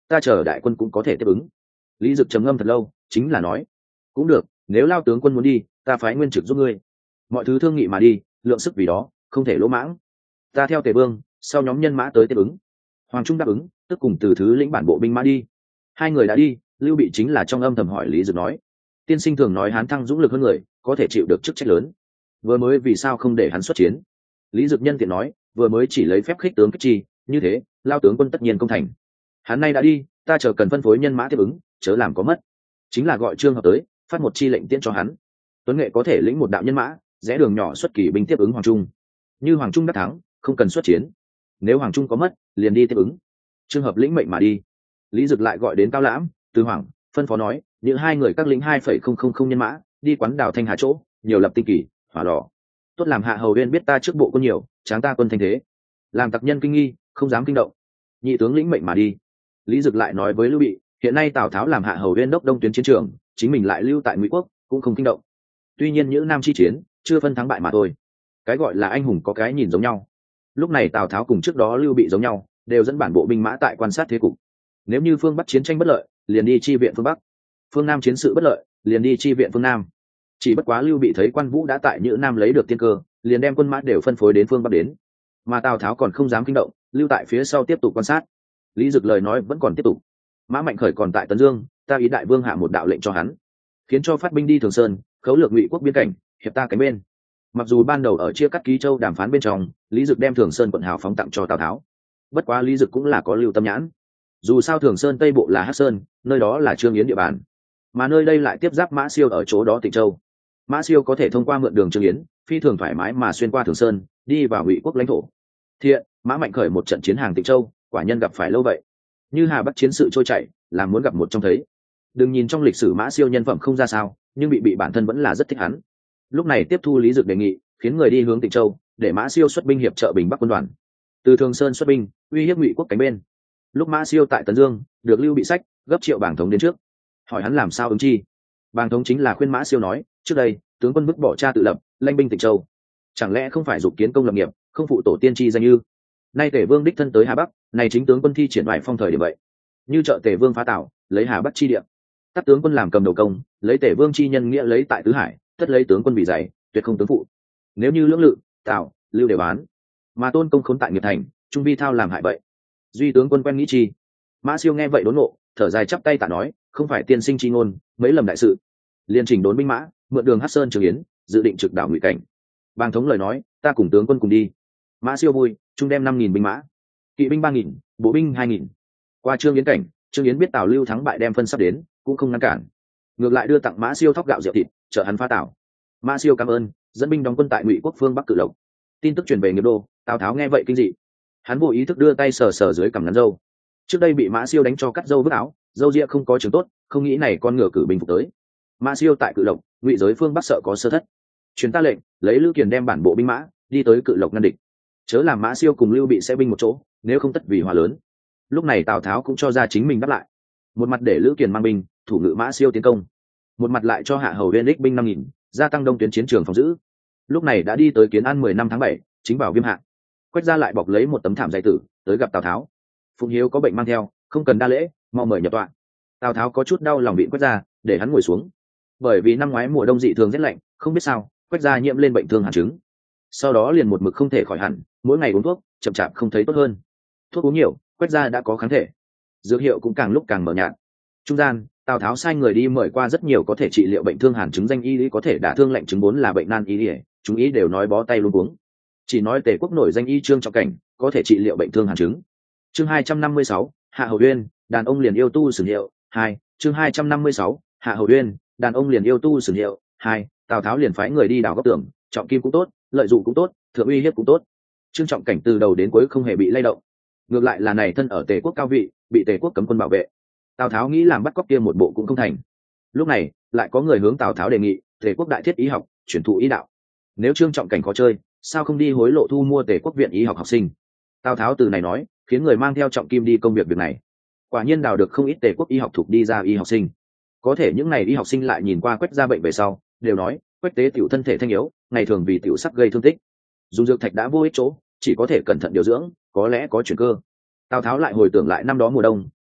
ta chờ đại quân cũng có thể tiếp ứng. Lý Dực trầm ngâm thật lâu, chính là nói, cũng được, nếu Lao tướng quân muốn đi, ta phái nguyên trực giúp ngươi. Mọi thứ thương nghị mà đi, lượng sức vì đó, không thể lỗ mãng. Ta theo Tề Vương, sau nhóm nhân mã tới tiếp ứng. Hoàng Trung đáp ứng, tức cùng từ thứ lĩnh bản bộ binh mã đi. Hai người đã đi, Lưu Bị chính là trong âm thầm hỏi Lý Dực nói, tiên sinh thường nói Hán thăng dũng lực hơn người, có thể chịu được chức trách lớn, vừa mới vì sao không để hắn xuất chiến? Lý Dực nhân tiện nói, vừa mới chỉ lấy phép khích tướng kích chi, như thế Lao tướng quân tất nhiên công thành. Hắn nay đã đi, ta chờ cần phân phối nhân mã tiếp ứng, chớ làm có mất. Chính là gọi Trương Hợp tới, phát một chi lệnh tiễn cho hắn. Tuấn Nghệ có thể lĩnh một đạo nhân mã, rẽ đường nhỏ xuất kỳ binh tiếp ứng Hoàng Trung. Như Hoàng Trung đắc thắng, không cần xuất chiến. Nếu Hoàng Trung có mất, liền đi tiếp ứng. Trương Hợp lĩnh mệnh mà đi. Lý Dực lại gọi đến Cao Lãm, Từ Hoàng, phân phó nói, những hai người các lính hai phẩy không không không nhân mã, đi quán đảo Thanh Hà chỗ, nhiều lập tinh kỳ, hỏa lò. Tốt làm Hạ Hầu Uyên biết ta trước bộ quân nhiều, tráng ta quân thanh thế, làm tặc nhân kinh nghi, không dám kinh động. Nhị tướng lĩnh mệnh mà đi. Lý Dực lại nói với Lưu Bị, hiện nay Tào Tháo làm Hạ Hầu Uyên đốc đông tuyến chiến trường, chính mình lại lưu tại Ngụy Quốc, cũng không kinh động. Tuy nhiên những nam chi chiến, chưa phân thắng bại mà thôi. Cái gọi là anh hùng có cái nhìn giống nhau. Lúc này Tào Tháo cùng trước đó Lưu Bị giống nhau, đều dẫn bản bộ binh mã tại quan sát thế cục. Nếu như phương Bắc chiến tranh bất lợi, liền đi chi viện phương Bắc. Phương Nam chiến sự bất lợi, liền đi chi viện phương Nam. Chỉ bất quá Lưu Bị thấy Quan Vũ đã tại Nhữ Nam lấy được tiên cơ, liền đem quân mã đều phân phối đến phương Bắc đến. Mà Tào Tháo còn không dám kinh động, lưu tại phía sau tiếp tục quan sát. Lý Dực lời nói vẫn còn tiếp tục. Mã Mạnh Khởi còn tại Tấn Dương, ta ý đại vương hạ một đạo lệnh cho hắn, khiến cho phát binh đi Thường Sơn, khấu lược Ngụy quốc biên cảnh, hiệp ta cánh bên. Mặc dù ban đầu ở chia cắt Ký Châu đàm phán bên trong, Lý Dực đem Thường Sơn quận hào phóng tặng cho Tào Tháo. Bất quá Lý Dực cũng là có lưu tâm nhãn. Dù sao Thường Sơn Tây Bộ là Hắc Sơn, nơi đó là Trương Yến địa bàn, mà nơi đây lại tiếp giáp Mã Siêu ở chỗ đó Tịnh Châu. Mã Siêu có thể thông qua mượn đường Trương Yến, phi thường thoải mái mà xuyên qua Thường Sơn, đi vào Ngụy quốc lãnh thổ. Thiện, Mã Mạnh Khởi một trận chiến hàng Tịnh Châu, quả nhân gặp phải lâu vậy. Như Hà Bắc chiến sự trôi chảy, làm muốn gặp một trong thấy. Đừng nhìn trong lịch sử Mã Siêu nhân phẩm không ra sao, nhưng bị bị bản thân vẫn là rất thích hắn. Lúc này tiếp thu Lý Dực đề nghị, khiến người đi hướng Tịnh Châu, để Mã Siêu xuất binh hiệp trợ Bình Bắc quân đoàn. Từ Thường Sơn xuất binh, uy hiếp Ngụy quốc cánh bên. Lúc Mã Siêu tại Tấn Dương, được Lưu Bị sách, gấp Triệu Bảng Thống đến trước, hỏi hắn làm sao ứng chi. Bàng Thống chính là khuyên Mã Siêu nói, trước đây tướng quân vứt bỏ cha tự lập, lãnh binh Tịnh Châu, chẳng lẽ không phải dục kiến công lập nghiệp, không phụ tổ tiên chi danh ư? Nay Tề Vương đích thân tới Hà Bắc, này chính tướng quân thi triển ngoại phong thời điểm vậy. Như trợ Tề Vương phá Tảo, lấy Hà Bắc chi địa, tắt tướng quân làm cầm đầu công, lấy Tề Vương chi nhân nghĩa lấy tại Tứ Hải, tất lấy tướng quân vì dạy, tuyệt không tướng phụ. Nếu như lưỡng lự, Tào, Lưu đều bán, mà tôn công khốn tại nghiệp thành, trung vi thao làm hại vậy. Duy tướng quân quen nghĩ chi. Mã Siêu nghe vậy đốn nộ, thở dài chắp tay tạ nói, không phải tiên sinh chi ngôn, mấy lầm đại sự. Liên chỉnh đốn binh mã, mượn đường Hắc Sơn Trường Yến, dự định trực đảo Ngụy cảnh. Bàng Thống lời nói, ta cùng tướng quân cùng đi. Mã Siêu vui, trung đem năm nghìn binh mã, kỵ binh ba nghìn, bộ binh hai nghìn. Qua Trương Yến cảnh, Trương Yến biết Tào Lưu thắng bại đem phân sắp đến, cũng không ngăn cản, ngược lại đưa tặng Mã Siêu thóc gạo rượu thịt, trợ hắn phá Tảo. Mã Siêu cảm ơn, dẫn binh đóng quân tại Ngụy quốc phương Bắc Cự Lộc. Tin tức truyền về Nghiệp Đô, Tào Tháo nghe vậy kinh dị, hắn vô ý thức đưa tay sờ sờ dưới cằm ngắn râu. Trước đây bị Mã Siêu đánh cho cắt râu vứt áo, râu ria không có trường tốt, không nghĩ này con ngựa cử binh phục tới. Mã Siêu tại Cự Lộc, Ngụy giới phương Bắc sợ có sơ thất, truyền ta lệnh, lấy Lữ Kiền đem bản bộ binh mã đi tới Cự Lộc ngăn địch, chớ làm Mã Siêu cùng Lưu Bị sẽ binh một chỗ, nếu không tất vì hòa lớn. Lúc này Tào Tháo cũng cho ra chính mình đáp lại, một mặt để Lữ Kiền mang binh thủ ngự Mã Siêu tiến công, một mặt lại cho Hạ Hầu Uyên đích binh năm nghìn, gia tăng đông tuyến chiến trường phòng giữ. Lúc này đã đi tới Kiến An mười năm tháng bảy, chính vào Viêm Hạ. Quách Gia lại bọc lấy một tấm thảm dày tử tới gặp Tào Tháo. Phụng Hiếu có bệnh mang theo, không cần đa lễ, mau mời nhập tọa. Tào Tháo có chút đau lòng vịn Quách Gia, để hắn ngồi xuống. Bởi vì năm ngoái mùa đông dị thường rét lạnh, không biết sao, Quách Gia nhiễm lên bệnh thương hàn chứng. Sau đó liền một mực không thể khỏi hẳn, mỗi ngày uống thuốc, chậm chạp không thấy tốt hơn. Thuốc uống nhiều, Quách Gia đã có kháng thể, dược hiệu cũng càng lúc càng mờ nhạt. Trung gian, Tào Tháo sai người đi mời qua rất nhiều có thể trị liệu bệnh thương hàn chứng danh y lý có thể đả thương lạnh chứng vốn là bệnh nan y lý, chúng ý đều nói bó tay luôn cuống. Chỉ nói Tề quốc nổi danh y Trương Trọng Cảnh có thể trị liệu bệnh thương hàn chứng. Chương hai trăm năm mươi sáu, Hạ Hầu Uyên, đàn ông liền yêu tu sử hiệu. Hai, chương hai trăm năm mươi sáu, Hạ Hầu Uyên, đàn ông liền yêu tu sử hiệu. Hai, Tào Tháo liền phái người đi đào góc tường, trọng kim cũng tốt, lợi dụng cũng tốt, thượng uy hiếp cũng tốt. Trương Trọng Cảnh từ đầu đến cuối không hề bị lay động, ngược lại là này thân ở Tề quốc cao vị, bị Tề quốc cấm quân bảo vệ. Tào Tháo nghĩ làm bắt cóc kia một bộ cũng không thành. Lúc này lại có người hướng Tào Tháo đề nghị Tề quốc đại thiết y học, chuyển thụ y đạo. Nếu Trương Trọng Cảnh khó chơi, sao không đi hối lộ thu mua Tề quốc viện y học học sinh? Tào Tháo từ này nói, khiến người mang theo Trọng Kim đi công việc việc này. Quả nhiên đào được không ít Tề quốc y học thuộc đi ra y học sinh. Có thể những này y học sinh lại nhìn qua Quách Gia bệnh về sau, đều nói Quách tế tiểu thân thể thanh yếu, ngày thường vì tiểu sắc gây thương tích, dùng dược thạch đã vô ích chỗ, chỉ có thể cẩn thận điều dưỡng, có lẽ có chuyển cơ. Tào Tháo lại hồi tưởng lại năm đó mùa đông,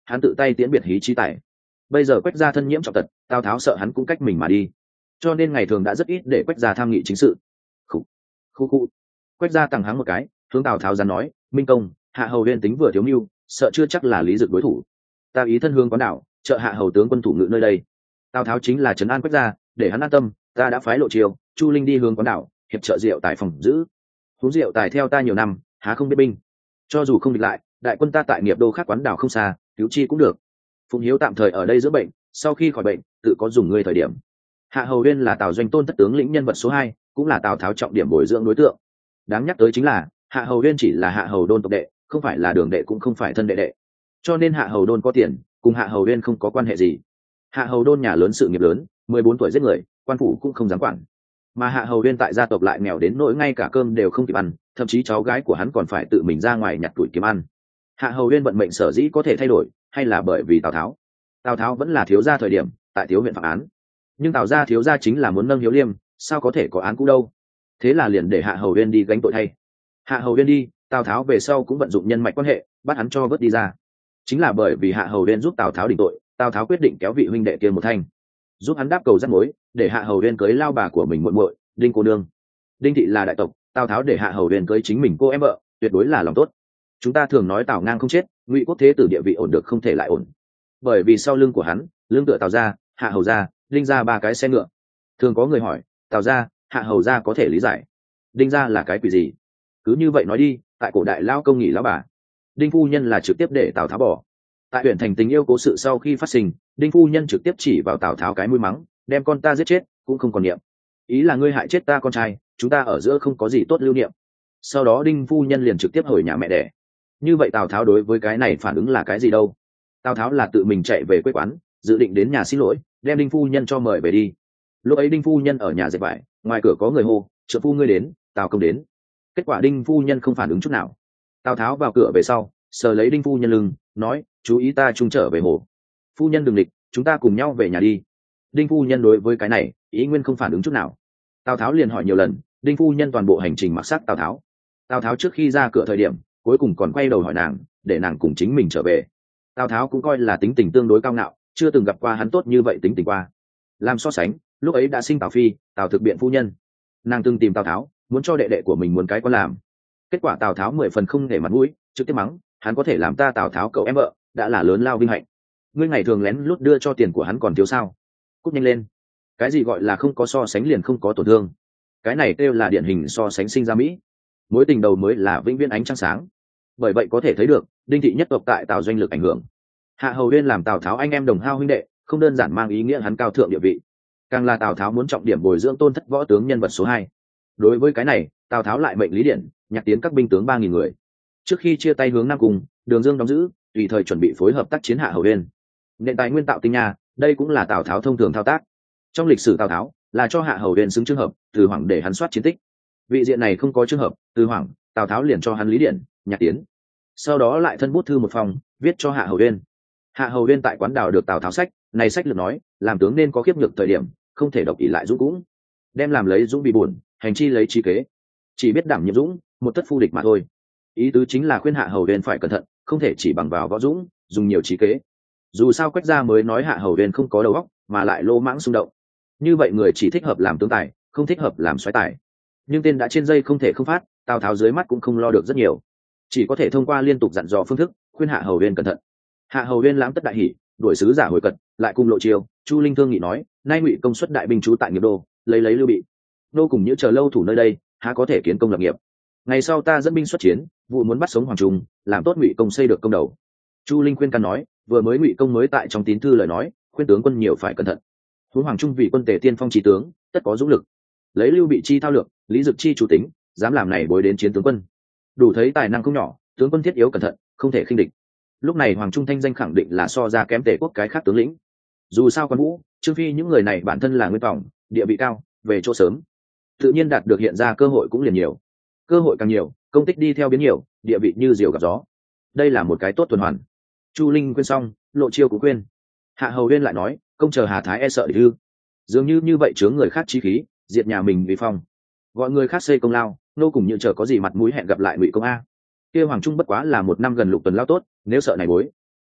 hắn tự tay tiễn biệt hí trí tài. Bây giờ Quách gia thân nhiễm trọng tật, Tào Tháo sợ hắn cũng cách mình mà đi, cho nên ngày thường đã rất ít để Quách gia tham nghị chính sự. Khủ, khu khu. Quách gia tằng hắng một cái, hướng Tào Tháo dám nói, minh công, hạ hầu uyên tính vừa thiếu mưu, sợ chưa chắc là Lý Dực đối thủ. Ta ý thân hương quán đảo, trợ hạ hầu tướng quân thủ ngự nơi đây. Tào Tháo chính là trấn an Quách gia, để hắn an tâm. Ta đã phái Lộ Chiêu, Chu Linh đi hướng quán đảo, hiệp trợ Diệu Tài phòng giữ. Huống Diệu Tài theo ta nhiều năm, há không biết binh. Cho dù không địch lại, đại quân ta tại nghiệp đô khác quán đảo không xa, cứu chi cũng được. Phụng Hiếu tạm thời ở đây dưỡng bệnh, sau khi khỏi bệnh, tự có dùng ngươi thời điểm. Hạ hầu uyên là Tào Doanh tôn thất tướng lĩnh nhân vật số hai, cũng là Tào Tháo trọng điểm bồi dưỡng đối tượng. Đáng nhắc tới chính là Hạ hầu uyên chỉ là Hạ hầu đôn tộc đệ, không phải là đường đệ cũng không phải thân đệ đệ, cho nên Hạ hầu đôn có tiền, cùng Hạ hầu uyên không có quan hệ gì. Hạ hầu đôn nhà lớn sự nghiệp lớn, mười bốn tuổi giết người, quan phủ cũng không dám quản. Mà Hạ hầu uyên tại gia tộc lại nghèo đến nỗi ngay cả cơm đều không kịp ăn, thậm chí cháu gái của hắn còn phải tự mình ra ngoài nhặt tuổi kiếm ăn. Hạ hầu uyên vận mệnh sở dĩ có thể thay đổi, hay là bởi vì Tào Tháo. Tào Tháo vẫn là thiếu gia thời điểm, tại thiếu huyện phạm án, nhưng Tào gia thiếu gia chính là muốn nâng hiếu liêm, sao có thể có án cũ đâu. Thế là liền để Hạ hầu uyên đi gánh tội thay. Hạ hầu uyên đi, Tào Tháo về sau cũng vận dụng nhân mạch quan hệ, bắt hắn cho vớt đi ra. Chính là bởi vì Hạ hầu uyên giúp Tào Tháo định tội, Tào Tháo quyết định kéo vị huynh đệ kia một thanh, giúp hắn đáp cầu rắc mối, để Hạ hầu uyên cưới lao bà của mình muội muội Đinh cô nương. Đinh thị là đại tộc, Tào Tháo để Hạ hầu uyên cưới chính mình cô em vợ, tuyệt đối là lòng tốt. Chúng ta thường nói Tào ngang không chết, Ngụy quốc thế tử địa vị ổn được không thể lại ổn, bởi vì sau lưng của hắn lưng tựa Tào gia, Hạ hầu gia, Đinh gia ba cái xe ngựa. Thường có người hỏi, Tào gia, Hạ hầu gia có thể lý giải, Đinh gia là cái quỷ gì? Cứ như vậy nói đi, tại cổ đại lao công nghỉ lão bà, Đinh phu nhân là trực tiếp để Tào Tháo bỏ. Tại huyện thành tình yêu cố sự sau khi phát sinh, Đinh phu nhân trực tiếp chỉ vào Tào Tháo cái mũi mắng, đem con ta giết chết cũng không còn niệm, ý là ngươi hại chết ta con trai, chúng ta ở giữa không có gì tốt lưu niệm. Sau đó Đinh phu nhân liền trực tiếp hồi nhà mẹ đẻ. Như vậy Tào Tháo đối với cái này phản ứng là cái gì đâu? Tào Tháo là tự mình chạy về quê quán, dự định đến nhà xin lỗi, đem Đinh phu nhân cho mời về đi. Lúc ấy Đinh phu nhân ở nhà dệt vải, ngoài cửa có người hô, trợ phu ngươi đến, Tào công đến. Kết quả Đinh phu nhân không phản ứng chút nào. Tào Tháo vào cửa về sau, sờ lấy Đinh phu nhân lưng, nói, chú ý ta trung trở về hồ. Phu nhân đừng địch, chúng ta cùng nhau về nhà đi. Đinh phu nhân đối với cái này ý nguyên không phản ứng chút nào. Tào Tháo liền hỏi nhiều lần, Đinh phu nhân toàn bộ hành trình mặc sắc Tào Tháo. Tào Tháo trước khi ra cửa thời điểm, cuối cùng còn quay đầu hỏi nàng, để nàng cùng chính mình trở về. Tào Tháo cũng coi là tính tình tương đối cao ngạo, chưa từng gặp qua hắn tốt như vậy tính tình qua. Làm so sánh, lúc ấy đã sinh Tào Phi, Tào Thực biện phu nhân, nàng từng tìm Tào Tháo, muốn cho đệ đệ của mình muốn cái có làm. Kết quả Tào Tháo mười phần không để mặt mũi, trực tiếp mắng, hắn có thể làm ta Tào Tháo cậu em vợ, đã là lớn lao vinh hạnh. Ngươi ngày thường lén lút đưa cho tiền của hắn còn thiếu sao? Cút nhanh lên. Cái gì gọi là không có so sánh liền không có tổn thương? Cái này kêu là điển hình so sánh sinh ra Mỹ. Mối tình đầu mới là vĩnh viễn ánh trăng sáng. Bởi vậy có thể thấy được, Đinh thị nhất tộc tại Tào Doanh lực ảnh hưởng. Hạ hầu uyên làm Tào Tháo anh em đồng hao huynh đệ, không đơn giản mang ý nghĩa hắn cao thượng địa vị, càng là Tào Tháo muốn trọng điểm bồi dưỡng tôn thất võ tướng nhân vật số hai. Đối với cái này, Tào Tháo lại mệnh Lý Điển nhạc tiến các binh tướng ba nghìn người. Trước khi chia tay hướng Nam Cung, Đường Dương đóng giữ, tùy thời chuẩn bị phối hợp tác chiến Hạ hầu uyên. Nền tài nguyên tạo tinh nha, đây cũng là Tào Tháo thông thường thao tác. Trong lịch sử Tào Tháo là cho Hạ hầu uyên xứng trường hợp, Từ Hoàng để hắn soát chiến tích. Vị diện này không có trường hợp, Từ Hoàng, Tào Tháo liền cho hắn Lý Điển, nhạc tiến. Sau đó lại thân bút thư một phòng, viết cho Hạ hầu uyên. Hạ hầu uyên tại quán đảo được Tào Tháo sách, này sách lược nói, làm tướng nên có khiếp nhược thời điểm, không thể độc ỷ lại dũng cũng, đem làm lấy dũng bị buồn, hành chi lấy trí kế, chỉ biết đảm nhiệm dũng, một tất phu địch mà thôi. Ý tứ chính là khuyên Hạ hầu uyên phải cẩn thận, không thể chỉ bằng vào võ dũng, dùng nhiều trí kế. Dù sao Quách gia mới nói Hạ hầu uyên không có đầu óc, mà lại lô mãng xung động. Như vậy người chỉ thích hợp làm tướng tài, không thích hợp làm soái tài. Nhưng tên đã trên dây không thể không phát, Tào Tháo dưới mắt cũng không lo được rất nhiều, chỉ có thể thông qua liên tục dặn dò phương thức khuyên Hạ hầu uyên cẩn thận. Hạ hầu uyên lãng tất đại hỉ, đuổi sứ giả hồi cật, lại cùng Lộ Chiêu, Chu Linh thương nghị nói, nay Ngụy công suất đại binh trú tại nghiệp đô, lấy lấy Lưu Bị, nô cùng những chờ lâu thủ nơi đây, há có thể kiến công lập nghiệp. Ngày sau ta dẫn binh xuất chiến, vụ muốn bắt sống hoàng trung, làm tốt Ngụy công xây được công đầu. Chu Linh khuyên can nói, vừa mới Ngụy công mới tại trong tín thư lời nói, khuyên tướng quân nhiều phải cẩn thận. Huống hoàng trung vì quân tề tiên phong trí tướng, tất có dũng lực, lấy Lưu Bị chi thao lược, Lý Dực chi chủ tính, dám làm này bối đến chiến tướng quân, đủ thấy tài năng không nhỏ, tướng quân thiết yếu cẩn thận, không thể khinh địch. Lúc này Hoàng Trung thanh danh khẳng định là so ra kém Tề quốc cái khác tướng lĩnh. Dù sao Quan Vũ, Trương Phi những người này bản thân là nguyên tổng, địa vị cao, về chỗ sớm, tự nhiên đạt được hiện ra cơ hội cũng liền nhiều. Cơ hội càng nhiều, công tích đi theo biến nhiều, địa vị như diều gặp gió. Đây là một cái tốt tuần hoàn. Chu Linh khuyên xong, Lộ Chiêu cũng khuyên. Hạ hầu uyên lại nói, công chờ Hà Thái e sợ địch ư? Dường như như vậy chướng người khác chi khí, diệt nhà mình vì phong, gọi người khác xây công lao, nô cùng như chờ có gì mặt mũi hẹn gặp lại Ngụy công a. Kia Hoàng Trung bất quá là một năm gần lục tuần lao tốt, nếu sợ này bối,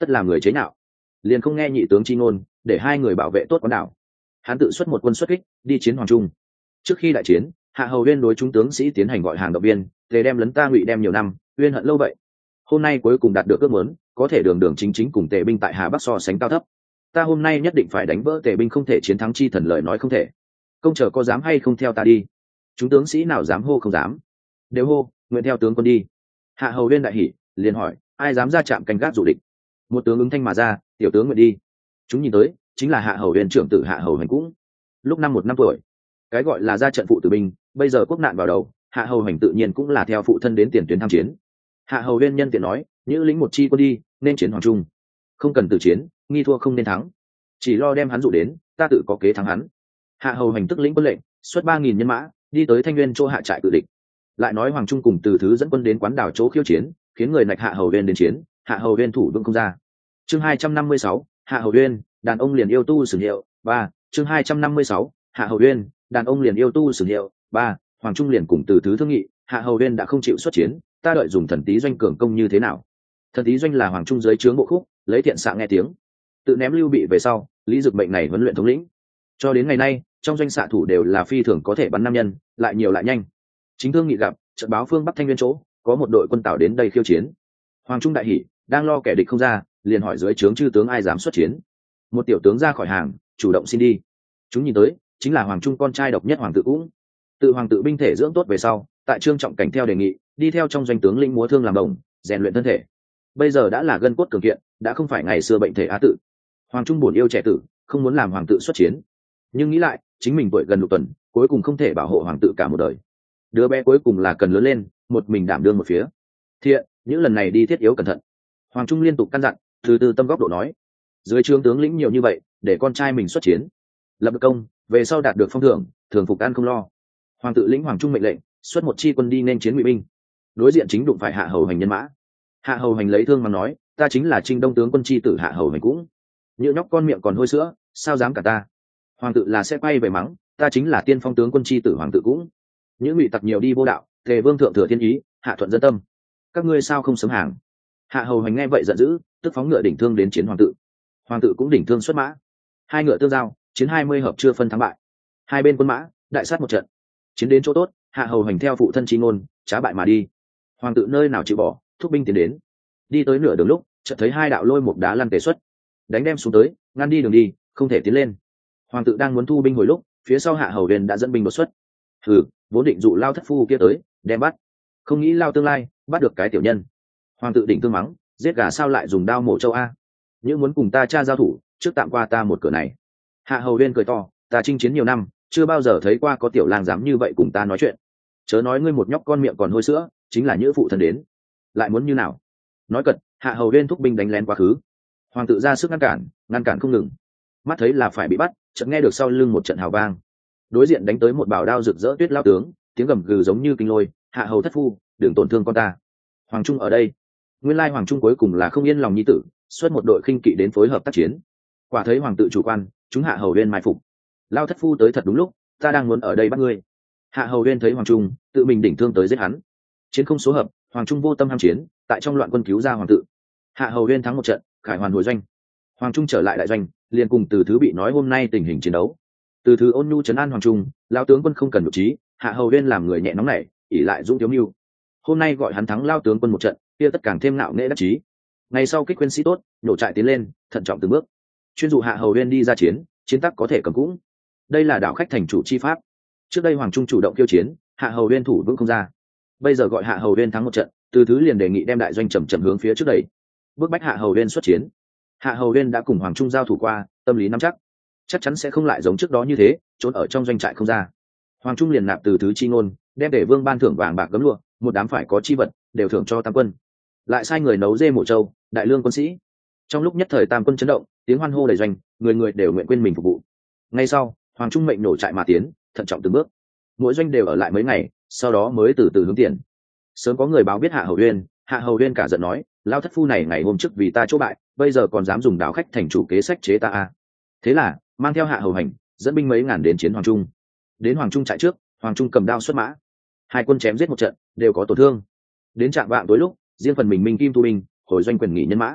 tất làm người chế nhạo, liền không nghe nhị tướng chi ngôn, để hai người bảo vệ tốt quán đảo. Hắn tự xuất một quân xuất kích đi chiến Hoàng Trung. Trước khi đại chiến, Hạ Hầu Uyên đối chúng tướng sĩ tiến hành gọi hàng động viên, tề đem lấn ta ngụy đem nhiều năm, uyên hận lâu vậy, hôm nay cuối cùng đạt được ước muốn, có thể đường đường chính chính cùng tề binh tại Hà Bắc so sánh cao thấp. Ta hôm nay nhất định phải đánh vỡ tề binh không thể chiến thắng chi thần lời nói không thể. Công chờ có dám hay không theo ta đi? Chúng tướng sĩ nào dám hô không dám, đều hô nguyện theo tướng quân đi. Hạ Hầu Uyên đại hỉ, liền hỏi ai dám ra chạm canh gác dụ địch. Một tướng ứng thanh mà ra, tiểu tướng nguyện đi. Chúng nhìn tới chính là Hạ Hầu Uyên trưởng tử Hạ Hầu Hành cũng. Lúc năm một năm tuổi, cái gọi là ra trận phụ tử binh, bây giờ quốc nạn vào đầu, Hạ Hầu Hành tự nhiên cũng là theo phụ thân đến tiền tuyến tham chiến. Hạ Hầu Uyên nhân tiện nói, những lính một chi quân đi nên chiến Hoàng Trung, không cần tử chiến, nghi thua không nên thắng, chỉ lo đem hắn dụ đến, ta tự có kế thắng hắn. Hạ Hầu Hành tức lĩnh quân lệnh, xuất ba nghìn nhân mã đi tới Thanh Nguyên chỗ hạ trại cự địch. Lại nói Hoàng Trung cùng Từ Thứ dẫn quân đến quán đảo chỗ khiêu chiến, khiến người nạch Hạ Hầu Uyên đến chiến, Hạ Hầu Uyên thủ vững không ra. Chương hai trăm năm mươi sáu, Hạ Hầu Uyên, đàn ông liền yêu tu sử hiệu. Ba. Chương hai trăm năm mươi sáu, Hạ Hầu Uyên, đàn ông liền yêu tu sử hiệu. Ba. Hoàng Trung liền cùng Từ Thứ thương nghị, Hạ Hầu Uyên đã không chịu xuất chiến, ta đợi dùng thần tý doanh cường công như thế nào? Thần tý doanh là Hoàng Trung dưới trướng bộ khúc, lấy thiện xạ nghe tiếng, tự ném Lưu Bị về sau, Lý Dực mệnh này huấn luyện thống lĩnh. Cho đến ngày nay, trong doanh xạ thủ đều là phi thường có thể bắn nam nhân, lại nhiều lại nhanh. Chính thương nghị gặp, trận báo phương Bắc Thanh Nguyên chỗ, có một đội quân Tào đến đây khiêu chiến. Hoàng Trung đại hỉ, đang lo kẻ địch không ra, liền hỏi dưới trướng chư tướng ai dám xuất chiến. Một tiểu tướng ra khỏi hàng, chủ động xin đi. Chúng nhìn tới, chính là Hoàng Trung con trai độc nhất Hoàng Tự cũng. Tự Hoàng Tự binh thể dưỡng tốt về sau, tại Trương Trọng Cảnh theo đề nghị, đi theo trong doanh tướng lĩnh múa thương làm đồng, rèn luyện thân thể. Bây giờ đã là gân cốt cường kiện, đã không phải ngày xưa bệnh thể á tự. Hoàng Trung buồn yêu trẻ tử, không muốn làm Hoàng Tự xuất chiến, nhưng nghĩ lại, chính mình tuổi gần lục tuần, cuối cùng không thể bảo hộ Hoàng Tự cả một đời. Đứa bé cuối cùng là cần lớn lên, một mình đảm đương một phía. Thiện, những lần này đi thiết yếu cẩn thận. Hoàng Trung liên tục căn dặn, từ từ tâm góc độ nói, dưới trướng tướng lĩnh nhiều như vậy, để con trai mình xuất chiến, lập được công, về sau đạt được phong thưởng, thường phục ăn không lo. Hoàng Tự lĩnh Hoàng Trung mệnh lệnh, xuất một chi quân đi nên chiến ngụy binh. Đối diện chính đụng phải Hạ Hầu Hành nhân mã. Hạ Hầu Hành lấy thương mà nói, ta chính là Trinh Đông tướng quân chi tử Hạ Hầu Hành cũng. Như nhóc con miệng còn hôi sữa, sao dám cả ta? Hoàng Tự là sẽ quay về mắng, ta chính là tiên phong tướng quân chi tử Hoàng Tự cũng. Những ngụy tặc nhiều đi vô đạo, thề vương thượng thừa thiên ý, hạ thuận dân tâm, các ngươi sao không sớm hàng? Hạ Hầu Hành nghe vậy giận dữ, tức phóng ngựa đỉnh thương đến chiến Hoàng Tự. Hoàng Tự cũng đỉnh thương xuất mã, hai ngựa tương giao, chiến hai mươi hợp chưa phân thắng bại. Hai bên quân mã đại sát một trận, chiến đến chỗ tốt, Hạ Hầu Hành theo phụ thân chi ngôn, trá bại mà đi. Hoàng Tự nơi nào chịu bỏ, thúc binh tiến đến. Đi tới nửa đường lúc, chợt thấy hai đạo lôi một đá lăn tề xuất, đánh đem xuống tới, ngăn đi đường đi, không thể tiến lên. Hoàng Tự đang muốn thu binh hồi lúc, phía sau Hạ Hầu Huyền đã dẫn binh đột xuất. Hừ, vốn định dụ Lao thất phu kia tới, đem bắt, không nghĩ Lao tương lai bắt được cái tiểu nhân. Hoàng Tự đỉnh tương mắng, giết gà sao lại dùng đao mổ châu a? Những muốn cùng ta cha giao thủ, trước tạm qua ta một cửa này. Hạ Hầu Huyền cười to, ta chinh chiến nhiều năm, chưa bao giờ thấy qua có tiểu lang dám như vậy cùng ta nói chuyện. Chớ nói ngươi một nhóc con miệng còn hôi sữa, chính là nhỡ phụ thân đến, lại muốn như nào? Nói cật, Hạ Hầu Huyền thúc binh đánh lén quá khứ. Hoàng Tự ra sức ngăn cản, ngăn cản không ngừng. Mắt thấy là phải bị bắt, chợt nghe được sau lưng một trận hào vang. Đối diện đánh tới một bảo đao rực rỡ tuyết lao tướng, tiếng gầm gừ giống như kinh lôi, Hạ Hầu thất phu, đừng tổn thương con ta. Hoàng Trung ở đây. Nguyên lai Hoàng Trung cuối cùng là không yên lòng nhi tử, xuất một đội khinh kỵ đến phối hợp tác chiến. Quả thấy Hoàng Tự chủ quan, chúng Hạ Hầu Huyền mai phục. Lao thất phu tới thật đúng lúc, ta đang muốn ở đây bắt ngươi. Hạ Hầu Huyền thấy Hoàng Trung, tự mình đỉnh thương tới giết hắn. Chiến không số hợp, Hoàng Trung vô tâm ham chiến, tại trong loạn quân cứu ra Hoàng Tự. Hạ Hầu Huyền thắng một trận, khải hoàn hồi doanh. Hoàng Trung trở lại đại doanh, liền cùng Từ Thứ bị nói hôm nay tình hình chiến đấu. Từ Thứ ôn nhu trấn an Hoàng Trung, lão tướng quân không cần nội trí, Hạ Hầu Huyền làm người nhẹ nóng nảy, ỷ lại dũng thiếu mưu. Hôm nay gọi hắn thắng lao tướng quân một trận, kia tất càng thêm nạo nghệ đắc chí. Ngày sau kích khuyên sĩ tốt, nổ trại tiến lên, thận trọng từng bước. Chuyên dụ Hạ Hầu Huyền đi ra chiến, chiến tắc có thể cầm cũng. Đây là đạo khách thành chủ chi pháp. Trước đây Hoàng Trung chủ động khiêu chiến, Hạ Hầu Huyền thủ vững không ra. Bây giờ gọi Hạ Hầu Huyền thắng một trận, Từ Thứ liền đề nghị đem đại doanh chậm chậm hướng phía trước đẩy, bước bách Hạ Hầu Huyền xuất chiến. Hạ Hầu Huyền đã cùng Hoàng Trung giao thủ qua, tâm lý nắm chắc, chắc chắn sẽ không lại giống trước đó như thế, trốn ở trong doanh trại không ra. Hoàng Trung liền nạp Từ Thứ chi ngôn, đem để vương ban thưởng vàng bạc gấm lụa, một đám phải có chi vật, đều thưởng cho tam quân. Lại sai người nấu dê mổ trâu, đại lương quân sĩ. Trong lúc nhất thời tam quân chấn động, tiếng hoan hô đầy doanh, người người đều nguyện quên mình phục vụ. Ngay sau, Hoàng Trung mệnh nổ trại mà tiến, thận trọng từng bước. Mỗi doanh đều ở lại mấy ngày, sau đó mới từ từ hướng tiền. Sớm có người báo biết Hạ Hầu Huyền, Hạ Hầu Huyền cả giận nói, lao thất phu này ngày hôm trước vì ta chỗ bại, bây giờ còn dám dùng đáo khách thành chủ kế sách chế ta a. Thế là mang theo Hạ Hầu Hành, dẫn binh mấy ngàn đến chiến Hoàng Trung. Đến Hoàng Trung trại trước, Hoàng Trung cầm đao xuất mã, hai quân chém giết một trận, đều có tổn thương. Đến trạm vạng tối lúc, riêng phần mình minh kim thu binh, hồi doanh quyền nghỉ nhân mã.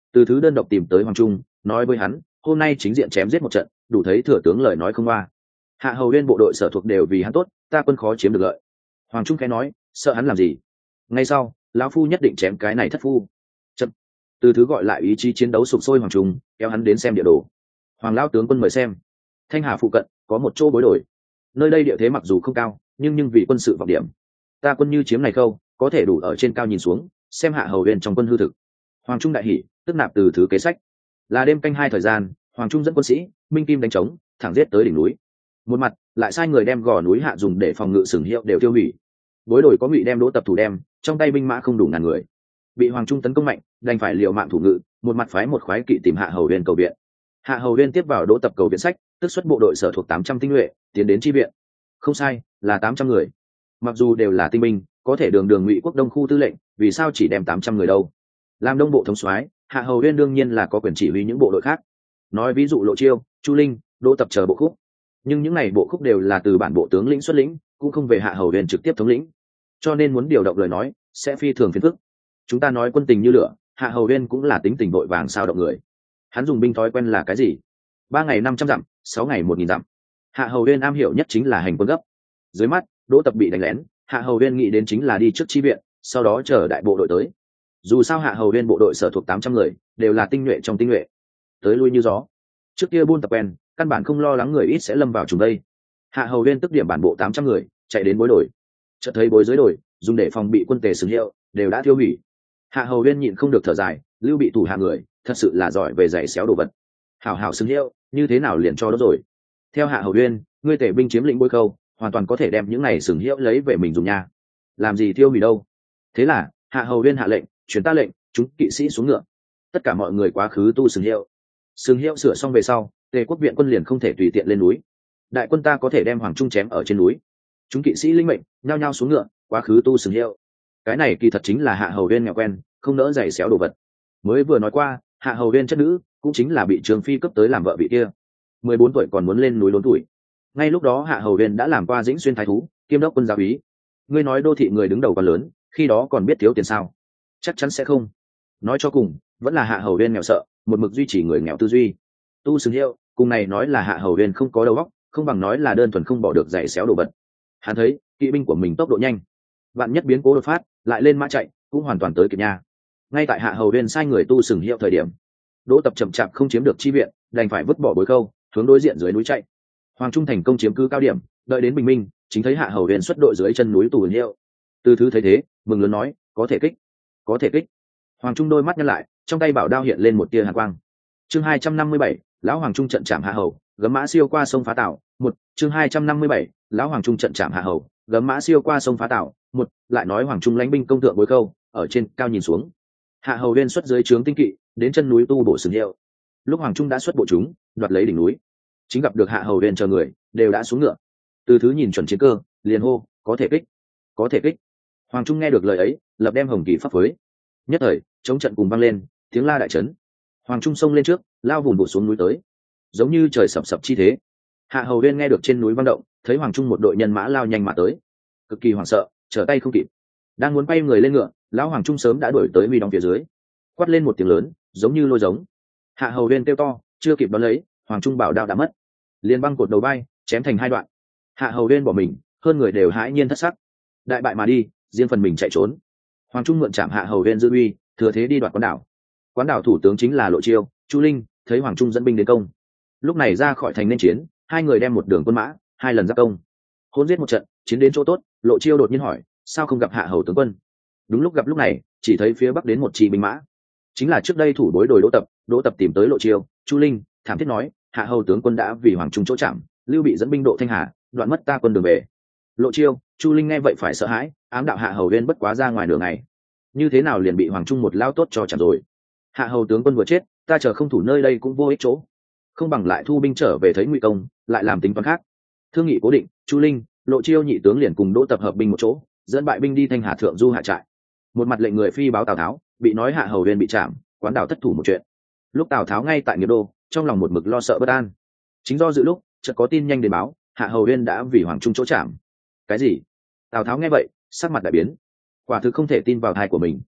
Từ thứ đơn độc tìm tới Hoàng Trung, nói với hắn hôm nay chính diện chém giết một trận, đủ thấy thừa tướng lời nói không qua. Hạ hầu uyên bộ đội sở thuộc đều vì hắn tốt, ta quân khó chiếm được lợi. Hoàng Trung khẽ nói, sợ hắn làm gì? Ngay sau, lão phu nhất định chém cái này thất phu. Chậm. Từ thứ gọi lại ý chí chiến đấu sục sôi Hoàng Trung, kéo hắn đến xem địa đồ. Hoàng lão tướng quân mời xem. Thanh Hà phụ cận có một chỗ bối đổi. Nơi đây địa thế mặc dù không cao, nhưng nhưng vì quân sự vọng điểm, ta quân như chiếm này khâu, có thể đủ ở trên cao nhìn xuống, xem hạ hầu uyên trong quân hư thực. Hoàng Trung đại hỉ, tức nạp từ thứ kế sách. Là đêm canh hai thời gian, Hoàng Trung dẫn quân sĩ minh kim đánh trống, thẳng giết tới đỉnh núi. Một mặt lại sai người đem gò núi hạ dùng để phòng ngự sừng hiệu đều tiêu hủy. Bối đổi có ngụy đem đỗ tập thủ đem, trong tay binh mã không đủ ngàn người, bị Hoàng Trung tấn công mạnh, đành phải liều mạng thủ ngự. Một mặt phái một khoái kỵ tìm hạ hầu uyên cầu viện. Hạ hầu uyên tiếp vào đỗ tập cầu viện sách, tức xuất bộ đội sở thuộc tám trăm tinh nhuệ tiến đến chi viện. Không sai, là tám trăm người. Mặc dù đều là tinh binh, có thể đường đường ngụy quốc đông khu tư lệnh, vì sao chỉ đem tám trăm người đâu? Làm đông bộ thống soái, hạ hầu uyên đương nhiên là có quyền chỉ huy những bộ đội khác. Nói ví dụ Lộ Chiêu, Chu Linh, Đỗ Tập chờ bộ khúc. Nhưng những này bộ khúc đều là từ bản bộ tướng lĩnh xuất lĩnh, cũng không về hạ hầu uyên trực tiếp thống lĩnh, cho nên muốn điều động lời nói sẽ phi thường phiền phức. Chúng ta nói quân tình như lửa, hạ hầu uyên cũng là tính tình vội vàng sao động người. Hắn dùng binh thói quen là cái gì? Ba ngày năm trăm dặm, sáu ngày một nghìn dặm. Hạ hầu uyên am hiểu nhất chính là hành quân gấp. Dưới mắt Đỗ Tập bị đánh lén, hạ hầu uyên nghĩ đến chính là đi trước chi viện, sau đó chờ đại bộ đội tới. Dù sao hạ hầu uyên bộ đội sở thuộc tám trăm người đều là tinh nhuệ trong tinh nhuệ, tới lui như gió. Trước kia buôn tập quen, căn bản không lo lắng người ít sẽ lâm vào trùng đây. Hạ hầu uyên tức điểm bản bộ tám trăm người chạy đến bối đổi, chợt thấy bối dưới đổi dùng để phòng bị quân tề sừng hiệu đều đã tiêu hủy. Hạ hầu uyên nhịn không được thở dài, lưu bị thủ hạ người thật sự là giỏi về giày xéo đồ vật. Hảo hảo sừng hiệu như thế nào liền cho đó rồi. Theo hạ hầu uyên, ngươi tề binh chiếm lĩnh bối khâu, hoàn toàn có thể đem những này sừng hiệu lấy về mình dùng nha. Làm gì tiêu hủy đâu? Thế là hạ hầu uyên hạ lệnh, truyền ta lệnh, chúng kỵ sĩ xuống ngựa, tất cả mọi người quá khứ tu sừng hiệu. Sừng hiệu sửa xong về sau, tề quốc viện quân liền không thể tùy tiện lên núi. Đại quân ta có thể đem Hoàng Trung chém ở trên núi. Chúng kỵ sĩ linh mệnh nhao nhao xuống ngựa, quá khứ tu sừng hiệu. Cái này kỳ thật chính là hạ hầu uyên nghèo quen, không nỡ giày xéo đồ vật. Mới vừa nói qua, hạ hầu uyên chất nữ cũng chính là bị Trường Phi cấp tới làm vợ vị kia, mười bốn tuổi còn muốn lên núi lớn tuổi. Ngay lúc đó hạ hầu uyên đã làm qua Dĩnh Xuyên thái thú, kiêm đốc quân giáo úy. Ngươi nói đô thị người đứng đầu còn lớn, khi đó còn biết thiếu tiền sao? Chắc chắn sẽ không. Nói cho cùng, vẫn là hạ hầu uyên nghèo sợ, một mực duy trì người nghèo tư duy. Tu sừng hiệu, cùng này nói là hạ hầu uyên không có đầu óc, không bằng nói là đơn thuần không bỏ được giày xéo đồ vật. Hắn thấy kỵ binh của mình tốc độ nhanh, vạn nhất biến cố đột phát, lại lên mã chạy, cũng hoàn toàn tới kịp nha. Ngay tại hạ hầu uyên sai người tu sừng hiệu thời điểm, Đỗ Tập chậm chạp không chiếm được chi viện, đành phải vứt bỏ bối khâu, hướng đối diện dưới núi chạy. Hoàng Trung thành công chiếm cứ cao điểm, đợi đến bình minh, chính thấy hạ hầu uyên xuất đội dưới chân núi tù hiệu. Từ thứ thấy thế, mừng lớn nói, có thể kích, có thể kích. Hoàng Trung đôi mắt nhăn lại, trong tay bảo đao hiện lên một tia hàn quang. Chương hai trăm năm mươi bảy, lão Hoàng Trung trận chạm hạ hầu, gấm mã siêu qua sông phá tảo. Một, chương hai trăm năm mươi bảy, lão Hoàng Trung trận chạm hạ hầu, gấm mã siêu qua sông phá tảo. Một, lại nói Hoàng Trung lãnh binh công thượng bối khâu, ở trên cao nhìn xuống. Hạ hầu uyên xuất dưới trướng tinh kỵ, đến chân núi tu bổ sừng hiệu. Lúc Hoàng Trung đã xuất bộ chúng, đoạt lấy đỉnh núi, chính gặp được hạ hầu uyên chờ người đều đã xuống ngựa. Từ thứ nhìn chuẩn chiến cơ, liền hô, có thể kích, có thể kích. Hoàng Trung nghe được lời ấy, lập đem hồng kỳ pháp phối. Nhất thời chống trận cùng vang lên, tiếng la đại trấn. Hoàng Trung xông lên trước, lao vùng bụt xuống núi tới, giống như trời sập sập chi thế. Hạ hầu uyên nghe được trên núi vang động, thấy Hoàng Trung một đội nhân mã lao nhanh mà tới, cực kỳ hoảng sợ, trở tay không kịp, đang muốn bay người lên ngựa, lão Hoàng Trung sớm đã đuổi tới huy đóng phía dưới, quát lên một tiếng lớn, giống như lôi giống. Hạ hầu uyên kêu to, chưa kịp đón lấy, Hoàng Trung bảo đao đã mất, liền băng cột đầu bay, chém thành hai đoạn. Hạ hầu uyên bỏ mình, hơn người đều hãi nhiên thất sắc, đại bại mà đi, riêng phần mình chạy trốn. Hoàng Trung mượn chạm hạ hầu uyên dư uy, thừa thế đi đoạt quán đảo. Quán đảo thủ tướng chính là Lộ Chiêu, Chu Linh, thấy Hoàng Trung dẫn binh đến công, lúc này ra khỏi thành nên chiến, hai người đem một đường quân mã, hai lần giáp công, hôn giết một trận, chiến đến chỗ tốt. Lộ Chiêu đột nhiên hỏi, sao không gặp hạ hầu tướng quân? Đúng lúc gặp lúc này, chỉ thấy phía bắc đến một chi binh mã, chính là trước đây thủ đối đồi Đỗ Tập. Đỗ Tập tìm tới Lộ Chiêu, Chu Linh, thảm thiết nói, hạ hầu tướng quân đã vì Hoàng Trung chỗ chạm, lưu bị dẫn binh độ Thanh Hà, đoạn mất ta quân đường về. Lộ Chiêu, Chu Linh nghe vậy phải sợ hãi, ám đạo hạ hầu uyên bất quá ra ngoài nửa ngày, như thế nào liền bị Hoàng Trung một lao tốt cho chạm rồi. Hạ hầu tướng quân vừa chết, ta chờ không thủ nơi đây cũng vô ích chỗ, không bằng lại thu binh trở về thấy Ngụy Công, lại làm tính toán khác. Thương nghị cố định, Chu Linh, Lộ Chiêu nhị tướng liền cùng Đỗ Tập hợp binh một chỗ, dẫn bại binh đi Thanh Hà thượng du hạ trại. Một mặt lệnh người phi báo Tào Tháo, bị nói hạ hầu uyên bị chạm, quán đảo thất thủ một chuyện. Lúc Tào Tháo ngay tại Nghiệp Đô, trong lòng một mực lo sợ bất an, chính do dự lúc chợt có tin nhanh đến báo, hạ hầu uyên đã vì Hoàng Trung chỗ chạm. Cái gì? Tào Tháo nghe vậy, sắc mặt đại biến, quả thực không thể tin vào tai của mình.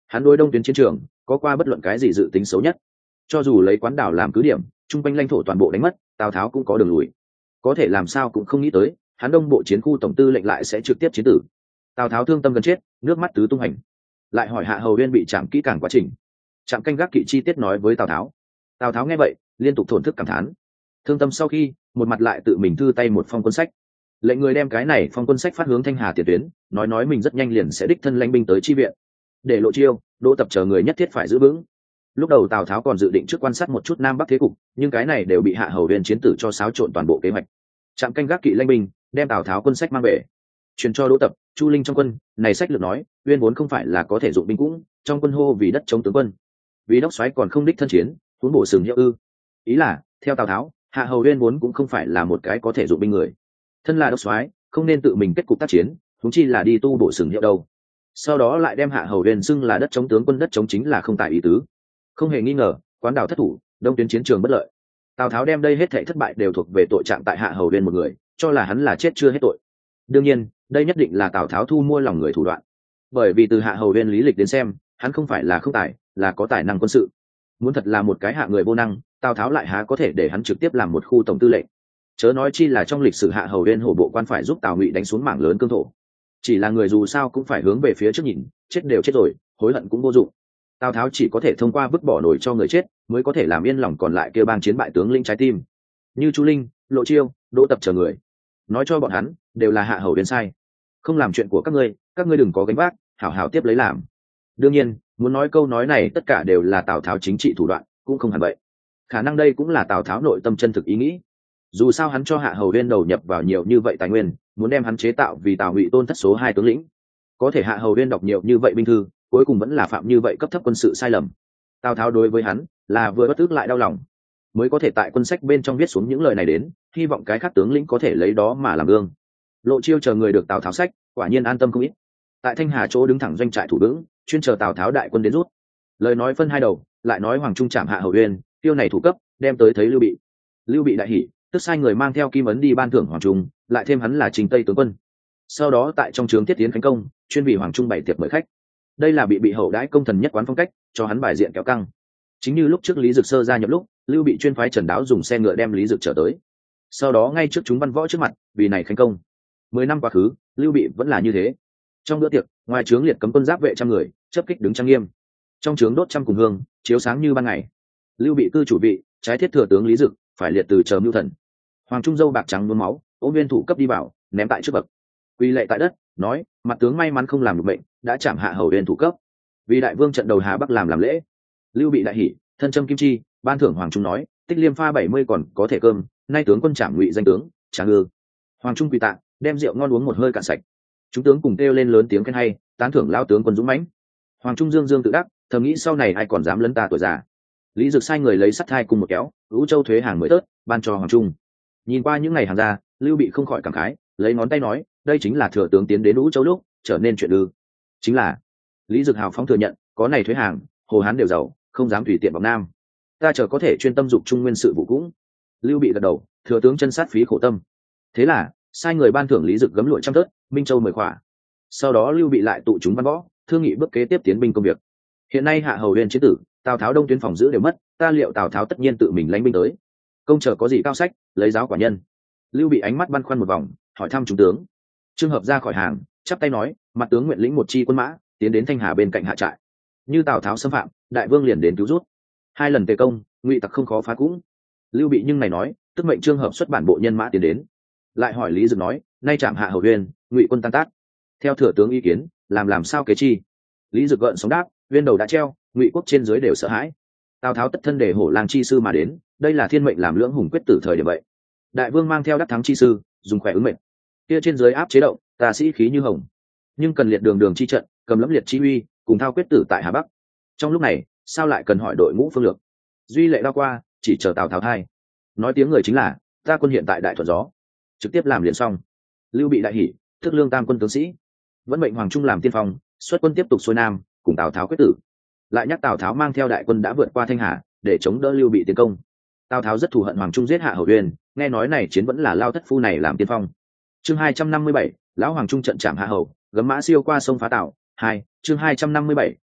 Hắn đối đông tuyến chiến trường có qua bất luận cái gì dự tính xấu nhất, cho dù lấy quán đảo làm cứ điểm, trung quanh lãnh thổ toàn bộ đánh mất, Tào Tháo cũng có đường lùi. Có thể làm sao cũng không nghĩ tới, hắn đông bộ chiến khu tổng tư lệnh lại sẽ trực tiếp chiến tử. Tào Tháo thương tâm gần chết, nước mắt tứ tung hành. Lại hỏi Hạ Hầu Uyên bị chạm kỹ càng quá trình. Trạm canh gác kỵ chi tiết nói với Tào Tháo. Tào Tháo nghe vậy, liên tục thổn thức cảm thán. Thương tâm sau khi, một mặt lại tự mình thư tay một phong quân sách. Lệnh người đem cái này phong quân sách phát hướng Thanh Hà tiền tuyến, nói nói mình rất nhanh liền sẽ đích thân lãnh binh tới chi viện. Để Lộ Chiêu, Đỗ Tập chờ người nhất thiết phải giữ vững. Lúc đầu Tào Tháo còn dự định trước quan sát một chút Nam Bắc thế cục, nhưng cái này đều bị Hạ Hầu Uyên chiến tử cho xáo trộn toàn bộ kế hoạch. Trạm canh gác kỵ lãnh binh, đem Tào Tháo quân sách mang về, truyền cho Đỗ Tập, Chu Linh trong quân. Này sách lược nói, Uyên vốn không phải là có thể dụng binh cũng, trong quân hô vì đất chống tướng quân, vì đốc soái còn không đích thân chiến, muốn bổ sừng hiệu ư? Ý là, theo Tào Tháo, Hạ Hầu Uyên vốn cũng không phải là một cái có thể dụng binh người, thân là đốc soái, không nên tự mình kết cục tác chiến, huống chi là đi tu bổ sừng hiệu đâu. Sau đó lại đem Hạ Hầu Uyên xưng là đất chống tướng quân, đất chống chính là không tại ý tứ. Không hề nghi ngờ, quán đảo thất thủ, đông tuyến chiến trường bất lợi. Tào Tháo đem đây hết thảy thất bại đều thuộc về tội trạng tại Hạ Hầu Uyên một người, cho là hắn là chết chưa hết tội. Đương nhiên, đây nhất định là Tào Tháo thu mua lòng người thủ đoạn, bởi vì từ Hạ Hầu Uyên lý lịch đến xem, hắn không phải là không tài, là có tài năng quân sự. Muốn thật là một cái hạ người vô năng, Tào Tháo lại há có thể để hắn trực tiếp làm một khu tổng tư lệnh. Chớ nói chi là trong lịch sử Hạ Hầu Uyên hổ bộ quan phải giúp Tào Ngụy đánh xuống mảng lớn cương thổ. Chỉ là người dù sao cũng phải hướng về phía trước nhìn, chết đều chết rồi, hối hận cũng vô dụng. Tào Tháo chỉ có thể thông qua vứt bỏ nổi cho người chết, mới có thể làm yên lòng còn lại kêu bang chiến bại tướng lĩnh trái tim, như Chu Linh, Lộ Chiêu, Đỗ Tập chờ người. Nói cho bọn hắn, đều là Hạ Hầu Uyên sai, không làm chuyện của các ngươi, các ngươi đừng có gánh vác, hảo hảo tiếp lấy làm. Đương nhiên, muốn nói câu nói này tất cả đều là Tào Tháo chính trị thủ đoạn, cũng không hẳn vậy. Khả năng đây cũng là Tào Tháo nội tâm chân thực ý nghĩ. Dù sao hắn cho Hạ Hầu Uyên đầu nhập vào nhiều như vậy tài nguyên, muốn đem hắn chế tạo vì Tào Ngụy tôn thất số hai tướng lĩnh. Có thể Hạ Hầu Uyên đọc nhiều như vậy binh thư, cuối cùng vẫn là phạm như vậy cấp thấp quân sự sai lầm. Tào Tháo đối với hắn là vừa bất tức lại đau lòng, mới có thể tại quân sách bên trong viết xuống những lời này đến, hy vọng cái khác tướng lĩnh có thể lấy đó mà làm gương. Lộ Chiêu chờ người được Tào Tháo sách, quả nhiên an tâm không ít. Tại Thanh Hà chỗ đứng thẳng doanh trại thủ vững, chuyên chờ Tào Tháo đại quân đến rút. Lời nói phân hai đầu, lại nói Hoàng Trung chạm Hạ Hầu Uyên, tiêu này thủ cấp, đem tới thấy Lưu Bị. Lưu Bị đại hỉ, tức sai người mang theo kim ấn đi ban thưởng Hoàng Trung, lại thêm hắn là Trình Tây tướng quân. Sau đó tại trong trướng thiết tiến khánh công, chuyên vì Hoàng Trung bày tiệc mời khách. Đây là bị bị hậu đãi công thần nhất quán phong cách, cho hắn bài diện kéo căng. Chính như lúc trước Lý Dực Sơ ra nhập lúc, Lưu Bị chuyên phái Trần Đáo dùng xe ngựa đem Lý Dực trở tới. Sau đó ngay trước chúng văn võ trước mặt, vì này khánh công. Mười năm quá khứ, Lưu Bị vẫn là như thế. Trong bữa tiệc, ngoài trướng liệt cấm quân giáp vệ trăm người, chấp kích đứng trang nghiêm. Trong trướng đốt trăm cùng hương, chiếu sáng như ban ngày. Lưu Bị cư chủ vị, trái thiết thừa tướng Lý Dực, phải liệt từ chờ mưu thần. Hoàng Trung dâu bạc trắng nhuốm máu, ôm viên thủ cấp đi vào, ném tại trước bậc. Quy lệ tại đất, nói, mặt tướng may mắn không làm được bệnh, đã chạm Hạ Hầu Uyên thủ cấp. Vì đại vương trận đầu Hà Bắc làm làm lễ. Lưu Bị đại hỉ, thân châm kim chi, ban thưởng Hoàng Trung nói, tích liêm pha bảy mươi còn có thể cơm, nay tướng quân trảm Ngụy danh tướng, tráng ư. Hoàng Trung quỳ tạ, đem rượu ngon uống một hơi cạn sạch. Chúng tướng cùng kêu lên lớn tiếng khen hay, tán thưởng lao tướng quân dũng mãnh. Hoàng Trung dương dương tự đắc, thầm nghĩ sau này ai còn dám lấn ta tuổi già. Lý Dực sai người lấy sắt thai cùng một kéo, Vũ Châu thuế hàng mới tớt, ban cho Hoàng Trung. Nhìn qua những ngày hàng ra, Lưu Bị không khỏi cảm khái, lấy ngón tay nói, đây chính là thừa tướng tiến đến Vũ Châu lúc trở nên chuyện ư? Chính là. Lý Dực hào phóng thừa nhận, có này thuế hàng, Hồ Hán đều giàu, không dám tùy tiện vào Nam. Ta chờ có thể chuyên tâm dục trung nguyên sự vụ cũng. Lưu Bị gật đầu, thừa tướng chân sát phí khổ tâm. Thế là sai người ban thưởng Lý Dực gấm lụa trăm tớt, Minh Châu mười khỏa. Sau đó Lưu Bị lại tụ chúng văn võ, thương nghị bước kế tiếp tiến binh công việc. Hiện nay Hạ Hầu Uyên chiến tử, Tào Tháo đông tuyến phòng giữ đều mất, ta liệu Tào Tháo tất nhiên tự mình lãnh binh tới. Công chờ có gì cao sách, lấy giáo quả nhân. Lưu Bị ánh mắt băn khoăn một vòng, hỏi thăm chúng tướng. Trương Hợp ra khỏi hàng, chắp tay nói, mặt tướng nguyện lĩnh một chi quân mã, tiến đến Thanh Hà bên cạnh hạ trại. Như Tào Tháo xâm phạm, đại vương liền đến cứu rút. Hai lần tề công, Ngụy tặc không khó phá cũng. Lưu Bị nhưng này nói, tức mệnh Trương Hợp xuất bản bộ nhân mã tiến đến. Lại hỏi Lý Dực nói, nay chạm Hạ Hầu Uyên, Ngụy quân tan tác. Theo thừa tướng ý kiến, làm làm sao kế chi? Lý Dực gợn sóng đáp, Uyên đầu đã treo, Ngụy quốc trên dưới đều sợ hãi. Tào Tháo tất thân để hổ lang chi sư mà đến, đây là thiên mệnh làm lưỡng hùng quyết tử thời điểm vậy. Đại vương mang theo đắc thắng chi sư, dùng khỏe ứng mệnh. Kia trên dưới áp chế động, ta sĩ khí như hồng. Nhưng cần liệt đường đường chi trận, cầm lẫm liệt chi uy, cùng thao quyết tử tại Hà Bắc. Trong lúc này, sao lại cần hỏi đội ngũ phương lược? Duy lệ đao qua, chỉ chờ Tào Tháo thay. Nói tiếng người chính là, ta quân hiện tại đại thuận gió, trực tiếp làm liền xong. Lưu Bị đại hỉ, thức lương tam quân tướng sĩ, vẫn mệnh Hoàng Trung làm tiên phong, xuất quân tiếp tục xuôi nam, cùng Tào Tháo quyết tử. Lại nhắc Tào Tháo mang theo đại quân đã vượt qua Thanh Hà, để chống đỡ Lưu Bị tiến công. Tào Tháo rất thù hận Hoàng Trung giết Hạ Hầu Uyên, nghe nói này chiến vẫn là lao thất phu này làm tiên phong. Chương hai trăm năm mươi bảy, lão Hoàng Trung trận chạm Hạ Hầu, gấm mã siêu qua sông phá Tào. Hai, chương hai trăm năm mươi bảy,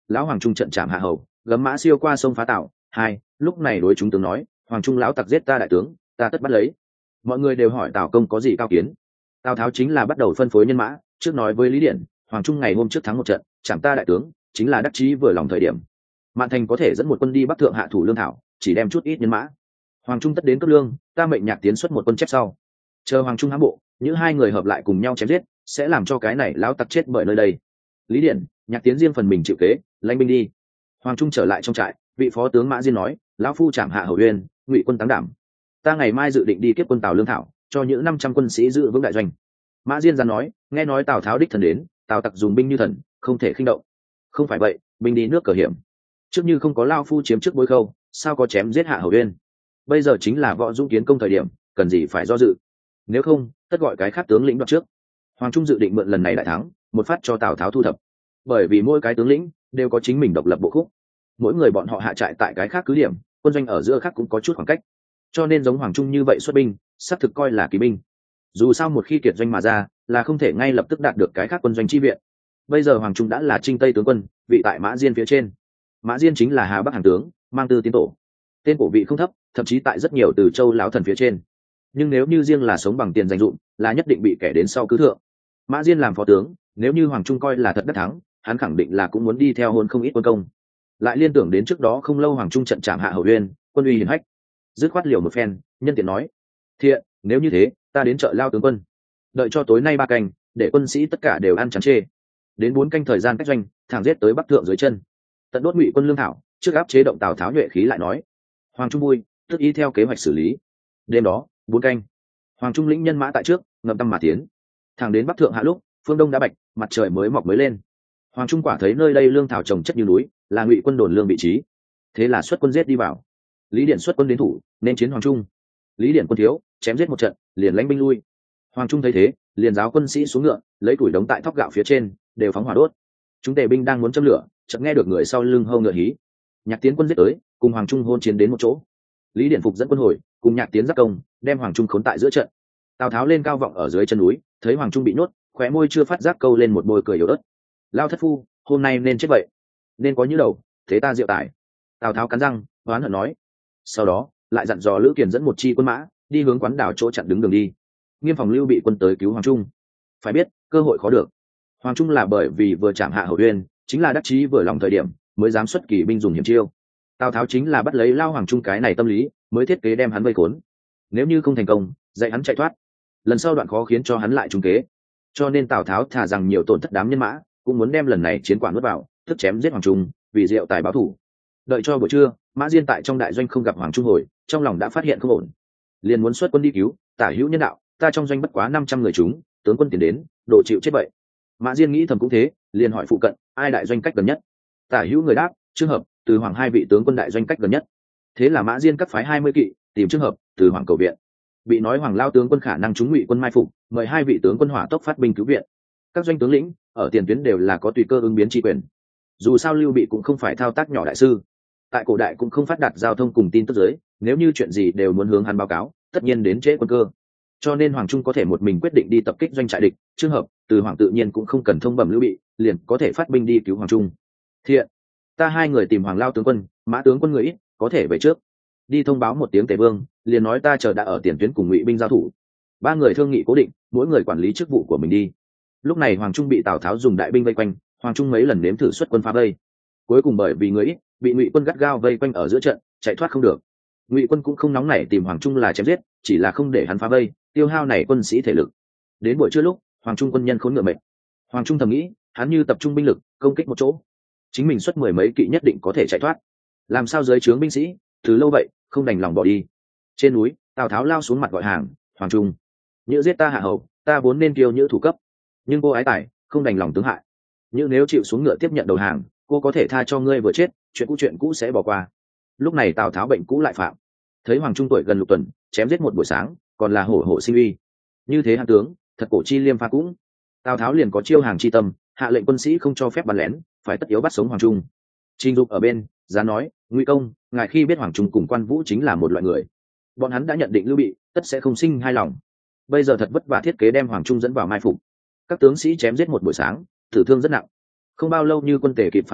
lão hoàng trung trận chạm hạ hầu, gấm mã siêu qua sông phá tạo. Hai, lúc này đối chúng tướng nói, hoàng trung lão tặc giết ta đại tướng, ta tất bắt lấy. Mọi người đều hỏi tào công có gì cao kiến. Tào tháo chính là bắt đầu phân phối nhân mã, trước nói với Lý Điển, hoàng trung ngày hôm trước thắng một trận, chạm ta đại tướng, chính là đắc chí vừa lòng thời điểm. Mạn Thành có thể dẫn một quân đi bắc thượng hạ thủ lương thảo, chỉ đem chút ít nhân mã. Hoàng trung tất đến cấp lương, ta mệnh Nhạc Tiến xuất một quân chép sau. Chờ hoàng trung hãm bộ, những hai người hợp lại cùng nhau chém giết, sẽ làm cho cái này lão tặc chết bởi nơi đây. Lý Điển, Nhạc Tiến riêng phần mình chịu kế, lãnh binh đi. Hoàng trung trở lại trong trại, vị phó tướng Mã Diên nói, lão phu chạm hạ hầu uyên, ngụy quân táng đảm. Ta ngày mai dự định đi kiếp quân tào lương thảo, cho những năm trăm quân sĩ giữ vững đại doanh. Mã Diên giàn nói, nghe nói tào tháo đích thần đến, tào tặc dùng binh như thần, không thể khinh động. Không phải vậy, binh đi nước cờ hiểm. Trước như không có lao phu chiếm trước bối khâu, sao có chém giết hạ hầu uyên. Bây giờ chính là võ dũng kiến công thời điểm, cần gì phải do dự. Nếu không, tất gọi cái khác tướng lĩnh đoạt trước. Hoàng trung dự định mượn lần này đại thắng, một phát cho tào tháo thu thập. Bởi vì mỗi cái tướng lĩnh đều có chính mình độc lập bộ khúc, mỗi người bọn họ hạ trại tại cái khác cứ điểm, quân doanh ở giữa khác cũng có chút khoảng cách, cho nên giống hoàng trung như vậy xuất binh, xác thực coi là kỳ binh. Dù sao một khi kiệt doanh mà ra, là không thể ngay lập tức đạt được cái khác quân doanh chi viện. Bây giờ hoàng trung đã là trinh tây tướng quân, vị tại Mã Diên phía trên. Mã Diên chính là Hà Bắc hàng tướng, mang tư tiến tổ, tên cổ vị không thấp, thậm chí tại rất nhiều từ châu lão thần phía trên. Nhưng nếu như riêng là sống bằng tiền danh dụng, là nhất định bị kẻ đến sau cứ thượng. Mã Diên làm phó tướng, nếu như hoàng trung coi là thật đắc thắng, hắn khẳng định là cũng muốn đi theo hôn không ít quân công. Lại liên tưởng đến trước đó không lâu hoàng trung trận chạm hạ hầu uyên, quân uy hiển hách, dứt khoát liều một phen, nhân tiện nói, thiện, nếu như thế, ta đến chợ lao tướng quân, đợi cho tối nay ba canh, để quân sĩ tất cả đều ăn chán chê. Đến bốn canh thời gian cách doanh, thẳng giết tới bắc thượng dưới chân, tận đốt ngụy quân lương thảo, trước áp chế động tào tháo nhuệ khí lại nói, hoàng trung vui, tức ý theo kế hoạch xử lý. Đêm đó, bốn canh, hoàng trung lĩnh nhân mã tại trước, ngậm tâm mà tiến, thẳng đến bắc thượng hạ lúc, phương đông đã bạch, mặt trời mới mọc mới lên. Hoàng trung quả thấy nơi đây lương thảo trồng chất như núi, là ngụy quân đồn lương vị trí, thế là xuất quân giết đi vào. Lý Điển xuất quân đến thủ, nên chiến hoàng trung. Lý Điển quân thiếu, chém giết một trận, liền lãnh binh lui. Hoàng trung thấy thế, liền giáo quân sĩ xuống ngựa, lấy củi đống tại thóc gạo phía trên, đều phóng hỏa đốt. Chúng tề binh đang muốn châm lửa, chợt nghe được người sau lưng hâu ngựa hí. Nhạc Tiến quân giết tới, cùng hoàng trung hôn chiến đến một chỗ. Lý Điển phục dẫn quân hồi, cùng Nhạc Tiến giáp công, đem hoàng trung khốn tại giữa trận. Tào Tháo lên cao vọng ở dưới chân núi, thấy hoàng trung bị nhốt, khóe môi chưa phát giác câu lên một môi cười yếu ớt. Lao thất phu, hôm nay nên chết vậy, nên có như đầu, thế ta diệu tài. Tào Tháo cắn răng, oán hận nói. Sau đó lại dặn dò Lữ Kiền dẫn một chi quân mã đi hướng quán đảo chỗ chặn đứng đường đi, nghiêm phòng Lưu Bị quân tới cứu hoàng trung. Phải biết cơ hội khó được, hoàng trung là bởi vì vừa chạm hạ hầu uyên, chính là đắc chí vừa lòng thời điểm, mới dám xuất kỳ binh dùng hiểm chiêu. Tào Tháo chính là bắt lấy lao hoàng trung cái này tâm lý, mới thiết kế đem hắn vây khốn. Nếu như không thành công, dạy hắn chạy thoát, lần sau đoạn khó khiến cho hắn lại trúng kế. Cho nên Tào Tháo thả rằng nhiều tổn thất đám nhân mã, cũng muốn đem lần này chiến quả nuốt vào, thức chém giết hoàng trung, vì diệu tài báo thủ. Đợi cho buổi trưa, Mã Diên tại trong đại doanh không gặp hoàng trung hồi, trong lòng đã phát hiện không ổn, liền muốn xuất quân đi cứu. Tả hữu nhân đạo, ta trong doanh bất quá năm trăm người chúng, tướng quân tiến đến, độ chịu chết vậy. Mã Diên nghĩ thầm cũng thế, liền hỏi phụ cận ai đại doanh cách gần nhất. Tả hữu người đáp, Trương Hợp, Từ Hoàng hai vị tướng quân đại doanh cách gần nhất. Thế là Mã Diên cắt phái hai mươi kỵ tìm Trương Hợp, Từ Hoàng cầu viện. Bị nói Hoàng lao tướng quân khả năng trúng ngụy quân mai phục, mời hai vị tướng quân hỏa tốc phát binh cứu viện. Các doanh tướng lĩnh ở tiền tuyến đều là có tùy cơ ứng biến tri quyền. Dù sao Lưu Bị cũng không phải thao tác nhỏ đại sư, tại cổ đại cũng không phát đạt giao thông cùng tin tức giới, nếu như chuyện gì đều muốn hướng hắn báo cáo, tất nhiên đến trễ quân cơ. Cho nên hoàng trung có thể một mình quyết định đi tập kích doanh trại địch, trường hợp Từ Hoàng tự nhiên cũng không cần thông bẩm Lưu Bị, liền có thể phát binh đi cứu hoàng trung. Thiện, ta hai người tìm Hoàng lao tướng quân, Mã tướng quân người ít, có thể về trước, đi thông báo một tiếng Tề Vương, liền nói ta chờ đã ở tiền tuyến cùng ngụy binh giao thủ. Ba người thương nghị cố định, mỗi người quản lý chức vụ của mình đi. Lúc này hoàng trung bị Tào Tháo dùng đại binh vây quanh, hoàng trung mấy lần nếm thử xuất quân phá vây, cuối cùng bởi vì người ít, bị ngụy quân gắt gao vây quanh ở giữa trận, chạy thoát không được. Ngụy quân cũng không nóng nảy tìm hoàng trung là chém giết, chỉ là không để hắn phá vây, tiêu hao này quân sĩ thể lực. Đến buổi trưa lúc hoàng trung quân nhân khốn ngựa mệt, hoàng trung thầm nghĩ hắn như tập trung binh lực công kích một chỗ, chính mình xuất mười mấy kỵ nhất định có thể chạy thoát, làm sao dưới trướng binh sĩ từ lâu vậy không đành lòng bỏ đi. Trên núi Tào Tháo lao xuống mặt gọi hàng, hoàng trung, nhỡ giết ta hạ hầu, ta vốn nên kiêu nhỡ thủ cấp, nhưng cô ái tài không đành lòng tướng hại, nhưng nếu chịu xuống ngựa tiếp nhận đầu hàng, cô có thể tha cho ngươi vừa chết, chuyện cũ chuyện cũ sẽ bỏ qua. Lúc này Tào Tháo bệnh cũ lại phạm, thấy hoàng trung tuổi gần lục tuần, chém giết một buổi sáng, còn là hổ hổ sinh uy, như thế hạng tướng thật cổ chi liêm pha cũng. Tào Tháo liền có chiêu hàng chi tâm, hạ lệnh quân sĩ không cho phép bắn lén, phải tất yếu bắt sống hoàng trung. Trình Dục ở bên giá nói, Ngụy công, ngài khi biết hoàng trung cùng Quan Vũ chính là một loại người, bọn hắn đã nhận định Lưu Bị tất sẽ không sinh hai lòng, bây giờ thật vất vả thiết kế đem hoàng trung dẫn vào mai phục, các tướng sĩ chém giết một buổi sáng, tử thương rất nặng, không bao lâu như quân Tề kịp phản ứng,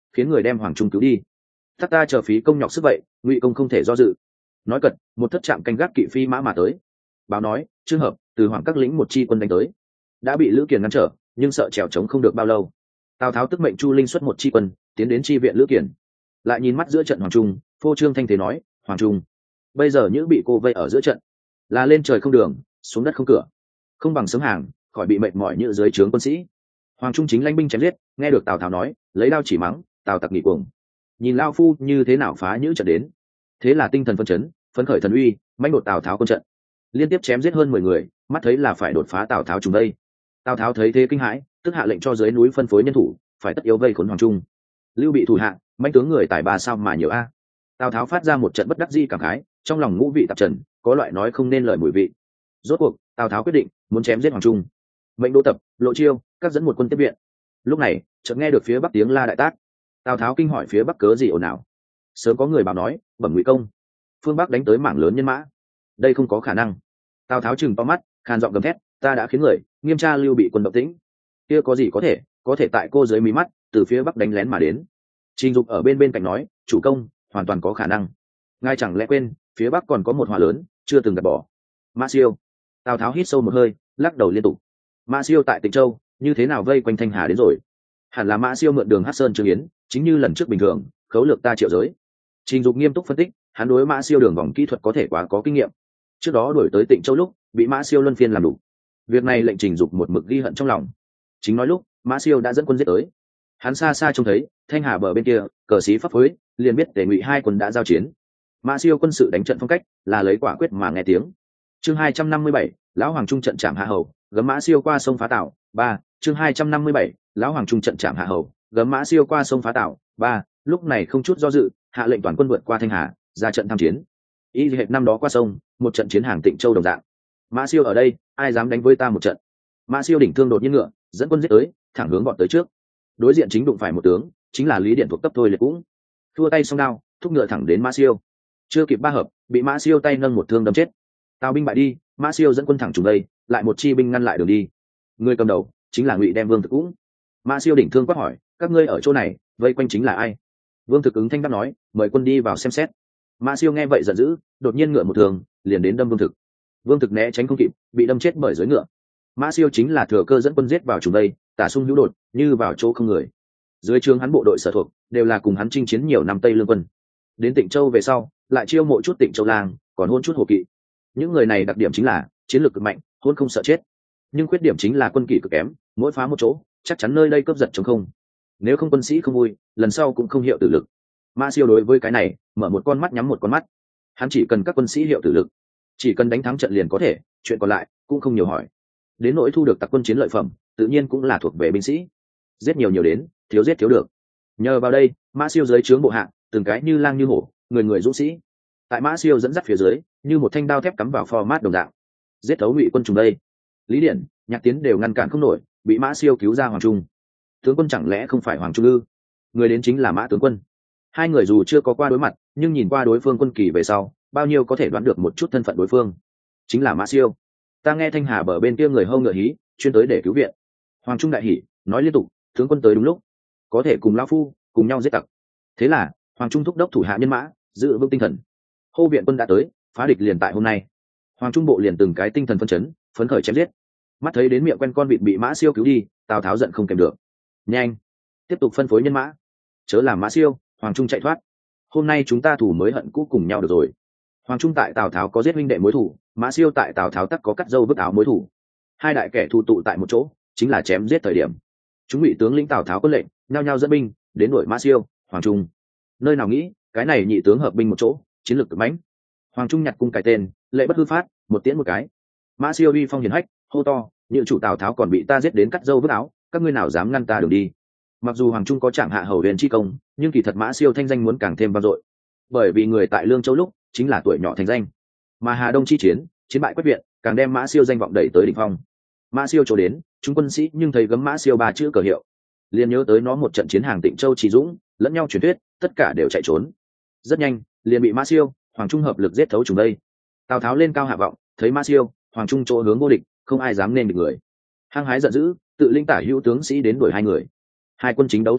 khiến người đem Hoàng Trung cứu đi. Thác ta chờ phí công nhọc sức vậy, Ngụy công không thể do dự. Nói cật, một thất trạm canh gác kỵ phi mã mà tới. Báo nói, trường hợp từ Hoàng các lĩnh một chi quân đánh tới, đã bị Lữ Kiền ngăn trở, nhưng sợ trèo trống không được bao lâu. Tào Tháo tức mệnh Chu Linh xuất một chi quân tiến đến chi viện Lữ Kiền. Lại nhìn mắt giữa trận Hoàng Trung, phô trương thanh thế nói, Hoàng Trung, bây giờ những bị cô vây ở giữa trận, là lên trời không đường, xuống đất không cửa, không bằng sớm hàng, khỏi bị mệt mỏi như dưới trướng quân sĩ. Hoàng Trung chính lãnh binh chém giết, nghe được Tào Tháo nói, lấy đao chỉ mắng, Tào tặc nghỉ cuồng, nhìn lao phu như thế nào phá nhữ trận đến. Thế là tinh thần phân chấn, phấn khởi thần uy, mãnh đột Tào Tháo quân trận, liên tiếp chém giết hơn mười người, mắt thấy là phải đột phá Tào Tháo trùng đây. Tào Tháo thấy thế kinh hãi, tức hạ lệnh cho dưới núi phân phối nhân thủ, phải tất yếu vây khốn Hoàng Trung. Lưu Bị thủ hạ, mãnh tướng người tài ba sao mà nhiều a. Tào Tháo phát ra một trận bất đắc dĩ cảm khái, trong lòng ngũ vị tạp trần, có loại nói không nên lời mùi vị. Rốt cuộc, Tào Tháo quyết định muốn chém giết Hoàng Trung. Mệnh Đỗ Tập, Lộ Chiêu, các dẫn một quân tiếp viện. Lúc này, chợt nghe được phía bắc tiếng la đại tác. Tào Tháo kinh hỏi phía bắc cớ gì ồn ào. Sớm có người báo nói, bẩm Ngụy công, phương bắc đánh tới mảng lớn nhân mã. Đây không có khả năng. Tào Tháo chừng to mắt, khan giọng gầm thét, ta đã khiến người nghiêm tra Lưu Bị quân động tĩnh. Kia có gì có thể, có thể tại cô dưới mí mắt, từ phía bắc đánh lén mà đến. Trình Dục ở bên bên cạnh nói, chủ công, hoàn toàn có khả năng. Ngài chẳng lẽ quên, phía bắc còn có một hỏa lớn, chưa từng gạt bỏ. Mã Siêu. Tào Tháo hít sâu một hơi, lắc đầu liên tục. Mã Siêu tại Tịnh Châu, như thế nào vây quanh Thanh Hà đến rồi? Hẳn là Mã Siêu mượn đường Hắc Sơn Trương Yến, chính như lần trước bình thường, khấu lược ta triệu giới. Trình Dục nghiêm túc phân tích, hắn đối Mã Siêu đường vòng kỹ thuật có thể quá có kinh nghiệm. Trước đó đuổi tới Tịnh Châu lúc, bị Mã Siêu luân phiên làm đủ. Việc này lệnh Trình Dục một mực ghi hận trong lòng. Chính nói lúc, Mã Siêu đã dẫn quân giết tới. Hắn xa xa trông thấy Thanh Hà bờ bên kia, cờ xí phấp phới, liền biết Tề Ngụy hai quân đã giao chiến. Mã Siêu quân sự đánh trận phong cách là lấy quả quyết mà nghe tiếng. Chương hai trăm năm mươi bảy, lão Hoàng Trung trận trảm hạ hầu, gấm Mã Siêu qua sông phá Tảo. Ba, chương hai trăm năm mươi bảy, lão Hoàng Trung trận trảm hạ hầu, gấm Mã Siêu qua sông phá Tảo. Ba, lúc này không chút do dự, hạ lệnh toàn quân vượt qua Thanh Hà, ra trận tham chiến. Ý hệt năm đó qua sông, một trận chiến hàng Tịnh Châu đồng dạng. Mã Siêu ở đây, ai dám đánh với ta một trận? Mã Siêu đỉnh thương đột nhiên ngựa, dẫn quân giết tới, thẳng hướng bọn tới trước. Đối diện chính đụng phải một tướng, chính là Lý Điện thuộc cấp thôi liệt cũng. Thua tay song đao, thúc ngựa thẳng đến Mã Siêu. Chưa kịp ba hợp, bị Mã Siêu tay nâng một thương đâm chết. Tào binh bại đi, Mã Siêu dẫn quân thẳng trùng đây, lại một chi binh ngăn lại đường đi. Người cầm đầu chính là Ngụy Đem Vương Thực cũng. Mã Siêu đỉnh thương quát hỏi, các ngươi ở chỗ này, vây quanh chính là ai? Vương Thực ứng thanh đáp nói, mời quân đi vào xem xét. Mã Siêu nghe vậy giận dữ, đột nhiên ngựa một thường, liền đến đâm Vương Thực. Vương Thực né tránh không kịp, bị đâm chết bởi dưới ngựa. Mã Siêu chính là thừa cơ dẫn quân giết vào trùng đây, tả sung hữu đột, như vào chỗ không người. Dưới trướng hắn bộ đội sở thuộc đều là cùng hắn chinh chiến nhiều năm Tây Lương quân. Đến Tịnh Châu về sau, lại chiêu mộ chút Tịnh Châu lang, còn hôn chút hồ kỵ. Những người này đặc điểm chính là chiến lược cực mạnh, hôn không sợ chết. Nhưng khuyết điểm chính là quân kỷ cực kém, mỗi phá một chỗ, chắc chắn nơi đây cướp giật chống không. Nếu không quân sĩ không vui, lần sau cũng không hiệu tử lực. Mã Siêu đối với cái này, mở một con mắt nhắm một con mắt. Hắn chỉ cần các quân sĩ hiệu tử lực, chỉ cần đánh thắng trận liền có thể, chuyện còn lại cũng không nhiều hỏi. Đến nỗi thu được tặc quân chiến lợi phẩm, tự nhiên cũng là thuộc về binh sĩ. Giết nhiều nhiều đến, thiếu giết thiếu được. Nhờ vào đây, Mã Siêu dưới trướng bộ hạ, từng cái như lang như hổ, người người dũng sĩ. Tại Mã Siêu dẫn dắt phía dưới, như một thanh đao thép cắm vào format đồng dạng, giết thấu Ngụy quân trùng đây. Lý Điển, Nhạc Tiến đều ngăn cản không nổi, bị Mã Siêu cứu ra Hoàng Trung. Tướng quân chẳng lẽ không phải Hoàng Trung ư? Người đến chính là Mã tướng quân. Hai người dù chưa có qua đối mặt, nhưng nhìn qua đối phương quân kỳ về sau, bao nhiêu có thể đoán được một chút thân phận đối phương. Chính là Mã Siêu. Ta nghe Thanh Hà bờ bên kia người hâu ngựa hí, chuyên tới để cứu viện. Hoàng Trung đại hỉ, nói liên tục, tướng quân tới đúng lúc, có thể cùng lão phu cùng nhau giết tặc. Thế là Hoàng Trung thúc đốc thủ hạ nhân mã, giữ vững tinh thần. Hô viện quân đã tới, phá địch liền tại hôm nay. Hoàng Trung bộ liền từng cái tinh thần phân chấn, phấn khởi chém giết. Mắt thấy đến miệng quen con vịt bị Mã Siêu cứu đi, Tào Tháo giận không kèm được. Nhanh, tiếp tục phân phối nhân mã, chớ làm Mã Siêu, Hoàng Trung chạy thoát. Hôm nay chúng ta thủ mới hận cũ cùng nhau được rồi. Hoàng Trung tại Tào Tháo có giết huynh đệ mối thủ, Mã Siêu tại Tào Tháo tắc có cắt dâu vứt áo mối thủ. Hai đại kẻ thù tụ tại một chỗ, chính là chém giết thời điểm. Chúng bị tướng lĩnh Tào Tháo quân lệnh, nhao nhao dẫn binh đến đuổi Mã Siêu, Hoàng Trung. Nơi nào nghĩ, cái này nhị tướng hợp binh một chỗ, chiến lược cực mãnh. Hoàng Trung nhặt cung cái tên, lệ bất hư phát, một tiễn một cái. Mã Siêu uy phong hiển hách, hô to, nhự chủ Tào Tháo còn bị ta giết đến cắt dâu vứt áo, các ngươi nào dám ngăn ta đường đi? Mặc dù Hoàng Trung có trạng hạ hầu huyền chi công, nhưng kỳ thật Mã Siêu thanh danh muốn càng thêm vang dội, bởi vì người tại Lương Châu lúc chính là tuổi nhỏ thành danh, mà Hà Đông chi chiến, chiến bại quét viện, càng đem Mã Siêu danh vọng đẩy tới đỉnh phong. Mã Siêu chỗ đến, chúng quân sĩ nhưng thấy gấm Mã Siêu ba chữ cờ hiệu, liền nhớ tới nó một trận chiến hàng Tịnh Châu Trí Dũng, lẫn nhau truyền thuyết, tất cả đều chạy trốn. Rất nhanh, liền bị Mã Siêu, Hoàng Trung hợp lực giết thấu trùng đây. Tào Tháo lên cao hạ vọng, thấy Mã Siêu, Hoàng Trung chỗ hướng vô địch, không ai dám nên địch người. Hăng hái giận dữ, tự linh tả hữu tướng sĩ đến đuổi hai người. Hai quân chính đấu thời điểm,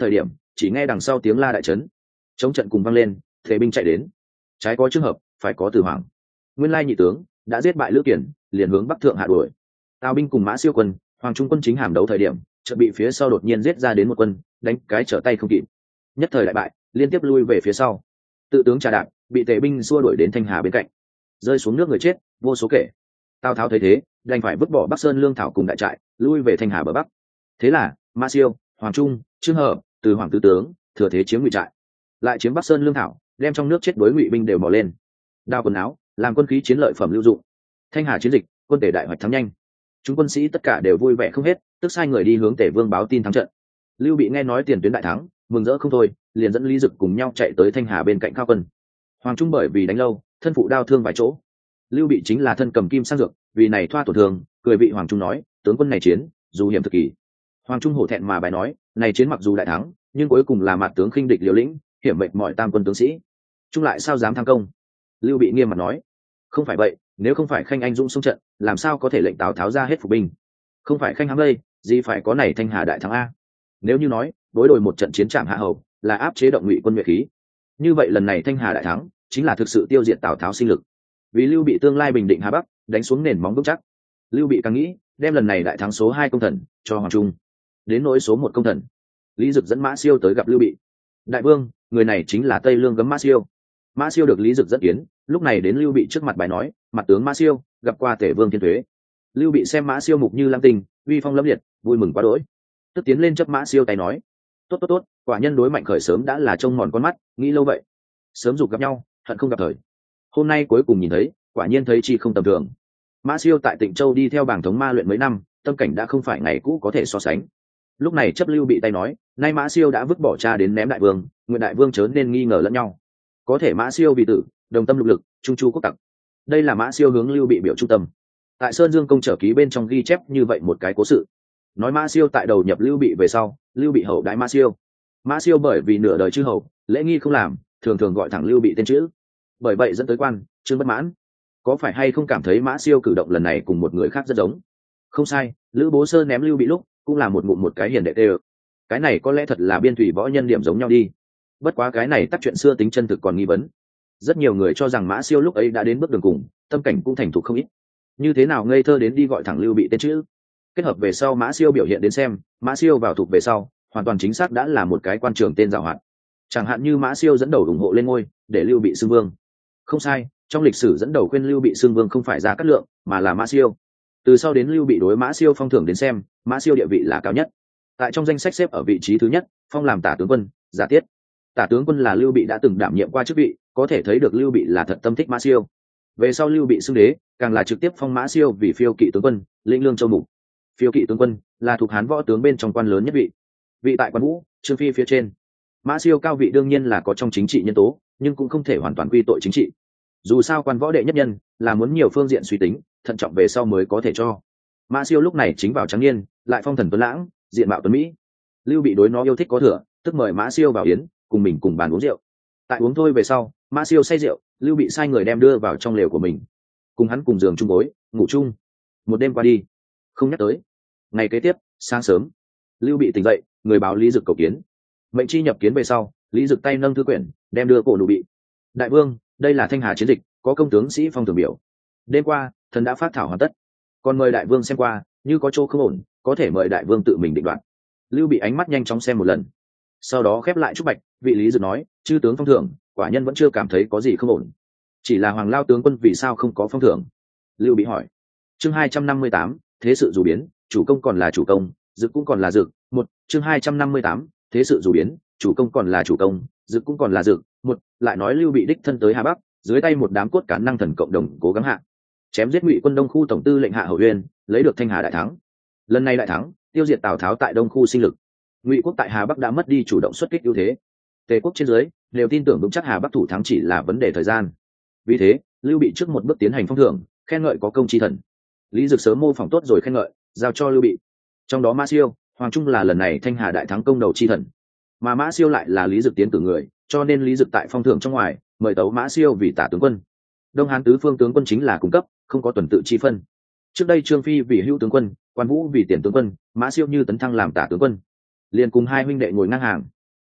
chỉ nghe đằng sau tiếng la đại trấn, chống trận cùng vang lên, thể binh chạy đến. Trái có trường hợp, phải có tử hoàng. Nguyên lai nhị tướng đã giết bại Lữ Kiển, liền hướng bắc thượng hạ đuổi. Tào binh cùng Mã Siêu quân, Hoàng Trung quân chính hàm đấu thời điểm, chợt bị phía sau đột nhiên giết ra đến một quân, đánh cái trở tay không kịp. Nhất thời đại bại, liên tiếp lui về phía sau. Tự tướng Trà Đạp bị tề binh xua đuổi đến Thanh Hà bên cạnh, rơi xuống nước người chết vô số kể. Tào Tháo thấy thế, đành phải vứt bỏ Bắc Sơn lương thảo cùng đại trại, lui về Thanh Hà bờ bắc. Thế là Mã Siêu, Hoàng Trung, Trương Hợp, từ Hoàng tứ tướng thừa thế chiếm Ngụy trại, lại chiếm Bắc Sơn lương thảo, đem trong nước chết đối Ngụy binh đều mò lên, đao quần áo, làm quân khí chiến lợi phẩm lưu dụng. Thanh Hà chiến dịch, quân tề đại hoạch thắng nhanh. Chúng quân sĩ tất cả đều vui vẻ không hết, tức sai người đi hướng Tề Vương báo tin thắng trận. Lưu Bị nghe nói tiền tuyến đại thắng, mừng rỡ không thôi, liền dẫn Lý Dực cùng nhau chạy tới Thanh Hà bên cạnh Khao Quân. Hoàng Trung bởi vì đánh lâu, thân phụ đao thương vài chỗ. Lưu Bị chính là thân cầm kim sang dược, vì này thoa tổn thương, cười vị Hoàng Trung nói, tướng quân này chiến, dù hiểm thực kỳ. Hoàng Trung hổ thẹn mà bài nói, này chiến mặc dù đại thắng, nhưng cuối cùng là mạt tướng khinh địch liều lĩnh, hiểm mệnh mọi tam quân tướng sĩ. Trung lại sao dám tham công? Lưu Bị nghiêm mặt nói, không phải vậy, nếu không phải Khanh anh dũng xung trận, làm sao có thể lệnh Tào Tháo ra hết phục binh? Không phải Khanh hám đây, gì phải có này Thanh Hà đại thắng a? Nếu như nói đối đồi một trận chiến trạm hạ hầu là áp chế động Ngụy quân nhuệ khí, như vậy lần này Thanh Hà đại thắng chính là thực sự tiêu diệt Tào Tháo sinh lực. Vì Lưu Bị tương lai bình định Hà Bắc, đánh xuống nền móng vững chắc. Lưu Bị càng nghĩ, đem lần này đại thắng số hai công thần cho Hoàng Trung. Đến nỗi số một công thần, Lý Dực dẫn Mã Siêu tới gặp Lưu Bị. Đại vương, người này chính là Tây Lương gấm Mã Siêu. Mã Siêu được Lý Dực dẫn kiến, lúc này đến Lưu Bị trước mặt bài nói, mặt tướng Mã Siêu gặp qua Tể Vương Thiên Tuế. Lưu Bị xem Mã Siêu mục như lam tinh, uy phong lẫm liệt, vui mừng quá đỗi, tức tiến lên chấp Mã Siêu tay nói, tốt tốt tốt, quả nhân đối Mạnh Khởi sớm đã là trông mòn con mắt, nghĩ lâu vậy, sớm dục gặp nhau, hận không gặp thời. Hôm nay cuối cùng nhìn thấy, quả nhiên thấy chi không tầm thường. Mã Siêu tại Tịnh Châu đi theo bảng thống ma luyện mấy năm, tâm cảnh đã không phải ngày cũ có thể so sánh. Lúc này chấp Lưu Bị tay nói, nay Mã Siêu đã vứt bỏ cha đến ném đại vương, nguyện đại vương chớ nên nghi ngờ lẫn nhau. Có thể Mã Siêu vì tử, đồng tâm lục lực, trung chu quốc tặc. Đây là Mã Siêu hướng Lưu Bị biểu trung tâm. Tại Sơn Dương công trở ký bên trong ghi chép như vậy một cái cố sự, nói Mã Siêu tại đầu nhập Lưu Bị về sau, Lưu Bị hậu đãi Mã Siêu. Mã Siêu bởi vì nửa đời chư hầu, lễ nghi không làm, thường thường gọi thẳng Lưu Bị tên chữ, bởi vậy dẫn tới quan Trương bất mãn. Có phải hay không cảm thấy Mã Siêu cử động lần này cùng một người khác rất giống? Không sai, Lữ Bố Sơ ném Lưu Bị lúc cũng là một ngụm một cái hiền đệ tê. Cái này có lẽ thật là biên thủy võ nhân điểm giống nhau đi. Bất quá cái này tắc chuyện xưa tính chân thực còn nghi vấn. Rất nhiều người cho rằng Mã Siêu lúc ấy đã đến bước đường cùng, tâm cảnh cũng thành thục không ít. Như thế nào ngây thơ đến đi gọi thẳng Lưu Bị tên chữ? Kết hợp về sau Mã Siêu biểu hiện đến xem, Mã Siêu vào thuộc về sau, hoàn toàn chính xác đã là một cái quan trường tên giàu hạn. Chẳng hạn như Mã Siêu dẫn đầu ủng hộ lên ngôi, để Lưu Bị xưng vương. Không sai, trong lịch sử dẫn đầu khuyên Lưu Bị xưng vương không phải Gia Cát Lượng, mà là Mã Siêu. Từ sau đến Lưu Bị đối Mã Siêu phong thưởng đến xem, Mã Siêu địa vị là cao nhất. Tại trong danh sách xếp ở vị trí thứ nhất, phong làm tả tướng quân, Giả Tiết. Tả tướng quân là Lưu Bị đã từng đảm nhiệm qua chức vị, có thể thấy được Lưu Bị là thật tâm thích Mã Siêu. Về sau Lưu Bị xưng đế, càng là trực tiếp phong Mã Siêu vì phiêu kỵ tướng quân, lĩnh lương châu mục. Phiêu kỵ tướng quân là thuộc Hán võ tướng bên trong quan lớn nhất vị, vị tại quan vũ, Trương Phi phía trên. Mã Siêu cao vị đương nhiên là có trong chính trị nhân tố, nhưng cũng không thể hoàn toàn quy tội chính trị. Dù sao quan võ đệ nhất nhân là muốn nhiều phương diện suy tính, thận trọng về sau mới có thể cho. Mã Siêu lúc này chính vào trắng niên, lại phong thần tuấn lãng, diện mạo tuấn mỹ. Lưu Bị đối nó yêu thích có thừa, tức mời Mã Siêu vào yến, cùng mình cùng bàn uống rượu. Tại uống thôi về sau, Mã Siêu say rượu, Lưu Bị sai người đem đưa vào trong lều của mình, cùng hắn cùng giường chung gối, ngủ chung. Một đêm qua đi, không nhắc tới. Ngày kế tiếp, sáng sớm, Lưu Bị tỉnh dậy, người báo Lý Dực cầu kiến. Mệnh chi nhập kiến về sau, Lý Dực tay nâng thư quyển, đem đưa cổ Lưu Bị. Đại vương, đây là Thanh Hà chiến dịch, có công tướng sĩ phong thưởng biểu. Đêm qua, thần đã phát thảo hoàn tất, còn mời đại vương xem qua, như có chỗ không ổn, có thể mời đại vương tự mình định đoạt. Lưu Bị ánh mắt nhanh chóng xem một lần, sau đó khép lại trúc bạch. Vị Lý Dực nói, chư tướng phong thưởng, quả nhân vẫn chưa cảm thấy có gì không ổn, chỉ là Hoàng Lao tướng quân vì sao không có phong thưởng? Lưu Bị hỏi. Chương hai trăm năm mươi tám, thế sự dù biến, chủ công còn là chủ công, dực cũng còn là dực. Một, chương hai trăm năm mươi tám, thế sự dù biến, chủ công còn là chủ công, dực cũng còn là dực. Một, lại nói Lưu Bị đích thân tới Hà Bắc, dưới tay một đám cốt cán năng thần cộng đồng cố gắng hạ, chém giết Ngụy quân Đông khu tổng tư lệnh Hạ Hầu Uyên, lấy được Thanh Hà đại thắng. Lần này đại thắng, tiêu diệt Tào Tháo tại Đông khu sinh lực. Ngụy quốc tại Hà Bắc đã mất đi chủ động xuất kích ưu thế. Tề quốc trên dưới đều tin tưởng vững chắc Hà Bắc thủ thắng chỉ là vấn đề thời gian. Vì thế, Lưu Bị trước một bước tiến hành phong thưởng, khen ngợi có công chi thần. Lý Dực sớm mô phỏng tốt rồi khen ngợi, giao cho Lưu Bị. Trong đó Mã Siêu, Hoàng Trung là lần này Thanh Hà đại thắng công đầu chi thần, mà Mã Siêu lại là Lý Dực tiến cử người, cho nên Lý Dực tại phong thưởng trong ngoài mời tấu Mã Siêu vì tả tướng quân. Đông Hán tứ phương tướng quân chính là cung cấp, không có tuần tự chi phân. Trước đây Trương Phi vì hữu tướng quân, Quan Vũ vì tiền tướng quân, Mã Siêu như tấn thăng làm tả tướng quân, liền cùng hai huynh đệ ngồi ngang hàng.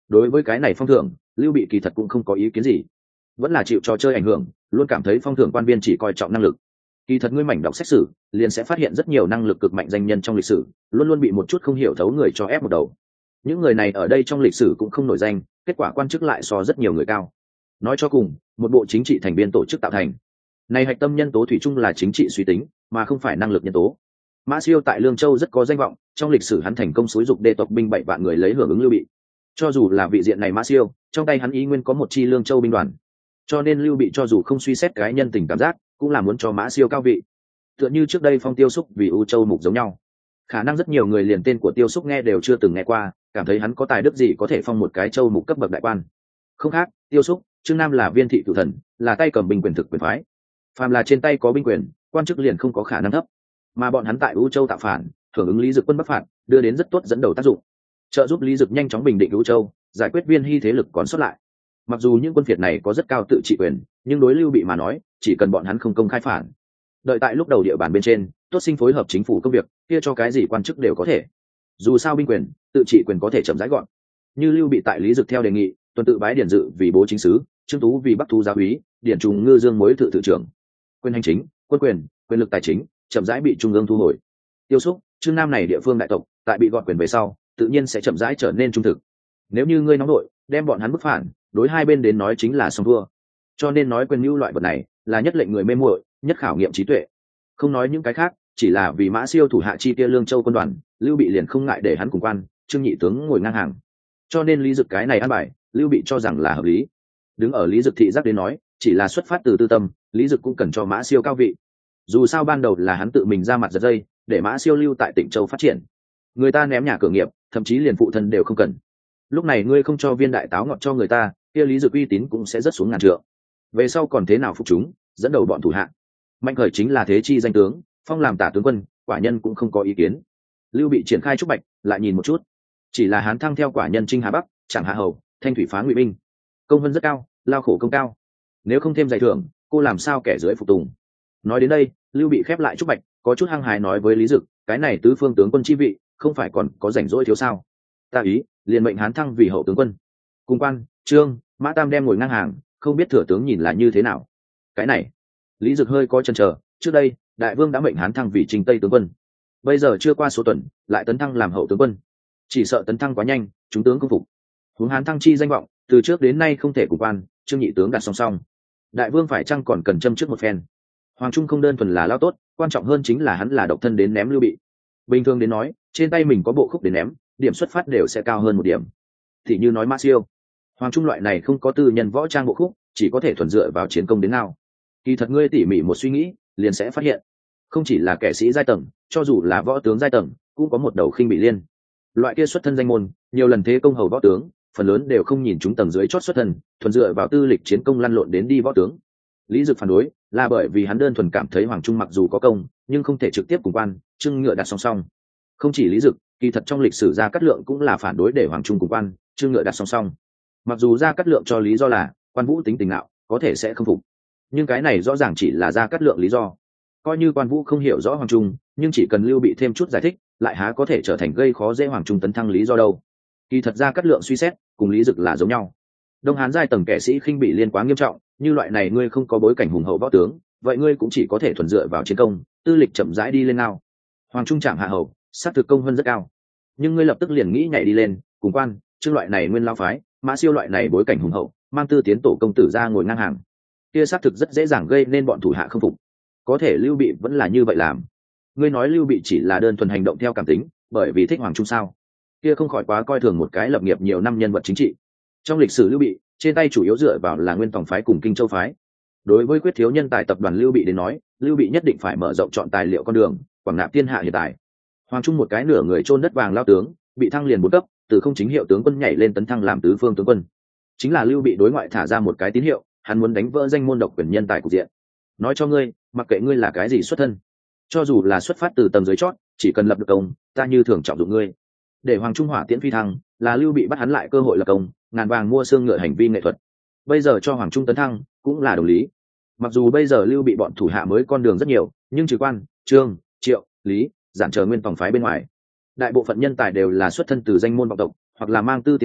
Đối với cái này phong thưởng, lưu bị kỳ thật cũng không có ý kiến gì, vẫn là chịu trò chơi ảnh hưởng, luôn cảm thấy phong thưởng quan viên chỉ coi trọng năng lực. Kỳ thật ngươi mảnh đọc xét xử liền sẽ phát hiện rất nhiều năng lực cực mạnh danh nhân trong lịch sử luôn luôn bị một chút không hiểu thấu người cho ép một đầu. Những người này ở đây trong lịch sử cũng không nổi danh, kết quả quan chức lại so rất nhiều người cao. Nói cho cùng, một bộ chính trị thành viên tổ chức tạo thành, này hạch tâm nhân tố thủy chung là chính trị suy tính mà không phải năng lực nhân tố. Mã Siêu tại Lương Châu rất có danh vọng, trong lịch sử hắn thành công xúi dục đê tộc binh bảy vạn người lấy hưởng ứng Lưu Bị. Cho dù là vị diện này Mã Siêu, trong tay hắn ý nguyên có một chi Lương Châu binh đoàn, cho nên Lưu Bị cho dù không suy xét cái nhân tình cảm giác, cũng là muốn cho Mã Siêu cao vị. Tựa như trước đây phong Tiêu Xúc vì U Châu mục giống nhau, khả năng rất nhiều người liền tên của Tiêu Xúc nghe đều chưa từng nghe qua, cảm thấy hắn có tài đức gì có thể phong một cái châu mục cấp bậc đại quan. Không khác, Tiêu Xúc, Trương Nam là viên thị cửu thần, là tay cầm binh quyền thực quyền phái, phàm là trên tay có binh quyền, quan chức liền không có khả năng thấp. Mà bọn hắn tại U Châu tạo phản, hưởng ứng Lý Dực quân bắc phạt, đưa đến rất tốt dẫn đầu tác dụng, trợ giúp Lý Dực nhanh chóng bình định U Châu, giải quyết Viên Hy thế lực còn sót lại. Mặc dù những quân phiệt này có rất cao tự trị quyền, nhưng đối Lưu Bị mà nói, chỉ cần bọn hắn không công khai phản, đợi tại lúc đầu địa bàn bên trên tốt sinh phối hợp chính phủ công việc, kia cho cái gì quan chức đều có thể. Dù sao binh quyền tự trị quyền có thể chậm rãi gọn, như Lưu Bị tại Lý Dực theo đề nghị, tuần tự bái Điển Dự vì bố chính sứ, Trương Tú vì Bắc Thu giáo úy, Điển Trùng ngư dương mối thự thự trưởng. Quyền hành chính, quân quyền, quyền lực tài chính chậm rãi bị trung ương thu hồi. Tiêu Xúc, Trương Nam này địa phương đại tộc tại bị gọn quyền về sau, tự nhiên sẽ chậm rãi trở nên trung thực. Nếu như ngươi nóng nội đem bọn hắn bức phản, đối hai bên đến nói chính là xong thua. Cho nên nói quyền mưu loại vật này là nhất lệnh người mê muội, nhất khảo nghiệm trí tuệ. Không nói những cái khác, chỉ là vì Mã Siêu thủ hạ chi tiêu Lương Châu quân đoàn, Lưu Bị liền không ngại để hắn cùng quan Trương nhị tướng ngồi ngang hàng. Cho nên Lý Dực cái này ăn bài, Lưu Bị cho rằng là hợp lý. Đứng ở Lý Dực thị giác đến nói, chỉ là xuất phát từ tư tâm, Lý Dực cũng cần cho Mã Siêu cao vị. Dù sao ban đầu là hắn tự mình ra mặt giật dây, để Mã Siêu lưu tại Tịnh Châu phát triển. Người ta ném nhà cửa nghiệp, thậm chí liền phụ thân đều không cần. Lúc này ngươi không cho viên đại táo ngọt cho người ta, kia Lý Dực uy tín cũng sẽ rất xuống ngàn trượng. Về sau còn thế nào phục chúng, dẫn đầu bọn thủ hạ. Mạnh khởi chính là thế chi danh tướng, phong làm tả tướng quân, quả nhân cũng không có ý kiến. Lưu Bị triển khai trúc bạch, lại nhìn một chút, chỉ là hán thăng theo quả nhân Trinh Hà Bắc, chẳng hạ hầu, thanh thủy phá ngụy binh, công vân rất cao, lao khổ công cao. Nếu không thêm giải thưởng, cô làm sao kẻ dưới phục tùng. Nói đến đây, Lưu Bị khép lại trúc bạch, có chút hăng hái nói với Lý Dực, cái này tứ phương tướng quân chi vị, không phải còn có rảnh rỗi thiếu sao? Ta ý, liền mệnh hán thăng vì hậu tướng quân. Cùng quan, Trương, Mã Tam đem ngồi ngang hàng, không biết thừa tướng nhìn là như thế nào. Cái này, Lý Dực hơi có chần chờ, trước đây, đại vương đã mệnh hán thăng vì Trình Tây tướng quân. Bây giờ chưa qua số tuần, lại tấn thăng làm hậu tướng quân. Chỉ sợ tấn thăng quá nhanh, chúng tướng không phục. Huống hán thăng chi danh vọng, từ trước đến nay không thể cùng quan, Trương nhị tướng đặt song song. Đại vương phải chăng còn cần châm trước một phen. Hoàng Trung không đơn thuần là lao tốt, quan trọng hơn chính là hắn là độc thân đến ném Lưu Bị. Bình thường đến nói, trên tay mình có bộ khúc để ném, điểm xuất phát đều sẽ cao hơn một điểm. Thì như nói Mã Siêu, Hoàng Trung loại này không có tư nhân võ trang bộ khúc, chỉ có thể thuần dựa vào chiến công đến nào. Kỳ thật ngươi tỉ mỉ một suy nghĩ, liền sẽ phát hiện, không chỉ là kẻ sĩ giai tầng, cho dù là võ tướng giai tầng, cũng có một đầu khinh bị liên. Loại kia xuất thân danh môn, nhiều lần thế công hầu võ tướng, phần lớn đều không nhìn chúng tầng dưới chót xuất thân, thuần dựa vào tư lịch chiến công lăn lộn đến đi võ tướng. Lý Dực phản đối, là bởi vì hắn đơn thuần cảm thấy Hoàng Trung mặc dù có công, nhưng không thể trực tiếp cùng quan Trương ngựa đặt song song. Không chỉ Lý Dực, kỳ thật trong lịch sử Gia Cát Lượng cũng là phản đối để Hoàng Trung cùng quan Trương ngựa đặt song song. Mặc dù Gia Cát Lượng cho lý do là quan vũ tính tình nạo, có thể sẽ không phục, nhưng cái này rõ ràng chỉ là Gia Cát Lượng lý do. Coi như quan vũ không hiểu rõ Hoàng Trung, nhưng chỉ cần Lưu Bị thêm chút giải thích, lại há có thể trở thành gây khó dễ Hoàng Trung tấn thăng lý do đâu. Kỳ thật Gia Cát Lượng suy xét cùng Lý Dực là giống nhau. Đông Hán giai tầng kẻ sĩ khinh bị liên quá nghiêm trọng, như loại này ngươi không có bối cảnh hùng hậu võ tướng, vậy ngươi cũng chỉ có thể thuần dựa vào chiến công, tư lịch chậm rãi đi lên nào. Hoàng Trung chẳng hạ hầu, sát thực công hơn rất cao, nhưng ngươi lập tức liền nghĩ nhảy đi lên, cùng quan Trương loại này nguyên lao phái, Mã Siêu loại này bối cảnh hùng hậu, mang tư tiến tổ công tử ra ngồi ngang hàng, kia sát thực rất dễ dàng gây nên bọn thủ hạ không phục. Có thể Lưu Bị vẫn là như vậy làm. Ngươi nói Lưu Bị chỉ là đơn thuần hành động theo cảm tính, bởi vì thích Hoàng Trung sao? Kia không khỏi quá coi thường một cái lập nghiệp nhiều năm nhân vật chính trị. Trong lịch sử Lưu Bị, trên tay chủ yếu dựa vào là Nguyên Tòng phái cùng Kinh Châu phái. Đối với quyết thiếu nhân tài tập đoàn Lưu Bị đến nói, Lưu Bị nhất định phải mở rộng chọn tài liệu con đường, quảng nạp thiên hạ hiện tại. Hoàng Trung một cái nửa người chôn đất vàng lao tướng, bị thăng liền bốn cấp, từ không chính hiệu tướng quân nhảy lên tấn thăng làm tứ phương tướng quân. Chính là Lưu Bị đối ngoại thả ra một cái tín hiệu, hắn muốn đánh vỡ danh môn độc quyền nhân tài cục diện. Nói cho ngươi, mặc kệ ngươi là cái gì xuất thân, cho dù là xuất phát từ tầng dưới chót, chỉ cần lập được công, ta như thường trọng dụng ngươi. Để Hoàng Trung hỏa tiễn phi thăng, là Lưu Bị bắt hắn lại cơ hội lập công, ngàn vàng mua xương ngựa hành vi nghệ thuật. Bây giờ cho Hoàng Trung tấn thăng, cũng là đồng lý. Mặc dù bây giờ Lưu Bị bọn thủ hạ mới con đường rất nhiều, nhưng trừ quan Trương, Triệu, Lý, giản chờ Nguyên Tòng phái bên ngoài, đại bộ phận nhân tài đều là xuất thân từ danh môn vọng tộc, hoặc là mang tư tiến tổ,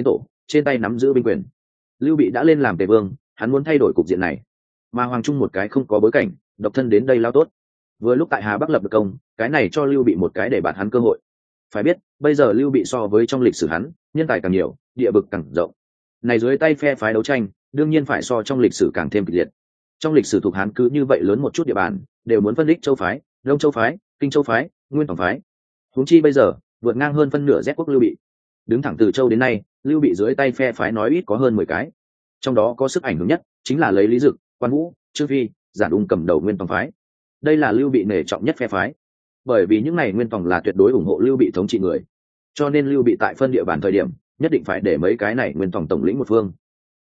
trên tay nắm giữ binh quyền. Lưu Bị đã lên làm tề vương, hắn muốn thay đổi cục diện này, mà Hoàng Trung một cái không có bối cảnh, độc thân đến đây lao tốt. Vừa lúc tại Hà Bắc lập được công, cái này cho Lưu Bị một cái để bạt hắn cơ hội. Phải biết, bây giờ Lưu Bị so với trong lịch sử hắn, nhân tài càng nhiều, địa vực càng rộng. Này dưới tay phe phái đấu tranh, đương nhiên phải so trong lịch sử càng thêm kịch liệt. Trong lịch sử thuộc Hán cứ như vậy lớn một chút địa bàn, đều muốn phân đích châu phái, Đông Châu phái, Kinh Châu phái, Nguyên Tòng phái. Huống chi bây giờ, vượt ngang hơn phân nửa Z quốc Lưu Bị. Đứng thẳng từ châu đến nay, Lưu Bị dưới tay phe phái nói ít có hơn mười cái. Trong đó có sức ảnh hưởng nhất, chính là lấy Lý Dực, Quan Vũ, Trương Phi, Giản Ung cầm đầu Nguyên Tòng phái. Đây là Lưu Bị nể trọng nhất phe phái. Bởi vì những này Nguyên Tòng là tuyệt đối ủng hộ Lưu Bị thống trị người, cho nên Lưu Bị tại phân địa bàn thời điểm, nhất định phải để mấy cái này Nguyên Tòng tổng lĩnh một phương.